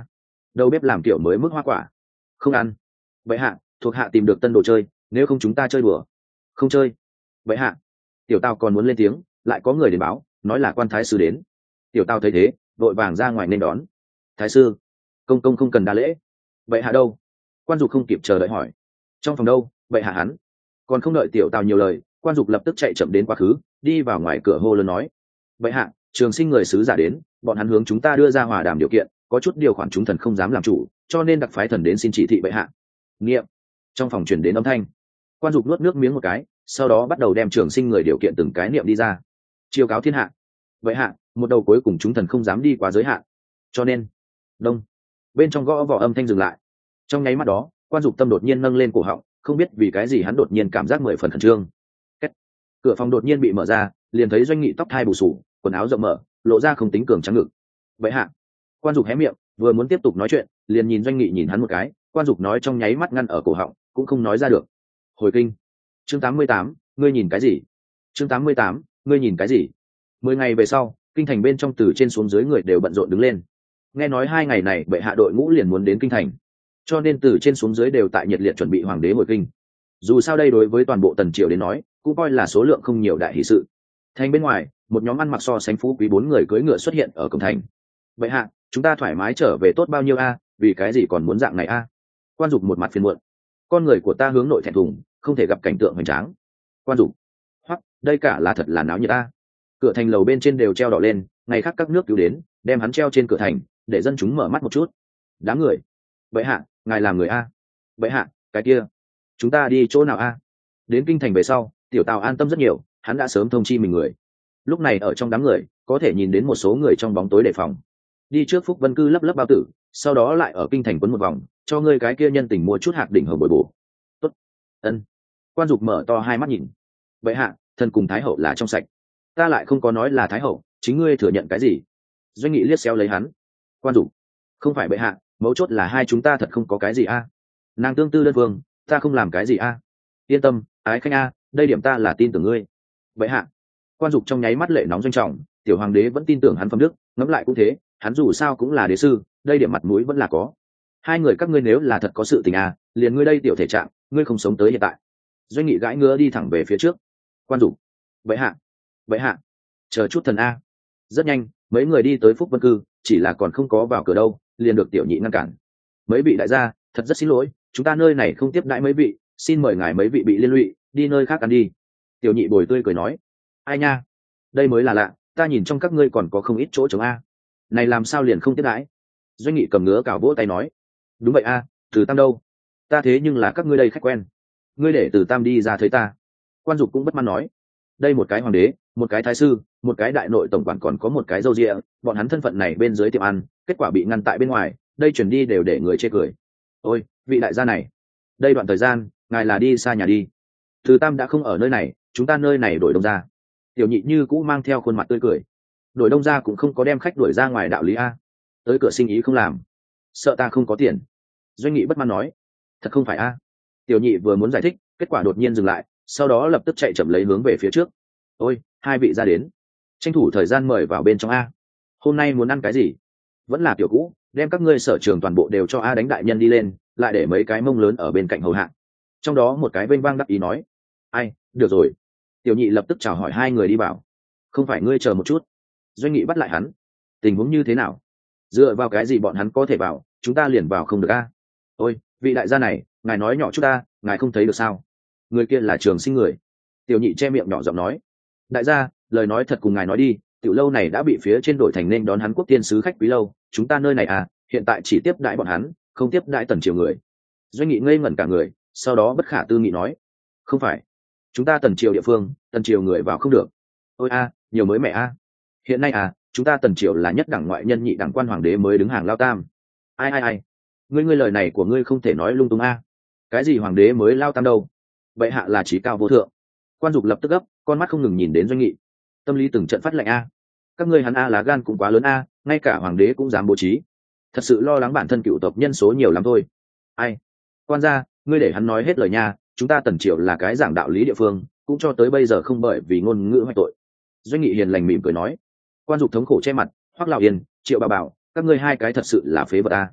đầu bếp làm kiểu mới mức hoa quả. Không ăn. Vậy hạ, thuộc hạ tìm được tân đồ chơi, nếu không chúng ta chơi đùa. Không chơi. Vậy hạ. Tiểu Tào còn muốn lên tiếng, lại có người đến báo, nói là quan thái sư đến. Tiểu Tào thấy thế, vội vàng ra ngoài nên đón. Thái sư, công công không cần đa lễ. Vậy hạ đâu? Quan Dục không kịp chờ đợi hỏi. Trong phòng đâu? Vậy hạ hắn. Còn không đợi Tiểu Tào nhiều lời, Quan Dục lập tức chạy chậm đến quá khứ, đi vào ngoài cửa hô lớn nói. Vậy hạ, Trường Sinh người sứ giả đến, bọn hắn hướng chúng ta đưa ra hòa đàm điều kiện, có chút điều khoản chúng thần không dám làm chủ, cho nên đặc phái thần đến xin chỉ thị vậy hạ. Nghiệm. Trong phòng truyền đến âm thanh. Quan Dục nuốt nước miếng một cái, sau đó bắt đầu đem Trường Sinh người điều kiện từng cái niệm đi ra. Chiêu cáo thiên hạ. Vậy hạ, một đầu cuối cùng chúng thần không dám đi quá giới hạn, cho nên đông. Bên trong gõ vỏ âm thanh dừng lại. Trong nháy mắt đó, Quan Dục tâm đột nhiên nâng lên cổ họng, không biết vì cái gì hắn đột nhiên cảm giác mười phần khẩn trương. Kết. Cửa phòng đột nhiên bị mở ra, liền thấy Doanh Nghị tóc thai bù sù, quần áo rộng mở, lộ ra không tính cường trắng ngực. Vậy hạ. Quan Dục hé miệng, vừa muốn tiếp tục nói chuyện, liền nhìn Doanh Nghị nhìn hắn một cái, Quan Dục nói trong nháy mắt ngăn ở cổ họng, cũng không nói ra được. Hồi kinh. Chương tám mươi tám, ngươi nhìn cái gì? Chương tám mươi tám, ngươi nhìn cái gì? Mười ngày về sau, kinh thành bên trong từ trên xuống dưới người đều bận rộn đứng lên. Nghe nói hai ngày này bệ hạ đội ngũ liền muốn đến kinh thành, cho nên từ trên xuống dưới đều tại nhiệt liệt chuẩn bị hoàng đế hồi kinh. Dù sao đây đối với toàn bộ tần triều đến nói, cũng coi là số lượng không nhiều đại hỷ sự. Thành bên ngoài, một nhóm ăn mặc so sánh phú quý bốn người cưỡi ngựa xuất hiện ở cổng thành. Bệ hạ, chúng ta thoải mái trở về tốt bao nhiêu a? Vì cái gì còn muốn dạng này a? Quan Dục một mặt phiền muộn. Con người của ta hướng nội thẹn thùng, không thể gặp cảnh tượng hoành tráng. Quan Dục, hoặc đây cả là thật là náo nhiệt a. Cửa thành lầu bên trên đều treo đỏ lên, ngày khác các nước cứu đến, đem hắn treo trên cửa thành, để dân chúng mở mắt một chút. Đám người. Bệ hạ, ngài làm người a. Bệ hạ, cái kia, chúng ta đi chỗ nào a? Đến kinh thành về sau, Tiểu Tào an tâm rất nhiều, hắn đã sớm thông chi mình người. Lúc này ở trong đám người, có thể nhìn đến một số người trong bóng tối đề phòng. Đi trước Phúc Vân Cư lấp lấp bao tử, sau đó lại ở kinh thành quấn một vòng, cho ngươi cái kia nhân tình mua chút hạt đỉnh hở bồi bổ. Tốt. Ân. Quan Dục mở to hai mắt nhìn. Bệ hạ, thần cùng thái hậu là trong sạch, ta lại không có nói là thái hậu, chính ngươi thừa nhận cái gì? Doanh Nghị liếc xéo lấy hắn. Quan Dục, không phải bệ hạ, mấu chốt là hai chúng ta thật không có cái gì a. Nàng tương tư đơn phương, ta không làm cái gì a. Yên tâm, ái khanh a, đây điểm ta là tin tưởng ngươi. Bệ hạ. Quan Dục trong nháy mắt lệ nóng doanh trọng, tiểu hoàng đế vẫn tin tưởng hắn phẩm đức, ngẫm lại cũng thế, hắn dù sao cũng là đế sư, đây điểm mặt mũi vẫn là có. Hai người các ngươi nếu là thật có sự tình a, liền ngươi đây tiểu thể trạng, ngươi không sống tới hiện tại. Doanh Nghị gãi ngứa đi thẳng về phía trước. Quan Dục, bệ hạ, bệ hạ, chờ chút thần a. Rất nhanh, mấy người đi tới Phúc Vân Cư, chỉ là còn không có vào cửa đâu, liền được tiểu nhị ngăn cản. Mấy vị đại gia, thật rất xin lỗi, chúng ta nơi này không tiếp đãi mấy vị, xin mời ngài mấy vị bị liên lụy, đi nơi khác ăn đi. Tiểu nhị bồi tươi cười nói. Ai nha, đây mới là lạ, ta nhìn trong các ngươi còn có không ít chỗ trống a. Này làm sao liền không tiếp đãi? Doanh Nghị cầm ngứa cào vỗ tay nói. Đúng vậy a, Từ Tam đâu? Ta thế nhưng là các ngươi đây khách quen, ngươi để Từ Tam đi ra thấy ta. Quan Dục cũng bất mãn nói. Đây một cái hoàng đế, một cái thái sư, một cái đại nội tổng quản, còn có một cái dâu rịa, bọn hắn thân phận này bên dưới tiệm ăn, kết quả bị ngăn tại bên ngoài, đây chuyển đi đều để người chê cười. Ôi, vị đại gia này, đây đoạn thời gian ngài là đi xa nhà đi. Từ Tam đã không ở nơi này, chúng ta nơi này đổi đông ra. Tiểu nhị như cũ mang theo khuôn mặt tươi cười. Đổi đông ra cũng không có đem khách đuổi ra ngoài đạo lý a. Tới cửa sinh ý không làm, sợ ta không có tiền. Doanh Nghị bất mãn nói. Thật không phải a. Tiểu nhị vừa muốn giải thích, kết quả đột nhiên dừng lại, sau đó lập tức chạy chậm lấy hướng về phía trước. Ôi, hai vị ra đến, tranh thủ thời gian mời vào bên trong a. Hôm nay muốn ăn cái gì? Vẫn là kiểu cũ, đem các ngươi sở trường toàn bộ đều cho a đánh đại nhân đi lên, lại để mấy cái mông lớn ở bên cạnh hầu hạ. Trong đó một cái vênh vang đắc ý nói. Ai, được rồi. Tiểu nhị lập tức chào hỏi hai người đi vào. Không phải ngươi chờ một chút. Doanh Nghị bắt lại hắn. Tình huống như thế nào? Dựa vào cái gì bọn hắn có thể vào, chúng ta liền vào không được a? Ôi, vị đại gia này, ngài nói nhỏ chút ta, ngài không thấy được sao? Người kia là Trường Sinh người. Tiểu nhị che miệng nhỏ giọng nói. Đại gia, lời nói thật cùng ngài nói đi, tiểu lâu này đã bị phía trên đổi thành nên đón hắn quốc tiên sứ khách quý lâu, chúng ta nơi này à, hiện tại chỉ tiếp đãi bọn hắn, không tiếp đãi tần triều người. Doanh Nghị ngây ngẩn cả người, sau đó bất khả tư nghị nói. Không phải, chúng ta tần triều địa phương, tần triều người vào không được. Ôi a, nhiều mới mẹ a. Hiện nay à, chúng ta tần triều là nhất đẳng ngoại nhân nhị đẳng quan hoàng đế mới đứng hàng lao tam. Ai ai ai, ngươi ngươi lời này của ngươi không thể nói lung tung a. Cái gì hoàng đế mới lao tam đâu? Bệ hạ là trí cao vô thượng. Quan Dục lập tức gấp, con mắt không ngừng nhìn đến Doanh Nghị. Tâm lý từng trận phát lạnh a. Các ngươi hắn a lá gan cũng quá lớn a, ngay cả hoàng đế cũng dám bố trí. Thật sự lo lắng bản thân cựu tộc nhân số nhiều lắm thôi. Ai? Quan gia, ngươi để hắn nói hết lời nha, chúng ta tần triều là cái giảng đạo lý địa phương, cũng cho tới bây giờ không bởi vì ngôn ngữ hoại tội. Doanh Nghị hiền lành mỉm cười nói. Quan Dục thống khổ che mặt, Hoắc Lão Yên, Triệu Bà Bảo, các ngươi hai cái thật sự là phế vật a.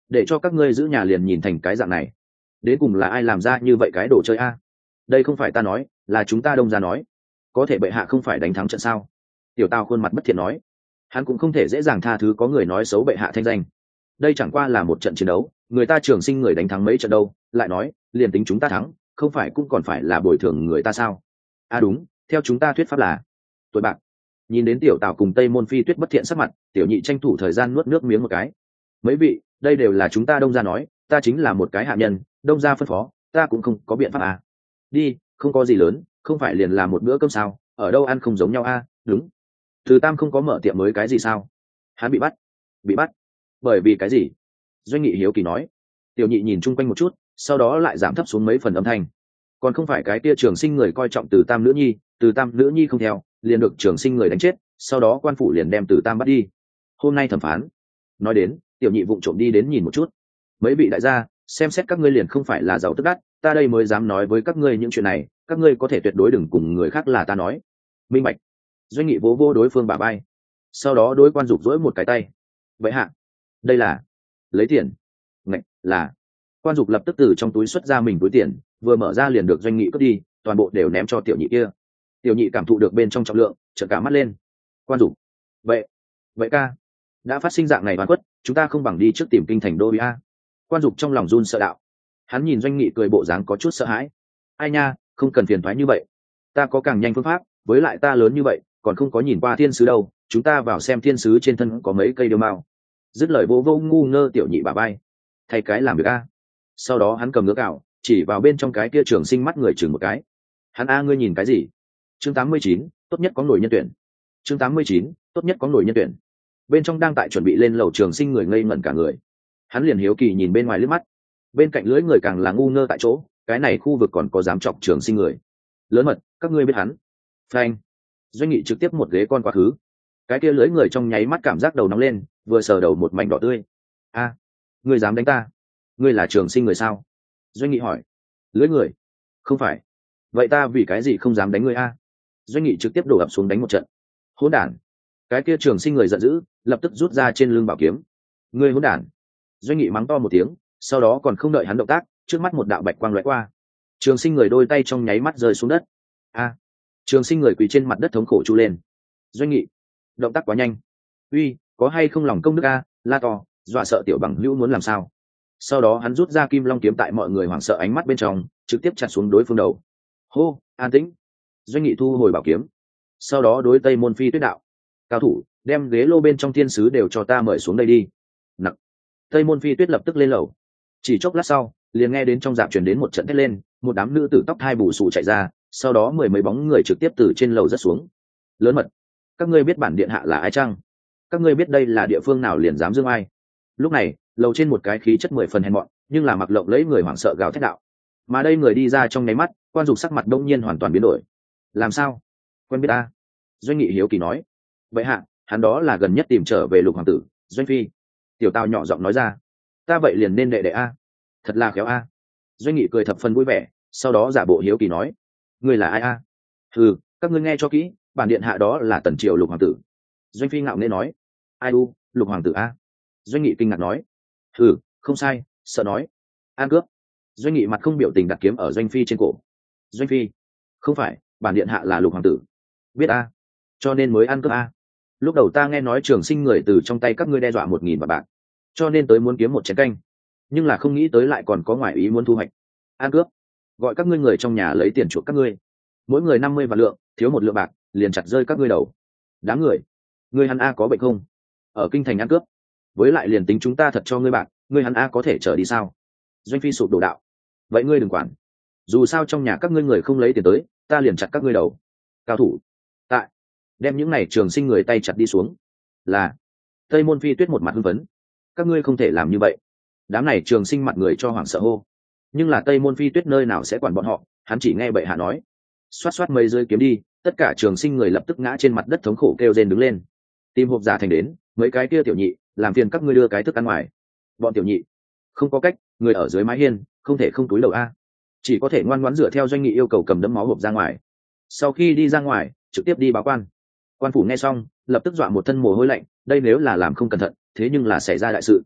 để cho các ngươi giữ nhà liền nhìn thành cái dạng này. Đến cùng là ai làm ra như vậy cái đồ chơi a? Đây không phải ta nói, là chúng ta đông ra nói. Có thể bệ hạ không phải đánh thắng trận sao? Tiểu Tào khuôn mặt bất thiện nói. Hắn cũng không thể dễ dàng tha thứ có người nói xấu bệ hạ thanh danh. Đây chẳng qua là một trận chiến đấu, người ta Trường Sinh người đánh thắng mấy trận đâu, lại nói, liền tính chúng ta thắng, không phải cũng còn phải là bồi thường người ta sao? À đúng, theo chúng ta thuyết pháp là tuổi bạc. Nhìn đến Tiểu Tào cùng Tây Môn Phi Tuyết bất thiện sắc mặt, Tiểu Nhị tranh thủ thời gian nuốt nước miếng một cái. Mấy vị, đây đều là chúng ta đông gia nói, ta chính là một cái hạ nhân, đông gia phân phó, ta cũng không có biện pháp à. Đi, không có gì lớn, không phải liền là một bữa cơm sao, ở đâu ăn không giống nhau a? À? Đúng. Từ Tam không có mở tiệm mới cái gì sao? Hắn bị bắt. Bị bắt? Bởi vì cái gì? Doanh Nghị hiếu kỳ nói. Tiểu Nhị nhìn chung quanh một chút, sau đó lại giảm thấp xuống mấy phần âm thanh. Còn không phải cái kia Trường Sinh người coi trọng Từ Tam nữ nhi, Từ Tam nữ nhi không theo, liền được Trường Sinh người đánh chết, sau đó quan phủ liền đem Từ Tam bắt đi. Hôm nay thẩm phán. Nói đến, Tiểu Nhị vụng trộm đi đến nhìn một chút. Mấy vị đại gia, xem xét các ngươi liền không phải là giàu tức đắt, ta đây mới dám nói với các ngươi những chuyện này, các ngươi có thể tuyệt đối đừng cùng người khác là ta nói. Minh bạch. Doanh Nghị vỗ vô đối phương bả vai, sau đó đối quan dục dỗi một cái tay. Vậy hạ, đây là lấy tiền. Ngạch, là. Quan dục lập tức từ trong túi xuất ra mình túi tiền, vừa mở ra liền được Doanh Nghị cướp đi, toàn bộ đều ném cho Tiểu Nhị kia. Tiểu Nhị cảm thụ được bên trong trọng lượng, trợn cả mắt lên. Quan dục, vậy, vậy ca, đã phát sinh dạng này oan khuất, chúng ta không bằng đi trước tìm kinh thành đô uy a. Quan dục trong lòng run sợ đạo. Hắn nhìn Doanh Nghị cười bộ dáng có chút sợ hãi. Ai nha, không cần phiền thoái như vậy, ta có càng nhanh phương pháp, với lại ta lớn như vậy còn không có nhìn qua thiên sứ đâu, chúng ta vào xem thiên sứ trên thân có mấy cây điêu mao. Dứt lời vô vô ngu ngơ Tiểu Nhị bà bay, thay cái làm việc a. Sau đó hắn cầm ngước ảo, chỉ vào bên trong cái kia Trường Sinh mắt người chừng một cái. Hắn a ngươi nhìn cái gì? Chương tám mươi chín, tốt nhất có nổi nhân tuyển. Chương tám mươi chín, tốt nhất có nổi nhân tuyển. Bên trong đang tại chuẩn bị lên lầu Trường Sinh người ngây ngẩn cả người. Hắn liền hiếu kỳ nhìn bên ngoài liếc mắt, bên cạnh lưỡi người càng là ngu ngơ tại chỗ, cái này khu vực còn có dám chọc Trường Sinh người. Lớn mật, các ngươi biết hắn. Phanh. Doanh Nghị trực tiếp một ghế con quá khứ. Cái kia lưỡi người trong nháy mắt cảm giác đầu nóng lên, vừa sờ đầu một mảnh đỏ tươi. A, ngươi dám đánh ta? Ngươi là Trường Sinh người sao? Doanh Nghị hỏi. Lưỡi người, không phải. Vậy ta vì cái gì không dám đánh ngươi a? Doanh Nghị trực tiếp đổ ập xuống đánh một trận. Hỗn đản. Cái kia Trường Sinh người giận dữ, lập tức rút ra trên lưng bảo kiếm. Ngươi hỗn đản. Doanh Nghị mắng to một tiếng, sau đó còn không đợi hắn động tác, trước mắt một đạo bạch quang lóe qua. Trường Sinh người đôi tay trong nháy mắt rơi xuống đất. A. Trường Sinh người quỳ trên mặt đất thống khổ chu lên. Doanh Nghị, động tác quá nhanh. Uy, có hay không lòng công đức a? La to, dọa sợ tiểu bằng hữu muốn làm sao? Sau đó hắn rút ra Kim Long kiếm tại mọi người hoảng sợ ánh mắt bên trong, trực tiếp chặt xuống đối phương đầu. Hô, an tĩnh. Doanh Nghị thu hồi bảo kiếm, sau đó đối Tây Môn Phi Tuyết đạo: cao thủ, đem ghế lô bên trong thiên sứ đều cho ta mời xuống đây đi. Nặc. Tây Môn Phi Tuyết lập tức lên lầu. Chỉ chốc lát sau, liền nghe đến trong dạp truyền đến một trận thét lên, một đám nữ tử tóc hai bù xù chạy ra, sau đó mười mấy bóng người trực tiếp từ trên lầu rất xuống. Lớn mật, các ngươi biết bản điện hạ là ai chăng? Các ngươi biết đây là địa phương nào liền dám dương ai? Lúc này, lầu trên một cái khí chất mười phần hèn mọn, nhưng là mặc lộng lấy người hoảng sợ gào thét đạo. Mà đây người đi ra trong nháy mắt, quan dục sắc mặt đông nhiên hoàn toàn biến đổi. Làm sao? Quen biết ta? Doanh Nghị hiếu kỳ nói. Vậy hạ, hắn đó là gần nhất tìm trở về Lục hoàng tử, Doanh phi. Tiểu Tào nhỏ giọng nói ra. Ta vậy liền nên đệ đệ a. Thật là khéo a. Doanh Nghị cười thập phần vui vẻ, sau đó giả bộ hiếu kỳ nói: ngươi là ai a? Ừ, các ngươi nghe cho kỹ, bản điện hạ đó là Tần Triều Lục hoàng tử. Doanh phi ngạo nghễ nói. Ai u, Lục hoàng tử a? Doanh Nghị kinh ngạc nói. Ừ, không sai, sợ nói. An cướp. Doanh Nghị mặt không biểu tình đặt kiếm ở Doanh phi trên cổ. Doanh phi, không phải, bản điện hạ là Lục hoàng tử. Biết a, cho nên mới ăn cướp a. Lúc đầu ta nghe nói Trường Sinh người từ trong tay các ngươi đe dọa một nghìn vạn bạc, cho nên tới muốn kiếm một chén canh, nhưng là không nghĩ tới lại còn có ngoại ý muốn thu hoạch. An cướp, gọi các ngươi người trong nhà lấy tiền chuộc các ngươi, mỗi người năm mươi vạn lượng, thiếu một lượng bạc liền chặt rơi các ngươi đầu. Đáng người, ngươi hắn a có bệnh không? Ở kinh thành ăn cướp, với lại liền tính chúng ta thật cho ngươi bạc, ngươi hắn a có thể trở đi sao? Doanh phi sụp đổ đạo. Vậy ngươi đừng quản, dù sao trong nhà các ngươi người không lấy tiền tới, ta liền chặt các ngươi đầu. Cao thủ, tại, đem những này Trường Sinh người tay chặt đi xuống. Là. Tây Môn Phi Tuyết một mặt hưng phấn. Các ngươi không thể làm như vậy. Đám này Trường Sinh mặt người cho hoảng sợ hô. Nhưng là Tây Môn Phi Tuyết nơi nào sẽ quản bọn họ, hắn chỉ nghe bệ hạ nói. Xoát xoát mấy rơi kiếm đi, tất cả Trường Sinh người lập tức ngã trên mặt đất thống khổ kêu rên đứng lên. Tìm hộp giả thành đến, mấy cái kia tiểu nhị, làm phiền các ngươi đưa cái thức ăn ngoài. Bọn tiểu nhị, không có cách, người ở dưới mái hiên, không thể không túi đầu a. Chỉ có thể ngoan ngoãn dựa theo Doanh Nghị yêu cầu cầm đấm máu hộp ra ngoài. Sau khi đi ra ngoài, trực tiếp đi báo quan. Quan phủ nghe xong, lập tức dọa một thân mồ hôi lạnh, đây nếu là làm không cẩn thận, thế nhưng là xảy ra đại sự.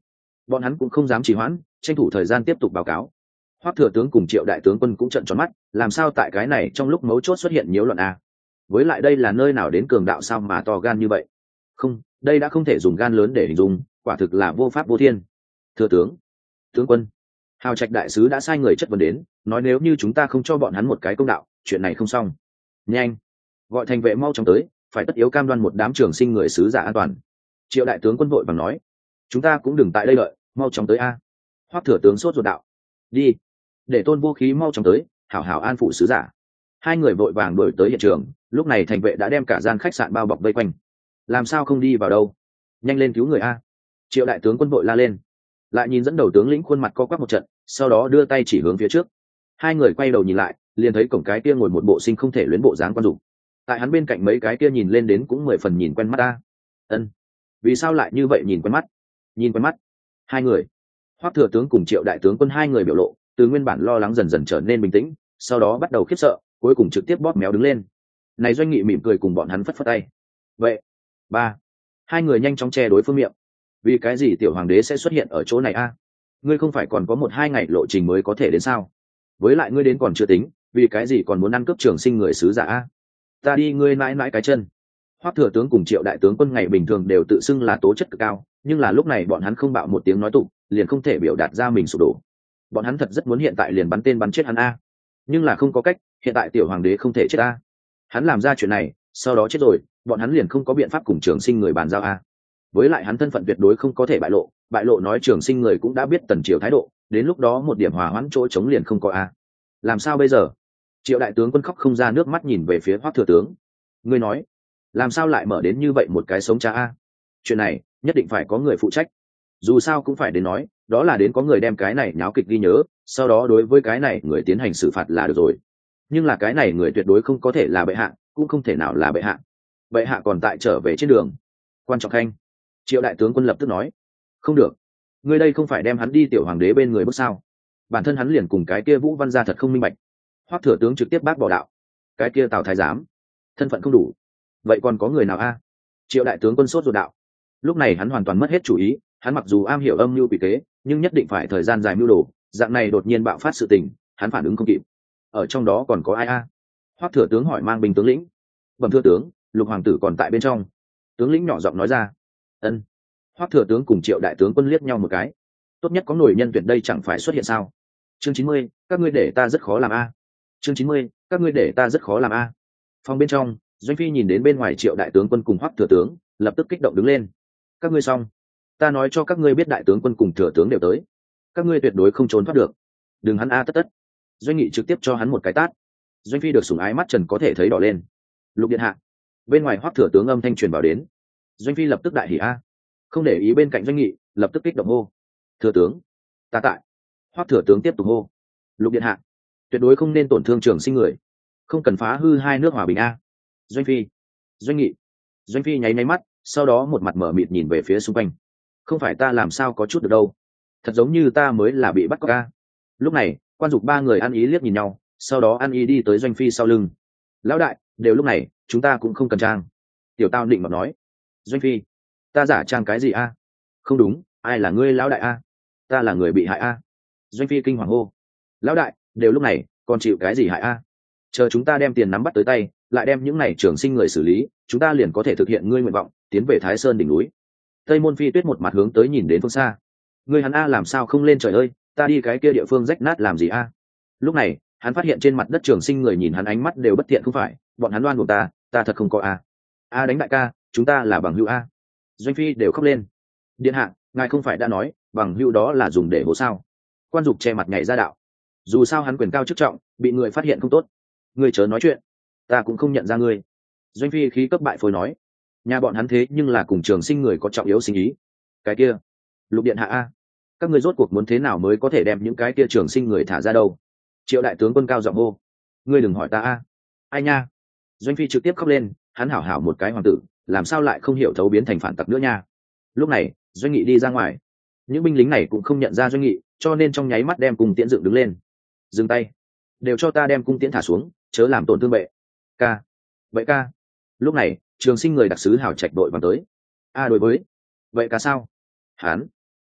bọn hắn cũng không dám trì hoãn, tranh thủ thời gian tiếp tục báo cáo. Hoắc thừa tướng cùng Triệu đại tướng quân cũng trợn tròn mắt, làm sao tại cái này trong lúc mấu chốt xuất hiện nhiễu loạn a? Với lại đây là nơi nào đến cường đạo sao mà to gan như vậy? Không, đây đã không thể dùng gan lớn để hình dung, quả thực là vô pháp vô thiên. Thừa tướng, tướng quân, Hào Trạch đại sứ đã sai người chất vấn đến, nói nếu như chúng ta không cho bọn hắn một cái công đạo, chuyện này không xong. Nhanh, gọi thành vệ mau chóng tới, phải tất yếu cam đoan một đám trường sinh người sứ giả an toàn. Triệu đại tướng quân vội vàng nói, chúng ta cũng đừng tại đây đợi, mau chóng tới a. Hoắc thừa tướng sốt ruột đạo, đi, để Tôn Vô Khí mau chóng tới, hảo hảo an phụ sứ giả. Hai người vội vàng đuổi tới hiện trường, lúc này thành vệ đã đem cả gian khách sạn bao bọc vây quanh. Làm sao không đi vào đâu? Nhanh lên cứu người a. Triệu đại tướng quân vội la lên, lại nhìn dẫn đầu tướng lĩnh khuôn mặt co quắp một trận, sau đó đưa tay chỉ hướng phía trước. Hai người quay đầu nhìn lại, liền thấy cổng cái kia ngồi một bộ sinh không thể luyến bộ dáng quan dục. Tại hắn bên cạnh mấy cái kia nhìn lên đến cũng mười phần nhìn quen mắt ta. Ân, vì sao lại như vậy nhìn quen mắt? Nhìn quen mắt. Hai người, Hoắc thừa tướng cùng Triệu đại tướng quân hai người biểu lộ, từ nguyên bản lo lắng dần dần trở nên bình tĩnh, sau đó bắt đầu khiếp sợ, cuối cùng trực tiếp bóp méo đứng lên. Này Doanh Nghị mỉm cười cùng bọn hắn phất phất tay. Vậy, ba, hai người nhanh chóng che đối phương miệng. Vì cái gì tiểu hoàng đế sẽ xuất hiện ở chỗ này a? Ngươi không phải còn có một hai ngày lộ trình mới có thể đến sao? Với lại ngươi đến còn chưa tính, vì cái gì còn muốn ăn cướp trường sinh người sứ giả a? Ta đi ngươi mãi mãi cái chân. Hoắc thừa tướng cùng Triệu đại tướng quân ngày bình thường đều tự xưng là tố chất cực cao, nhưng là lúc này bọn hắn không bạo một tiếng nói tụng, liền không thể biểu đạt ra mình sụp đổ. Bọn hắn thật rất muốn hiện tại liền bắn tên bắn chết hắn a, nhưng là không có cách, hiện tại tiểu hoàng đế không thể chết a. Hắn làm ra chuyện này, sau đó chết rồi, bọn hắn liền không có biện pháp cùng trường sinh người bàn giao a. Với lại hắn thân phận tuyệt đối không có thể bại lộ, bại lộ nói trường sinh người cũng đã biết tần triều thái độ, đến lúc đó một điểm hòa hoãn chỗ chống liền không có a. Làm sao bây giờ? Triệu đại tướng quân khóc không ra nước mắt nhìn về phía Hoắc thừa tướng. Ngươi nói, làm sao lại mở đến như vậy một cái sống cha a? Chuyện này nhất định phải có người phụ trách, dù sao cũng phải đến nói, đó là đến có người đem cái này nháo kịch ghi nhớ, sau đó đối với cái này người tiến hành xử phạt là được rồi. Nhưng là cái này người tuyệt đối không có thể là bệ hạ, cũng không thể nào là bệ hạ. Bệ hạ còn tại trở về trên đường. Quan Trọng Khanh, Triệu đại tướng quân lập tức nói, không được, ngươi đây không phải đem hắn đi tiểu hoàng đế bên người bước sao? Bản thân hắn liền cùng cái kia Vũ Văn gia thật không minh bạch. Hoắc thừa tướng trực tiếp bác bỏ đạo, cái kia Tào thái giám thân phận không đủ, vậy còn có người nào a? Triệu đại tướng quân sốt ruột đạo. Lúc này hắn hoàn toàn mất hết chủ ý, hắn mặc dù am hiểu âm mưu quỷ kế, nhưng nhất định phải thời gian dài mưu đồ, dạng này đột nhiên bạo phát sự tình, hắn phản ứng không kịp. Ở trong đó còn có ai a? Hoắc thừa tướng hỏi mang binh tướng lĩnh. Bẩm thưa tướng, Lục hoàng tử còn tại bên trong. Tướng lĩnh nhỏ giọng nói ra. Ân. Hoắc thừa tướng cùng Triệu đại tướng quân liếc nhau một cái. Tốt nhất có nổi nhân tuyệt đây chẳng phải xuất hiện sao? Chương chín mươi, các ngươi để ta rất khó làm a. Chương chín mươi, các ngươi để ta rất khó làm a. Phòng bên trong, Doanh Phi nhìn đến bên ngoài Triệu đại tướng quân cùng Hoắc thừa tướng, lập tức kích động đứng lên. Các ngươi xong, ta nói cho các ngươi biết đại tướng quân cùng thừa tướng đều tới, các ngươi tuyệt đối không trốn thoát được. Đừng hắn a tất tất. Doanh Nghị trực tiếp cho hắn một cái tát. Doanh Phi được sủng ái mắt trần có thể thấy đỏ lên. Lục điện hạ. Bên ngoài Hoắc thừa tướng âm thanh truyền vào đến. Doanh Phi lập tức đại hỉ a, không để ý bên cạnh Doanh Nghị, lập tức kích động hô, thừa tướng, ta tại. Hoắc thừa tướng tiếp tục hô, Lục điện hạ, tuyệt đối không nên tổn thương trường sinh người, không cần phá hư hai nước hòa bình a. Doanh Phi, Doanh Nghị. Doanh Phi nháy nháy mắt, sau đó một mặt mở mịt nhìn về phía xung quanh. Không phải ta làm sao có chút được đâu, thật giống như ta mới là bị bắt cóc ca. Lúc này quan dục ba người ăn ý liếc nhìn nhau, sau đó ăn ý đi tới Doanh Phi sau lưng. Lão đại, đều lúc này chúng ta cũng không cần trang. Tiểu Tao định mà nói. Doanh Phi, ta giả trang cái gì a? Không đúng, ai là ngươi lão đại a? Ta là người bị hại a. Doanh Phi kinh hoàng hô. Lão đại, đều lúc này còn chịu cái gì hại a? Chờ chúng ta đem tiền nắm bắt tới tay, lại đem những này trường sinh người xử lý, chúng ta liền có thể thực hiện ngươi nguyện vọng, tiến về Thái Sơn đỉnh núi. Tây Môn Phi Tuyết một mặt hướng tới nhìn đến phương xa. Ngươi hắn a làm sao không lên trời ơi, ta đi cái kia địa phương rách nát làm gì a? Lúc này hắn phát hiện trên mặt đất trường sinh người nhìn hắn ánh mắt đều bất thiện, không phải bọn hắn đoan buộc ta, ta thật không có a. A đánh đại ca, chúng ta là bằng hữu a. Doanh Phi đều khóc lên. Điện hạ, ngài không phải đã nói bằng hữu đó là dùng để hố sao? Quan Dục che mặt nhảy ra đạo. Dù sao hắn quyền cao chức trọng, bị người phát hiện không tốt. Ngươi chớ nói chuyện, ta cũng không nhận ra ngươi. Doanh Phi khí cấp bại phôi nói. Nhà bọn hắn thế nhưng là cùng trường sinh người có trọng yếu sinh ý. Cái kia, Lục điện hạ a, các ngươi rốt cuộc muốn thế nào mới có thể đem những cái kia trường sinh người thả ra đâu? Triệu đại tướng quân cao giọng hô. Ngươi đừng hỏi ta a. Ai nha? Doanh Phi trực tiếp khóc lên, hắn hảo hảo một cái hoàng tử, làm sao lại không hiểu thấu biến thành phản tặc nữa nha. Lúc này Doanh Nghị đi ra ngoài, những binh lính này cũng không nhận ra Doanh Nghị, cho nên trong nháy mắt đem cung tiễn dựng đứng lên. Dừng tay, đều cho ta đem cung tiễn thả xuống, chớ làm tổn thương bệ. Ca, vậy ca. Lúc này trường sinh người đặc sứ Hào Trạch đội vàng tới. A đối với vậy ca sao? Hán,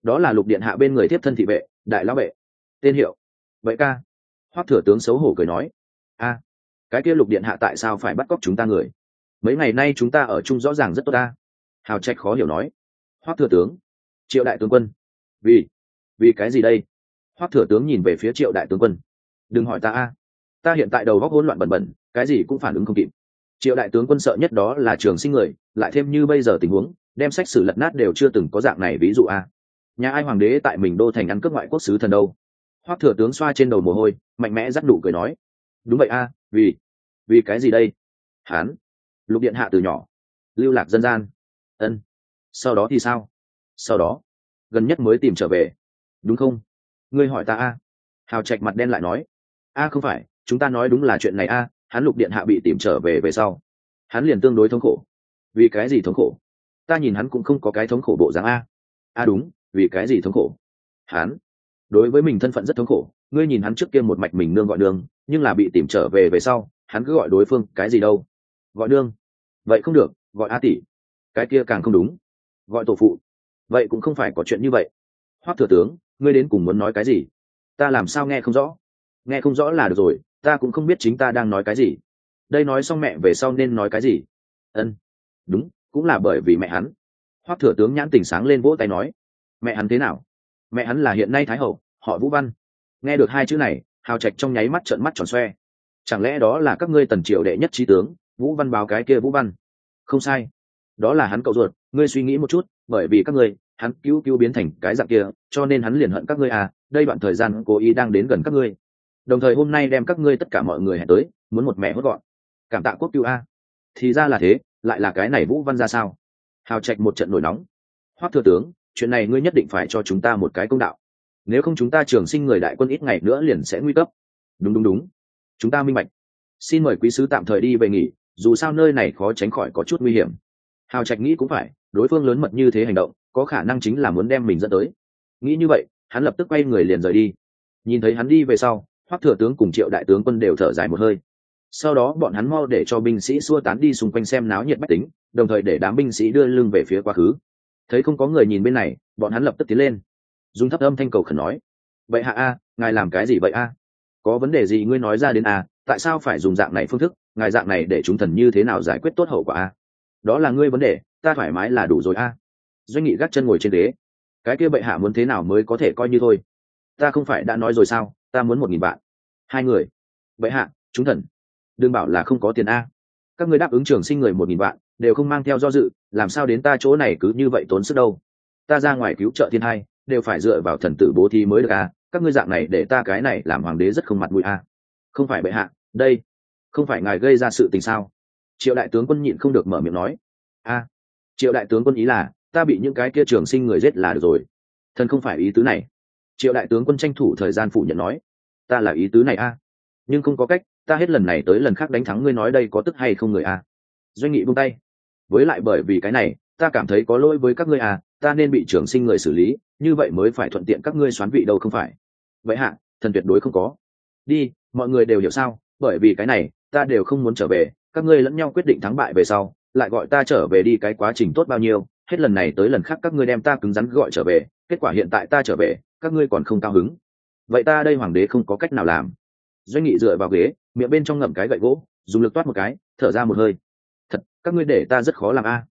đó là lục điện hạ bên người tiếp thân thị vệ đại lão vệ. Tên hiệu. Vậy ca. Hoắc thừa tướng xấu hổ cười nói. A, cái kia lục điện hạ tại sao phải bắt cóc chúng ta người? Mấy ngày nay chúng ta ở chung rõ ràng rất tốt ta. Hào Trạch khó hiểu nói. Hoắc thừa tướng. Triệu đại tướng quân. Vì vì cái gì đây? Hoắc thừa tướng nhìn về phía Triệu đại tướng quân. Đừng hỏi ta a, ta hiện tại đầu óc hỗn loạn bẩn bẩn, cái gì cũng phản ứng không kịp. Triệu đại tướng quân sợ nhất đó là trường sinh người, lại thêm như bây giờ tình huống đem sách sử lật nát đều chưa từng có dạng này ví dụ a. Nhà ai hoàng đế tại mình đô thành ăn cướp ngoại quốc sứ thần đâu? Hoắc thừa tướng xoa trên đầu mồ hôi mạnh mẽ dắt nụ cười nói. Đúng vậy a, vì vì cái gì đây? Hán. Lục điện hạ từ nhỏ lưu lạc dân gian. Ân. Sau đó thì sao? Sau đó gần nhất mới tìm trở về, đúng không? Ngươi hỏi ta a. Hào Trạch mặt đen lại nói. A không phải, chúng ta nói đúng là chuyện này a. Hắn lục điện hạ bị tìm trở về về sau hắn liền tương đối thống khổ. Vì cái gì thống khổ? Ta nhìn hắn cũng không có cái thống khổ bộ dáng a. A đúng, vì cái gì thống khổ? Hắn đối với mình thân phận rất thống khổ. Ngươi nhìn hắn trước kia một mạch mình nương gọi nương, nhưng là bị tìm trở về về sau hắn cứ gọi đối phương cái gì đâu? Gọi nương. Vậy không được, gọi a tỷ. Cái kia càng không đúng. Gọi tổ phụ. Vậy cũng không phải có chuyện như vậy. Hoắc thừa tướng, ngươi đến cùng muốn nói cái gì? Ta làm sao nghe không rõ? Nghe không rõ là được rồi, ta cũng không biết chính ta đang nói cái gì. Đây nói xong mẹ về sau nên nói cái gì? Ân. Đúng, cũng là bởi vì mẹ hắn. Hoắc thừa tướng nhãn tỉnh sáng lên vỗ tay nói. Mẹ hắn thế nào? Mẹ hắn là hiện nay thái hậu, họ Vũ Văn. Nghe được hai chữ này, Hào Trạch trong nháy mắt trợn mắt tròn xoe. Chẳng lẽ đó là các ngươi Tần Triệu đệ nhất trí tướng Vũ Văn báo cái kia Vũ Văn? Không sai, đó là hắn cậu ruột. Ngươi suy nghĩ một chút, bởi vì các ngươi hắn cứu cứu biến thành cái dạng kia, cho nên hắn liền hận các ngươi à. Đây đoạn thời gian cố ý đang đến gần các ngươi, đồng thời hôm nay đem các ngươi tất cả mọi người hẹn tới, muốn một mẹ hốt gọn. Cảm tạ quốc cứu a. Thì ra là thế, lại là cái này Vũ Văn ra sao? Hào Trạch một trận nổi nóng. Hoắc thừa tướng, chuyện này ngươi nhất định phải cho chúng ta một cái công đạo, nếu không chúng ta trường sinh người đại quân ít ngày nữa liền sẽ nguy cấp. Đúng đúng đúng, chúng ta minh bạch. Xin mời quý sứ tạm thời đi về nghỉ, dù sao nơi này khó tránh khỏi có chút nguy hiểm. Hào Trạch nghĩ cũng phải, đối phương lớn mật như thế hành động có khả năng chính là muốn đem mình dẫn tới. Nghĩ như vậy, hắn lập tức quay người liền rời đi. Nhìn thấy hắn đi về sau, Hoắc thừa tướng cùng Triệu đại tướng quân đều thở dài một hơi. Sau đó bọn hắn mau để cho binh sĩ xua tán đi xung quanh xem náo nhiệt bách tính, đồng thời để đám binh sĩ đưa lưng về phía quá khứ. Thấy không có người nhìn bên này, bọn hắn lập tức tiến lên, dùng thấp âm thanh cầu khẩn nói. Vậy hạ a, ngài làm cái gì vậy a? Có vấn đề gì ngươi nói ra đến a? Tại sao phải dùng dạng này phương thức? Ngài dạng này để chúng thần như thế nào giải quyết tốt hậu quả a? Đó là ngươi vấn đề, ta thoải mái là đủ rồi a. Doanh Nghị gác chân ngồi trên ghế. Cái kia bệ hạ muốn thế nào mới có thể coi như thôi? Ta không phải đã nói rồi sao, ta muốn một nghìn vạn. Hai người. Bệ hạ, chúng thần đừng bảo là không có tiền a. Các ngươi đáp ứng trường sinh người một nghìn vạn đều không mang theo do dự, làm sao đến ta chỗ này cứ như vậy tốn sức đâu? Ta ra ngoài cứu trợ thiên hai đều phải dựa vào thần tử bố thí mới được a. Các ngươi dạng này để ta cái này làm hoàng đế rất không mặt mũi a. Không phải bệ hạ, đây không phải ngài gây ra sự tình sao? Triệu đại tướng quân nhịn không được mở miệng nói. A, Triệu đại tướng quân ý là ta bị những cái kia trường sinh người giết là được rồi. Thần không phải ý tứ này. Triệu đại tướng quân tranh thủ thời gian phủ nhận nói. Ta là ý tứ này a. Nhưng không có cách, ta hết lần này tới lần khác đánh thắng ngươi, nói đây có tức hay không người a? Doanh Nghị buông tay. Với lại bởi vì cái này, ta cảm thấy có lỗi với các ngươi à, ta nên bị trường sinh người xử lý, như vậy mới phải thuận tiện các ngươi xoán vị đâu không phải? Vậy hạ, thần tuyệt đối không có. Đi, mọi người đều hiểu sao? Bởi vì cái này, ta đều không muốn trở về, các ngươi lẫn nhau quyết định thắng bại về sau, lại gọi ta trở về đi, cái quá trình tốt bao nhiêu? Hết lần này tới lần khác các ngươi đem ta cứng rắn gọi trở về, kết quả hiện tại ta trở về, các ngươi còn không cao hứng. Vậy ta đây hoàng đế không có cách nào làm. Doanh Nghị dựa vào ghế, miệng bên trong ngậm cái gậy gỗ, dùng lực toát một cái, thở ra một hơi. Thật, các ngươi để ta rất khó làm a.